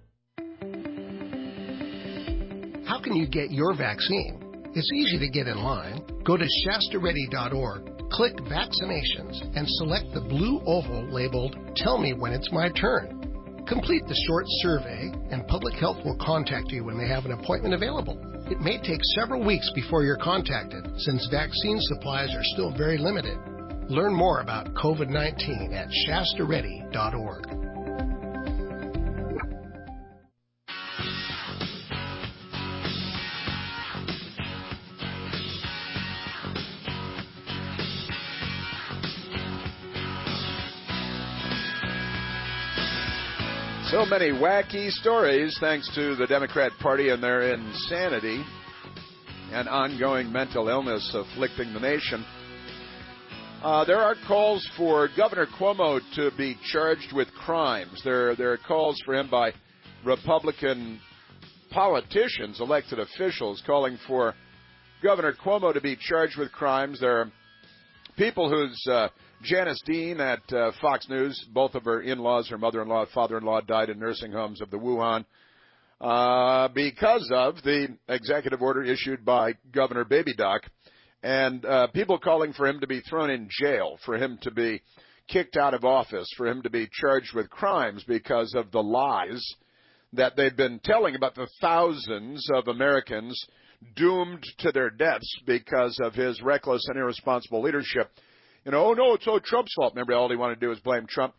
S2: How can you get your vaccine? It's easy to get in line. Go to Shasta Ready dot org, click Vaccinations, and select the blue oval labeled Tell Me When It's My Turn. Complete the short survey, and Public Health will contact you when they have an appointment available. It may take several weeks before you're contacted, since vaccine supplies are still very limited. Learn more about COVID nineteen at Shasta Ready dot org.
S10: So many wacky stories thanks to the Democrat Party and their insanity and ongoing mental illness afflicting the nation. Uh, there are calls for Governor Cuomo to be charged with crimes. There, there are calls for him by Republican politicians, elected officials, calling for Governor Cuomo to be charged with crimes. There are people whose uh, Janice Dean at uh, Fox News, both of her in-laws, her mother-in-law, father-in-law, died in nursing homes of the Wuhan uh, because of the executive order issued by Governor Baby Doc, and uh, people calling for him to be thrown in jail, for him to be kicked out of office, for him to be charged with crimes because of the lies that they've been telling about the thousands of Americans doomed to their deaths because of his reckless and irresponsible leadership. You know, oh, no, it's all Trump's fault. Remember, all he wanted to do was blame Trump.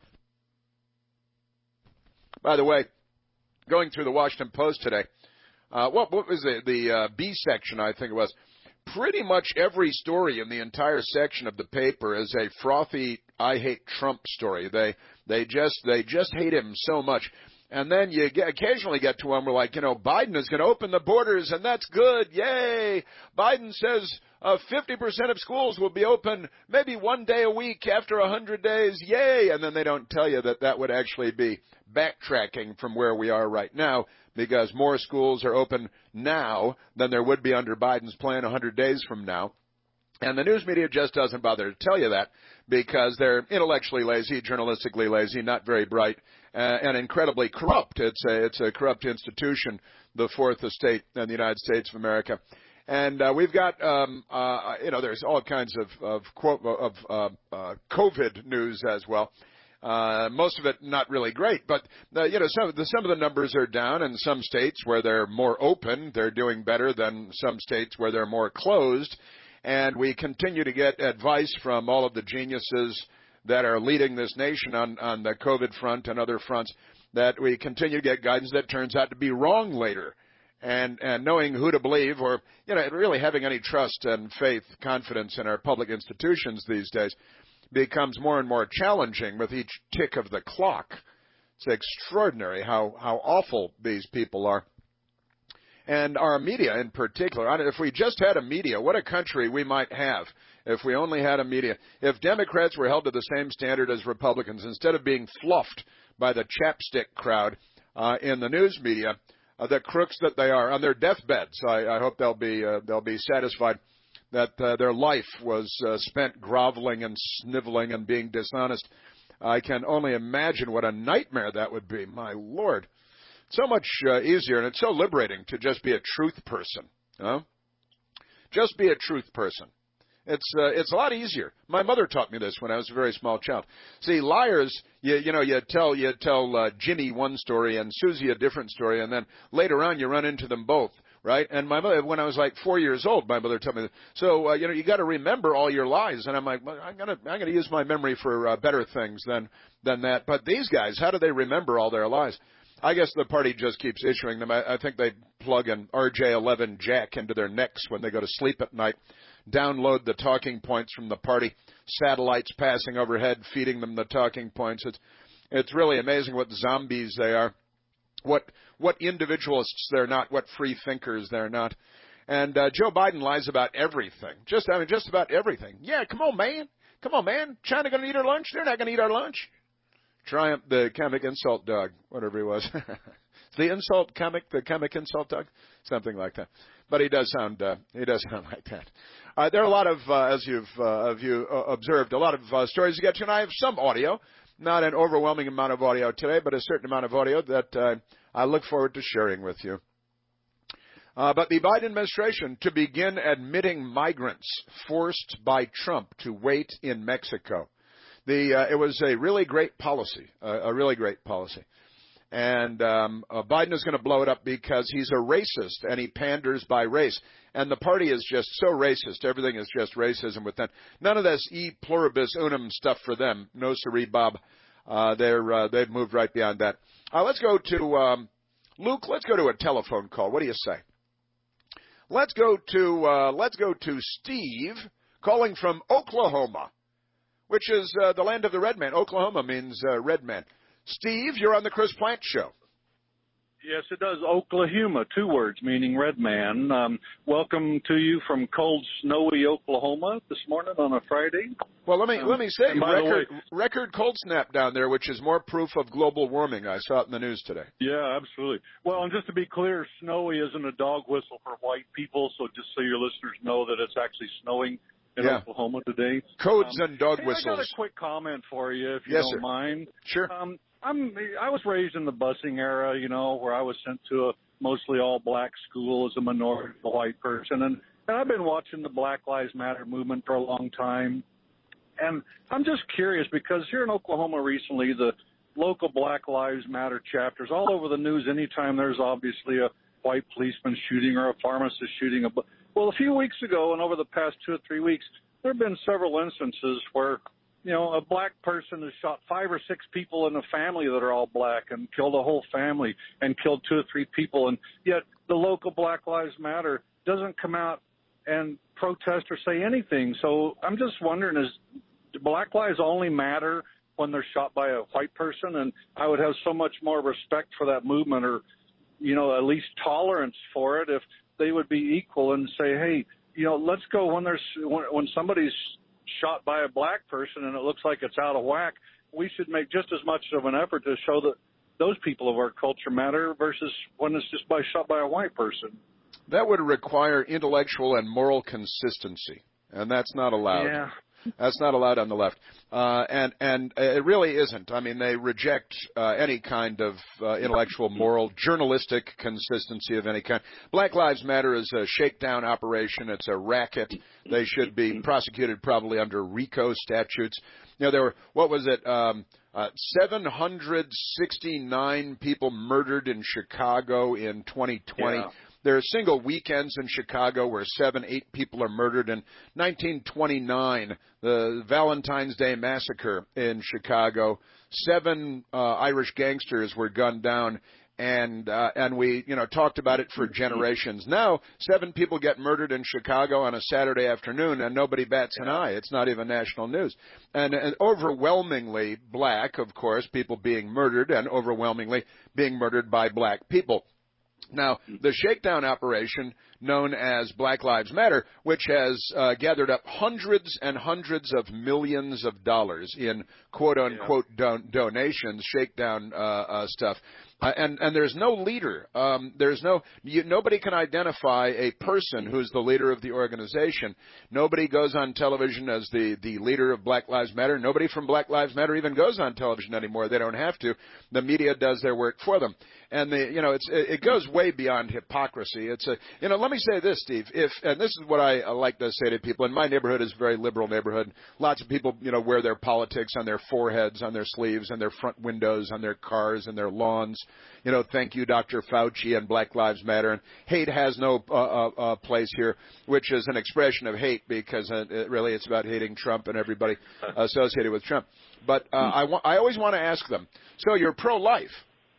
S10: By the way, going through the Washington Post today, uh, what, what was the, the uh, B section, I think it was, pretty much every story in the entire section of the paper is a frothy, I hate Trump story. They, they just, they just hate him so much. And then you get, occasionally get to one where, like, you know, Biden is going to open the borders, and that's good. Yay. Biden says uh, fifty percent of schools will be open maybe one day a week after one hundred days. Yay. And then they don't tell you that that would actually be backtracking from where we are right now, because more schools are open now than there would be under Biden's plan one hundred days from now. And the news media just doesn't bother to tell you that because they're intellectually lazy, journalistically lazy, not very bright, uh, and incredibly corrupt. It's a, it's a corrupt institution, the Fourth Estate in the United States of America. And uh, we've got, um, uh, you know, there's all kinds of of, quote, of uh, uh, COVID news as well. Uh, most of it not really great, but uh, you know, some of the some of the numbers are down in some states where they're more open. They're doing better than some states where they're more closed. And we continue to get advice from all of the geniuses that are leading this nation on, on the COVID front and other fronts, that we continue to get guidance that turns out to be wrong later. And, and knowing who to believe, or, you know, really having any trust and faith, confidence in our public institutions these days becomes more and more challenging with each tick of the clock. It's extraordinary how, how awful these people are. And our media in particular. If we just had a media, what a country we might have if we only had a media. If Democrats were held to the same standard as Republicans, instead of being fluffed by the chapstick crowd uh, in the news media, uh, the crooks that they are on their deathbeds, I, I hope they'll be uh, they'll be satisfied that uh, their life was uh, spent groveling and sniveling and being dishonest. I can only imagine what a nightmare that would be. My Lord. So much uh, easier, and it's so liberating to just be a truth person. You know? Just be a truth person. It's uh, it's a lot easier. My mother taught me this when I was a very small child. See, liars, you you know, you tell you tell uh, Jimmy one story and Susie a different story, and then later on you run into them both, right? And my mother, when I was like four years old, my mother told me that. So uh, you know, you got to remember all your lies, and I'm like, well, I'm gonna I'm gonna use my memory for uh, better things than than that. But these guys, how do they remember all their lies? I guess the party just keeps issuing them. I, I think they plug an R J eleven jack into their necks when they go to sleep at night, download the talking points from the party, satellites passing overhead, feeding them the talking points. It's, it's really amazing what zombies they are, what, what individualists they're not, what free thinkers they're not. And uh, Joe Biden lies about everything, just, I mean, just about everything. Yeah, come on, man. Come on, man. China going to eat our lunch? They're not going to eat our lunch. Triumph, the comic insult dog, whatever he was. The insult comic, the comic insult dog, something like that. but he does sound uh, he does sound like that. Uh, there are a lot of, uh, as you've uh, of you uh, observed, a lot of uh, stories to get to, and I have some audio, not an overwhelming amount of audio today, but a certain amount of audio that uh, I look forward to sharing with you. Uh, but the Biden administration to begin admitting migrants forced by Trump to wait in Mexico. The uh, it was a really great policy, uh, a really great policy. And um, uh, Biden is going to blow it up because he's a racist and he panders by race. And the party is just so racist. Everything is just racism with them. None of this e pluribus unum stuff for them. No siree, Bob. Uh, they're, uh, they've moved right beyond that. Uh, let's go to, um, Luke, let's go to a telephone call. What do you say? Let's go to, uh, let's go to Steve calling from Oklahoma, which is uh, the land of the red man. Oklahoma means uh, red man. Steve, you're on the Chris Plante Show.
S3: Yes, it does. Oklahoma, two words, meaning red man. Um, welcome to you from cold, snowy Oklahoma this morning on a Friday.
S10: Well, let me um, let me say, record,
S3: way,
S10: record cold snap down there, which is more proof of global warming. I saw it in the news today.
S3: Yeah, absolutely. Well, and just to be clear, snowy isn't a dog whistle for white people, so just so your listeners know that it's actually snowing in yeah. Oklahoma today.
S10: Codes um, and dog
S3: hey,
S10: whistles.
S3: I got a quick comment for you, if you
S10: yes,
S3: don't
S10: sir.
S3: mind.
S10: Sure.
S3: Um, I'm, I was raised in the busing era, you know, where I was sent to a mostly all-black school as a minority white person. And, and I've been watching the Black Lives Matter movement for a long time. And I'm just curious because here in Oklahoma recently, the local Black Lives Matter chapters all over the news anytime there's obviously a white policeman shooting or a pharmacist shooting. A, well, a few weeks ago and over the past two or three weeks, there have been several instances where you know, a black person has shot five or six people in a family that are all black and killed a whole family and killed two or three people. And yet the local Black Lives Matter doesn't come out and protest or say anything. So I'm just wondering, is do Black lives only matter when they're shot by a white person? And I would have so much more respect for that movement or, you know, at least tolerance for it if they would be equal and say, hey, you know, let's go when there's when, when somebody's shot by a black person and it looks like it's out of whack, we should make just as much of an effort to show that those people of our culture matter versus when it's just by shot by a white person.
S10: That would require intellectual and moral consistency, and that's not allowed.
S3: Yeah.
S10: That's not allowed on the left. Uh, and, and it really isn't. I mean, they reject uh, any kind of uh, intellectual, moral, journalistic consistency of any kind. Black Lives Matter is a shakedown operation. It's a racket. They should be prosecuted probably under RICO statutes. You know, there were, what was it, um, uh, seven hundred sixty-nine people murdered in Chicago in twenty twenty. Yeah. There are single weekends in Chicago where seven, eight people are murdered. In nineteen twenty-nine, the Valentine's Day Massacre in Chicago, seven uh, Irish gangsters were gunned down, and uh, and we, you know, talked about it for generations. Now, seven people get murdered in Chicago on a Saturday afternoon, and nobody bats an eye. It's not even national news. And, and overwhelmingly black, of course, people being murdered, and overwhelmingly being murdered by black people. Now, the shakedown operation known as Black Lives Matter, which has uh, gathered up hundreds and hundreds of millions of dollars in quote-unquote don- donations, shakedown uh, uh, stuff, uh, and, and there's no leader. Um, there's no you, nobody can identify a person who's the leader of the organization. Nobody goes on television as the, the leader of Black Lives Matter. Nobody from Black Lives Matter even goes on television anymore. They don't have to. The media does their work for them. And the, you know, it's, it goes way beyond hypocrisy. It's a, you know, let me say this, Steve. If, and this is what I like to say to people. And my neighborhood is a very liberal neighborhood. Lots of people, you know, wear their politics on their foreheads, on their sleeves, on their front windows, on their cars, and their lawns. You know, thank you, Doctor Fauci and Black Lives Matter. And hate has no uh, uh, uh, place here, which is an expression of hate because uh, it really it's about hating Trump and everybody associated with Trump. But uh, I, wa- I always want to ask them, so you're pro-life,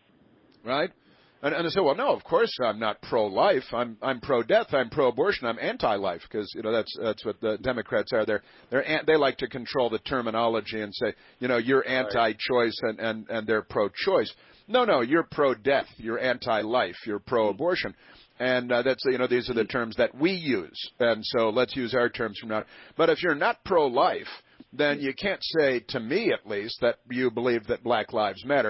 S10: right? And, and I say, well, no, of course I'm not pro-life. I'm I'm pro-death. I'm pro-abortion. I'm anti-life because you know that's that's what the Democrats are. They're they're an, they like to control the terminology and say, you know, you're anti-choice and and and they're pro-choice. No, no, you're pro-death. You're anti-life. You're pro-abortion. And uh, that's, you know, these are the terms that we use. And so let's use our terms from now. But if you're not pro-life, then you can't say, to me at least, that you believe that Black Lives Matter.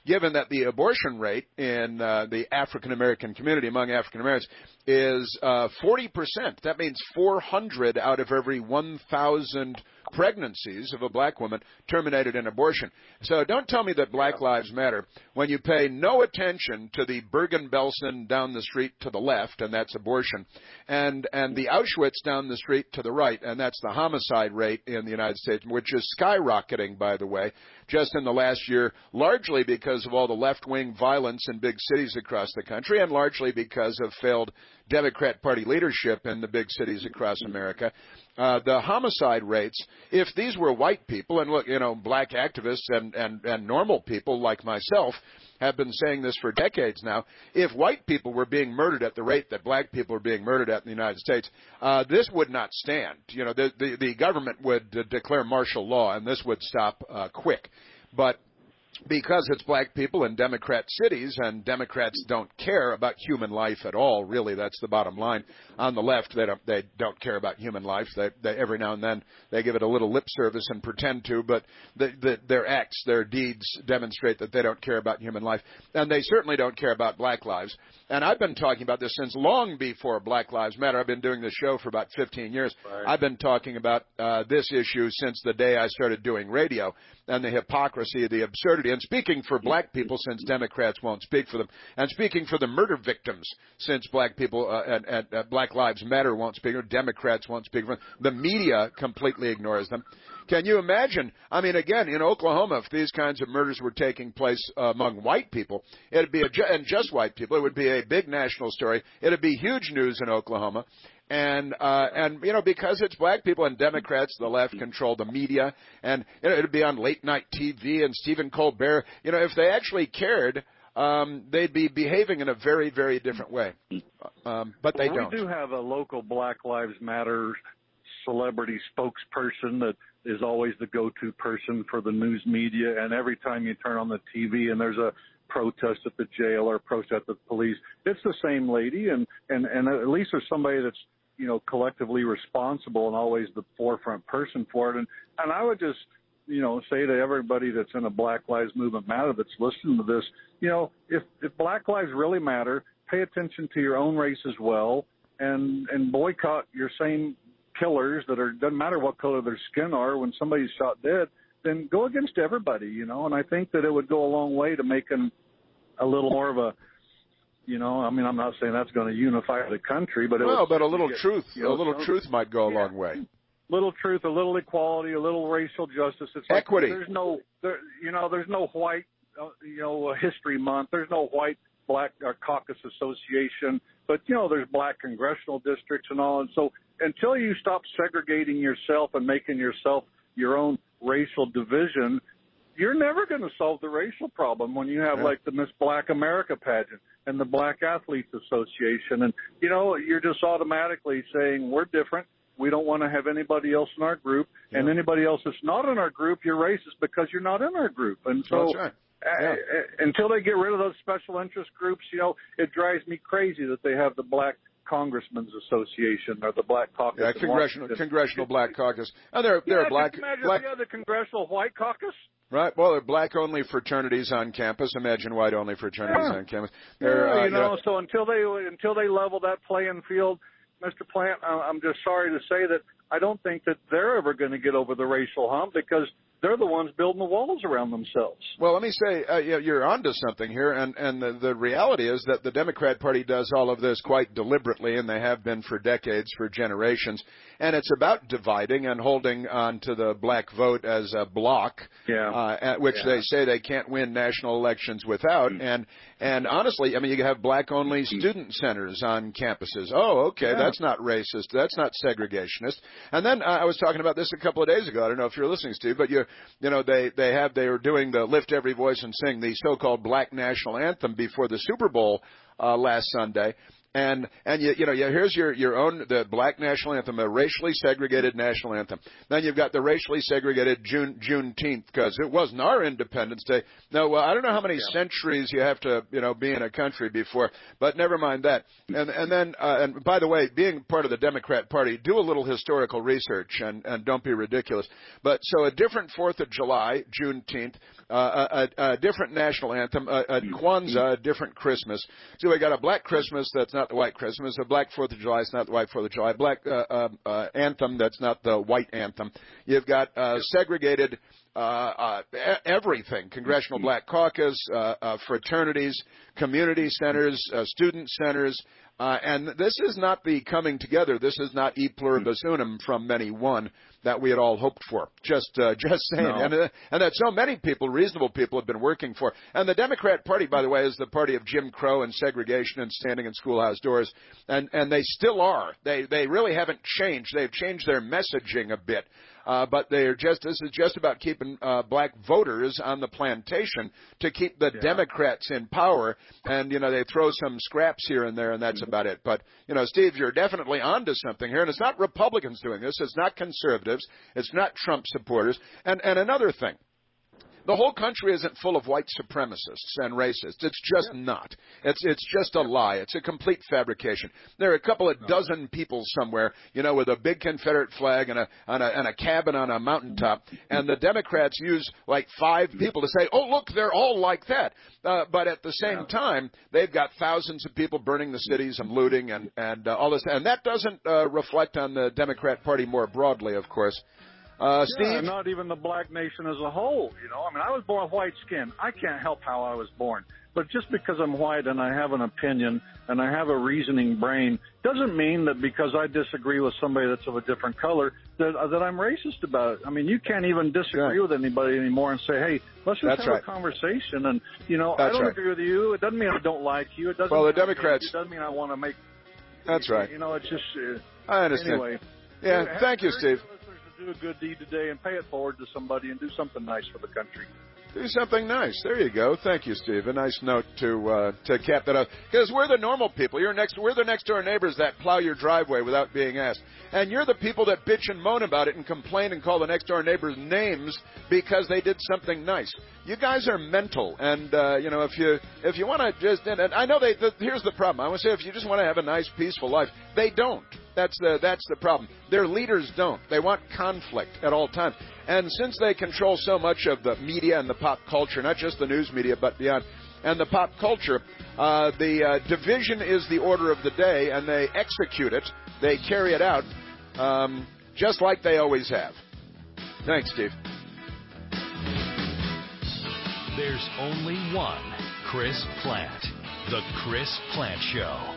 S10: given that the abortion rate in uh, the African American community among African Americans is uh, forty percent. That means four hundred out of every one thousand pregnancies of a black woman terminated in abortion. So don't tell me that Black Lives Matter when you pay no attention to the Bergen-Belsen down the street to the left, and that's abortion, and and the Auschwitz down the street to the right, and that's the homicide rate in the United States, which is skyrocketing, by the way, just in the last year, largely because of all the left-wing violence in big cities across the country, and largely because of failed Democrat Party leadership in the big cities across America. Uh, the homicide rates, if these were white people, and look, you know, black activists and, and, and normal people like myself have been saying this for decades now, if white people were being murdered at the rate that black people are being murdered at in the United States, uh, this would not stand. You know, the, the, the government would uh, declare martial law, and this would stop uh, quick. But because it's black people in Democrat cities, and Democrats don't care about human life at all, really, that's the bottom line. On the left, they don't, they don't care about human life. They, they, every now and then they give it a little lip service and pretend to, but the, the, their acts, their deeds demonstrate that they don't care about human life. And they certainly don't care about black lives. And I've been talking about this since long before Black Lives Matter. I've been doing this show for about fifteen years. Right. I've been talking about uh, this issue since the day I started doing radio, and the hypocrisy, the absurdity, and speaking for black people since Democrats won't speak for them, and speaking for the murder victims since black people uh, and, and uh, Black Lives Matter won't speak, or Democrats won't speak for them. The media completely ignores them. Can you imagine? I mean, again, in Oklahoma, if these kinds of murders were taking place uh, among white people, it'd be a, and just white people, it would be a big national story. It'd be huge news in Oklahoma. And, uh, and, you know, because it's black people and Democrats, the left control the media, and you know, it'd be on late night T V and Stephen Colbert. You know, if they actually cared, um, they'd be behaving in a very, very different way. Um, but they
S3: well,
S10: don't.
S3: We do have a local Black Lives Matter celebrity spokesperson that is always the go-to person for the news media, and every time you turn on the T V and there's a protest at the jail or a protest at the police, it's the same lady, and, and, and at least there's somebody that's, you know, collectively responsible and always the forefront person for it. And, and I would just, you know, say to everybody that's in a Black Lives Movement matter that's listening to this, you know, if, if Black lives really matter, pay attention to your own race as well, and, and boycott your same killers that are, doesn't matter what color their skin are, when somebody's shot dead, then go against everybody, you know. And I think that it would go a long way to making a little more of a, you know, I mean, I'm not saying that's going to unify the country, but it
S10: well,
S3: would,
S10: but a little
S3: get,
S10: truth,
S3: you know,
S10: a little truth might go a
S3: yeah.
S10: long way.
S3: Little truth, a little equality, a little racial justice. It's like
S10: equity.
S3: There's no, there, you know, there's no white, uh, you know, history month. There's no white Black uh, Caucus Association, but you know, there's black congressional districts and all. And so, until you stop segregating yourself and making yourself your own racial division, you're never going to solve the racial problem when you have yeah. like the Miss Black America pageant and the Black Athletes Association. And, you know, you're just automatically saying we're different. We don't want to have anybody else in our group. Yeah. And anybody else that's not in our group, you're racist because you're not in our group. And so
S10: that's right.
S3: yeah. uh, until they get rid of those special interest groups, you know, it drives me crazy that they have the Black Congressmen's Association or the Black Caucus.
S10: Yeah, Congressional Congressional Black Caucus. And they're, they're
S3: yeah,
S10: black.
S3: Imagine
S10: black...
S3: if you had the Congressional White Caucus.
S10: Right. Well, they're black-only fraternities on campus. Imagine white-only fraternities
S3: yeah.
S10: on campus.
S3: They're,
S10: yeah,
S3: you know,
S10: yeah.
S3: so until they until they level that playing field, Mister Plant, I'm just sorry to say that I don't think that they're ever going to get over the racial hump because they're the ones building the walls around themselves.
S10: Well, let me say, uh, you're onto something here, and, and the, the reality is that the Democrat Party does all of this quite deliberately, and they have been for decades, for generations, and it's about dividing and holding on to the black vote as a block,
S3: yeah.
S10: uh, at which
S3: yeah.
S10: they say they can't win national elections without, mm-hmm. and and honestly, I mean, you have black-only student centers on campuses. Oh, okay,
S3: yeah.
S10: that's not racist, that's not segregationist. And then uh, I was talking about this a couple of days ago, I don't know if you're listening, Steve, but you You know, they, they have, they were doing the Lift Every Voice and Sing, the so-called Black National Anthem before the Super Bowl uh, last Sunday. And and you you know you, here's your your own the black national anthem, a racially segregated national anthem. Then you've got the racially segregated June Juneteenth because it wasn't our Independence Day. No, well, I don't know how many yeah. centuries you have to you know be in a country before, but never mind that. And and then uh, and by the way, being part of the Democrat Party, do a little historical research and and don't be ridiculous. But so a different Fourth of July, Juneteenth. Uh, a, a different national anthem, a, a Kwanzaa, a different Christmas. So we got a black Christmas that's not the white Christmas, a black Fourth of July that's not the white Fourth of July, a black uh, uh, uh, anthem that's not the white anthem. You've got uh, segregated uh, uh, everything, Congressional Black Caucus, uh, uh, fraternities, community centers, uh, student centers. Uh, and this is not the coming together. This is not e pluribus unum from many one that we had all hoped for. Just, uh, just saying. No. And, uh, and that so many people, reasonable people, have been working for. And the Democrat Party, by the way, is the party of Jim Crow and segregation and standing in schoolhouse doors. And, and they still are. They, they really haven't changed. They've changed their messaging a bit. Uh, but they are just, this is just about keeping uh, black voters on the plantation to keep the yeah. Democrats in power. And, you know, they throw some scraps here and there, and that's about it. But, you know, Steve, you're definitely onto something here. And it's not Republicans doing this. It's not conservatives. It's not Trump supporters. And, and another thing. The whole country isn't full of white supremacists and racists. It's just yeah. not. It's it's just a lie. It's a complete fabrication. There are a couple of no. dozen people somewhere, you know, with a big Confederate flag and a, and a and a cabin on a mountaintop, and the Democrats use like five people to say, "Oh, look, they're all like that." Uh, but at the same yeah. time, they've got thousands of people burning the cities and looting and and uh, all this, and that doesn't uh, reflect on the Democrat Party more broadly, of course. Uh, Steve?
S3: Yeah, not even the black nation as a whole, you know. I mean, I was born with white skin. I can't help how I was born. But just because I'm white and I have an opinion and I have a reasoning brain doesn't mean that because I disagree with somebody that's of a different color that, uh, that I'm racist about it. I mean, you can't even disagree yeah. with anybody anymore and say, hey, let's just
S10: that's
S3: have
S10: right.
S3: a conversation. And, you know,
S10: that's
S3: I don't
S10: right.
S3: agree with you. It doesn't mean I don't like you. It doesn't
S10: well,
S3: mean
S10: the Democrats.
S3: It doesn't mean I want to make.
S10: That's right.
S3: You know, it's just. Uh,
S10: I understand.
S3: Anyway.
S10: Yeah,
S3: yeah
S10: thank you, Steve.
S3: Do a good deed today and pay it forward to somebody and do something nice for the country.
S10: Do something nice. There you go. Thank you, Steve. A nice note to uh, to cap that up. Because we're the normal people. You're next. We're the next door neighbors that plow your driveway without being asked. And you're the people that bitch and moan about it and complain and call the next door neighbors names because they did something nice. You guys are mental. And uh, you know, if you if you want to just and, and I know they. The, here's the problem. I want to say if you just want to have a nice, peaceful life, they don't. That's the that's the problem. Their leaders don't. They want conflict at all times. And since they control so much of the media and the pop culture, not just the news media, but beyond, and the pop culture, uh, the uh, division is the order of the day, and they execute it. They carry it out um, just like they always have. Thanks, Steve.
S1: There's only one Chris Plante. The Chris Plante Show.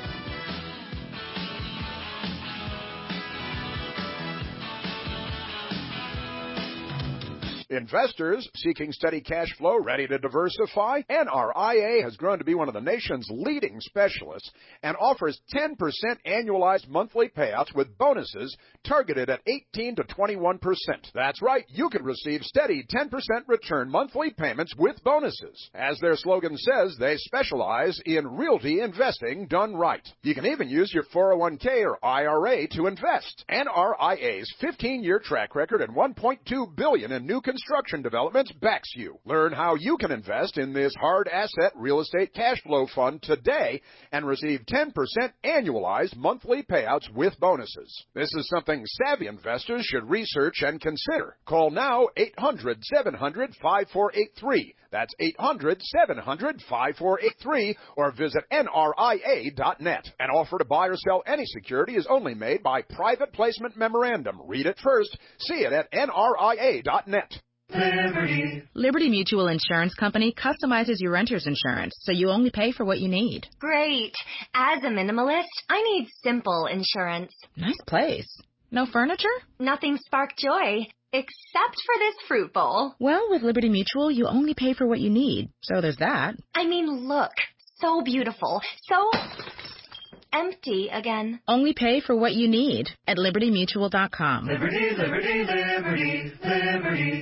S10: Investors seeking steady cash flow, ready to diversify? N R I A has grown to be one of the nation's leading specialists and offers ten percent annualized monthly payouts with bonuses targeted at eighteen to twenty-one percent. That's right, you can receive steady ten percent return monthly payments with bonuses. As their slogan says, they specialize in realty investing done right. You can even use your four oh one k or I R A to invest. N R I A's fifteen-year track record and one point two billion dollars in new construction Construction Developments backs you. Learn how you can invest in this hard asset real estate cash flow fund today and receive ten percent annualized monthly payouts with bonuses. This is something savvy investors should research and consider. Call now eight hundred, seven hundred, five four eight three. That's eight hundred, seven hundred, five four eight three or visit N R I A dot net. An offer to buy or sell any security is only made by private placement memorandum. Read it first. See it at N R I A dot net.
S4: Liberty. Liberty Mutual Insurance Company customizes your renter's insurance, so you only pay for what you need.
S9: Great. As a minimalist, I need simple insurance.
S4: Nice place. No furniture?
S9: Nothing spark joy, except for this fruit bowl.
S4: Well, with Liberty Mutual, you only pay for what you need, so there's that.
S9: I mean, look. So beautiful. So empty again.
S4: Only pay for what you need at liberty mutual dot com.
S5: Liberty, liberty, liberty, liberty.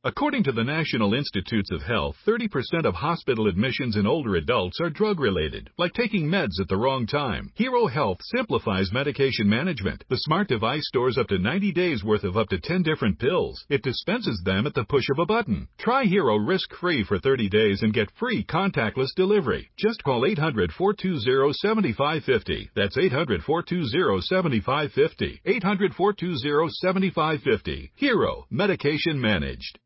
S6: According to the National Institutes of Health, thirty percent of hospital admissions in older adults are drug-related, like taking meds at the wrong time. Hero Health simplifies medication management. The smart device stores up to ninety days worth of up to ten different pills. It dispenses them at the push of a button. Try Hero risk-free for thirty days and get free contactless delivery. Just call eight hundred, four two zero, seven five five zero. That's eight hundred, four two zero, seven five five zero. eight hundred, four two zero, seven five five zero. Hero, medication managed.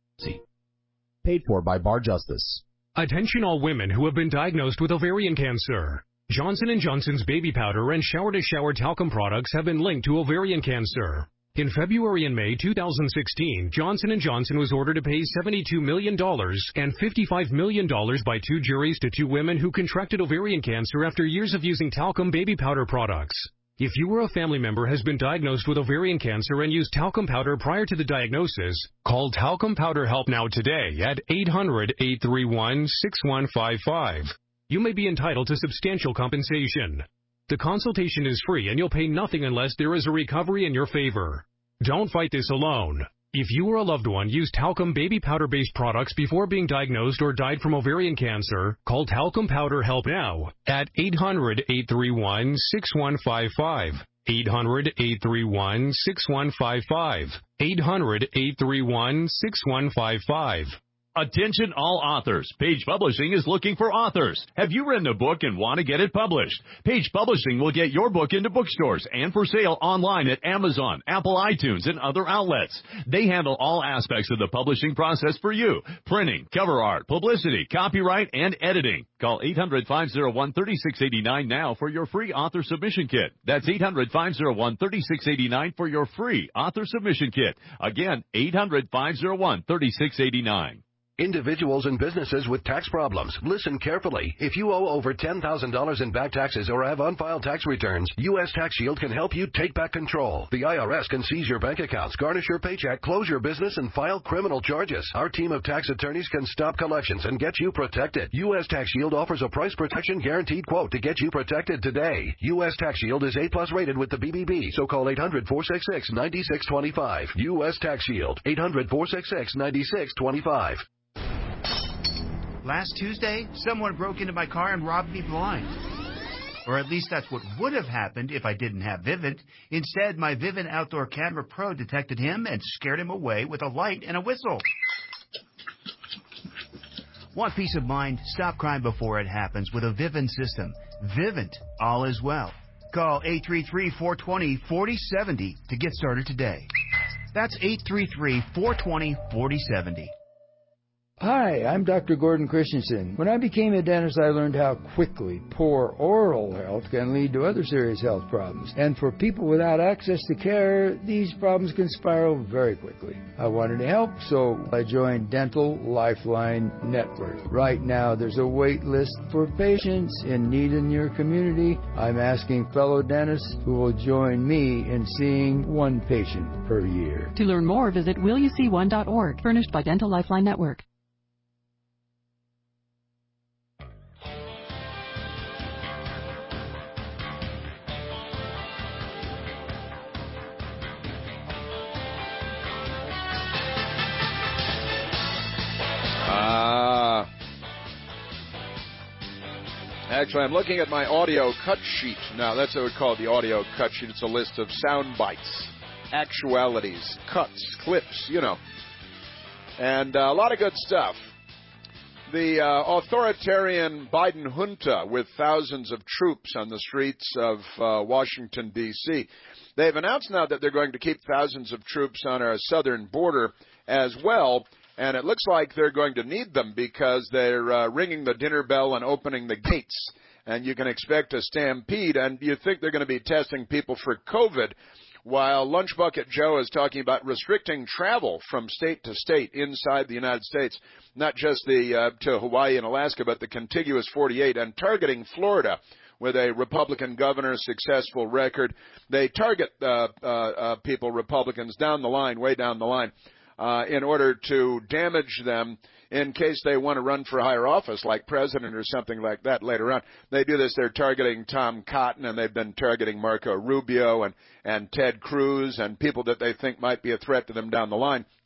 S12: Paid for by Bar Justice.
S14: Attention all women who have been diagnosed with ovarian cancer. Johnson and Johnson's baby powder and shower-to-shower talcum products have been linked to ovarian cancer. In February and May two thousand sixteen, Johnson and Johnson was ordered to pay seventy-two million dollars and fifty-five million dollars by two juries to two women who contracted ovarian cancer after years of using talcum baby powder products. If you or a family member has been diagnosed with ovarian cancer and used talcum powder prior to the diagnosis, call Talcum Powder Help Now today at eight hundred, eight three one, six one five five. You may be entitled to substantial compensation. The consultation is free and you'll pay nothing unless there is a recovery in your favor. Don't fight this alone. If you or a loved one used talcum baby powder-based products before being diagnosed or died from ovarian cancer, call Talcum Powder Help Now at eight hundred, eight three one, six one five five. eight hundred, eight three one, six one five five. eight hundred, eight three one, six one five five.
S17: Attention all authors. Page Publishing is looking for authors. Have you written a book and want to get it published? Page Publishing will get your book into bookstores and for sale online at Amazon, Apple iTunes, and other outlets. They handle all aspects of the publishing process for you. Printing, cover art, publicity, copyright, and editing. Call eight hundred, five oh one, three six eight nine now for your free author submission kit. That's eight hundred, five oh one, three six eight nine for your free author submission kit. Again, eight hundred, five oh one, three six eight nine.
S15: Individuals and businesses with tax problems, listen carefully. If you owe over ten thousand dollars in back taxes or have unfiled tax returns, U S Tax Shield can help you take back control. The I R S can seize your bank accounts, garnish your paycheck, close your business, and file criminal charges. Our team of tax attorneys can stop collections and get you protected. U S Tax Shield offers a price protection guaranteed quote to get you protected today. U S Tax Shield is A plus rated with the B B B, so call eight hundred, four six six, nine six two five. U S Tax Shield, eight hundred, four six six, nine six two five.
S5: Last Tuesday, someone broke into my car and robbed me blind. Or at least that's what would have happened if I didn't have Vivint. Instead, my Vivint Outdoor Camera Pro detected him and scared him away with a light and a whistle. Want peace of mind? Stop crime before it happens with a Vivint system. Vivint, all is well. Call eight three three, four two zero, four zero seven zero to get started today. That's eight three three, four two zero, four zero seven zero.
S7: Hi, I'm Doctor Gordon Christensen. When I became a dentist, I learned how quickly poor oral health can lead to other serious health problems. And for people without access to care, these problems can spiral very quickly. I wanted to help, so I joined Dental Lifeline Network. Right now, there's a wait list for patients in need in your community. I'm asking fellow dentists who will join me in seeing one patient per year.
S8: To learn more, visit will you see one dot org, furnished by Dental Lifeline Network.
S10: Ah. Actually, I'm looking at my audio cut sheet now. That's what we call it, the audio cut sheet. It's a list of sound bites, actualities, cuts, clips, you know. And uh, a lot of good stuff. The uh, authoritarian Biden junta with thousands of troops on the streets of uh, Washington, D C They've announced now that they're going to keep thousands of troops on our southern border as well. And it looks like they're going to need them because they're uh, ringing the dinner bell and opening the gates. And you can expect a stampede. And you think they're going to be testing people for COVID, while Lunch Bucket Joe is talking about restricting travel from state to state inside the United States, not just the uh, to Hawaii and Alaska, but the contiguous forty-eight, and targeting Florida with a Republican governor, successful record. They target uh, uh, uh, people, Republicans, down the line, way down the line, Uh, in order to damage them in case they want to run for higher office, like president or something like that later on. They do this. They're targeting Tom Cotton, and they've been targeting Marco Rubio and, and Ted Cruz and people that they think might be a threat to them down the line.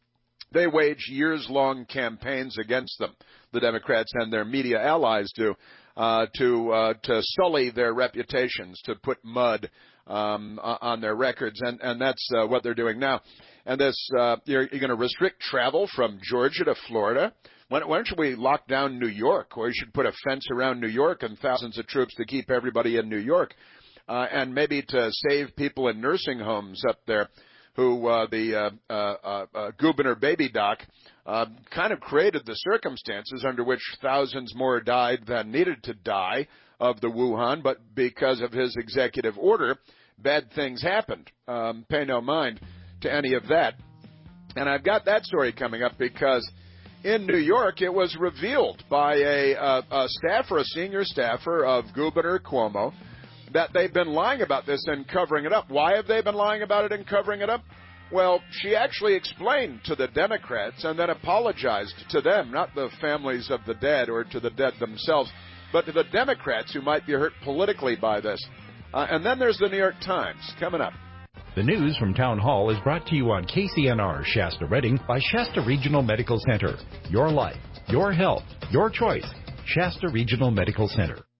S10: they wage years-long campaigns against them. The Democrats and their media allies do, uh, to uh, to sully their reputations, to put mud um, on their records, and and that's uh, what they're doing now. And this, uh, you're, you're going to restrict travel from Georgia to Florida. Why, why don't we lock down New York, or you should put a fence around New York and thousands of troops to keep everybody in New York, uh, and maybe to save people in nursing homes up there, who uh, the uh, uh, uh, Gubernur Baby Doc uh, kind of created the circumstances under which thousands more died than needed to die of the Wuhan, but because of his executive order, bad things happened. Um, pay no mind to any of that. And I've got that story coming up because in New York, it was revealed by a, a, a staffer, a senior staffer of Governor Cuomo, that they've been lying about this and covering it up. Why have they been lying about it and covering it up? Well, she actually explained to the Democrats and then apologized to them, not the families of the dead or to the dead themselves, but to the Democrats who might be hurt politically by this. Uh, and then there's the New York Times coming up.
S11: The news from Town Hall is brought to you on K C N R Shasta Redding by Shasta Regional Medical Center. Your life, your health, your choice. Shasta Regional Medical Center.